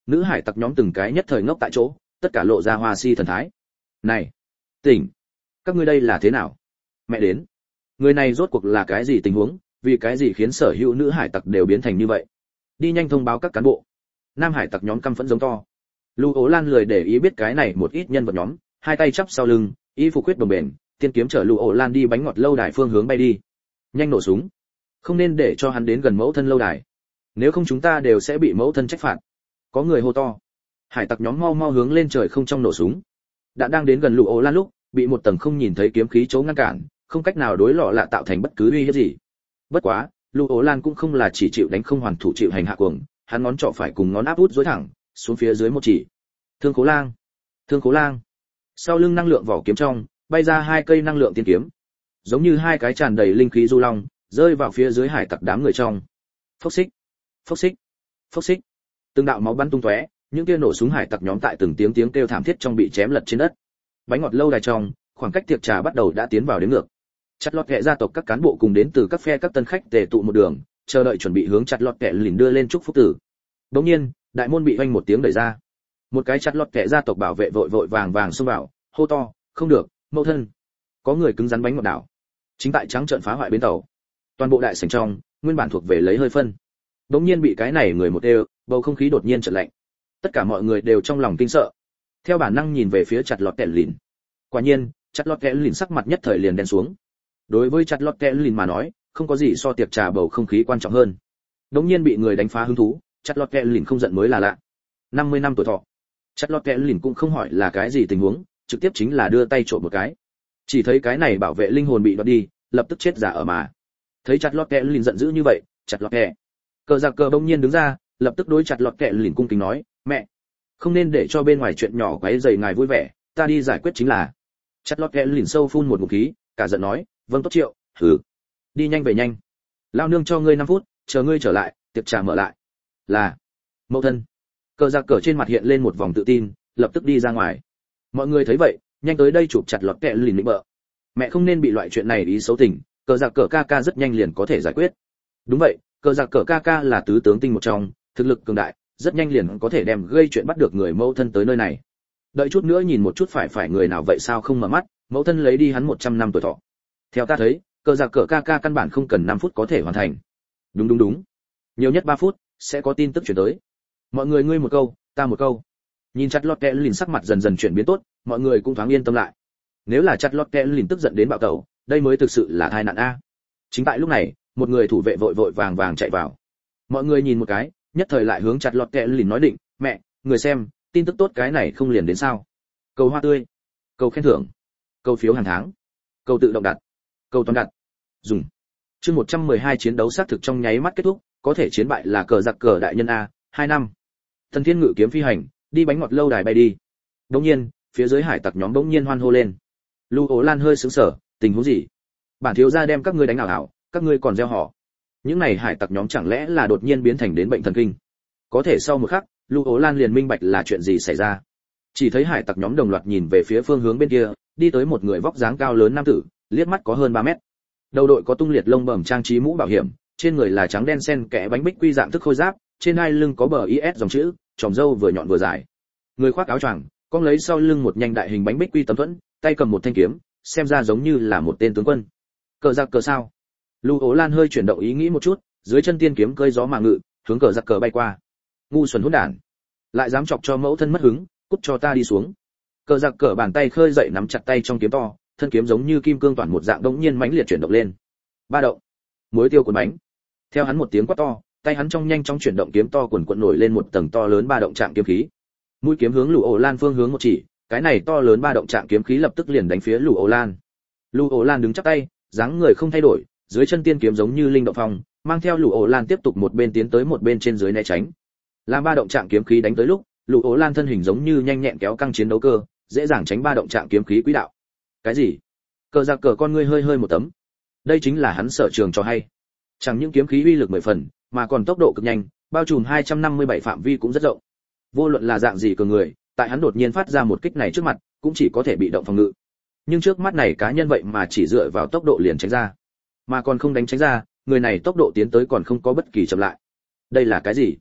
Speaker 1: Nữ hải tặc nhóm từng cái nhất thời ngốc tại chỗ, tất cả lộ ra hoa si thần thái. Này, tỉnh, các ngươi đây là thế nào? Mẹ đến, người này rốt cuộc là cái gì tình huống, vì cái gì khiến sở hữu nữ hải tặc đều biến thành như vậy? Đi nhanh thông báo các cán bộ. Nam hải tặc nhóm căm phẫn giống to. Lưu Ố Lan lười để ý biết cái này một ít nhân vật nhóm, hai tay chắp sau lưng, y phục quyết đồng bền, tiên kiếm chở Lưu Ố Lan đi bánh ngọt lâu đài phương hướng bay đi. Nhanh nổ súng, không nên để cho hắn đến gần mẫu thân lâu đài, nếu không chúng ta đều sẽ bị mẫu thân trách phạt. Có người hô to. Hải tặc nhóm mau mau hướng lên trời không trong nổ súng. Đã đang đến gần Lưu Ố Lan lúc, bị một tầng không nhìn thấy kiếm khí chấu ngăn cản, không cách nào đối lọ lạ tạo thành bất cứ uy hiếp gì. Bất quá, Lưu Ố Lan cũng không là chỉ chịu đánh không hoàn thủ chịu hành hạ cuồng, hắn ngón trỏ phải cùng ngón áp út duỗi thẳng, xuống phía dưới một chỉ. Thương Khố Lang, Thương Khố Lang. Sau lưng năng lượng vỏ kiếm trong, bay ra hai cây năng lượng tiên kiếm, giống như hai cái tràn đầy linh khí du long, rơi vào phía dưới hải tặc đám người trong. Phốc xích, phốc xích, phốc xích. Từng đạo máu bắn tung tóe, những kia nổ súng hải tặc nhóm tại từng tiếng tiếng kêu thảm thiết trong bị chém lật trên đất. Bánh ngọt lâu đài trong, khoảng cách tiệc trà bắt đầu đã tiến vào đến ngược. Chặt lọt kệ gia tộc các cán bộ cùng đến từ các phe các tân khách tề tụ một đường, chờ đợi chuẩn bị hướng chặt lọt kệ lìn đưa lên chúc phúc tử. Đột nhiên, đại môn bị vang một tiếng đẩy ra. Một cái chặt lọt kệ gia tộc bảo vệ vội vội vàng vàng xông vào, hô to, không được, mẫu thân. Có người cứng rắn bánh ngọt đảo, chính tại trắng trợn phá hoại bến tàu. Toàn bộ đại sảnh trong, nguyên bản thuộc về lấy hơi phân. Đột nhiên bị cái này người một đều, bầu không khí đột nhiên trở lạnh. Tất cả mọi người đều trong lòng kinh sợ, theo bản năng nhìn về phía chặt lọt kệ lìn. Quả nhiên, chặt lọt kệ lìn sắc mặt nhất thời liền đen xuống. Đối với chặt lọt kệ lìn mà nói, không có gì so tiệc trà bầu không khí quan trọng hơn. Đột nhiên bị người đánh phá hứng thú, chặt lọt kệ lìn không giận mới là lạ. năm mươi năm tuổi thọ, chặt lọt kệ lìn cũng không hỏi là cái gì tình huống, trực tiếp chính là đưa tay trộm một cái. Chỉ thấy cái này bảo vệ linh hồn bị đoạt đi, lập tức chết giả ở mà. Thấy chặt lọt kệ lìn giận dữ như vậy, chặt lọt kệ cờ giặc cờ bỗng nhiên đứng ra, lập tức đối chặt lọt kệ lìn cung kính nói, mẹ, không nên để cho bên ngoài chuyện nhỏ quấy rầy ngài vui vẻ, ta đi giải quyết chính là. Chặt lọt kệ lìn sâu phun một ngụm khí, cả giận nói, vâng tốt triệu, hừ, đi nhanh về nhanh, lao nương cho ngươi năm phút, chờ ngươi trở lại, tiệc trà mở lại. Là, mẫu thân. Cờ giặc cờ trên mặt hiện lên một vòng tự tin, lập tức đi ra ngoài. Mọi người thấy vậy, nhanh tới đây chụp chặt lọt kệ lìn định bợ. Mẹ không nên bị loại chuyện này ý xấu tình, cờ giặc cờ ca ca rất nhanh liền có thể giải quyết. Đúng vậy, cờ giặc cờ ca ca là tứ tướng tinh một trong, thực lực cường đại, rất nhanh liền có thể đem gây chuyện bắt được người mẫu thân tới nơi này. Đợi chút nữa nhìn một chút phải phải người nào vậy sao không mở mắt, mẫu thân lấy đi hắn một trăm năm tuổi thọ. Theo ta thấy, cờ giặc cờ ca ca căn bản không cần năm phút có thể hoàn thành. Đúng đúng đúng, nhiều nhất ba phút sẽ có tin tức chuyển tới. Mọi người ngươi một câu, ta một câu. Nhìn chặt lọt kệ lìn sắc mặt dần dần chuyển biến tốt, mọi người cũng thoáng yên tâm lại. Nếu là chặt lọt kệ lìn tức giận đến bạo tẩu, đây mới thực sự là tai nạn a. Chính tại lúc này, một người thủ vệ vội vội vàng vàng chạy vào. Mọi người nhìn một cái, nhất thời lại hướng chặt lọt kệ lìn nói định, mẹ, người xem, tin tức tốt cái này không liền đến sao? Cầu hoa tươi, cầu khen thưởng, cầu phiếu hàng tháng, cầu tự động đặt, cầu toàn đặt. Dùng. Chương một trăm mười hai chiến đấu xác thực trong nháy mắt kết thúc, có thể chiến bại là cờ giặc cờ đại nhân a, hai năm. Thần Thiên Ngự kiếm phi hành, đi bánh ngọt lâu đài bay đi. Đột nhiên, phía dưới hải tặc nhóm bỗng nhiên hoan hô lên. Lưu Ố Lan hơi sững sờ, tình huống gì? Bản thiếu gia đem các ngươi đánh ảo ảo, các ngươi còn gieo họ. Những này hải tặc nhóm chẳng lẽ là đột nhiên biến thành đến bệnh thần kinh? Có thể sau một khắc, Lưu Ố Lan liền minh bạch là chuyện gì xảy ra. Chỉ thấy hải tặc nhóm đồng loạt nhìn về phía phương hướng bên kia, đi tới một người vóc dáng cao lớn nam tử, liếc mắt có hơn ba mét. Đầu đội có tung liệt lông bẩm trang trí mũ bảo hiểm, trên người là trắng đen xen kẽ bánh bích quy dạng thức khôi giáp, trên hai lưng có bờ i ét dòng chữ, tròm râu vừa nhọn vừa dài. Người khoác áo choàng, cong lấy sau lưng một nhanh đại hình bánh bích quy tấm thuẫn, tay cầm một thanh kiếm, xem ra giống như là một tên tướng quân. Cờ giặc cờ sao? Lưu Ố Lan hơi chuyển động ý nghĩ một chút, dưới chân tiên kiếm cơi gió mà ngự, hướng cờ giặc cờ bay qua. Ngu xuẩn hỗn đản, lại dám chọc cho mẫu thân mất hứng, cút cho ta đi xuống. Cờ giặc cờ bàn tay khơi dậy nắm chặt tay trong kiếm to, thân kiếm giống như kim cương toàn một dạng đống nhiên mãnh liệt chuyển động lên. Ba động, muối tiêu cuốn bánh. Theo hắn một tiếng quát to, tay hắn trong nhanh chóng chuyển động kiếm to cuồn cuộn nổi lên một tầng to lớn ba động trạng kiếm khí. Mũi kiếm hướng Lưu Ố Lan phương hướng một chỉ, cái này to lớn ba động trạng kiếm khí lập tức liền đánh phía Lưu Ố Lan. Lưu Ố Lan đứng chắp tay, dáng người không thay đổi, dưới chân tiên kiếm giống như linh động phong, mang theo Lưu Ố Lan tiếp tục một bên tiến tới một bên trên dưới né tránh. Làm ba động trạng kiếm khí đánh tới lúc, Lưu Ố Lan thân hình giống như nhanh nhẹn kéo căng chiến đấu cơ, dễ dàng tránh ba động trạng kiếm khí quỹ đạo. Cái gì? Cờ giặc cờ con ngươi hơi hơi một tấm. Đây chính là hắn sở trường cho hay. Chẳng những kiếm khí uy lực mười phần, mà còn tốc độ cực nhanh, bao trùm hai trăm năm mươi bảy phạm vi cũng rất rộng. Vô luận là dạng gì cường người, tại hắn đột nhiên phát ra một kích này trước mặt, cũng chỉ có thể bị động phòng ngự. Nhưng trước mắt này cá nhân vậy mà chỉ dựa vào tốc độ liền tránh ra, mà còn không đánh tránh ra, người này tốc độ tiến tới còn không có bất kỳ chậm lại. Đây là cái gì?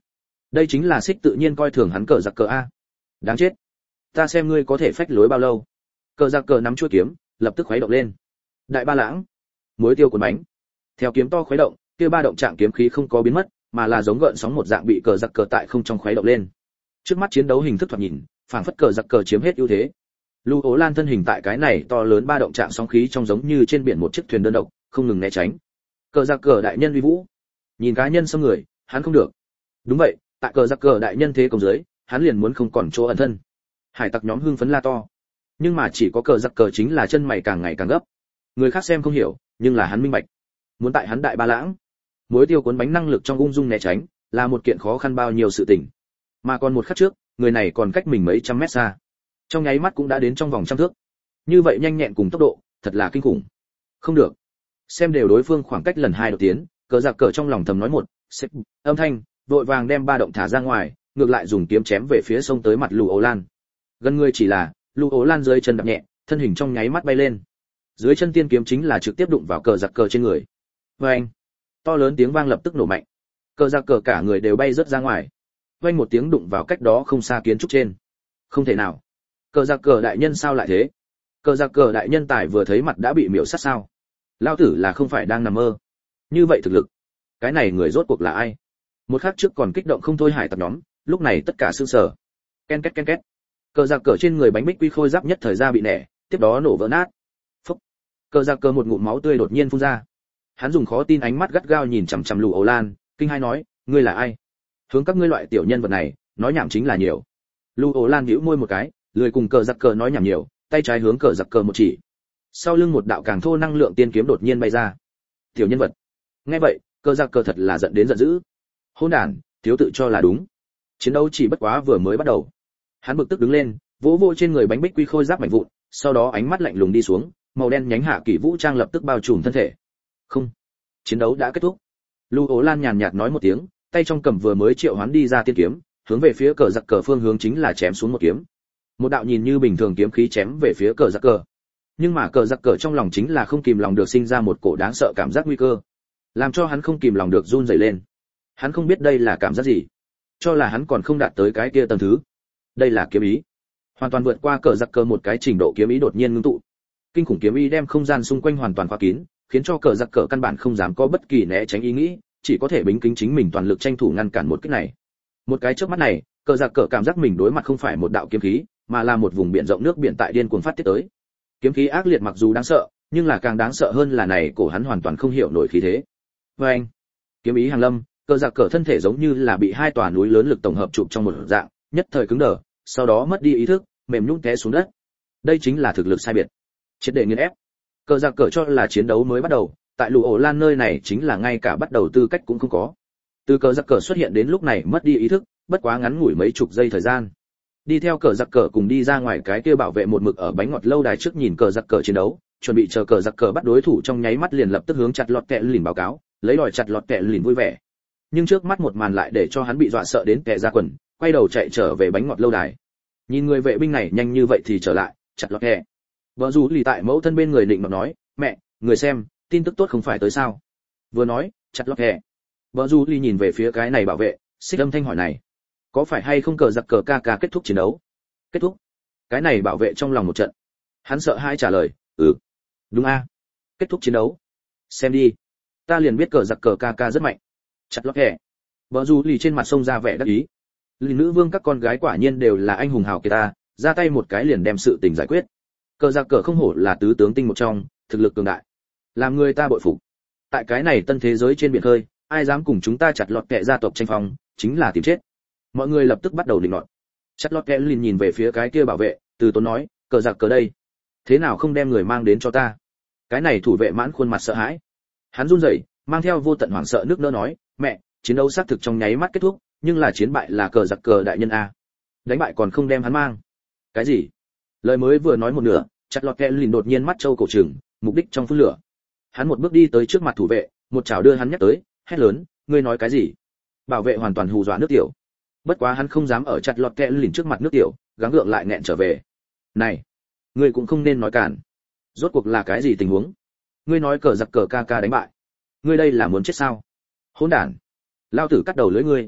Speaker 1: Đây chính là xích tự nhiên coi thường hắn cờ giặc cờ a. Đáng chết, ta xem ngươi có thể phách lối bao lâu. Cờ giặc cờ nắm chuôi kiếm, lập tức khuấy động lên. Đại ba lãng, muối tiêu cuốn bánh. Theo kiếm to khuấy động, kia ba động trạng kiếm khí không có biến mất, mà là giống gợn sóng một dạng bị cờ giặc cờ tại không trong khuấy động lên. Trước mắt chiến đấu hình thức thoạt nhìn, phảng phất cờ giặc cờ chiếm hết ưu thế. Lưu Ố Lan thân hình tại cái này to lớn ba động trạng sóng khí trong giống như trên biển một chiếc thuyền đơn độc, không ngừng né tránh. Cờ giặc cờ đại nhân uy vũ, nhìn cá nhân xâm người, hắn không được. Đúng vậy, tại cờ giặc cờ đại nhân thế công dưới, hắn liền muốn không còn chỗ ẩn thân. Hải tặc nhóm hưng phấn la to, nhưng mà chỉ có cờ giặc cờ chính là chân mày càng ngày càng gấp. Người khác xem không hiểu, nhưng là hắn minh bạch. Muốn tại hắn đại ba lãng, muối tiêu cuốn bánh năng lực trong ung dung né tránh, là một kiện khó khăn bao nhiêu sự tình. Mà còn một khắc trước, người này còn cách mình mấy trăm mét xa, trong nháy mắt cũng đã đến trong vòng trăm thước. Như vậy nhanh nhẹn cùng tốc độ, thật là kinh khủng. Không được, xem đều đối phương khoảng cách lần hai đột tiến, cờ giặc cờ trong lòng thầm nói một xếp âm thanh, vội vàng đem ba động thả ra ngoài, ngược lại dùng kiếm chém về phía sông tới mặt Lưu Ố Lan. Gần người chỉ là Lưu Ố Lan dưới chân đạp nhẹ, thân hình trong nháy mắt bay lên. Dưới chân tiên kiếm chính là trực tiếp đụng vào cờ giặc cờ trên người. Oeng! To lớn tiếng vang lập tức nổ mạnh. Cờ giặc cờ cả người đều bay rớt ra ngoài. Oeng một tiếng đụng vào cách đó không xa kiến trúc trên. Không thể nào. Cờ giặc cờ đại nhân sao lại thế? Cờ giặc cờ đại nhân tài vừa thấy mặt đã bị miểu sát sao? Lao tử là không phải đang nằm mơ? Như vậy thực lực, cái này người rốt cuộc là ai? Một khắc trước còn kích động không thôi hải tặc nhóm, lúc này tất cả sương sờ. Ken két ken két. Cờ giặc cờ trên người bánh bích quy khôi giáp nhất thời ra bị nẻ, tiếp đó nổ vỡ nát. Phúc. Cờ giặc cờ một ngụm máu tươi đột nhiên phun ra. Hắn dùng khó tin ánh mắt gắt gao nhìn chằm chằm Lưu Ố Lan, kinh hai nói, ngươi là ai? Hướng các ngươi loại tiểu nhân vật này, nói nhảm chính là nhiều. Lưu Ố Lan nhíu môi một cái, lười cùng cờ giặc cờ nói nhảm nhiều, tay trái hướng cờ giặc cờ một chỉ. Sau lưng một đạo càng thô năng lượng tiên kiếm đột nhiên bay ra. Tiểu nhân vật. Nghe vậy, cờ giặc cờ thật là giận đến giận dữ. Hỗn đản, thiếu tự cho là đúng. Chiến đấu chỉ bất quá vừa mới bắt đầu. Hắn bực tức đứng lên, vỗ vỗ trên người bánh bích quy khôi giáp mảnh vụn, sau đó ánh mắt lạnh lùng đi xuống, màu đen nhánh hạ kỳ vũ trang lập tức bao trùm thân thể. Không, chiến đấu đã kết thúc. Lưu Ố Lan nhàn nhạt nói một tiếng, tay trong cầm vừa mới triệu hoán đi ra tiên kiếm, hướng về phía cờ giặc cờ phương hướng chính là chém xuống một kiếm. Một đạo nhìn như bình thường kiếm khí chém về phía cờ giặc cờ, nhưng mà cờ giặc cờ trong lòng chính là không kìm lòng được sinh ra một cổ đáng sợ cảm giác nguy cơ, làm cho hắn không kìm lòng được run rẩy lên. Hắn không biết đây là cảm giác gì, cho là hắn còn không đạt tới cái kia tầng thứ. Đây là kiếm ý, hoàn toàn vượt qua cờ giặc cờ một cái trình độ kiếm ý đột nhiên ngưng tụ. Kinh khủng kiếm ý đem không gian xung quanh hoàn toàn khóa kín, khiến cho cờ giặc cờ căn bản không dám có bất kỳ né tránh ý nghĩ, chỉ có thể bính kính chính mình toàn lực tranh thủ ngăn cản một kích này. Một cái chớp mắt này, cờ giặc cờ cảm giác mình đối mặt không phải một đạo kiếm khí, mà là một vùng biển rộng nước biển tại điên cuồng phát tiết tới. Kiếm khí ác liệt mặc dù đáng sợ, nhưng là càng đáng sợ hơn là này cổ hắn hoàn toàn không hiểu nổi khí thế. Và anh, kiếm ý hàng lâm, cờ giặc cờ thân thể giống như là bị hai tòa núi lớn lực tổng hợp chụp trong một dạng, nhất thời cứng đờ, sau đó mất đi ý thức, mềm nhũn té xuống đất. Đây chính là thực lực sai biệt, triệt để nghiền ép. Cờ giặc cờ cho là chiến đấu mới bắt đầu, tại Lưu Ố Lan nơi này chính là ngay cả bắt đầu tư cách cũng không có. Từ cờ giặc cờ xuất hiện đến lúc này mất đi ý thức, bất quá ngắn ngủi mấy chục giây thời gian. Đi theo cờ giặc cờ cùng đi ra ngoài cái kia bảo vệ một mực ở bánh ngọt lâu đài trước nhìn cờ giặc cờ chiến đấu, chuẩn bị chờ cờ giặc cờ bắt đối thủ trong nháy mắt liền lập tức hướng chặt lọt kẹ lìn báo cáo, lấy đòi chặt lọt kẹ lìn vui vẻ. Nhưng trước mắt một màn lại để cho hắn bị dọa sợ đến tè ra quần, quay đầu chạy trở về bánh ngọt lâu đài. Nhìn người vệ binh này nhanh như vậy thì trở lại, chặt lọt kẹ. Vợ dù lì tại mẫu thân bên người định mà nói, mẹ, người xem, tin tức tốt không phải tới sao? Vừa nói, chặt lọt kẹ. Vợ dù lì nhìn về phía cái này bảo vệ, xích âm thanh hỏi này, có phải hay không cờ giặc cờ ca ca kết thúc chiến đấu? Kết thúc? Cái này bảo vệ trong lòng một trận. Hắn sợ hãi trả lời, ừ, đúng a, kết thúc chiến đấu. Xem đi, ta liền biết cờ giặc cờ ca ca rất mạnh. Chặt lọt kẹ. Vợ dù lì trên mặt sông ra vẻ đắc ý. Lì nữ vương các con gái quả nhiên đều là anh hùng hào kiệt ta, ra tay một cái liền đem sự tình giải quyết. Cờ giặc cờ không hổ là tứ tướng tinh một trong, thực lực cường đại, làm người ta bội phục. Tại cái này tân thế giới trên biển khơi, ai dám cùng chúng ta chặt lọt kẹ gia tộc tranh phong, chính là tìm chết. Mọi người lập tức bắt đầu định nọt. Chặt lọt kẹ liền nhìn về phía cái kia bảo vệ, từ tốn nói, cờ giặc cờ đây, thế nào không đem người mang đến cho ta? Cái này thủ vệ mãn khuôn mặt sợ hãi, hắn run rẩy, mang theo vô tận hoảng sợ nước nỡ nói, mẹ, chiến đấu xác thực trong nháy mắt kết thúc, nhưng là chiến bại là cờ giặc cờ đại nhân a, đánh bại còn không đem hắn mang. Cái gì? Lời mới vừa nói một nửa, chặt lọt kẹ liền đột nhiên mắt trâu cổ trừng, mục đích trong phun lửa. Hắn một bước đi tới trước mặt thủ vệ, một chảo đưa hắn nhắc tới, hét lớn, ngươi nói cái gì? Bảo vệ hoàn toàn hù dọa nước tiểu. Bất quá hắn không dám ở chặt lọt kẹ liền trước mặt nước tiểu, gắng gượng lại nghẹn trở về. Này, ngươi cũng không nên nói cản. Rốt cuộc là cái gì tình huống? Ngươi nói cờ giặc cờ ca ca đánh bại, ngươi đây là muốn chết sao? Hỗn đản, lao tử cắt đầu lưỡi ngươi.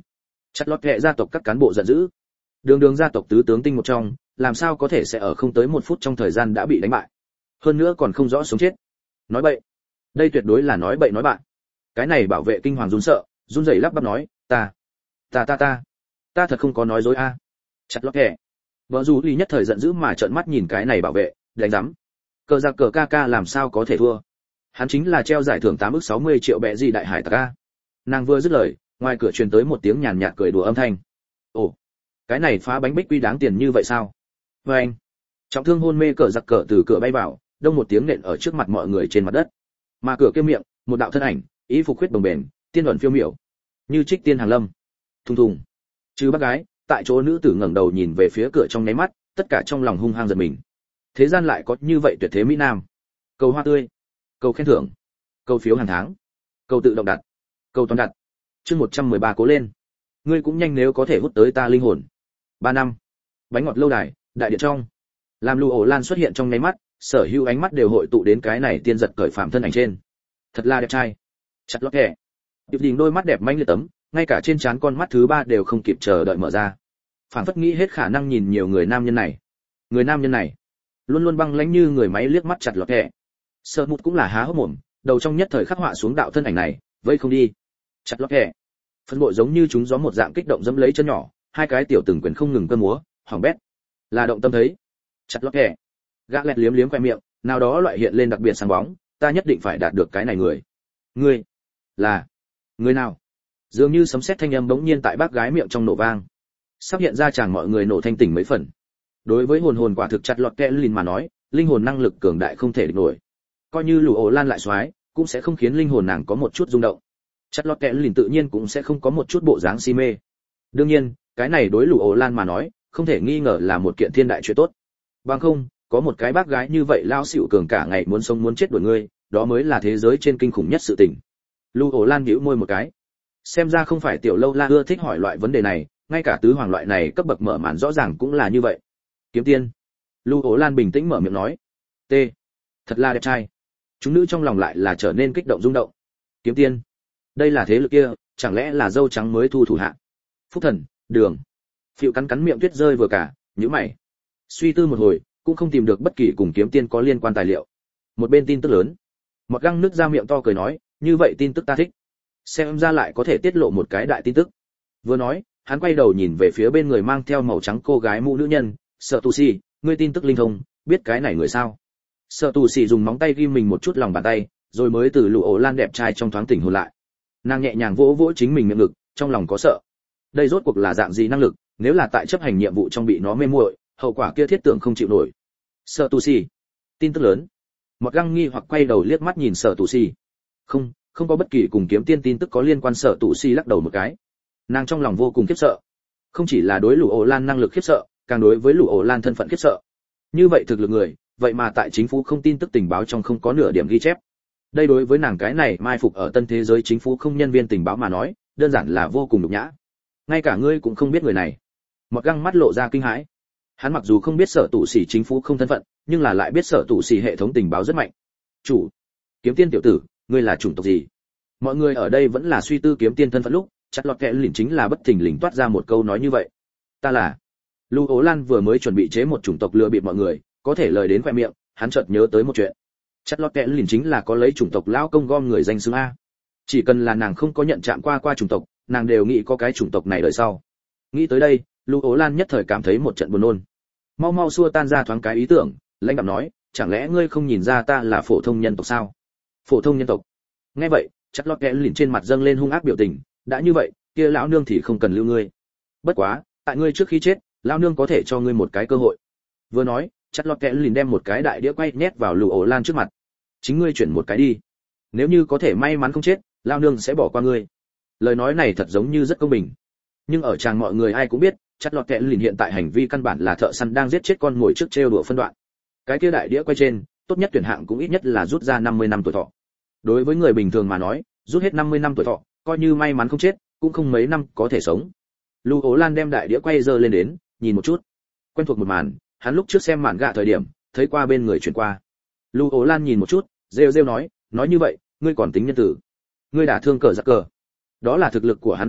Speaker 1: Chặt lọt kệ gia tộc các cán bộ giận dữ. Đường đường gia tộc tứ tướng tinh một trong, làm sao có thể sẽ ở không tới một phút trong thời gian đã bị đánh bại, hơn nữa còn không rõ sống chết. Nói bậy, đây tuyệt đối là nói bậy nói bạn. Cái này bảo vệ kinh hoàng run sợ, run rẩy lắp bắp nói, ta ta ta ta ta thật không có nói dối a. À. Chặt lọt kệ. Vợ dù Lý nhất thời giận dữ mà trợn mắt nhìn cái này bảo vệ, đánh rắm. Cờ giặc cờ ca ca làm sao có thể thua? Hắn chính là treo giải thưởng tám ức sáu mươi triệu bẹ gì đại hải tặc a. Nàng vừa dứt lời, ngoài cửa truyền tới một tiếng nhàn nhạt cười đùa âm thanh. Ồ, cái này phá bánh bích quy đáng tiền như vậy sao? Và anh, trọng thương hôn mê cờ giặc cờ từ cửa bay vào, đông một tiếng nện ở trước mặt mọi người trên mặt đất. Mà cửa kia miệng, một đạo thân ảnh, ý phục khuyết bồng bềnh, tiên ẩn phiêu miểu, như trích tiên hàng lâm. Thùng thùng. Chứ bác gái, tại chỗ nữ tử ngẩng đầu nhìn về phía cửa trong nháy mắt, tất cả trong lòng hung hăng giật mình. Thế gian lại có như vậy tuyệt thế mỹ nam. Cầu hoa tươi, cầu khen thưởng, cầu phiếu hàng tháng, cầu tự động đặt, cầu toàn đặt. Chương một trăm mười ba cố lên. Ngươi cũng nhanh nếu có thể hút tới ta linh hồn. Ba năm. Bánh ngọt lâu đài, đại điện trong. Làm Lưu Ổ Lan xuất hiện trong nháy mắt, sở hữu ánh mắt đều hội tụ đến cái này tiên giật cởi phạm thân ảnh trên. Thật là đẹp trai. Chặt lót kẻ. Điệp Đình đôi mắt đẹp manh liệt tấm, ngay cả trên trán con mắt thứ ba đều không kịp chờ đợi mở ra. Phảng phất nghĩ hết khả năng nhìn nhiều người nam nhân này. Người nam nhân này, luôn luôn băng lãnh như người máy liếc mắt chặt lọt kẻ. Sợ Mụt cũng là há hốc mồm, đầu trong nhất thời khắc họa xuống đạo thân ảnh này, vây không đi. Chặt lọt kẻ. Phân bộ giống như chúng gió một dạng kích động dẫm lấy chân nhỏ, hai cái tiểu từng quyền không ngừng cơ múa, hỏng bét. Là động tâm thấy. Chặt lọt kẻ. Gã lẹt liếm liếm khoe miệng, nào đó loại hiện lên đặc biệt sáng bóng, ta nhất định phải đạt được cái này người. Ngươi là người nào? Dường như sấm sét thanh âm bỗng nhiên tại bác gái miệng trong nổ vang. Sắp hiện ra chàng mọi người nổ thanh tỉnh mấy phần. Đối với hồn hồn quả thực chặt lọt kẻ lìn mà nói, linh hồn năng lực cường đại không thể địch nổi. Coi như Lũ Ổ Lan lại xoái, cũng sẽ không khiến linh hồn nàng có một chút rung động. Chặt lọt kẻ lìn tự nhiên cũng sẽ không có một chút bộ dáng si mê. Đương nhiên, cái này đối Lũ Ổ Lan mà nói, không thể nghi ngờ là một kiện thiên đại chuyện tốt. Bằng không, có một cái bác gái như vậy lao xỉu cường cả ngày muốn sống muốn chết đuổi ngươi, đó mới là thế giới trên kinh khủng nhất sự tình. Lũ Ổ Lan nhíu môi một cái. Xem ra không phải tiểu lâu la ưa thích hỏi loại vấn đề này, ngay cả tứ hoàng loại này cấp bậc mở màn rõ ràng cũng là như vậy. Kiếm tiên. Lũ Ổ Lan bình tĩnh mở miệng nói. T. Thật là đẹp trai. Chúng nữ trong lòng lại là trở nên kích động rung động. Kiếm tiên. Đây là thế lực kia, chẳng lẽ là dâu trắng mới thu thủ hạ? Phúc Thần, Đường. Phiệu cắn cắn miệng tuyết rơi vừa cả, nhíu mày. Suy tư một hồi, cũng không tìm được bất kỳ cùng kiếm tiên có liên quan tài liệu. Một bên tin tức lớn. Một găng nước ra miệng to cười nói, như vậy tin tức ta thích. Xem ra lại có thể tiết lộ một cái đại tin tức. Vừa nói, hắn quay đầu nhìn về phía bên người mang theo màu trắng cô gái mũ nữ nhân, Sợ Tù Xì, ngươi tin tức linh thông, biết cái này người sao? Sợ Tù Xì dùng móng tay ghim mình một chút lòng bàn tay, rồi mới từ Lũ Ổ Lan đẹp trai trong thoáng tỉnh hồn lại. Nàng nhẹ nhàng vỗ vỗ chính mình miệng ngực, trong lòng có sợ. Đây rốt cuộc là dạng gì năng lực, nếu là tại chấp hành nhiệm vụ trong bị nó mê muội, hậu quả kia thiết tưởng không chịu nổi. Sợ Tù Xì, tin tức lớn. Một găng nghi hoặc quay đầu liếc mắt nhìn Sợ Tù Xì. Không, không có bất kỳ cùng kiếm tiên tin tức có liên quan. Sợ Tù Xì lắc đầu một cái. Nàng trong lòng vô cùng khiếp sợ, không chỉ là đối Lũ Ổ Lan năng lực khiếp sợ, càng đối với Lũ Ổ Lan thân phận khiếp sợ. Như vậy thực lực người, vậy mà tại chính phủ không tin tức tình báo trong không có nửa điểm ghi chép. Đây đối với nàng cái này mai phục ở tân thế giới chính phủ không nhân viên tình báo mà nói, đơn giản là vô cùng nhục nhã. Ngay cả ngươi cũng không biết người này. Một găng mắt lộ ra kinh hãi. Hắn mặc dù không biết Sở Tù Xì chính phủ không thân phận, nhưng là lại biết Sở Tù Xì hệ thống tình báo rất mạnh. Chủ, kiếm tiên tiểu tử, ngươi là chủng tộc gì? Mọi người ở đây vẫn là suy tư kiếm tiên thân phận lúc, chặt lọt kẽ lìn chính là bất thình lình toát ra một câu nói như vậy. Ta là. Lũ Ổ Lan vừa mới chuẩn bị chế một chủng tộc lừa bịp mọi người, có thể lời đến khoe miệng, hắn chợt nhớ tới một chuyện. Chặt lọt kẽ lìn chính là có lấy chủng tộc lão công gom người danh xưng a. Chỉ cần là nàng không có nhận chạm qua qua chủng tộc, nàng đều nghĩ có cái chủng tộc này đời sau. Nghĩ tới đây, Lũ Ổ Lan nhất thời cảm thấy một trận buồn nôn. Mau mau xua tan ra thoáng cái ý tưởng, lãnh đạm nói, chẳng lẽ ngươi không nhìn ra ta là phổ thông nhân tộc sao? Phổ thông nhân tộc? Nghe vậy, chặt lọt kẽ lìn trên mặt dâng lên hung ác biểu tình, đã như vậy, kia lão nương thì không cần lưu ngươi. Bất quá, tại ngươi trước khi chết, lão nương có thể cho ngươi một cái cơ hội. Vừa nói, chặt lọt kẽ lìn đem một cái đại đĩa quay nhét vào Lũ Ổ Lan trước mặt. Chính ngươi chuyển một cái đi. Nếu như có thể may mắn không chết, lão nương sẽ bỏ qua ngươi. Lời nói này thật giống như rất công bình. Nhưng ở chàng mọi người ai cũng biết, chặt lọt kẽ lìn hiện tại hành vi căn bản là thợ săn đang giết chết con mồi trước trêu đùa phân đoạn. Cái kia đại đĩa quay trên, tốt nhất tuyển hạng cũng ít nhất là rút ra năm mươi năm tuổi thọ. Đối với người bình thường mà nói, rút hết năm mươi năm tuổi thọ, coi như may mắn không chết, cũng không mấy năm có thể sống. Lũ Ổ Lan đem đại đĩa quay giơ lên đến, nhìn một chút. Quen thuộc một màn, hắn lúc trước xem màn gạ thời điểm, thấy qua bên người chuyển qua. Lũ Ổ Lan nhìn một chút, rêu rêu nói, nói như vậy, ngươi còn tính nhân tử. Ngươi đả thương cờ giặc cờ. Đó là thực lực của hắn không đủ,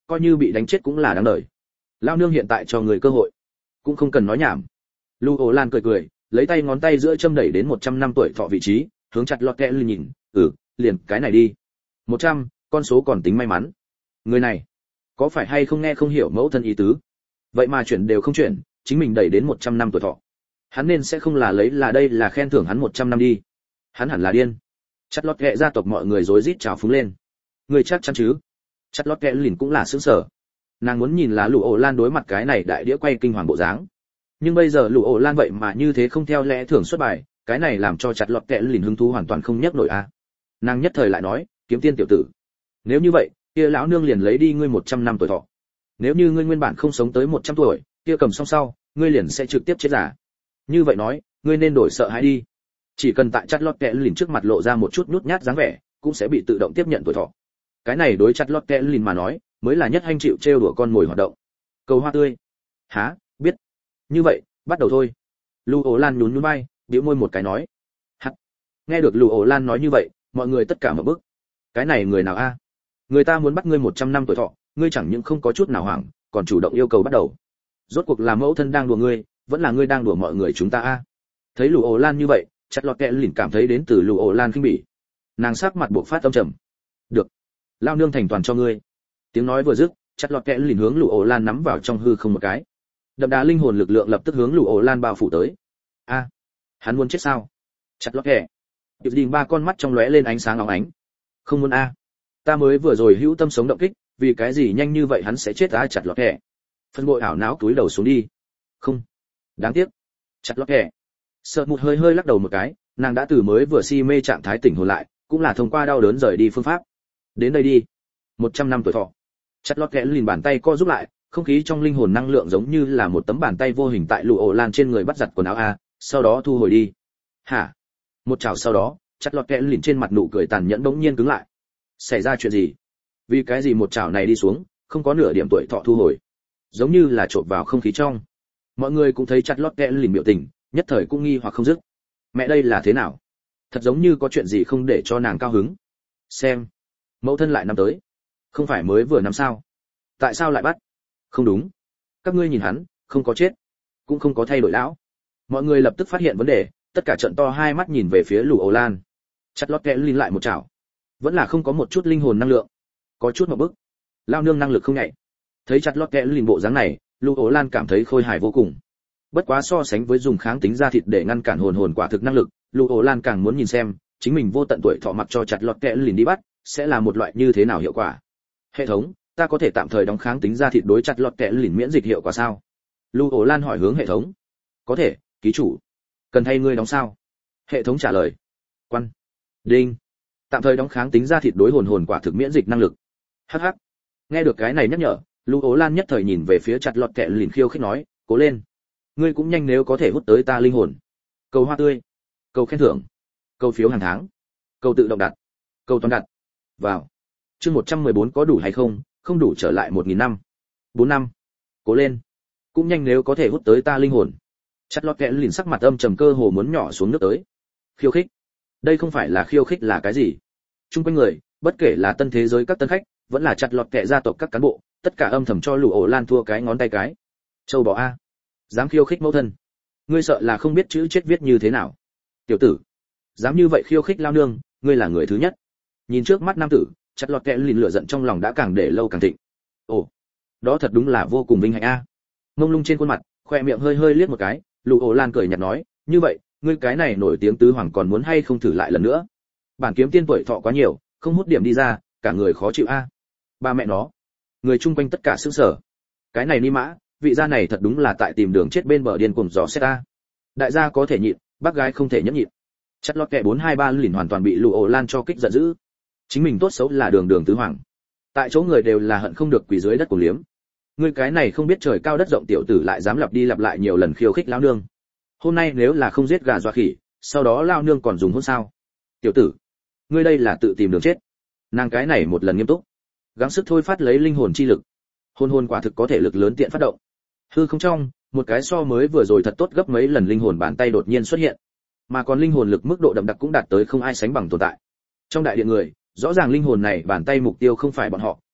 Speaker 1: coi như bị đánh chết cũng là đáng đời. Lao nương hiện tại cho người cơ hội, cũng không cần nói nhảm. Lưu Ổ Lan cười cười, lấy tay ngón tay giữa châm đẩy đến một trăm năm tuổi thọ vị trí, hướng chặt lọt kẽ lì nhìn, ừ, liền cái này đi. một trăm, con số còn tính may mắn. Người này, có phải hay không nghe không hiểu mẫu thân ý tứ? Vậy mà chuyển đều không chuyển, chính mình đẩy đến một trăm năm tuổi thọ. Hắn nên sẽ không là lấy là đây là khen thưởng hắn một trăm năm đi. Hắn hẳn là điên. Chặt lọt kẽ gia tộc mọi người rối rít chào phúng lên. Người chắc chắn chứ? Chặt lọt kẽ lìn cũng là sững sờ. Nàng muốn nhìn là Lũ Ổ Lan đối mặt cái này đại đĩa quay kinh hoàng bộ dáng. Nhưng bây giờ Lũ Ổ Lan vậy mà như thế không theo lẽ thường xuất bài, cái này làm cho chặt lọt kẽ lìn hứng thú hoàn toàn không nhấc nổi a. Nàng nhất thời lại nói, kiếm tiên tiểu tử, nếu như vậy, kia lão nương liền lấy đi ngươi một trăm năm tuổi thọ. Nếu như ngươi nguyên bản không sống tới một trăm tuổi, kia cầm xong sau, ngươi liền sẽ trực tiếp chết giả. Như vậy nói, ngươi nên đổi sợ hãi đi. Chỉ cần tại chặt lọt kẽ lìn trước mặt lộ ra một chút nhút nhát dáng vẻ, cũng sẽ bị tự động tiếp nhận tuổi thọ. Cái này đối chặt lọt kẽ lìn mà nói, mới là nhất hanh chịu trêu đùa con mồi hoạt động. Cầu hoa tươi. Hả, biết. Như vậy, bắt đầu thôi. Lưu Ổ Lan nhún nhún vai, bĩu môi một cái nói. Hắc. Nghe được Lưu Ổ Lan nói như vậy, mọi người tất cả mở bức. Cái này người nào a? Người ta muốn bắt ngươi một trăm năm tuổi thọ, ngươi chẳng những không có chút nào hoảng, còn chủ động yêu cầu bắt đầu. Rốt cuộc là mẫu thân đang đùa ngươi, vẫn là ngươi đang đùa mọi người chúng ta a? Thấy Lưu Ổ Lan như vậy, chặt lọt kẽ lìn cảm thấy đến từ Lưu Ổ Lan khinh bỉ. Nàng sắc mặt buộc phát âm trầm. Được, lao nương thành toàn cho ngươi. Tiếng nói vừa dứt, chặt lọt kẽ lìn hướng Lưu Ổ Lan nắm vào trong hư không một cái. Đậm đà linh hồn lực lượng lập tức hướng Lưu Ổ Lan bao phủ tới. A, hắn muốn chết sao? Chặt lọt kẽ. Điệp Đình ba con mắt trong lóe lên ánh sáng óng ánh. Không muốn a. Ta mới vừa rồi hữu tâm sống động kích, vì cái gì nhanh như vậy hắn sẽ chết a? Chặt lọt kẽ. Phân bội ảo não túi đầu xuống đi. Không, đáng tiếc. Chặt lọt kẽ. Sợ một hơi hơi lắc đầu một cái, nàng đã từ mới vừa si mê trạng thái tỉnh hồn lại, cũng là thông qua đau đớn rời đi phương pháp. Đến đây đi. một trăm năm tuổi thọ. Chặt lọt kẽ lìn bàn tay co giúp lại, không khí trong linh hồn năng lượng giống như là một tấm bàn tay vô hình tại Lũ Ổ Lan trên người bắt giật quần áo a, sau đó thu hồi đi. Hả? Một chảo sau đó, chặt lọt kẽ lìn trên mặt nụ cười tàn nhẫn bỗng nhiên cứng lại. Xảy ra chuyện gì? Vì cái gì một chảo này đi xuống, không có nửa điểm tuổi thọ thu hồi, giống như là trộn vào không khí trong. Mọi người cũng thấy chặt lọt kẽ lìn biểu tình, nhất thời cũng nghi hoặc không dứt. Mẹ đây là thế nào? Thật giống như có chuyện gì không để cho nàng cao hứng. Xem, mẫu thân lại nắm tới. Không phải mới vừa nắm sao? Tại sao lại bắt? Không đúng. Các ngươi nhìn hắn, không có chết, cũng không có thay đổi lão. Mọi người lập tức phát hiện vấn đề, tất cả trợn to hai mắt nhìn về phía Lũ Ổ Lan. Chặt lót kẽ lìn lại một chảo, vẫn là không có một chút linh hồn năng lượng, có chút một bức. Lao nương năng lực không nhạy. Thấy chặt lót kẽ lìn bộ dáng này, Lũ Ổ Lan cảm thấy khôi hài vô cùng. Bất quá so sánh với dùng kháng tính da thịt để ngăn cản hồn hồn quả thực năng lực, Lũ Ổ Lan càng muốn nhìn xem, chính mình vô tận tuổi thọ mặc cho chặt lót kẽ lìn đi bắt, sẽ là một loại như thế nào hiệu quả. Hệ thống, ta có thể tạm thời đóng kháng tính da thịt đối chặt lọt kẽ lìn miễn dịch hiệu quả sao? Lưu Ổ Lan hỏi hướng hệ thống. Có thể, ký chủ. Cần thay ngươi đóng sao? Hệ thống trả lời. Quan. Đinh. Tạm thời đóng kháng tính da thịt đối hồn hồn quả thực miễn dịch năng lực. Hắc hắc. Nghe được cái này nhắc nhở, Lưu Ổ Lan nhất thời nhìn về phía chặt lọt kẽ lìn khiêu khích nói, cố lên. Ngươi cũng nhanh nếu có thể hút tới ta linh hồn. Cầu hoa tươi. Cầu khen thưởng. Cầu phiếu hàng tháng. Cầu tự động đặt. Cầu toàn đặt. Vào. Chương một trăm mười bốn có đủ hay không? Không đủ trở lại một nghìn năm. bốn năm. Cố lên. Cũng nhanh nếu có thể hút tới ta linh hồn. Chặt lọt kẽ lìn sắc mặt âm trầm cơ hồ muốn nhỏ xuống nước tới. Khiêu khích. Đây không phải là khiêu khích là cái gì? Trung quanh người, bất kể là tân thế giới các tân khách, vẫn là chặt lọt kẽ gia tộc các cán bộ, tất cả âm thầm cho Lũ Ổ Lan thua cái ngón tay cái. Châu bò a, dám khiêu khích mẫu thân. Ngươi sợ là không biết chữ chết viết như thế nào. Tiểu tử, dám như vậy khiêu khích lao nương, ngươi là người thứ nhất. Nhìn trước mắt nam tử, chặt lọt kẽ lìn lửa giận trong lòng đã càng để lâu càng thịnh. Ồ, đó thật đúng là vô cùng vinh hạnh a. Mông lung trên khuôn mặt, khoe miệng hơi hơi liếc một cái, Lũ Ổ Lan cười nhạt nói, như vậy, ngươi cái này nổi tiếng tứ hoàng còn muốn hay không thử lại lần nữa? Bản kiếm tiên tuổi thọ quá nhiều, không hút điểm đi ra, cả người khó chịu a. Ba mẹ nó, người chung quanh tất cả sững sờ. Cái này ni mã, vị gia này thật đúng là tại tìm đường chết bên bờ điên cuồng dò xét a. Đại gia có thể nhịn, bác gái không thể nhẫn nhịn. Chặt lọt kẽ bốn hai ba lìn hoàn toàn bị Lũ Ổ Lan cho kích giận dữ. Chính mình tốt xấu là đường đường tứ hoàng, tại chỗ người đều là hận không được quỳ dưới đất của liếm. Ngươi cái này không biết trời cao đất rộng tiểu tử lại dám lặp đi lặp lại nhiều lần khiêu khích lão nương. Hôm nay nếu là không giết gà dọa khỉ, sau đó lao nương còn dùng hôn sao? Tiểu tử, ngươi đây là tự tìm đường chết. Nàng cái này một lần nghiêm túc, gắng sức thôi phát lấy linh hồn chi lực. Hôn hôn quả thực có thể lực lớn tiện phát động. Hư không trong, một cái so mới vừa rồi thật tốt gấp mấy lần linh hồn bàn tay đột nhiên xuất hiện, mà còn linh hồn lực mức độ đậm đặc cũng đạt tới không ai sánh bằng tồn tại. Trong đại điện người, rõ ràng linh hồn này bàn tay mục tiêu không phải bọn họ,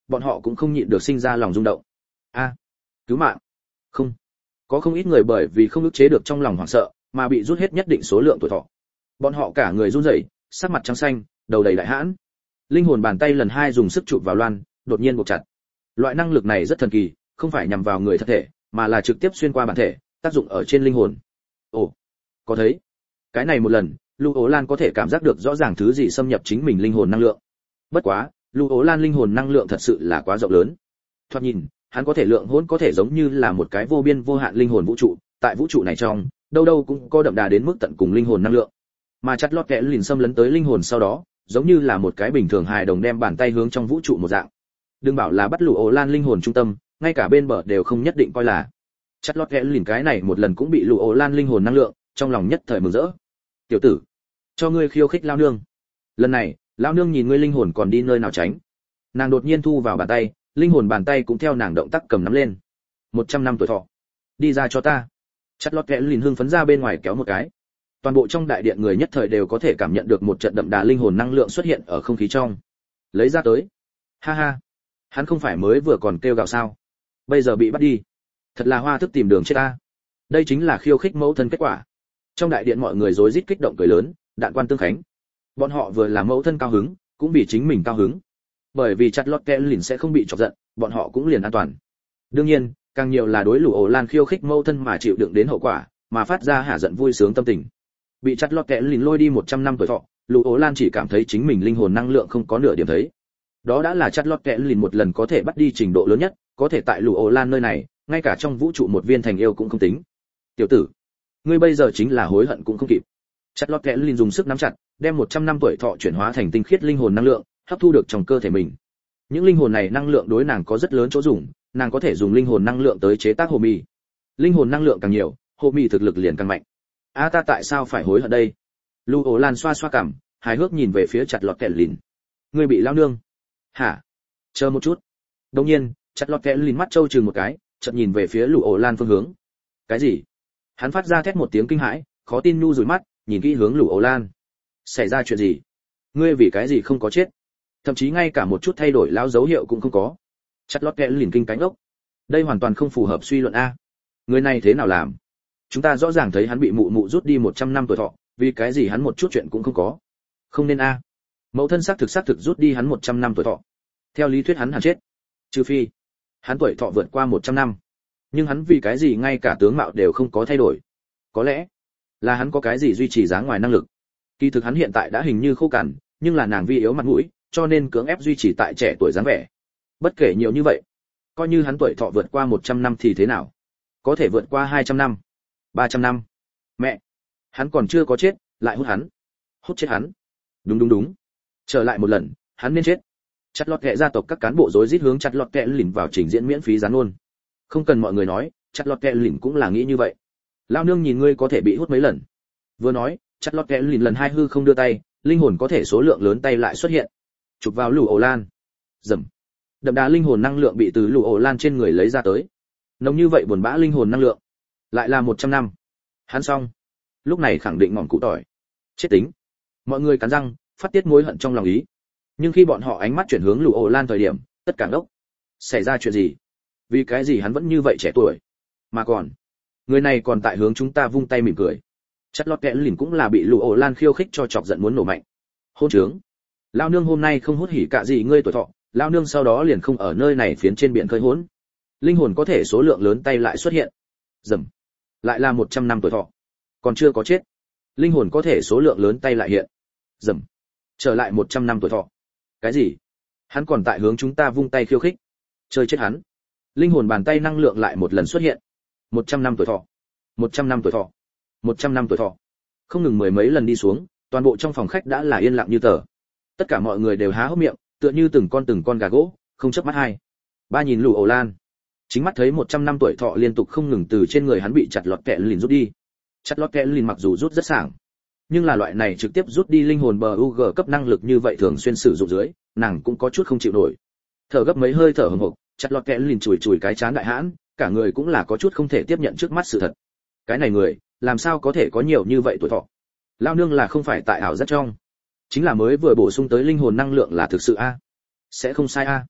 Speaker 1: bọn họ cũng không nhịn được sinh ra lòng rung động. A, cứu mạng! Không, có không ít người bởi vì không ức chế được trong lòng hoảng sợ, mà bị rút hết nhất định số lượng tuổi thọ. Bọn họ cả người run rẩy, sắc mặt trắng xanh, đầu đầy đại hãn. Linh hồn bàn tay lần hai dùng sức chụp vào loan, đột nhiên buộc chặt. Loại năng lực này rất thần kỳ, không phải nhằm vào người thật thể, mà là trực tiếp xuyên qua bản thể, tác dụng ở trên linh hồn. Ồ, có thấy? Cái này một lần, Lưu Ố Lan có thể cảm giác được rõ ràng thứ gì xâm nhập chính mình linh hồn năng lượng. Bất quá, Lưu Ố Lan linh hồn năng lượng thật sự là quá rộng lớn. Thoạt nhìn, hắn có thể lượng hỗn có thể giống như là một cái vô biên vô hạn linh hồn vũ trụ, tại vũ trụ này trong, đâu đâu cũng có đậm đà đến mức tận cùng linh hồn năng lượng. Mà chặt lót kẽ lìn xâm lấn tới linh hồn sau đó, giống như là một cái bình thường hài đồng đem bàn tay hướng trong vũ trụ một dạng. Đừng bảo là bắt Lưu Ố Lan linh hồn trung tâm, ngay cả bên bờ đều không nhất định coi là. Chặt lót kẽ lìn cái này một lần cũng bị Lưu Ố Lan linh hồn năng lượng, trong lòng nhất thời mừng rỡ. Tiểu tử, cho ngươi khiêu khích lao nương. Lần này, lao nương nhìn ngươi linh hồn còn đi nơi nào tránh. Nàng đột nhiên thu vào bàn tay, linh hồn bàn tay cũng theo nàng động tác cầm nắm lên. Một trăm năm tuổi thọ, đi ra cho ta. Chặt lót kẽ lìn hưng phấn ra bên ngoài kéo một cái. Toàn bộ trong đại điện người nhất thời đều có thể cảm nhận được một trận đậm đà linh hồn năng lượng xuất hiện ở không khí trong. Lấy ra tới. Ha ha, hắn không phải mới vừa còn kêu gào sao? Bây giờ bị bắt đi. Thật là hoa thức tìm đường chết ta. Đây chính là khiêu khích mẫu thân kết quả. Trong đại điện mọi người rối rít kích động cười lớn, đạn quan tương khánh. Bọn họ vừa làm mẫu thân cao hứng, cũng vì chính mình cao hứng. Bởi vì chặt lót kẽ lìn sẽ không bị chọc giận, bọn họ cũng liền an toàn. Đương nhiên, càng nhiều là đối Lưu Ố Lan khiêu khích mẫu thân mà chịu đựng đến hậu quả, mà phát ra hả giận vui sướng tâm tình. Bị chặt lót kẽ lìn lôi đi một trăm năm tuổi thọ, Lưu Ố Lan chỉ cảm thấy chính mình linh hồn năng lượng không có nửa điểm thấy. Đó đã là chặt lót kẽ lìn một lần có thể bắt đi trình độ lớn nhất, có thể tại Lưu Ố Lan nơi này, ngay cả trong vũ trụ một viên thành yêu cũng không tính. Tiểu tử, ngươi bây giờ chính là hối hận cũng không kịp. Chặt lót kẽ lìn dùng sức nắm chặt, đem một trăm năm tuổi thọ chuyển hóa thành tinh khiết linh hồn năng lượng, hấp thu được trong cơ thể mình. Những linh hồn này năng lượng đối nàng có rất lớn chỗ dùng, nàng có thể dùng linh hồn năng lượng tới chế tác hồ mì. Linh hồn năng lượng càng nhiều, hồ mì thực lực liền càng mạnh. A à, ta tại sao phải hối hận đây? Lưu Ố Lan xoa xoa cằm, hài hước nhìn về phía chặt lọt kẽ lìn. Ngươi bị lao nương? Hả? Chờ một chút. Đột nhiên, chặt lọt kẽ lìn mắt trâu chừng một cái, chợt nhìn về phía Lưu Ố Lan phương hướng. Cái gì? Hắn phát ra thét một tiếng kinh hãi, khó tin nu rủi mắt, nhìn kỹ hướng Lưu Ố Lan. Xảy ra chuyện gì? Ngươi vì cái gì không có chết? Thậm chí ngay cả một chút thay đổi lão dấu hiệu cũng không có. Chặt lót kẽ lìn kinh cánh ốc. Đây hoàn toàn không phù hợp suy luận a. Người này thế nào làm? Chúng ta rõ ràng thấy hắn bị mụ mụ rút đi một trăm năm tuổi thọ, vì cái gì hắn một chút chuyện cũng không có? Không nên a. Mẫu thân xác thực xác thực rút đi hắn một trăm năm tuổi thọ. Theo lý thuyết hắn hẳn chết. Trừ phi hắn tuổi thọ vượt qua một trăm năm. Nhưng hắn vì cái gì ngay cả tướng mạo đều không có thay đổi? Có lẽ là hắn có cái gì duy trì dáng ngoài năng lực. Kỳ thực hắn hiện tại đã hình như khô cằn, nhưng là nàng vi yếu mặt mũi, cho nên cưỡng ép duy trì tại trẻ tuổi dáng vẻ. Bất kể nhiều như vậy, coi như hắn tuổi thọ vượt qua một trăm năm thì thế nào? Có thể vượt qua hai trăm năm, ba trăm năm. Mẹ, hắn còn chưa có chết, lại hút hắn. Hút chết hắn. Đúng đúng đúng. Trở lại một lần, hắn nên chết. Chặt lọt kệ gia tộc các cán bộ rối rít hướng chặt lọt kệ lỉnh vào trình diễn miễn phí gián luôn. Không cần mọi người nói, chặt lọt kệ lỉnh cũng là nghĩ như vậy. Lao nương nhìn ngươi có thể bị hút mấy lần. Vừa nói, chặt lọt kệ lỉnh lần hai hư không đưa tay, linh hồn có thể số lượng lớn tay lại xuất hiện. Chụp vào Lưu Ố Lan. Dầm. Đậm đà linh hồn năng lượng bị từ Lưu Ố Lan trên người lấy ra tới. Nồng như vậy buồn bã linh hồn năng lượng. Lại là một trăm năm. Hắn xong. Lúc này khẳng định ngọn cụ tỏi. Chết tính. Mọi người cắn răng, phát tiết mối hận trong lòng ý. Nhưng khi bọn họ ánh mắt chuyển hướng Lưu Ố Lan thời điểm, tất cả ngốc. Xảy ra chuyện gì? Vì cái gì hắn vẫn như vậy trẻ tuổi? Mà còn, người này còn tại hướng chúng ta vung tay mỉm cười. Chặt lọt kẽ lìn cũng là bị Lưu Ố Lan khiêu khích cho chọc giận muốn nổ mạnh. Hôn trướng. Lao nương hôm nay không hút hỉ cả gì ngươi tuổi thọ, lao nương sau đó liền không ở nơi này phiến trên biển khơi hỗn. Linh hồn có thể số lượng lớn tay lại xuất hiện. Dầm. Lại là một trăm năm tuổi thọ. Còn chưa có chết. Linh hồn có thể số lượng lớn tay lại hiện. Dầm. Trở lại một trăm năm tuổi thọ. Cái gì? Hắn còn tại hướng chúng ta vung tay khiêu khích. Chơi chết hắn. Linh hồn bàn tay năng lượng lại một lần xuất hiện. một trăm năm tuổi thọ. một trăm năm tuổi thọ. một trăm năm tuổi thọ. Không ngừng mười mấy lần đi xuống, toàn bộ trong phòng khách đã là yên lặng như tờ. Tất cả mọi người đều há hốc miệng, tựa như từng con từng con gà gỗ, không chớp mắt hai. Ba nhìn Lưu Ố Lan, chính mắt thấy một trăm năm tuổi thọ liên tục không ngừng từ trên người hắn bị chặt lọt kẽ lìn rút đi. Chặt lọt kẽ lìn mặc dù rút rất sảng, nhưng là loại này trực tiếp rút đi linh hồn bờ u giê cấp năng lực như vậy thường xuyên sử dụng dưới, nàng cũng có chút không chịu nổi. Thở gấp mấy hơi thở hổn hộc, chặt lọt kẽ lìn chùi chùi cái chán đại hãn, cả người cũng là có chút không thể tiếp nhận trước mắt sự thật. Cái này người, làm sao có thể có nhiều như vậy tuổi thọ? Lao nương là không phải tại ảo giác trong, chính là mới vừa bổ sung tới linh hồn năng lượng là thực sự a? Sẽ không sai a?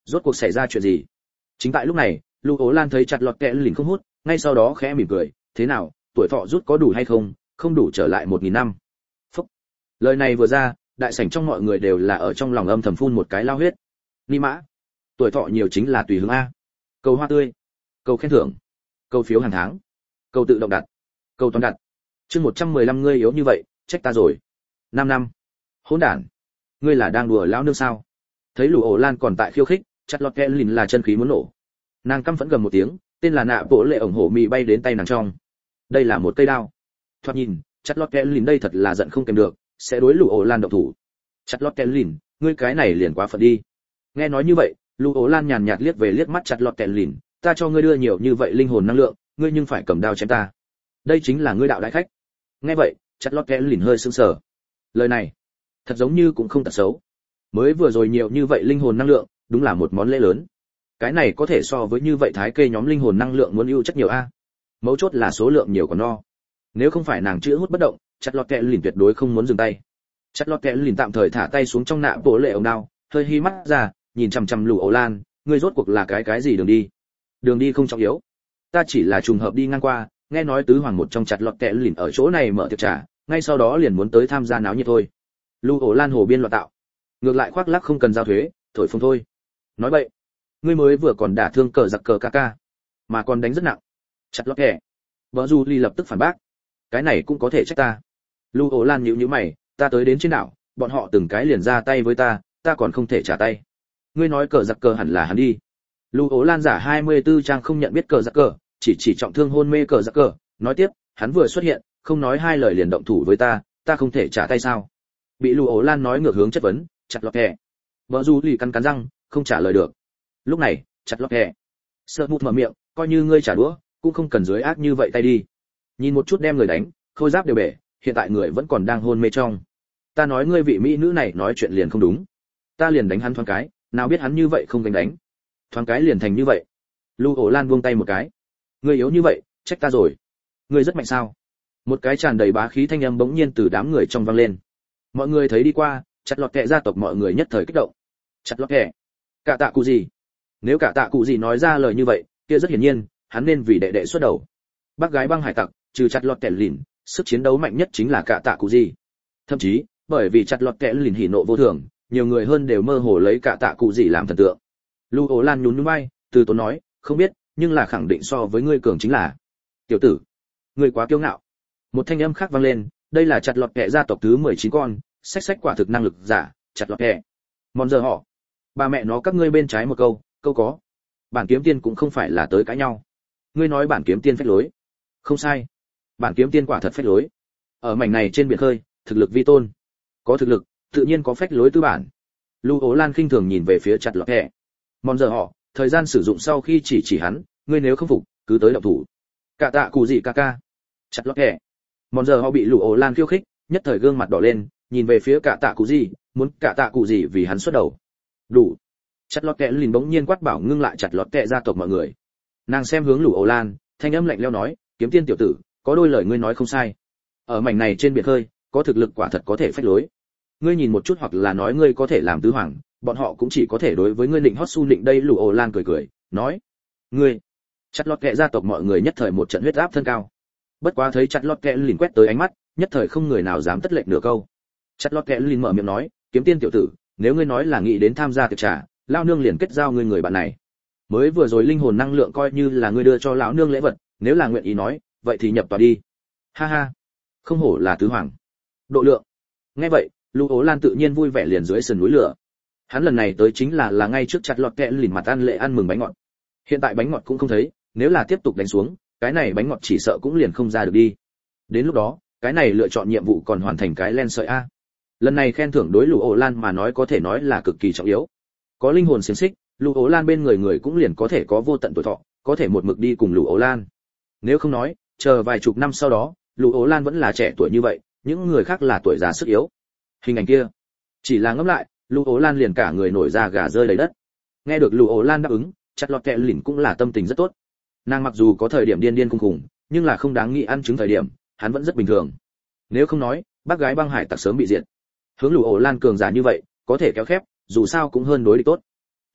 Speaker 1: Rốt cuộc xảy ra chuyện gì? Chính tại lúc này, Lưu Ố Lan thấy chặt lọt kẹ lìn không hút, ngay sau đó khẽ mỉm cười, thế nào, tuổi thọ rút có đủ hay không, không đủ trở lại một nghìn năm. Phúc. Lời này vừa ra, đại sảnh trong mọi người đều là ở trong lòng âm thầm phun một cái lao huyết. Ni mã, tuổi thọ nhiều chính là tùy hứng a. Cầu hoa tươi, cầu khen thưởng, cầu phiếu hàng tháng, cầu tự động đặt, cầu toàn đặt. Chương một trăm mười lăm ngươi yếu như vậy, trách ta rồi. năm năm. Hỗn đản, ngươi là đang đùa lão nương sao? Thấy Lưu Ố Lan còn tại khiêu khích, chặt lọt kẹ lìn là chân khí muốn nổ. Nàng căm phẫn gầm một tiếng, tên là nạ bộ lệ ổng hổ mì bay đến tay nàng trong. Đây là một cây đao. Thoạt nhìn, chặt lọt kẹ lìn đây thật là giận không kèm được, sẽ đối Lưu Ố Lan động thủ. Chặt lọt kẹ lìn, ngươi cái này liền quá phận đi. Nghe nói như vậy, Lưu Ố Lan nhàn nhạt liếc về liếc mắt chặt lọt kẹ lìn, ta cho ngươi đưa nhiều như vậy linh hồn năng lượng, ngươi nhưng phải cầm đao chém ta. Đây chính là ngươi đạo đại khách. Nghe vậy, chặt lọt kẹ lìn hơi sững sờ. Lời này, thật giống như cũng không tật xấu. Mới vừa rồi nhiều như vậy linh hồn năng lượng, đúng là một món lễ lớn. Cái này có thể so với như vậy thái kê nhóm linh hồn năng lượng muốn ưu chất nhiều a. Mấu chốt là số lượng nhiều còn no. Nếu không phải nàng chữ hút bất động, chặt lọt kẹ lìn tuyệt đối không muốn dừng tay. Chặt lọt kẹ lìn tạm thời thả tay xuống trong nạ bộ lệ ổng đao, hơi hí mắt ra, nhìn chằm chằm Lưu Ố Lan, ngươi rốt cuộc là cái cái gì đường đi? Đường đi không trọng yếu. Ta chỉ là trùng hợp đi ngang qua, nghe nói tứ hoàng một trong chặt lọt kẹ lìn ở chỗ này mở tiệc trà, ngay sau đó liền muốn tới tham gia náo nhiệt thôi. Lưu Ố Lan hồ biên loạn tạo. Ngược lại khoác lác không cần giao thuế, thổi phồng thôi. Nói vậy, ngươi mới vừa còn đả thương cờ giặc cờ ca ca, mà còn đánh rất nặng. Chặt lọt kẹ. Vợ Du Ly lập tức phản bác. Cái này cũng có thể trách ta. Lưu Ố Lan nhíu nhíu mày, ta tới đến trên đảo, bọn họ từng cái liền ra tay với ta, ta còn không thể trả tay. Ngươi nói cờ giặc cờ hẳn là hắn đi. Lưu Ố Lan giả hai mươi tư trang không nhận biết cờ giặc cờ, chỉ chỉ trọng thương hôn mê cờ giặc cờ, nói tiếp, hắn vừa xuất hiện, không nói hai lời liền động thủ với ta, ta không thể trả tay sao? Bị Lưu Ố Lan nói ngược hướng chất vấn, chặt lọt kẹ. Vợ Du Ly cắn cắn răng, không trả lời được. Lúc này, chặt lọt kẹ. Sợ mụt mở miệng, coi như ngươi trả đũa, cũng không cần dưới ác như vậy tay đi. Nhìn một chút đem người đánh, khôi giáp đều bể, hiện tại người vẫn còn đang hôn mê trong. Ta nói ngươi vị mỹ nữ này nói chuyện liền không đúng. Ta liền đánh hắn thoáng cái, nào biết hắn như vậy không đánh đánh. Thoáng cái liền thành như vậy. Lưu Ổ Lan buông tay một cái. Ngươi yếu như vậy, trách ta rồi. Ngươi rất mạnh sao? Một cái tràn đầy bá khí thanh âm bỗng nhiên từ đám người trong vang lên. Mọi người thấy đi qua, chặt lọt kẹ gia tộc mọi người nhất thời kích động. Chặt lọt kẹ? Cả tạ cụ gì? Nếu cả tạ cụ gì nói ra lời như vậy, kia rất hiển nhiên, hắn nên vì đệ đệ xuất đầu. Bác gái băng hải tặc, trừ chặt lọt kẹ lìn, sức chiến đấu mạnh nhất chính là cả tạ cụ gì. Thậm chí, bởi vì chặt lọt kẹ lìn hỉ nộ vô thường, nhiều người hơn đều mơ hồ lấy cả tạ cụ gì làm thần tượng. Lưu Ố Lan nhún nhún vai, từ tốn nói, không biết, nhưng là khẳng định so với ngươi cường chính là. Tiểu tử, ngươi quá kiêu ngạo. Một thanh âm khác vang lên, đây là chặt lọt kẹ gia tộc thứ mười chín con, sách sách quả thực năng lực giả, chặt lọt kẹ. Mòn giờ họ, ba mẹ nó các ngươi bên trái một câu, câu có. Bản kiếm tiên cũng không phải là tới cãi nhau. Ngươi nói bản kiếm tiên phách lối. Không sai. Bản kiếm tiên quả thật phách lối. Ở mảnh này trên biển khơi, thực lực vi tôn. Có thực lực, tự nhiên có phách lối tư bản. Lưu Ố Lan khinh thường nhìn về phía chặt lọt kẹ. Mòn giờ họ, thời gian sử dụng sau khi chỉ chỉ hắn, ngươi nếu không phục, cứ tới động thủ. Cả tạ cụ gì ca ca. Chặt lọt kẹ. Mòn giờ họ bị Lưu Ố Lan khiêu khích, nhất thời gương mặt đỏ lên, nhìn về phía cả tạ cụ gì, muốn cả tạ cụ gì vì hắn xuất đầu. Đủ. Chặt lọt kẹ lìn bỗng nhiên quát bảo ngưng lại chặt lọt kẹ gia tộc mọi người. Nàng xem hướng Lưu Ố Lan, thanh âm lạnh lẽo nói, kiếm tiên tiểu tử, có đôi lời ngươi nói không sai. Ở mảnh này trên biển khơi, có thực lực quả thật có thể phách lối. Ngươi nhìn một chút hoặc là nói ngươi có thể làm tứ hoàng, bọn họ cũng chỉ có thể đối với ngươi định hót su định đây. Lưu Ố Lan cười cười, nói, ngươi. Chặt lọt kẹ gia tộc mọi người nhất thời một trận huyết áp thân cao. Bất quá thấy chặt lọt kẹ lìn quét tới ánh mắt, nhất thời không người nào dám tất lệnh nửa câu. Chặt lọt kẹ lìn mở miệng nói, kiếm tiên tiểu tử, nếu ngươi nói là nghĩ đến tham gia tiệc trà, lão nương liền kết giao ngươi người bạn này. Mới vừa rồi linh hồn năng lượng coi như là ngươi đưa cho lão nương lễ vật, nếu là nguyện ý nói, vậy thì nhập tòa đi. Ha ha, không hổ là tứ hoàng. Độ lượng. Nghe vậy, Lưu Ố Lan tự nhiên vui vẻ liền dưới sườn núi lửa. Hắn lần này tới chính là là ngay trước chặt lọt kẹ lìn mặt ăn lệ ăn mừng bánh ngọt. Hiện tại bánh ngọt cũng không thấy, nếu là tiếp tục đánh xuống, cái này bánh ngọt chỉ sợ cũng liền không ra được đi. Đến lúc đó, cái này lựa chọn nhiệm vụ còn hoàn thành cái len sợi a. Lần này khen thưởng đối Lưu Ố Lan mà nói có thể nói là cực kỳ trọng yếu. Có linh hồn xiềng xích, Lưu Ố Lan bên người người cũng liền có thể có vô tận tuổi thọ, có thể một mực đi cùng Lưu Ố Lan. Nếu không nói, chờ vài chục năm sau đó, Lưu Ố Lan vẫn là trẻ tuổi như vậy, những người khác là tuổi già sức yếu. Hình ảnh kia, chỉ là ngẫm lại, Lưu Ố Lan liền cả người nổi da gà rơi đầy đất. Nghe được Lưu Ố Lan đáp ứng, chặt lọt kẹ lìn cũng là tâm tình rất tốt. Nàng mặc dù có thời điểm điên điên khùng khùng, nhưng là không đáng nghĩ ăn trứng thời điểm, hắn vẫn rất bình thường. Nếu không nói, bác gái băng hải tặc sớm bị diệt. Hướng Lưu Ố Lan cường giả như vậy, có thể kéo khép, dù sao cũng hơn đối địch tốt.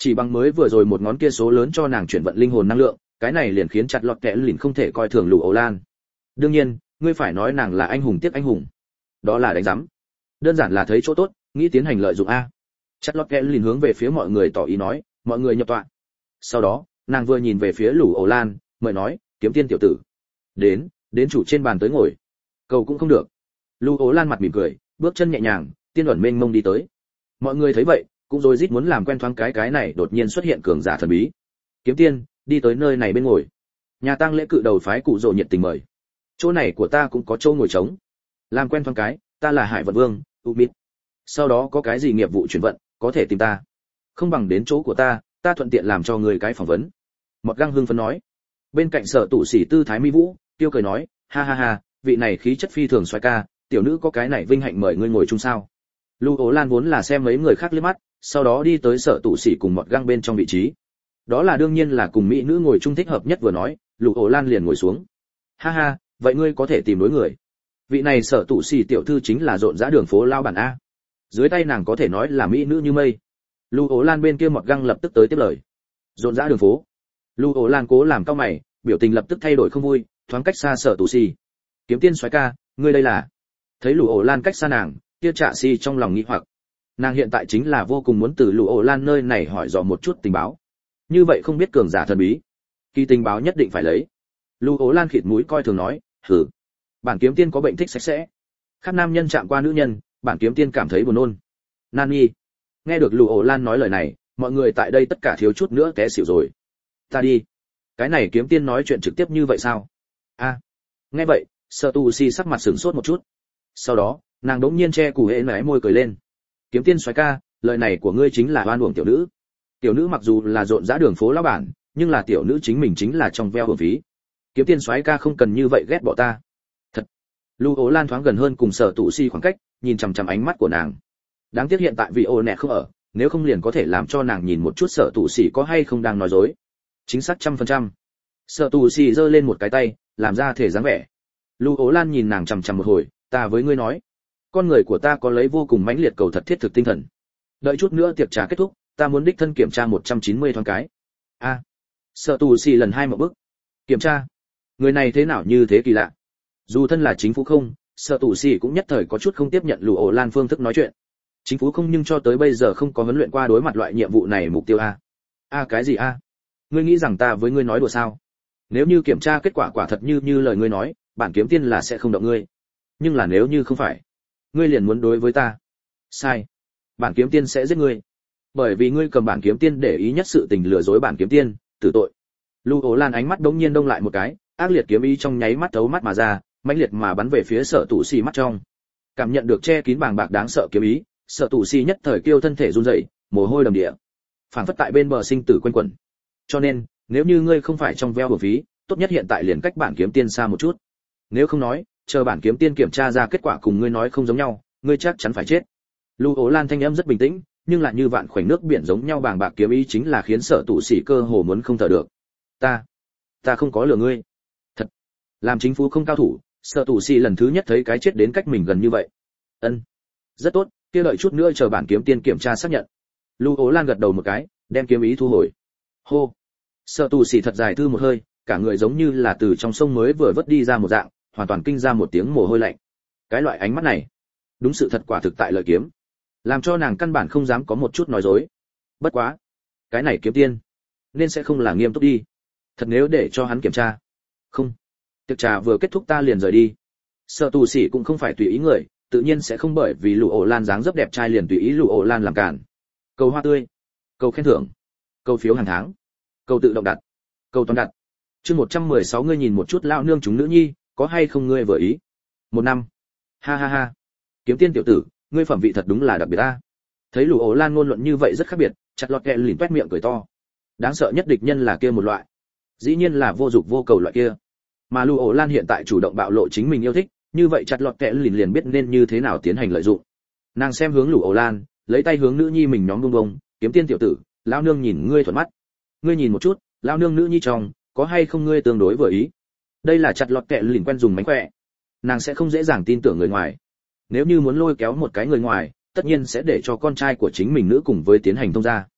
Speaker 1: Chỉ bằng mới vừa rồi một ngón kia số lớn cho nàng chuyển vận linh hồn năng lượng, cái này liền khiến chặt lọt kẻ lìn không thể coi thường Lù Ổ Lan. Đương nhiên, ngươi phải nói nàng là anh hùng tiếc anh hùng. Đó là đánh giám. Đơn giản là thấy chỗ tốt, nghĩ tiến hành lợi dụng a. Chặt lọt kẻ lìn hướng về phía mọi người tỏ ý nói, mọi người nhập tọa. Sau đó, nàng vừa nhìn về phía Lù Ổ Lan, mời nói, kiếm tiên tiểu tử, đến, đến chủ trên bàn tới ngồi. Cầu cũng không được. Lù Ổ Lan mặt mỉm cười, bước chân nhẹ nhàng, tiên ẩn mênh mông đi tới. Mọi người thấy vậy, cũng rối rít muốn làm quen thoáng cái cái này đột nhiên xuất hiện cường giả thần bí. Kiếm tiên, đi tới nơi này bên ngồi. Nhà tang lễ cự đầu phái cụ rồ nhiệt tình mời. Chỗ này của ta cũng có chỗ ngồi trống. Làm quen thoáng cái, ta là Hải Vận Vương, Umit. Sau đó có cái gì nghiệp vụ chuyển vận, có thể tìm ta. Không bằng đến chỗ của ta, ta thuận tiện làm cho người cái phỏng vấn. Mọt Găng hưng phấn nói. Bên cạnh Sở Tụ Sĩ tư thái mỹ vũ, tiêu cười nói, ha ha ha, vị này khí chất phi thường xoay ca, tiểu nữ có cái này vinh hạnh mời ngươi ngồi chung sao. Lù Ổ Lan vốn là xem mấy người khác liếc mắt, sau đó đi tới Sở Tụ Sĩ cùng Mọt Găng bên trong vị trí. Đó là đương nhiên là cùng mỹ nữ ngồi chung thích hợp nhất vừa nói, Lù Ổ Lan liền ngồi xuống. Ha ha, vậy ngươi có thể tìm đối người. Vị này Sở Tụ Sĩ tiểu thư chính là rộn rã đường phố lao bản a. Dưới tay nàng có thể nói là mỹ nữ như mây. Lù Ổ Lan bên kia Mọt Găng lập tức tới tiếp lời. Rộn rã đường phố. Lù Ổ Lan cố làm cau mày, biểu tình lập tức thay đổi không vui, thoáng cách xa Sở Tụ Sĩ. Kiếm tiên soái ca, ngươi đây là? Thấy Lù Ổ Lan cách xa nàng, kia Trạ Si trong lòng nghi hoặc. Nàng hiện tại chính là vô cùng muốn từ Lù Ổ Lan nơi này hỏi dò một chút tình báo. Như vậy không biết cường giả thần bí, kỳ tình báo nhất định phải lấy. Lù Ổ Lan khịt mũi coi thường nói, hừ, bản kiếm tiên có bệnh thích sạch sẽ. Khác nam nhân chạm qua nữ nhân, bản kiếm tiên cảm thấy buồn nôn. Nani. Nghe được Lù Ổ Lan nói lời này, mọi người tại đây tất cả thiếu chút nữa té xỉu rồi. Ta đi. Cái này kiếm tiên nói chuyện trực tiếp như vậy sao? A. Nghe vậy, Sở Tu Si sắc mặt sửng sốt một chút. Sau đó, nàng đống nhiên che cù hễ nái môi cười lên. Kiếm tiên soái ca, lời này của ngươi chính là oan uổng tiểu nữ. Tiểu nữ mặc dù là rộn rã đường phố lão bản, nhưng là tiểu nữ chính mình chính là trong veo hưởng phí. Kiếm tiên soái ca không cần như vậy ghét bỏ ta. Thật. Lù Ổ Lan thoáng gần hơn cùng Sở Tụ Si khoảng cách, nhìn chằm chằm ánh mắt của nàng. Đáng tiếc hiện tại vì ô nẹt không ở, nếu không liền có thể làm cho nàng nhìn một chút Sở Tụ Si có hay không đang nói dối. Chính xác trăm phần trăm. Sở Tụ Si giơ lên một cái tay, làm ra thể dáng vẻ. Lù Ổ Lan nhìn nàng chằm chằm một hồi, ta với ngươi nói, con người của ta có lấy vô cùng mãnh liệt cầu thật thiết thực tinh thần. Đợi chút nữa tiệc trà kết thúc, ta muốn đích thân kiểm tra một trăm chín mươi thoáng cái. A. À, Sở Tụ Si lần hai một bước. Kiểm tra? Người này thế nào như thế kỳ lạ. Dù thân là chính phủ không, Sở Tụ Si cũng nhất thời có chút không tiếp nhận Lù Ổ Lan phương thức nói chuyện. Chính phủ không nhưng cho tới bây giờ không có huấn luyện qua đối mặt loại nhiệm vụ này mục tiêu a. A cái gì a? Ngươi nghĩ rằng ta với ngươi nói đùa sao? Nếu như kiểm tra kết quả quả thật như như lời ngươi nói, bản kiếm tiên là sẽ không động ngươi. Nhưng là nếu như không phải, ngươi liền muốn đối với ta. Sai. Bản kiếm tiên sẽ giết ngươi. Bởi vì ngươi cầm bản kiếm tiên để ý nhất sự tình lừa dối bản kiếm tiên, tử tội. Lù Ổ Lan ánh mắt đống nhiên đông lại một cái, ác liệt kiếm ý trong nháy mắt thấu mắt mà ra, mãnh liệt mà bắn về phía Sở Tụ Si mắt trong. Cảm nhận được che kín bàng bạc đáng sợ kiếm ý, Sở Tụ Si nhất thời kêu thân thể run rẩy, mồ hôi đầm đìa. Phảng phất tại bên bờ sinh tử quanh quẩn. Cho nên, nếu như ngươi không phải trong veo bổ phí, tốt nhất hiện tại liền cách bản kiếm tiên xa một chút. Nếu không nói, chờ bản kiếm tiên kiểm tra ra kết quả cùng ngươi nói không giống nhau, ngươi chắc chắn phải chết. Lù Ổ Lan thanh âm rất bình tĩnh, nhưng lại như vạn khoảnh nước biển giống nhau bàng bạc kiếm ý chính là khiến Sở Tụ Si cơ hồ muốn không thở được. Ta, ta không có lừa ngươi. Thật. Làm chính phủ không cao thủ, Sở Tụ Si lần thứ nhất thấy cái chết đến cách mình gần như vậy. Ân. Rất tốt, kia đợi chút nữa chờ bản kiếm tiên kiểm tra xác nhận. Lù Ổ Lan gật đầu một cái, đem kiếm ý thu hồi. Hô. Sở Tụ Si thật dài thư một hơi, cả người giống như là từ trong sông mới vừa vớt đi ra một dạng, hoàn toàn kinh ra một tiếng mồ hôi lạnh. Cái loại ánh mắt này, đúng sự thật quả thực tại lợi kiếm, làm cho nàng căn bản không dám có một chút nói dối. Bất quá, cái này kiếm tiên, nên sẽ không là nghiêm túc đi. Thật nếu để cho hắn kiểm tra. Không. Tiệc trà vừa kết thúc ta liền rời đi. Sở Tụ Si cũng không phải tùy ý người, tự nhiên sẽ không bởi vì Lù Ổ Lan dáng dấp đẹp trai liền tùy ý Lù Ổ Lan làm cản. Cầu hoa tươi, cầu khen thưởng, cầu phiếu hàng tháng, cầu tự động đặt, cầu toàn đặt. Chương một trăm mười sáu ngươi nhìn một chút lão nương chúng nữ nhi, có hay không ngươi vừa ý. Một năm. Ha ha ha. Kiếm tiên tiểu tử, ngươi phẩm vị thật đúng là đặc biệt a. Thấy Lù Ổ Lan ngôn luận như vậy rất khác biệt, chặt lọt kẹ lỉnh toét miệng cười to. Đáng sợ nhất địch nhân là kia một loại, dĩ nhiên là vô dục vô cầu loại kia. Mà Lù Ổ Lan hiện tại chủ động bạo lộ chính mình yêu thích, như vậy chặt lọt kẹ lỉnh liền biết nên như thế nào tiến hành lợi dụng. Nàng xem hướng Lù Ổ Lan, lấy tay hướng nữ nhi mình nhóm bông bông, kiếm tiên tiểu tử, lão nương nhìn ngươi thuận mắt. Ngươi nhìn một chút, lão nương nữ nhi trong, có hay không ngươi tương đối vừa ý. Đây là chặt lọt kẹ lỉnh quen dùng mánh khỏe. Nàng sẽ không dễ dàng tin tưởng người ngoài. Nếu như muốn lôi kéo một cái người ngoài, tất nhiên sẽ để cho con trai của chính mình nữ cùng với tiến hành thông gia.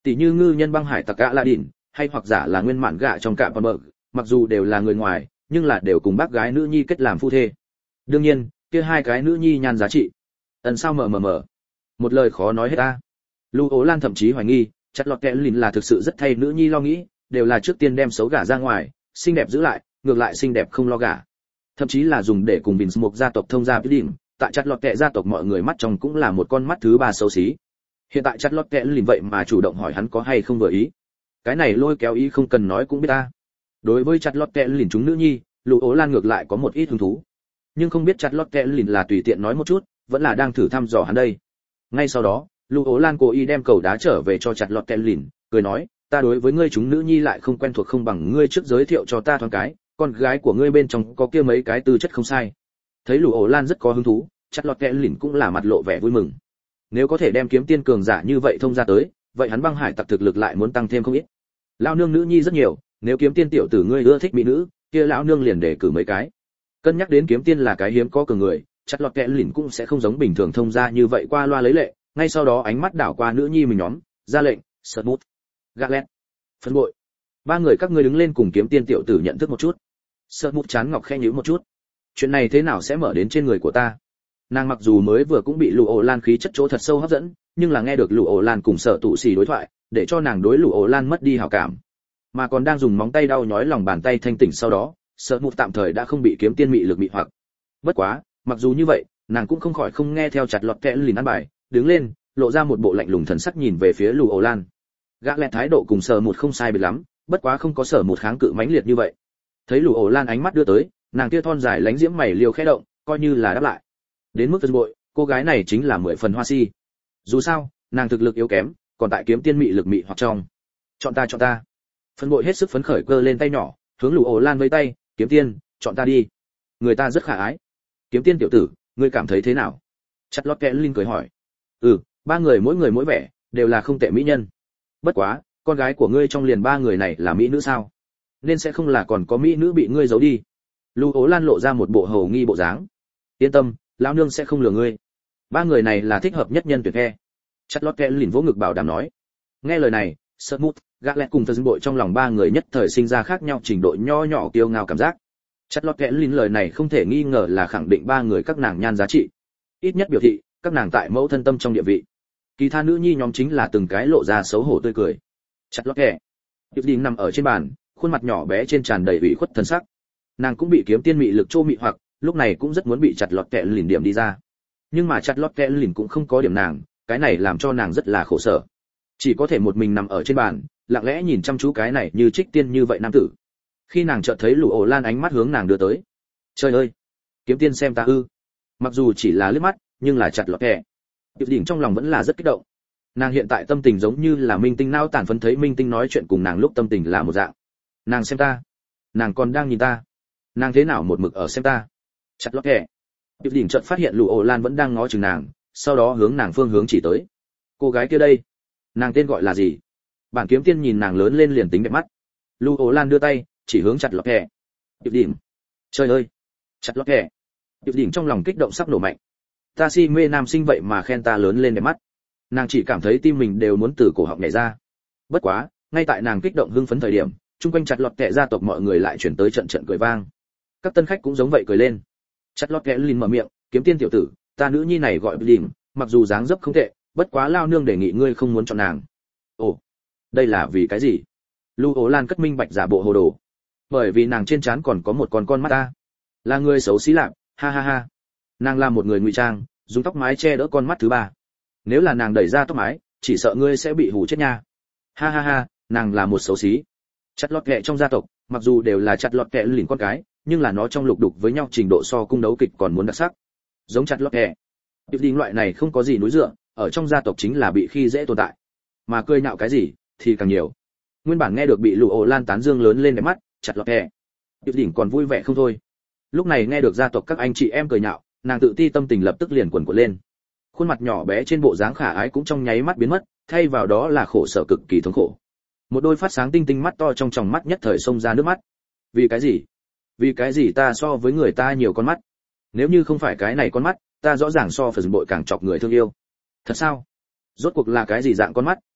Speaker 1: Tỷ như ngư nhân băng hải tặc gã Aladdin, hay hoặc giả là nguyên mạn gạ trong cạm bờ, mặc dù đều là người ngoài, nhưng là đều cùng bác gái nữ nhi kết làm phu thê. Đương nhiên, kia hai cái nữ nhi nhan giá trị. Ẩn sao mờ mờ mờ. Một lời khó nói hết ta. Lưu Ố Lan thậm chí hoài nghi, chặt lọt kẽ lìn là thực sự rất thay nữ nhi lo nghĩ, đều là trước tiên đem xấu gả ra ngoài, xinh đẹp giữ lại, ngược lại xinh đẹp không lo gả. Thậm chí là dùng để cùng bình một gia tộc thông gia với đỉnh, tại chặt lọt kẽ gia tộc mọi người mắt trong cũng là một con mắt thứ ba xấu xí. Hiện tại chặt lọt kẽ lìn vậy mà chủ động hỏi hắn có hay không vừa ý. Cái này lôi kéo ý không cần nói cũng biết ta. Đối với chặt lọt kẽ lìn chúng nữ nhi, Lưu Ố Lan ngược lại có một ít hứng thú. Nhưng không biết chặt lọt kẽ lìn là tùy tiện nói một chút, vẫn là đang thử thăm dò hắn đây. Ngay sau đó, Lưu Ố Lan cố ý đem cầu đá trở về cho chặt lọt kẽ lìn, cười nói, ta đối với ngươi chúng nữ nhi lại không quen thuộc không bằng ngươi trước giới thiệu cho ta thoáng cái, con gái của ngươi bên trong có kia mấy cái tư chất không sai. Thấy Lưu Ố Lan rất có hứng thú, chặt lọt kẽ lìn cũng là mặt lộ vẻ vui mừng. Nếu có thể đem kiếm tiên cường giả như vậy thông ra tới, vậy hắn băng hải tặc thực lực lại muốn tăng thêm không ít. Lão nương nữ nhi rất nhiều, nếu kiếm tiên tiểu tử ngươi ưa thích mỹ nữ, kia lão nương liền để cử mấy cái. Cân nhắc đến kiếm tiên là cái hiếm có cường người, chặt lọt kẽ lìn cũng sẽ không giống bình thường thông ra như vậy qua loa lấy lệ, ngay sau đó ánh mắt đảo qua nữ nhi mình nhóm, ra lệnh, Smooth, Gaglet, phân bội. Ba người các ngươi đứng lên cùng kiếm tiên tiểu tử nhận thức một chút. Smooth chán ngọc khẽ nhíu một chút. Chuyện này thế nào sẽ mở đến trên người của ta? Nàng mặc dù mới vừa cũng bị Lưu Ổ Lan khí chất chỗ thật sâu hấp dẫn, nhưng là nghe được Lưu Ổ Lan cùng Sở Tụ Xỉ đối thoại, để cho nàng đối Lưu Ổ Lan mất đi hảo cảm, mà còn đang dùng móng tay đau nhói lòng bàn tay thanh tỉnh sau đó, Smooth tạm thời đã không bị kiếm tiên mị lực mị hoặc. Bất quá, mặc dù như vậy, nàng cũng không khỏi không nghe theo chặt lọt kẽ lìn ăn bài, đứng lên, lộ ra một bộ lạnh lùng thần sắc nhìn về phía Lưu Ổ Lan. Gã lẹt thái độ cùng Sở một không sai biệt lắm, bất quá không có Sở một kháng cự mãnh liệt như vậy. Thấy Lưu Ổ Lan ánh mắt đưa tới, nàng kia thon dài lánh diễm mày liều khẽ động, coi như là đáp lại. Đến mức phân bội, cô gái này chính là mười phần hoa si. Dù sao, nàng thực lực yếu kém, còn tại kiếm tiên mị lực mị hoặc trong. Chọn ta chọn ta. Phân bội hết sức phấn khởi cơ lên tay nhỏ, hướng Lưu Ổ Lan vẫy tay, kiếm tiên, chọn ta đi. Người ta rất khả ái. Kiếm tiên tiểu tử, ngươi cảm thấy thế nào? Chặt lót kẽ linh cười hỏi. Ừ, ba người mỗi người mỗi vẻ, đều là không tệ mỹ nhân. Bất quá, con gái của ngươi trong liền ba người này là mỹ nữ sao? Nên sẽ không là còn có mỹ nữ bị ngươi giấu đi. Lưu Ố Lan lộ ra một bộ hầu nghi bộ dáng. Yên tâm, lão nương sẽ không lừa ngươi. Ba người này là thích hợp nhất nhân tuyệt nghe. Chặt lót kẽ lìn vỗ ngực bảo đảm nói. Nghe lời này, Smooth, Gaglet cùng thân bội trong lòng ba người nhất thời sinh ra khác nhau trình độ nho nhỏ kiêu ngạo cảm giác. Chặt lót kẽ lìn lời này không thể nghi ngờ là khẳng định ba người các nàng nhan giá trị, ít nhất biểu thị các nàng tại mẫu thân tâm trong địa vị. Kỳ tha nữ nhi nhóm chính là từng cái lộ ra xấu hổ tươi cười. Chặt lót kẽ Diệp Đình nằm ở trên bàn, khuôn mặt nhỏ bé trên tràn đầy ủy khuất thân sắc. Nàng cũng bị kiếm tiên mị lực trô mị hoặc, lúc này cũng rất muốn bị chặt lót kẽ lìn điểm đi ra. Nhưng mà chặt lót kẽ lìn cũng không có điểm nàng, cái này làm cho nàng rất là khổ sở. Chỉ có thể một mình nằm ở trên bàn, lặng lẽ nhìn chăm chú cái này như trích tiên như vậy nam tử. Khi nàng chợt thấy Lưu Ổ Lan ánh mắt hướng nàng đưa tới. Trời ơi, kiếm tiên xem ta ư? Mặc dù chỉ là liếc mắt, nhưng là chặt lọt kẻ. Diệp Đình trong lòng vẫn là rất kích động. Nàng hiện tại tâm tình giống như là minh tinh nao tản phấn thấy minh tinh nói chuyện cùng nàng lúc tâm tình là một dạng. Nàng xem ta, nàng còn đang nhìn ta, nàng thế nào một mực ở xem ta? Chặt lọt kẻ. Diệp Đình chợt phát hiện Lưu Ổ Lan vẫn đang ngó chừng nàng, sau đó hướng nàng phương hướng chỉ tới. Cô gái kia đây, nàng tên gọi là gì? Bản kiếm tiên nhìn nàng lớn lên liền tính đẹp mắt. Lưu Ổ Lan đưa tay chỉ hướng chặt lọt kẻ. Diệp Đình, trời ơi, chặt lọt kẻ. Diệp Đình trong lòng kích động sắp nổ mạnh. Ta si mê nam sinh vậy mà khen ta lớn lên đẹp mắt. Nàng chỉ cảm thấy tim mình đều muốn từ cổ họng nhảy ra. Bất quá, ngay tại nàng kích động hưng phấn thời điểm, chung quanh chặt lọt kẻ gia tộc mọi người lại chuyển tới trận trận cười vang. Các tân khách cũng giống vậy cười lên. Chặt lọt kẻ lìn mở miệng, kiếm tiên tiểu tử, ta nữ nhi này gọi Đình, mặc dù dáng dấp không tệ, bất quá lao nương đề nghị ngươi không muốn chọn nàng. Ồ, đây là vì cái gì? Lưu Ố Lan cất minh bạch giả bộ hồ đồ. Bởi vì nàng trên trán còn có một con con mắt ta. Là người xấu xí lạc, ha ha ha. Nàng là một người ngụy trang, dùng tóc mái che đỡ con mắt thứ ba. Nếu là nàng đẩy ra tóc mái, chỉ sợ ngươi sẽ bị hù chết nha. Ha ha ha, nàng là một xấu xí. Chặt lọt kẹ trong gia tộc, mặc dù đều là chặt lọt kẹ lìn con cái, nhưng là nó trong lục đục với nhau trình độ so cung đấu kịch còn muốn đặc sắc. Giống chặt lọt kẹ, Diệp Đình loại này không có gì núi dựa, ở trong gia tộc chính là bị khi dễ tồn tại. Mà cười nhạo cái gì thì càng nhiều. Nguyên bản nghe được bị Lưu Ổ Lan tán dương lớn lên đẹp mắt, chặt lọt kẹ, Diệp Đình còn vui vẻ không thôi. Lúc này nghe được gia tộc các anh chị em cười nhạo, nàng tự ti tâm tình lập tức liền quần quật lên. Khuôn mặt nhỏ bé trên bộ dáng khả ái cũng trong nháy mắt biến mất, thay vào đó là khổ sở cực kỳ thống khổ. Một đôi phát sáng tinh tinh mắt to trong tròng mắt nhất thời xông ra nước mắt. Vì cái gì? Vì cái gì ta so với người ta nhiều con mắt? Nếu như không phải cái này con mắt, ta rõ ràng so phần bội càng chọc người thương yêu. Thật sao? Rốt cuộc là cái gì dạng con mắt,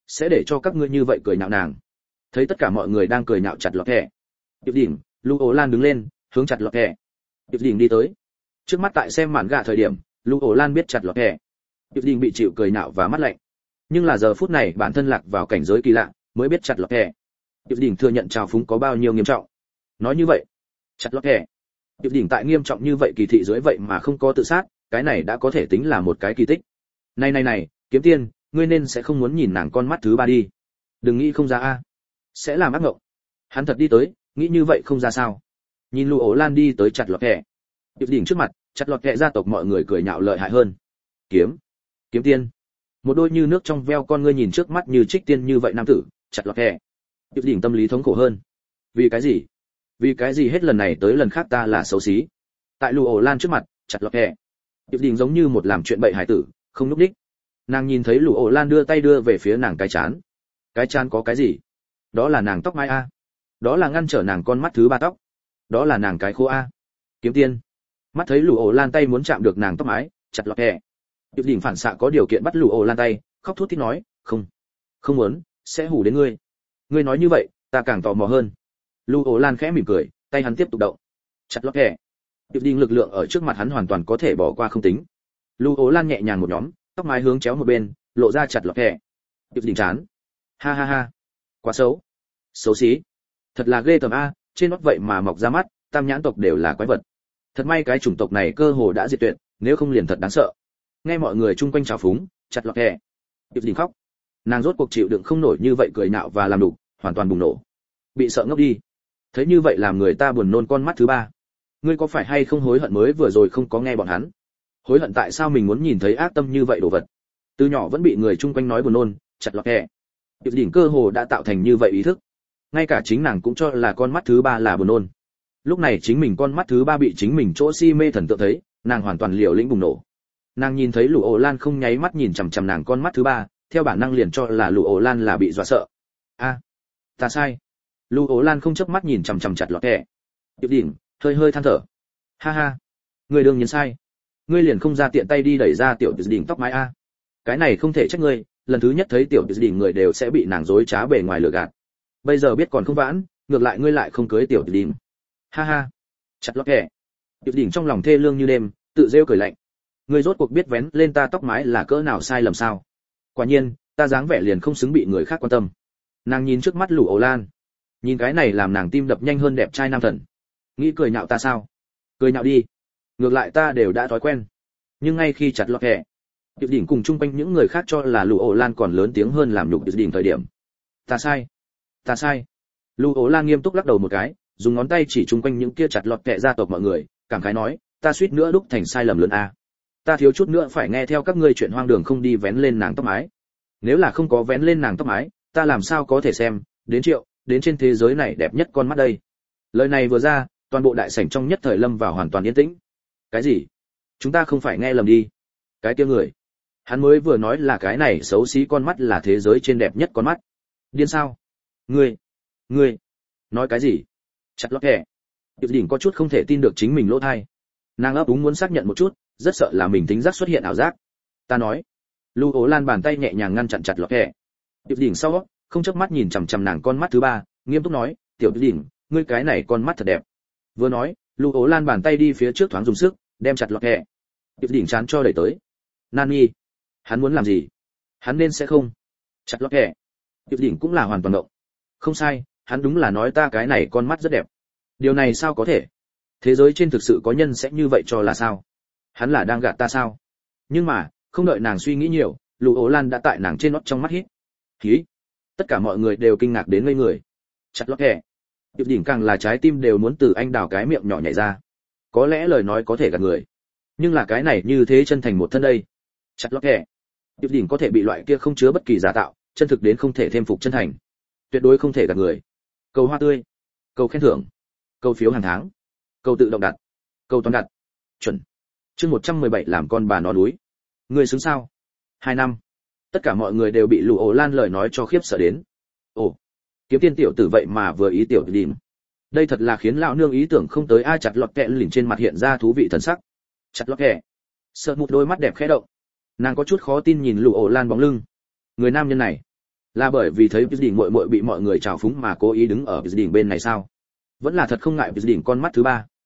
Speaker 1: sẽ để cho các ngươi như vậy cười nhạo nàng. Thấy tất cả mọi người đang cười nhạo chặt lọt kẻ, Diệp Đỉnh, Lưu Ố Lan đứng lên, hướng chặt lọt kẻ. Diệp Đỉnh đi tới. Trước mắt tại xem màn gạ thời điểm, Lưu Ố Lan biết chặt lọt kẻ. Diệp Đỉnh bị chịu cười nhạo và mắt lạnh. Nhưng là giờ phút này bản thân lạc vào cảnh giới kỳ lạ, mới biết chặt lọt kẻ. Diệp Đỉnh thừa nhận trào phúng có bao nhiêu nghiêm trọng. Nói như vậy, chặt lọt kẻ. Diệp Đỉnh tại nghiêm trọng như vậy kỳ thị dưới vậy mà không có tự sát, cái này đã có thể tính là một cái kỳ tích. Này này này, Kiếm Tiên, ngươi nên sẽ không muốn nhìn nàng con mắt thứ ba đi. Đừng nghĩ không ra a, sẽ làm ác mộng. Hắn thật đi tới, nghĩ như vậy không ra sao. Nhìn Lưu Ố Lan đi tới chặt lọt kẻ. Diệp Đỉnh trước mặt, chặt lọt kẻ gia tộc mọi người cười nhạo lợi hại hơn. Kiếm, Kiếm Tiên. Một đôi như nước trong veo con ngươi nhìn trước mắt như trích tiên như vậy nam tử, chặt lọt kẻ. Diệp Đỉnh tâm lý thống khổ hơn. Vì cái gì? Vì cái gì hết lần này tới lần khác ta là xấu xí? Tại Lưu Ổ Lan trước mặt, chặt lọt kẻ. Diệp Đỉnh giống như một làm chuyện bậy hải tử, không lúc đích. Nàng nhìn thấy Lưu Ổ Lan đưa tay đưa về phía nàng cái chán. Cái chán có cái gì? Đó là nàng tóc mai a. Đó là ngăn trở nàng con mắt thứ ba tóc. Đó là nàng cái khô a. Kiếm Tiên. Mắt thấy Lưu Ổ Lan tay muốn chạm được nàng tóc mái, chặt lọt kẻ. Diệp Đỉnh phản xạ có điều kiện bắt Lưu Ổ Lan tay, khóc thút thít nói, "Không, không muốn, sẽ hù đến ngươi." Ngươi nói như vậy, ta càng tò mò hơn. Lưu Ổ Lan khẽ mỉm cười, tay hắn tiếp tục động. Chặt lọt kẻ. Diệp Đỉnh lực lượng ở trước mặt hắn hoàn toàn có thể bỏ qua không tính. Lưu Ổ Lan nhẹ nhàng một nhóm, tóc mái hướng chéo một bên, lộ ra chặt lọt kẻ. Diệp Đỉnh chán. Ha ha ha, quá xấu, xấu xí, thật là ghê tởm a, trên nót vậy mà mọc ra mắt, tam nhãn tộc đều là quái vật. Thật may cái chủng tộc này cơ hồ đã diệt tuyệt, nếu không liền thật đáng sợ. Nghe mọi người chung quanh chào phúng, chặt lọt kẻ. Diệp Đỉnh khóc. Nàng rốt cuộc chịu đựng không nổi như vậy cười nhạo và làm đủ, hoàn toàn bùng nổ. Bị sợ ngốc đi. Thấy như vậy làm người ta buồn nôn con mắt thứ ba. Ngươi có phải hay không hối hận mới vừa rồi không có nghe bọn hắn? Hối hận tại sao mình muốn nhìn thấy ác tâm như vậy đồ vật? Từ nhỏ vẫn bị người chung quanh nói buồn nôn, chặt lọt kẻ. Diệp Đỉnh cơ hồ đã tạo thành như vậy ý thức. Ngay cả chính nàng cũng cho là con mắt thứ ba là buồn nôn. Lúc này chính mình con mắt thứ ba bị chính mình chỗ si mê thần tượng thấy, nàng hoàn toàn liều lĩnh bùng nổ. Nàng nhìn thấy Lũ Ổ Lan không nháy mắt nhìn chằm chằm nàng con mắt thứ ba, theo bản năng liền cho là Lũ Ổ Lan là bị dọa sợ. A, ta sai. Lũ Ổ Lan không chớp mắt nhìn chằm chằm chặt lọt kẻ. Diệp Đỉnh hơi hơi than thở. Ha ha, ngươi đương nhiên sai. Ngươi liền không ra tiện tay đi đẩy ra tiểu Diệp Đỉnh tóc mái a. Cái này không thể trách ngươi, lần thứ nhất thấy tiểu Diệp Đỉnh người đều sẽ bị nàng dối trá bề ngoài lừa gạt. Bây giờ biết còn không vãn, ngược lại ngươi lại không cưới tiểu Diệp Đỉnh. Ha ha, chặt lọt kẻ. Diệp Đỉnh trong lòng thê lương như đêm, tự rêu cười lạnh. Ngươi rốt cuộc biết vén lên ta tóc mái là cỡ nào sai lầm sao? Quả nhiên, ta dáng vẻ liền không xứng bị người khác quan tâm. Nàng nhìn trước mắt Lũ Ổ Lan, nhìn cái này làm nàng tim đập nhanh hơn đẹp trai nam thần. Nghĩ cười nhạo ta sao? Cười nhạo đi. Ngược lại ta đều đã thói quen. Nhưng ngay khi chặt lọt kẻ, Diệp Đỉnh cùng chung quanh những người khác cho là Lũ Ổ Lan còn lớn tiếng hơn làm nhục Diệp Đỉnh thời điểm. Ta sai, ta sai. Lũ Ổ Lan nghiêm túc lắc đầu một cái, dùng ngón tay chỉ chung quanh những kia chặt lọt kẻ gia tộc mọi người, cảm khái nói, ta suýt nữa đúc thành sai lầm lớn a. Ta thiếu chút nữa phải nghe theo các ngươi chuyện hoang đường không đi vén lên nàng tóc mái. Nếu là không có vén lên nàng tóc mái, ta làm sao có thể xem đến triệu đến trên thế giới này đẹp nhất con mắt đây. Lời này vừa ra, toàn bộ đại sảnh trong nhất thời lâm vào hoàn toàn yên tĩnh. Cái gì? Chúng ta không phải nghe lầm đi? Cái kia người, hắn mới vừa nói là cái này xấu xí con mắt là thế giới trên đẹp nhất con mắt. Điên sao? Ngươi, ngươi nói cái gì? Chặt lọt kẻ. Diệp Đỉnh có chút không thể tin được chính mình lỗ tai. Nàng ấp úng muốn xác nhận một chút, rất sợ là mình tính giác xuất hiện ảo giác. Ta nói. Lũ Ổ Lan bàn tay nhẹ nhàng ngăn chặn chặt lọt kẻ. Diệp Đỉnh sau, không chớp mắt nhìn chằm chằm nàng con mắt thứ ba, nghiêm túc nói, "Tiểu Diệp Đỉnh, ngươi cái này con mắt thật đẹp." Vừa nói, Lũ Ổ Lan bàn tay đi phía trước thoáng dùng sức, đem chặt lọt kẻ. Diệp Đỉnh chán cho đẩy tới. Nani, hắn muốn làm gì? Hắn nên sẽ không. Chặt lọt kẻ. Diệp Đỉnh cũng là hoàn toàn động. Không sai, hắn đúng là nói ta cái này con mắt rất đẹp. Điều này sao có thể? Thế giới trên thực sự có nhân sẽ như vậy cho là sao? Hắn là đang gạt ta sao? Nhưng mà, không đợi nàng suy nghĩ nhiều, Lũ Ổ Lan đã tại nàng trên nót trong mắt hít. Hí. Tất cả mọi người đều kinh ngạc đến ngây người. Chặt lọt kẻ. Diệp Đỉnh càng là trái tim đều muốn từ anh đào cái miệng nhỏ nhảy ra. Có lẽ lời nói có thể gạt người, nhưng là cái này như thế chân thành một thân đây. Chặt lọt kẻ. Diệp Đỉnh có thể bị loại kia không chứa bất kỳ giả tạo, chân thực đến không thể thêm phục chân thành. Tuyệt đối không thể gạt người. Cầu hoa tươi, cầu khen thưởng, cầu phiếu hàng tháng, cầu tự động đặt, cầu toàn đặt. Chuẩn. Chương một trăm mười bảy làm con bà nó đuối. Người xứng sao? Hai năm. Tất cả mọi người đều bị Lũ Ổ Lan lời nói cho khiếp sợ đến. Ồ, Kiếm Tiên tiểu tử vậy mà vừa ý tiểu Đỉnh. Đây thật là khiến lão nương ý tưởng không tới. Ai chặt lọt kẹ lỉnh trên mặt hiện ra thú vị thần sắc. Chặt lọt kẹ. Sợ một đôi mắt đẹp khẽ động. Nàng có chút khó tin nhìn Lũ Ổ Lan bóng lưng. Người nam nhân này, Là bởi vì thấy đỉnh muội muội bị mọi người trào phúng mà cố ý đứng ở đỉnh bên này sao? Vẫn là thật không ngại đỉnh con mắt thứ ba.